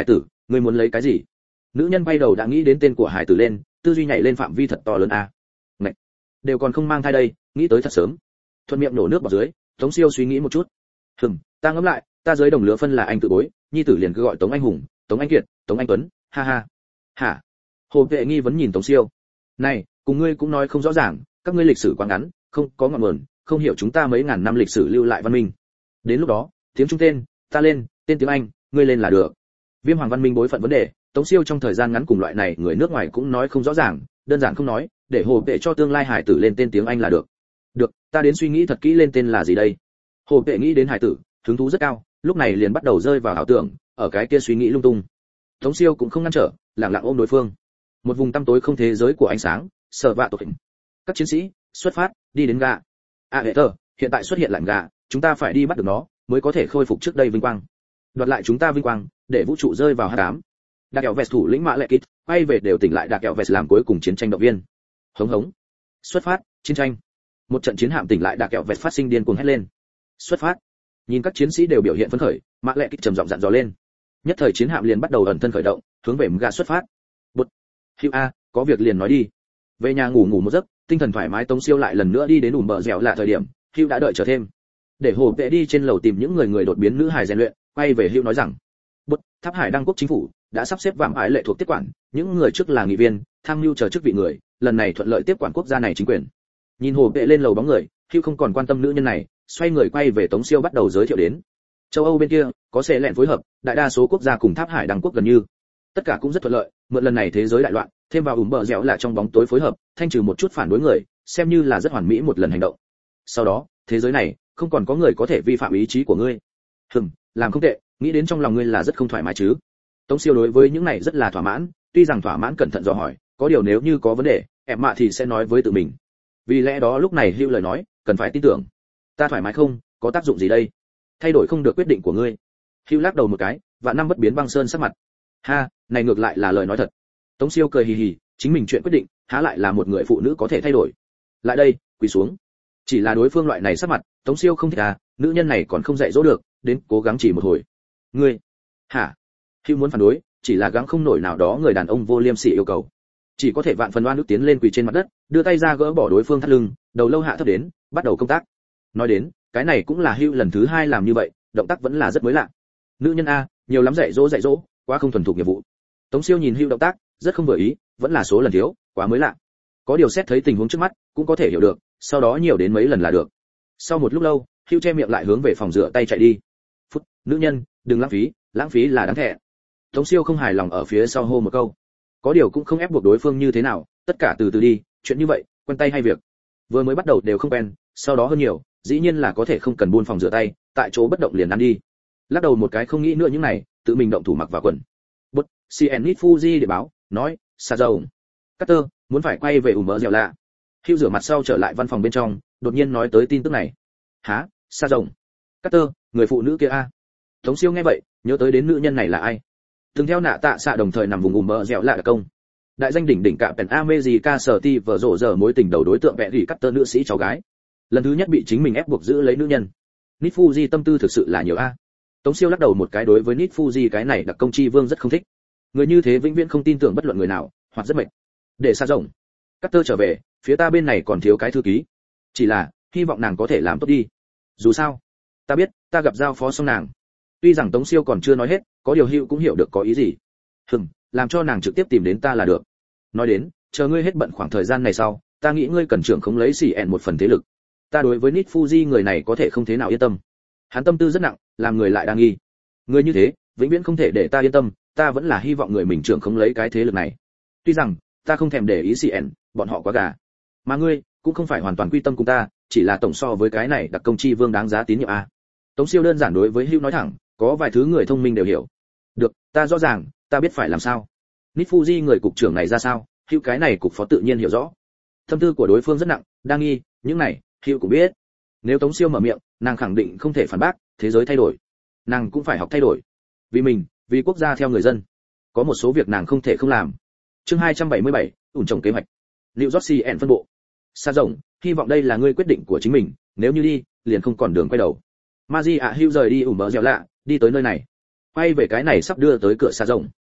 ngươi muốn lấy cái gì? Nữ nhân bay đầu đã nghĩ đến tên của hải tử lên, tư duy nhảy lên phạm vi thật to lớn a. Ngậy, đều còn không mang thai đây, nghĩ tới thật sớm. Thuận miệng nổ nước vào dưới, Tống Siêu suy nghĩ một chút. Hừm, ta ngẫm lại, ta dưới đồng lứa phân là anh tự bối, nhi tử liền cứ gọi Tống Anh Hùng, Tống Anh Kiệt, Tống Anh Tuấn, ha ha. Hả? Hồ Vệ nghi vấn nhìn Tống Siêu. Này, cùng ngươi cũng nói không rõ ràng, các ngươi lịch sử quá ngắn, không có ngọn nguồn, không hiểu chúng ta mấy ngàn năm lịch sử lưu lại văn minh. Đến lúc đó, tiếng Trung tên, ta lên, tên tiếng Anh, ngươi lên là được. Viêm Hoàng văn minh bối phận vấn đề, Tống Siêu trong thời gian ngắn cùng loại này người nước ngoài cũng nói không rõ ràng, đơn giản không nói, để Hồ Vệ cho tương lai hải tử lên tên tiếng Anh là được. Được, ta đến suy nghĩ thật kỹ lên tên là gì đây. Hồ Vệ nghĩ đến hải tử, hứng thú rất cao, lúc này liền bắt đầu rơi vào ảo tưởng, ở cái kia suy nghĩ lung tung. Tống Siêu cũng không ngăn trở, lặng lặng ôm đối phương. Một vùng tăm tối không thế giới của ánh sáng, sở vạ tổ hình. Các chiến sĩ xuất phát, đi đến gà. À hệ tờ, hiện tại xuất hiện lại gà, chúng ta phải đi bắt được nó, mới có thể khôi phục trước đây vinh quang. Đoạt lại chúng ta vinh quang, để vũ trụ rơi vào hắc ám. Đặc kẹo vest thủ lĩnh mã lệ kít, quay về đều tỉnh lại đặc kẹo vest làm cuối cùng chiến tranh động viên. Hống hống. Xuất phát, chiến tranh. Một trận chiến hạm tỉnh lại đặc kẹo vest phát sinh điên cuồng hét lên. Xuất phát. Nhìn các chiến sĩ đều biểu hiện phấn khởi, mã lệ kít trầm giọng dặn dò lên. Nhất thời chiến hạm liền bắt đầu ẩn thân khởi động, hướng về Mga xuất phát. Bụt. Hữu a, có việc liền nói đi. Về nhà ngủ ngủ một giấc, tinh thần thoải mái Tống Siêu lại lần nữa đi đến ủm bờ dẻo là thời điểm, Hữu đã đợi chờ thêm. Để Hồ Vệ đi trên lầu tìm những người người đột biến nữ hài rèn luyện, quay về Hữu nói rằng, Bụt, Tháp Hải Đăng quốc chính phủ đã sắp xếp vạm ái lệ thuộc tiếp quản, những người trước là nghị viên, tham mưu chờ chức vị người, lần này thuận lợi tiếp quản quốc gia này chính quyền. Nhìn Hồ Vệ lên lầu bóng người, Hữu không còn quan tâm nữ nhân này, xoay người quay về Tống Siêu bắt đầu giới thiệu đến. Châu Âu bên kia có sẽ lẹn phối hợp, đại đa số quốc gia cùng Tháp Hải Đăng quốc gần như tất cả cũng rất thuận lợi, mượn lần này thế giới đại loạn, thêm vào ủm bờ dẻo là trong bóng tối phối hợp, thanh trừ một chút phản đối người, xem như là rất hoàn mỹ một lần hành động. Sau đó, thế giới này không còn có người có thể vi phạm ý chí của ngươi. Hừm, làm không tệ, nghĩ đến trong lòng ngươi là rất không thoải mái chứ. Tống Siêu đối với những này rất là thỏa mãn, tuy rằng thỏa mãn cẩn thận dò hỏi, có điều nếu như có vấn đề, em mạ thì sẽ nói với tự mình. Vì lẽ đó lúc này Hữu lời nói, cần phải tin tưởng. Ta thoải mái không, có tác dụng gì đây? Thay đổi không được quyết định của ngươi. Hữu lắc đầu một cái, và năm bất biến băng sơn sắc mặt. Ha, này ngược lại là lời nói thật. Tống Siêu cười hì hì, chính mình chuyện quyết định, há lại là một người phụ nữ có thể thay đổi. Lại đây, quỳ xuống. Chỉ là đối phương loại này sắc mặt, Tống Siêu không thích à, nữ nhân này còn không dạy dỗ được, đến cố gắng chỉ một hồi. Ngươi, hả? Hữu muốn phản đối, chỉ là gắng không nổi nào đó người đàn ông vô liêm sỉ yêu cầu. Chỉ có thể vạn phần oan ức tiến lên quỳ trên mặt đất, đưa tay ra gỡ bỏ đối phương thắt lưng, đầu lâu hạ thấp đến, bắt đầu công tác. Nói đến, cái này cũng là Hữu lần thứ hai làm như vậy, động tác vẫn là rất mới lạ. Nữ nhân a, nhiều lắm dạy dỗ dạy dỗ, quá không thuần thục nghiệp vụ. Tống Siêu nhìn Hữu động tác, rất không vừa ý, vẫn là số lần thiếu, quá mới lạ. Có điều xét thấy tình huống trước mắt, cũng có thể hiểu được, sau đó nhiều đến mấy lần là được. Sau một lúc lâu, Hữu che miệng lại hướng về phòng rửa tay chạy đi. Phút, nữ nhân, đừng lãng phí, lãng phí là đáng thẹn. Tống Siêu không hài lòng ở phía sau hô một câu. Có điều cũng không ép buộc đối phương như thế nào, tất cả từ từ đi, chuyện như vậy, quen tay hay việc. Vừa mới bắt đầu đều không quen, sau đó hơn nhiều, dĩ nhiên là có thể không cần buôn phòng rửa tay, tại chỗ bất động liền ăn đi. Lắc đầu một cái không nghĩ nữa những này, tự mình động thủ mặc vào quần. Bút, xê en nít Fuji để báo, nói, xa dầu. Carter, muốn phải quay về ủm bờ dẻo lạ. Hữu rửa mặt sau trở lại văn phòng bên trong, đột nhiên nói tới tin tức này. Hả, xa rồng. Carter, người phụ nữ kia a. Tống Siêu nghe vậy, nhớ tới đến nữ nhân này là ai. Từng theo nạ tạ xạ đồng thời nằm vùng ủm bờ dẻo lạ công. Đại danh đỉnh đỉnh cả Pen America sở ti vở rộ giờ mối tình đầu đối tượng vẽ rỉ Carter nữ sĩ cháu gái. Lần thứ nhất bị chính mình ép buộc giữ lấy nữ nhân. Nít Fuji tâm tư thực sự là nhiều a. Tống Siêu lắc đầu một cái, đối với Nít Fuji cái này đặc công chi vương rất không thích. Người như thế vĩnh viễn không tin tưởng bất luận người nào, hoặc rất mệt. Để xa rộng. Carter trở về, phía ta bên này còn thiếu cái thư ký. Chỉ là, hy vọng nàng có thể làm tốt đi. Dù sao, ta biết, ta gặp giao phó xong nàng. Tuy rằng Tống Siêu còn chưa nói hết, có điều Hữu cũng hiểu được có ý gì. Hừm, làm cho nàng trực tiếp tìm đến ta là được. Nói đến, chờ ngươi hết bận khoảng thời gian này sau, ta nghĩ ngươi cần trưởng không lấy xỉ ẹn một phần thế lực. Ta đối với Nít Fuji người này có thể không thế nào yên tâm. Hắn tâm tư rất nặng, làm người lại đang nghi. Người như thế, vĩnh viễn không thể để ta yên tâm, ta vẫn là hy vọng người mình trưởng không lấy cái thế lực này. Tuy rằng, ta không thèm để ý xỉ ẹn, bọn họ quá gà. Mà ngươi, cũng không phải hoàn toàn quy tâm cùng ta, chỉ là tổng so với cái này đặc công chi vương đáng giá tín nhiệm a. Tống Siêu đơn giản đối với Hữu nói thẳng, có vài thứ người thông minh đều hiểu. Được, ta rõ ràng, ta biết phải làm sao. Nít Fuji người cục trưởng này ra sao, Hữu cái này cục phó tự nhiên hiểu rõ. Tâm tư của đối phương rất nặng, đang nghi, những này, Hữu cũng biết. Nếu Tống Siêu mở miệng, nàng khẳng định không thể phản bác, thế giới thay đổi, nàng cũng phải học thay đổi. Vì mình, vì quốc gia theo người dân. Có một số việc nàng không thể không làm. Chương hai trăm bảy mươi bảy, ủn trồng kế hoạch. New York en phân bộ. Sa rộng, hy vọng đây là ngươi quyết định của chính mình, nếu như đi, liền không còn đường quay đầu. Maji ạ Hữu rời đi ủm bờ dẻo lạ, đi tới nơi này. Quay về cái này sắp đưa tới cửa Sa rộng.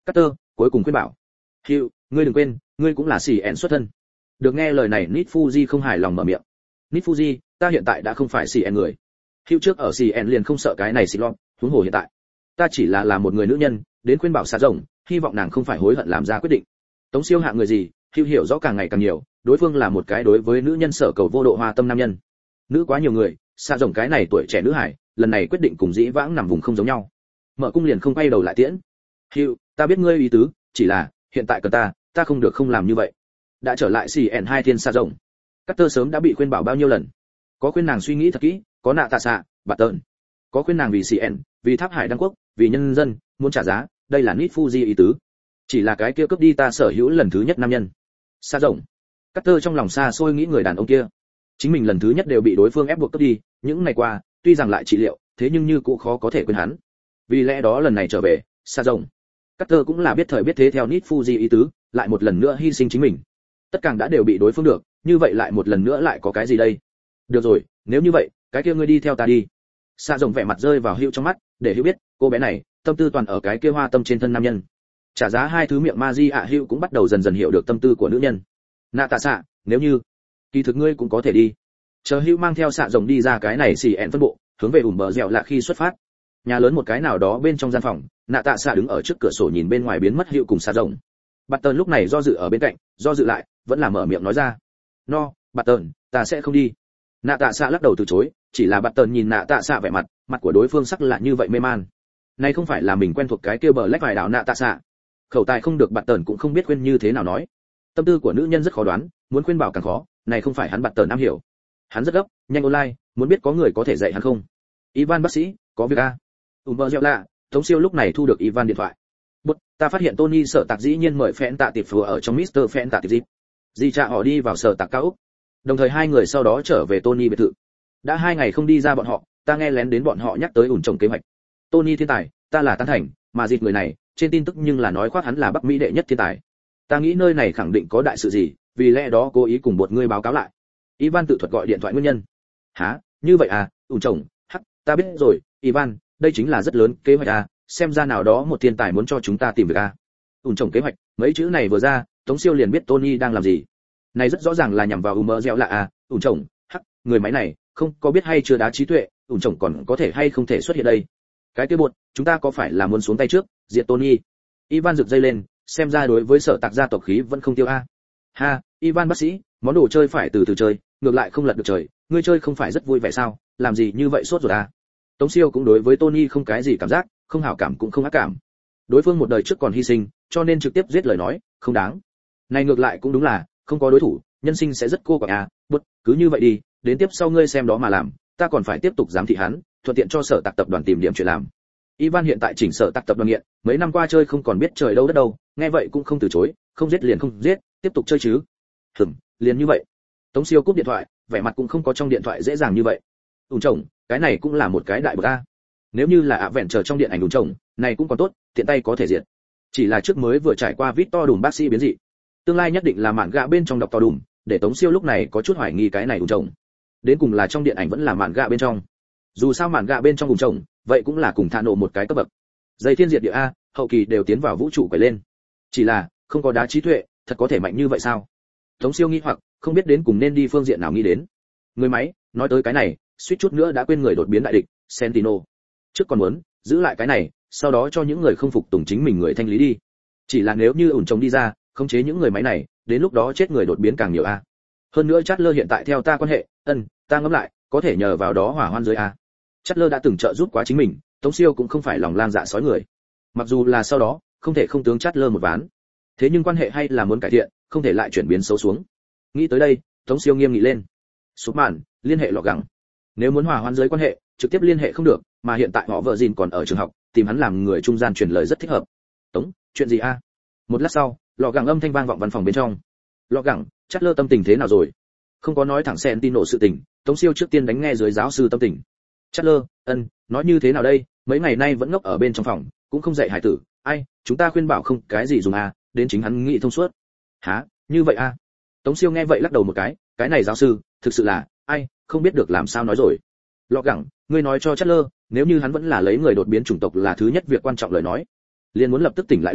Carter cuối cùng khuyên bảo. Hugh, ngươi đừng quên, ngươi cũng là xì ẹn xuất thân. Được nghe lời này, Nit Fuji không hài lòng mở miệng. Nit Fuji, ta hiện tại đã không phải xì ẹn người. Hugh trước ở xì ẹn liền không sợ cái này xì lọt, huống hồ hiện tại, ta chỉ là là một người nữ nhân, đến khuyên bảo xà rồng, hy vọng nàng không phải hối hận làm ra quyết định. Tống Siêu hạ người gì, Hugh hiểu rõ càng ngày càng nhiều, đối phương là một cái đối với nữ nhân sở cầu vô độ hoa tâm nam nhân. Nữ quá nhiều người, xà rồng cái này tuổi trẻ nữ hải, lần này quyết định cùng dĩ vãng nằm vùng không giống nhau. Mở cung liền không quay đầu lại tiễn. Hugh, ta biết ngươi ý tứ, chỉ là hiện tại cần ta, ta không được không làm như vậy. Đã trở lại xì ẹn hai thiên xà rồng. Carter sớm đã bị khuyên bảo bao nhiêu lần, có khuyên nàng suy nghĩ thật kỹ, có nạ tạ xạ, bạt tợn, có khuyên nàng vì xì ẹn, vì tháp hải đăng quốc, vì nhân dân, muốn trả giá, đây là Nit Fuji ý tứ. Chỉ là cái kia cướp đi ta sở hữu lần thứ nhất nam nhân. Xà rồng. Carter trong lòng xa xôi nghĩ người đàn ông kia, chính mình lần thứ nhất đều bị đối phương ép buộc cướp đi, những ngày qua, tuy rằng lại trị liệu, thế nhưng như cũng khó có thể quên hắn. Vì lẽ đó lần này trở về, xà rồng. Carter cũng là biết thời biết thế theo Nit Fuji ý tứ, lại một lần nữa hy sinh chính mình. Tất cả đã đều bị đối phương được, như vậy lại một lần nữa lại có cái gì đây? Được rồi, nếu như vậy, cái kia ngươi đi theo ta đi. Xà rồng vẻ mặt rơi vào Hugh trong mắt, để Hugh biết, cô bé này, tâm tư toàn ở cái kia hoa tâm trên thân nam nhân. Trả giá hai thứ miệng ma di ạ, Hugh cũng bắt đầu dần dần hiểu được tâm tư của nữ nhân. Nạ tạ xạ, nếu như, kỳ thực ngươi cũng có thể đi. Chờ Hugh mang theo xạ rồng đi ra cái này xì ẹn phân bộ, hướng về ủm bờ dẻo lạ khi xuất phát. Nhà lớn một cái nào đó bên trong gian phòng, nạ tạ xạ đứng ở trước cửa sổ nhìn bên ngoài biến mất Hugh cùng xạ rồng. Bạt tần lúc này do dự ở bên cạnh, do dự lại, vẫn là mở miệng nói ra. No, bạt tần, ta sẽ không đi. Nạ tạ xạ lắc đầu từ chối, chỉ là bạt tần nhìn nạ tạ xạ vẻ mặt, mặt của đối phương sắc lạ như vậy mê man. Này không phải là mình quen thuộc cái kia bờ lách vài đảo nạ tạ xạ. Khẩu tài không được bạt tần cũng không biết khuyên như thế nào nói. Tâm tư của nữ nhân rất khó đoán, muốn khuyên bảo càng khó, này không phải hắn bạt tần am hiểu. Hắn rất gấp, nhanh online, muốn biết có người có thể dạy hắn không. Ivan bác sĩ, có việc a. Ùm bờ dẻo lạ, Tống Siêu lúc này thu được Ivan điện thoại. Bút, ta phát hiện Tony sở tạc dĩ nhiên mời Phèn tạ tiệp phù ở trong mít tơ Phèn tạ tiệp dịp. Di cha họ đi vào sở tạc cao ốc. Đồng thời hai người sau đó trở về Tony biệt thự. Đã hai ngày không đi ra bọn họ, ta nghe lén đến bọn họ nhắc tới ủn trồng kế hoạch. Tony thiên tài, ta là tán thành, mà dịp người này, trên tin tức nhưng là nói khoác hắn là Bắc Mỹ đệ nhất thiên tài. Ta nghĩ nơi này khẳng định có đại sự gì, vì lẽ đó cố ý cùng một người báo cáo lại. Ivan tự thuật gọi điện thoại nguyên nhân. Hả, như vậy à, ủn trồng, hắc, ta biết rồi, Ivan, đây chính là rất lớn kế hoạch à, xem ra nào đó một thiên tài muốn cho chúng ta tìm việc à. Ủn trồng kế hoạch, mấy chữ này vừa ra, Tống Siêu liền biết Tony đang làm gì. Này rất rõ ràng là nhằm vào Umer Gel lạ à, ủn trồng, hắc, người máy này, không có biết hay chưa đá trí tuệ, ủn trồng còn có thể hay không thể xuất hiện đây. Cái kia buồn, chúng ta có phải là muốn xuống tay trước, diệt Tony? Ivan rực dây lên, xem ra đối với sở tạc gia tộc khí vẫn không tiêu a. Ha, Ivan bác sĩ, món đồ chơi phải từ từ chơi, ngược lại không lật được trời, ngươi chơi không phải rất vui vẻ sao, làm gì như vậy sốt ruột à? Tống Siêu cũng đối với Tony không cái gì cảm giác, không hảo cảm cũng không ác cảm. Đối phương một đời trước còn hy sinh, cho nên trực tiếp giết lời nói, không đáng. Này ngược lại cũng đúng là, không có đối thủ, nhân sinh sẽ rất cô quạnh à, bút, cứ như vậy đi, đến tiếp sau ngươi xem đó mà làm, ta còn phải tiếp tục giám thị hắn, thuận tiện cho sở tạc tập đoàn tìm điểm chuyện làm. Ivan hiện tại chỉnh sở tạc tập đoàn nghiện, mấy năm qua chơi không còn biết trời đâu đất đâu, nghe vậy cũng không từ chối, không giết liền không giết, tiếp tục chơi chứ. Hừm, liền như vậy. Tống Siêu cúp điện thoại, vẻ mặt cũng không có trong điện thoại dễ dàng như vậy. Ủn chồng, cái này cũng là một cái đại bậc a. Nếu như là ạ vẹn chờ trong điện ảnh ủn chồng, này cũng còn tốt, tiện tay có thể diệt. Chỉ là trước mới vừa trải qua Victor Đùm bác sĩ biến dị, tương lai nhất định là mạn gạ bên trong đọc to Đùm, để Tống Siêu lúc này có chút hoài nghi cái này ủn chồng. Đến cùng là trong điện ảnh vẫn là mạn gạ bên trong. Dù sao mạn gạ bên trong ủn chồng, vậy cũng là cùng thả nổ một cái cấp bậc. Dây thiên diệt địa a, hậu kỳ đều tiến vào vũ trụ quẩy lên. Chỉ là, không có đá trí tuệ, thật có thể mạnh như vậy sao? Tống Siêu nghi hoặc, không biết đến cùng nên đi phương diện nào nghĩ đến. Người máy, nói tới cái này, suýt chút nữa đã quên người đột biến đại địch, Sentinel. Trước còn muốn giữ lại cái này, sau đó cho những người không phục tùng chính mình người thanh lý đi. Chỉ là nếu như ủn trồng đi ra, khống chế những người máy này, đến lúc đó chết người đột biến càng nhiều a. Hơn nữa Chatler hiện tại theo ta quan hệ, ân, ta ngẫm lại, có thể nhờ vào đó hỏa hoan dưới a. Chatler đã từng trợ giúp quá chính mình, Tống Siêu cũng không phải lòng lang dạ sói người. Mặc dù là sau đó, không thể không tướng Chatler một ván. Thế nhưng quan hệ hay là muốn cải thiện, không thể lại chuyển biến xấu xuống. Nghĩ tới đây, Tống Siêu nghiêm nghị lên. Súp màn, liên hệ lọ gẳng. Nếu muốn hòa hoãn giới quan hệ, trực tiếp liên hệ không được, mà hiện tại họ vợ Jin còn ở trường học, tìm hắn làm người trung gian truyền lời rất thích hợp. Tống, chuyện gì a? Một lát sau, lọ gẳng âm thanh vang vọng văn phòng bên trong. Lọ gẳng, Chatler tâm tình thế nào rồi? Không có nói thẳng Sentinel sự tình, Tống Siêu trước tiên đánh nghe dưới giáo sư tâm tình. Chatler, ân, nói như thế nào đây, mấy ngày nay vẫn ngốc ở bên trong phòng, cũng không dạy hải tử, ai, chúng ta khuyên bảo không cái gì dùng a, đến chính hắn nghĩ thông suốt. Hả, như vậy a? Tống Siêu nghe vậy lắc đầu một cái, cái này giáo sư, thực sự là, ai, không biết được làm sao nói rồi. Lọ gẳng, ngươi nói cho Chatler, nếu như hắn vẫn là lấy người đột biến chủng tộc là thứ nhất việc quan trọng lời nói, liền muốn lập tức tỉnh lại lên,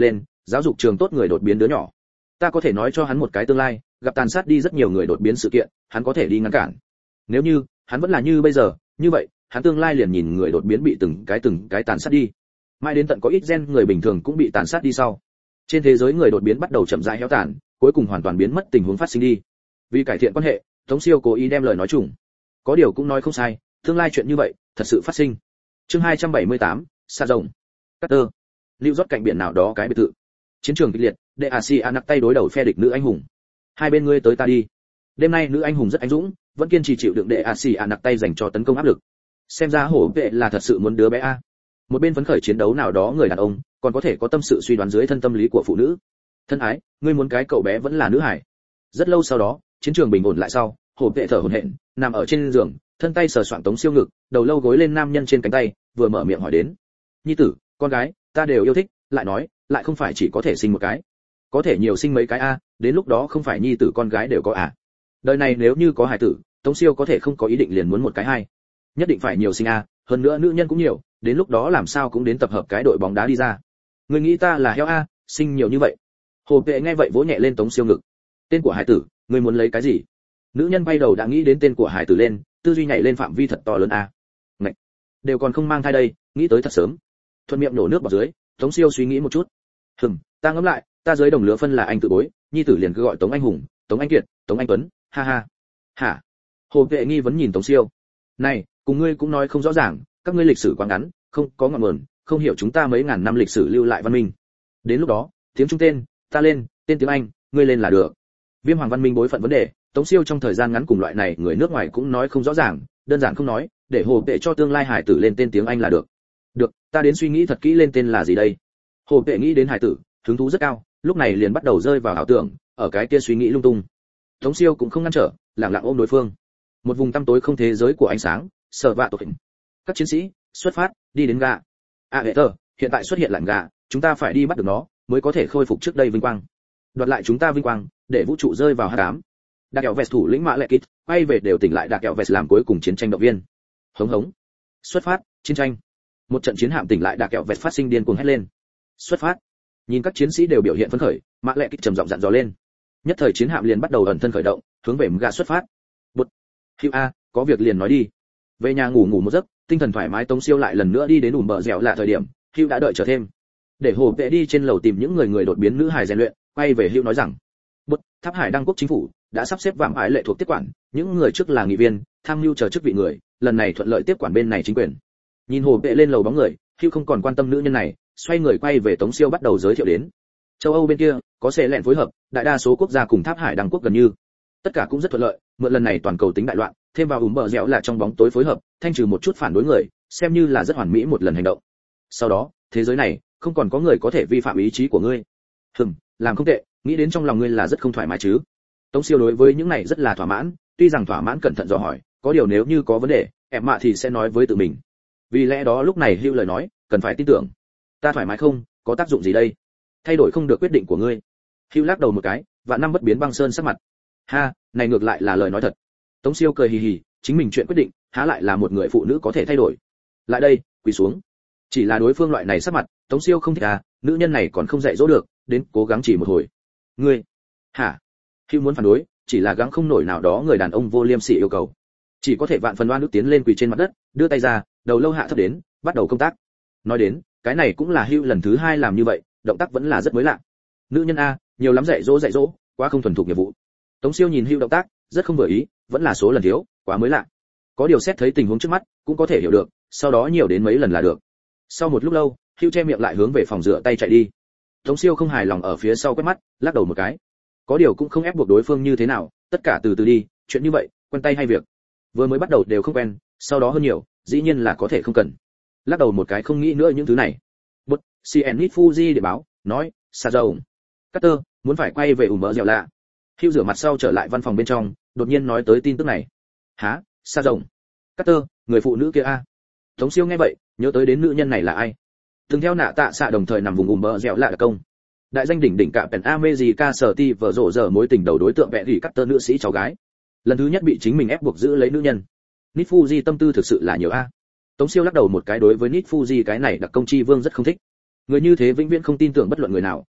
giáo dục trường tốt người đột biến đứa nhỏ. Ta có thể nói cho hắn một cái tương lai, gặp tàn sát đi rất nhiều người đột biến sự kiện, hắn có thể đi ngăn cản. Nếu như hắn vẫn là như bây giờ, như vậy, hắn tương lai liền nhìn người đột biến bị từng cái từng cái tàn sát đi. Mãi đến tận có ít gen người bình thường cũng bị tàn sát đi sau. Trên thế giới người đột biến bắt đầu chậm rãi héo tàn, cuối cùng hoàn toàn biến mất tình huống phát sinh đi. Vì cải thiện quan hệ, Tống Siêu cố ý đem lời nói trùng. Có điều cũng nói không sai, tương lai chuyện như vậy thật sự phát sinh. Chương hai trăm bảy mươi tám, Sa rồng. Carter. Lưu rót cạnh biển nào đó cái biệt thự. Chiến trường kịch liệt, De Asia nặc tay đối đầu phe địch nữ anh hùng. Hai bên ngươi tới ta đi. Đêm nay nữ anh hùng rất anh dũng, vẫn kiên trì chịu đựng De Asia nặc tay dành cho tấn công áp lực. Xem ra hổ vệ là thật sự muốn đứa bé a. Một bên phấn khởi chiến đấu nào đó người đàn ông, còn có thể có tâm sự suy đoán dưới thân tâm lý của phụ nữ. Thân ái, ngươi muốn cái cậu bé vẫn là nữ hải. Rất lâu sau đó, chiến trường bình ổn lại sau, hổ vệ thở hổn hển, nằm ở trên giường, thân tay sờ soạng Tống Siêu ngực, đầu lâu gối lên nam nhân trên cánh tay, vừa mở miệng hỏi đến. Nhi tử, con gái, ta đều yêu thích, lại nói, lại không phải chỉ có thể sinh một cái. Có thể nhiều sinh mấy cái a, đến lúc đó không phải nhi tử con gái đều có à. Đời này nếu như có hài tử, Tống Siêu có thể không có ý định liền muốn một cái hai. Nhất định phải nhiều sinh a, hơn nữa nữ nhân cũng nhiều, đến lúc đó làm sao cũng đến tập hợp cái đội bóng đá đi ra. Ngươi nghĩ ta là heo a, sinh nhiều như vậy. Hồ vệ nghe vậy vỗ nhẹ lên Tống Siêu ngực. Tên của hải tử, ngươi muốn lấy cái gì? Nữ nhân bay đầu đã nghĩ đến tên của hải tử lên, tư duy nhảy lên phạm vi thật to lớn a. Ngạch, đều còn không mang thai đây, nghĩ tới thật sớm. Thuận miệng nổ nước vào dưới, Tống Siêu suy nghĩ một chút. Hừm, ta ngẫm lại, ta dưới đồng lứa phân là anh tự bối, nhi tử liền cứ gọi Tống Anh Hùng, Tống Anh Kiệt, Tống Anh Tuấn, ha ha. Hả? Hồ vệ nghi vấn nhìn Tống Siêu. Này, cùng ngươi cũng nói không rõ ràng, các ngươi lịch sử quá ngắn, không có ngọn nguồn, không hiểu chúng ta mấy ngàn năm lịch sử lưu lại văn minh. Đến lúc đó, tiếng Trung tên, ta lên, tên tiếng Anh, ngươi lên là được. Viêm hoàng văn minh bối phận vấn đề, Tống Siêu trong thời gian ngắn cùng loại này người nước ngoài cũng nói không rõ ràng, đơn giản không nói, để hồ vệ cho tương lai hải tử lên tên tiếng Anh là được. Được, ta đến suy nghĩ thật kỹ lên tên là gì đây. Hồ vệ nghĩ đến hải tử, hứng thú rất cao, lúc này liền bắt đầu rơi vào ảo tưởng, ở cái kia suy nghĩ lung tung. Tống Siêu cũng không ngăn trở, lặng lặng ôm đối phương. Một vùng tăm tối không thế giới của ánh sáng, sở vạ tổ hình. Các chiến sĩ xuất phát, đi đến gà. À hệ tờ, hiện tại xuất hiện lạnh gà, chúng ta phải đi bắt được nó, mới có thể khôi phục trước đây vinh quang. Đoạt lại chúng ta vinh quang, để vũ trụ rơi vào hắc ám. Đặc kẹo vest thủ lĩnh mã lệ kít, quay về đều tỉnh lại đặc kẹo vest làm cuối cùng chiến tranh động viên. Hống hống. Xuất phát, chiến tranh. Một trận chiến hạm tỉnh lại đặc kẹo vest phát sinh điên cuồng hét lên. Xuất phát. Nhìn các chiến sĩ đều biểu hiện phấn khởi, mã lệ kít trầm giọng dặn dò lên. Nhất thời chiến hạm liền bắt đầu ẩn thân khởi động, hướng về Mga xuất phát. Bụt. Hữu a, có việc liền nói đi. Về nhà ngủ ngủ một giấc, tinh thần thoải mái Tống Siêu lại lần nữa đi đến ủm bờ dẻo là thời điểm, Hữu đã đợi chờ thêm. Để hồ vệ đi trên lầu tìm những người người đột biến nữ hài rèn luyện, quay về Hữu nói rằng, Bụt, Tháp Hải Đăng quốc chính phủ đã sắp xếp vạm ái lệ thuộc tiếp quản, những người trước là nghị viên, tham mưu chờ chức vị người, lần này thuận lợi tiếp quản bên này chính quyền. Nhìn hồ vệ lên lầu bóng người, Hữu không còn quan tâm nữ nhân này, xoay người quay về Tống Siêu bắt đầu giới thiệu đến. Châu Âu bên kia có sẽ lẹn phối hợp, đại đa số quốc gia cùng Tháp Hải Đăng quốc gần như tất cả cũng rất thuận lợi, mượn lần này toàn cầu tính đại loạn, thêm vào ủm bờ dẻo là trong bóng tối phối hợp, thanh trừ một chút phản đối người, xem như là rất hoàn mỹ một lần hành động. Sau đó, thế giới này không còn có người có thể vi phạm ý chí của ngươi. Hừm, làm không tệ, nghĩ đến trong lòng ngươi là rất không thoải mái chứ. Tống Siêu đối với những này rất là thỏa mãn, tuy rằng thỏa mãn cẩn thận dò hỏi, có điều nếu như có vấn đề, em mạ thì sẽ nói với tự mình. Vì lẽ đó lúc này Hữu lời nói, cần phải tin tưởng. Ta thoải mái không, có tác dụng gì đây? Thay đổi không được quyết định của ngươi. Hữu lắc đầu một cái, vạn năm bất biến băng sơn sắc mặt. Ha, này ngược lại là lời nói thật. Tống Siêu cười hì hì, chính mình chuyện quyết định, há lại là một người phụ nữ có thể thay đổi. Lại đây, quỳ xuống. Chỉ là đối phương loại này sắc mặt, Tống Siêu không thích à, nữ nhân này còn không dạy dỗ được, đến cố gắng chỉ một hồi. Ngươi, hả? Hữu muốn phản đối, chỉ là gắng không nổi nào đó người đàn ông vô liêm sỉ yêu cầu, chỉ có thể vạn phần oan ức tiến lên quỳ trên mặt đất, đưa tay ra, đầu lâu hạ thấp đến, bắt đầu công tác. Nói đến, cái này cũng là Hữu lần thứ hai làm như vậy, động tác vẫn là rất mới lạ. Nữ nhân a, nhiều lắm dạy dỗ dạy dỗ, quá không thuần thục nghiệp vụ. Tống Siêu nhìn Hữu động tác, rất không vừa ý, vẫn là số lần thiếu, quá mới lạ. Có điều xét thấy tình huống trước mắt, cũng có thể hiểu được, sau đó nhiều đến mấy lần là được. Sau một lúc lâu, Hữu che miệng lại hướng về phòng rửa tay chạy đi. Tống Siêu không hài lòng ở phía sau quét mắt, lắc đầu một cái. Có điều cũng không ép buộc đối phương như thế nào, tất cả từ từ đi, chuyện như vậy, quen tay hay việc. Vừa mới bắt đầu đều không quen, sau đó hơn nhiều, dĩ nhiên là có thể không cần. Lắc đầu một cái không nghĩ nữa những thứ này. Bút, xê en Nit Fuji để báo, nói, xa dầu. Carter, muốn phải quay về ủm bờ dẻo lạ. Hữu rửa mặt sau trở lại văn phòng bên trong, đột nhiên nói tới tin tức này. Hả, xa rồng. Carter, người phụ nữ kia a. Tống Siêu nghe vậy, nhớ tới đến nữ nhân này là ai. Từng theo nạ tạ xạ đồng thời nằm vùng ủm bờ dẻo lạ đặc công. Đại danh đỉnh đỉnh cả Pen America sở ti vợ rộ giờ mối tình đầu đối tượng vẽ gỉ Carter nữ sĩ cháu gái. Lần thứ nhất bị chính mình ép buộc giữ lấy nữ nhân. Nit Fuji tâm tư thực sự là nhiều a. Tống Siêu lắc đầu một cái, đối với Nit Fuji cái này đặc công chi vương rất không thích. Người như thế vĩnh viễn không tin tưởng bất luận người nào,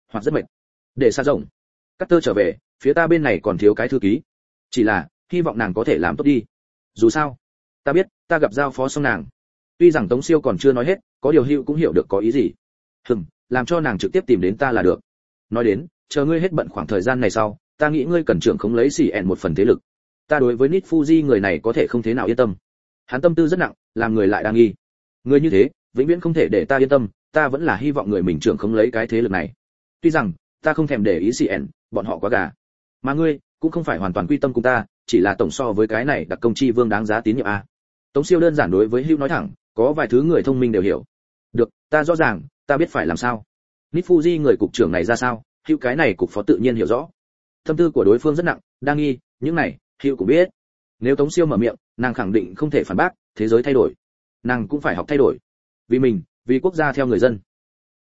hoặc rất mệt. Để xa rộng. Cắt tơ trở về, phía ta bên này còn thiếu cái thư ký. Chỉ là, hy vọng nàng có thể làm tốt đi. Dù sao, ta biết, ta gặp giao phó xong nàng. Tuy rằng Tống Siêu còn chưa nói hết, có điều Hữu cũng hiểu được có ý gì. Hừm, làm cho nàng trực tiếp tìm đến ta là được. Nói đến, chờ ngươi hết bận khoảng thời gian này sau, ta nghĩ ngươi cần trưởng khống lấy xì ẹn một phần thế lực. Ta đối với Nit Fuji người này có thể không thế nào yên tâm. Hắn tâm tư rất nặng, làm người lại đang nghi. Người như thế, vĩnh viễn không thể để ta yên tâm, ta vẫn là hy vọng người mình trưởng khống lấy cái thế lực này. Tuy rằng, ta không thèm để ý xì ẹn, bọn họ quá gà. Mà ngươi, cũng không phải hoàn toàn quy tâm cùng ta, chỉ là tổng so với cái này đặc công chi vương đáng giá tín nhiệm a. Tống Siêu đơn giản đối với Hữu nói thẳng, có vài thứ người thông minh đều hiểu. Được, ta rõ ràng, ta biết phải làm sao. Nit Fuji người cục trưởng này ra sao, Hữu cái này cục phó tự nhiên hiểu rõ. Tâm tư của đối phương rất nặng, đang nghi, những này, Hữu cũng biết. Nếu Tống Siêu mở miệng, nàng khẳng định không thể phản bác, thế giới thay đổi, nàng cũng phải học thay đổi. Vì mình, vì quốc gia theo người dân.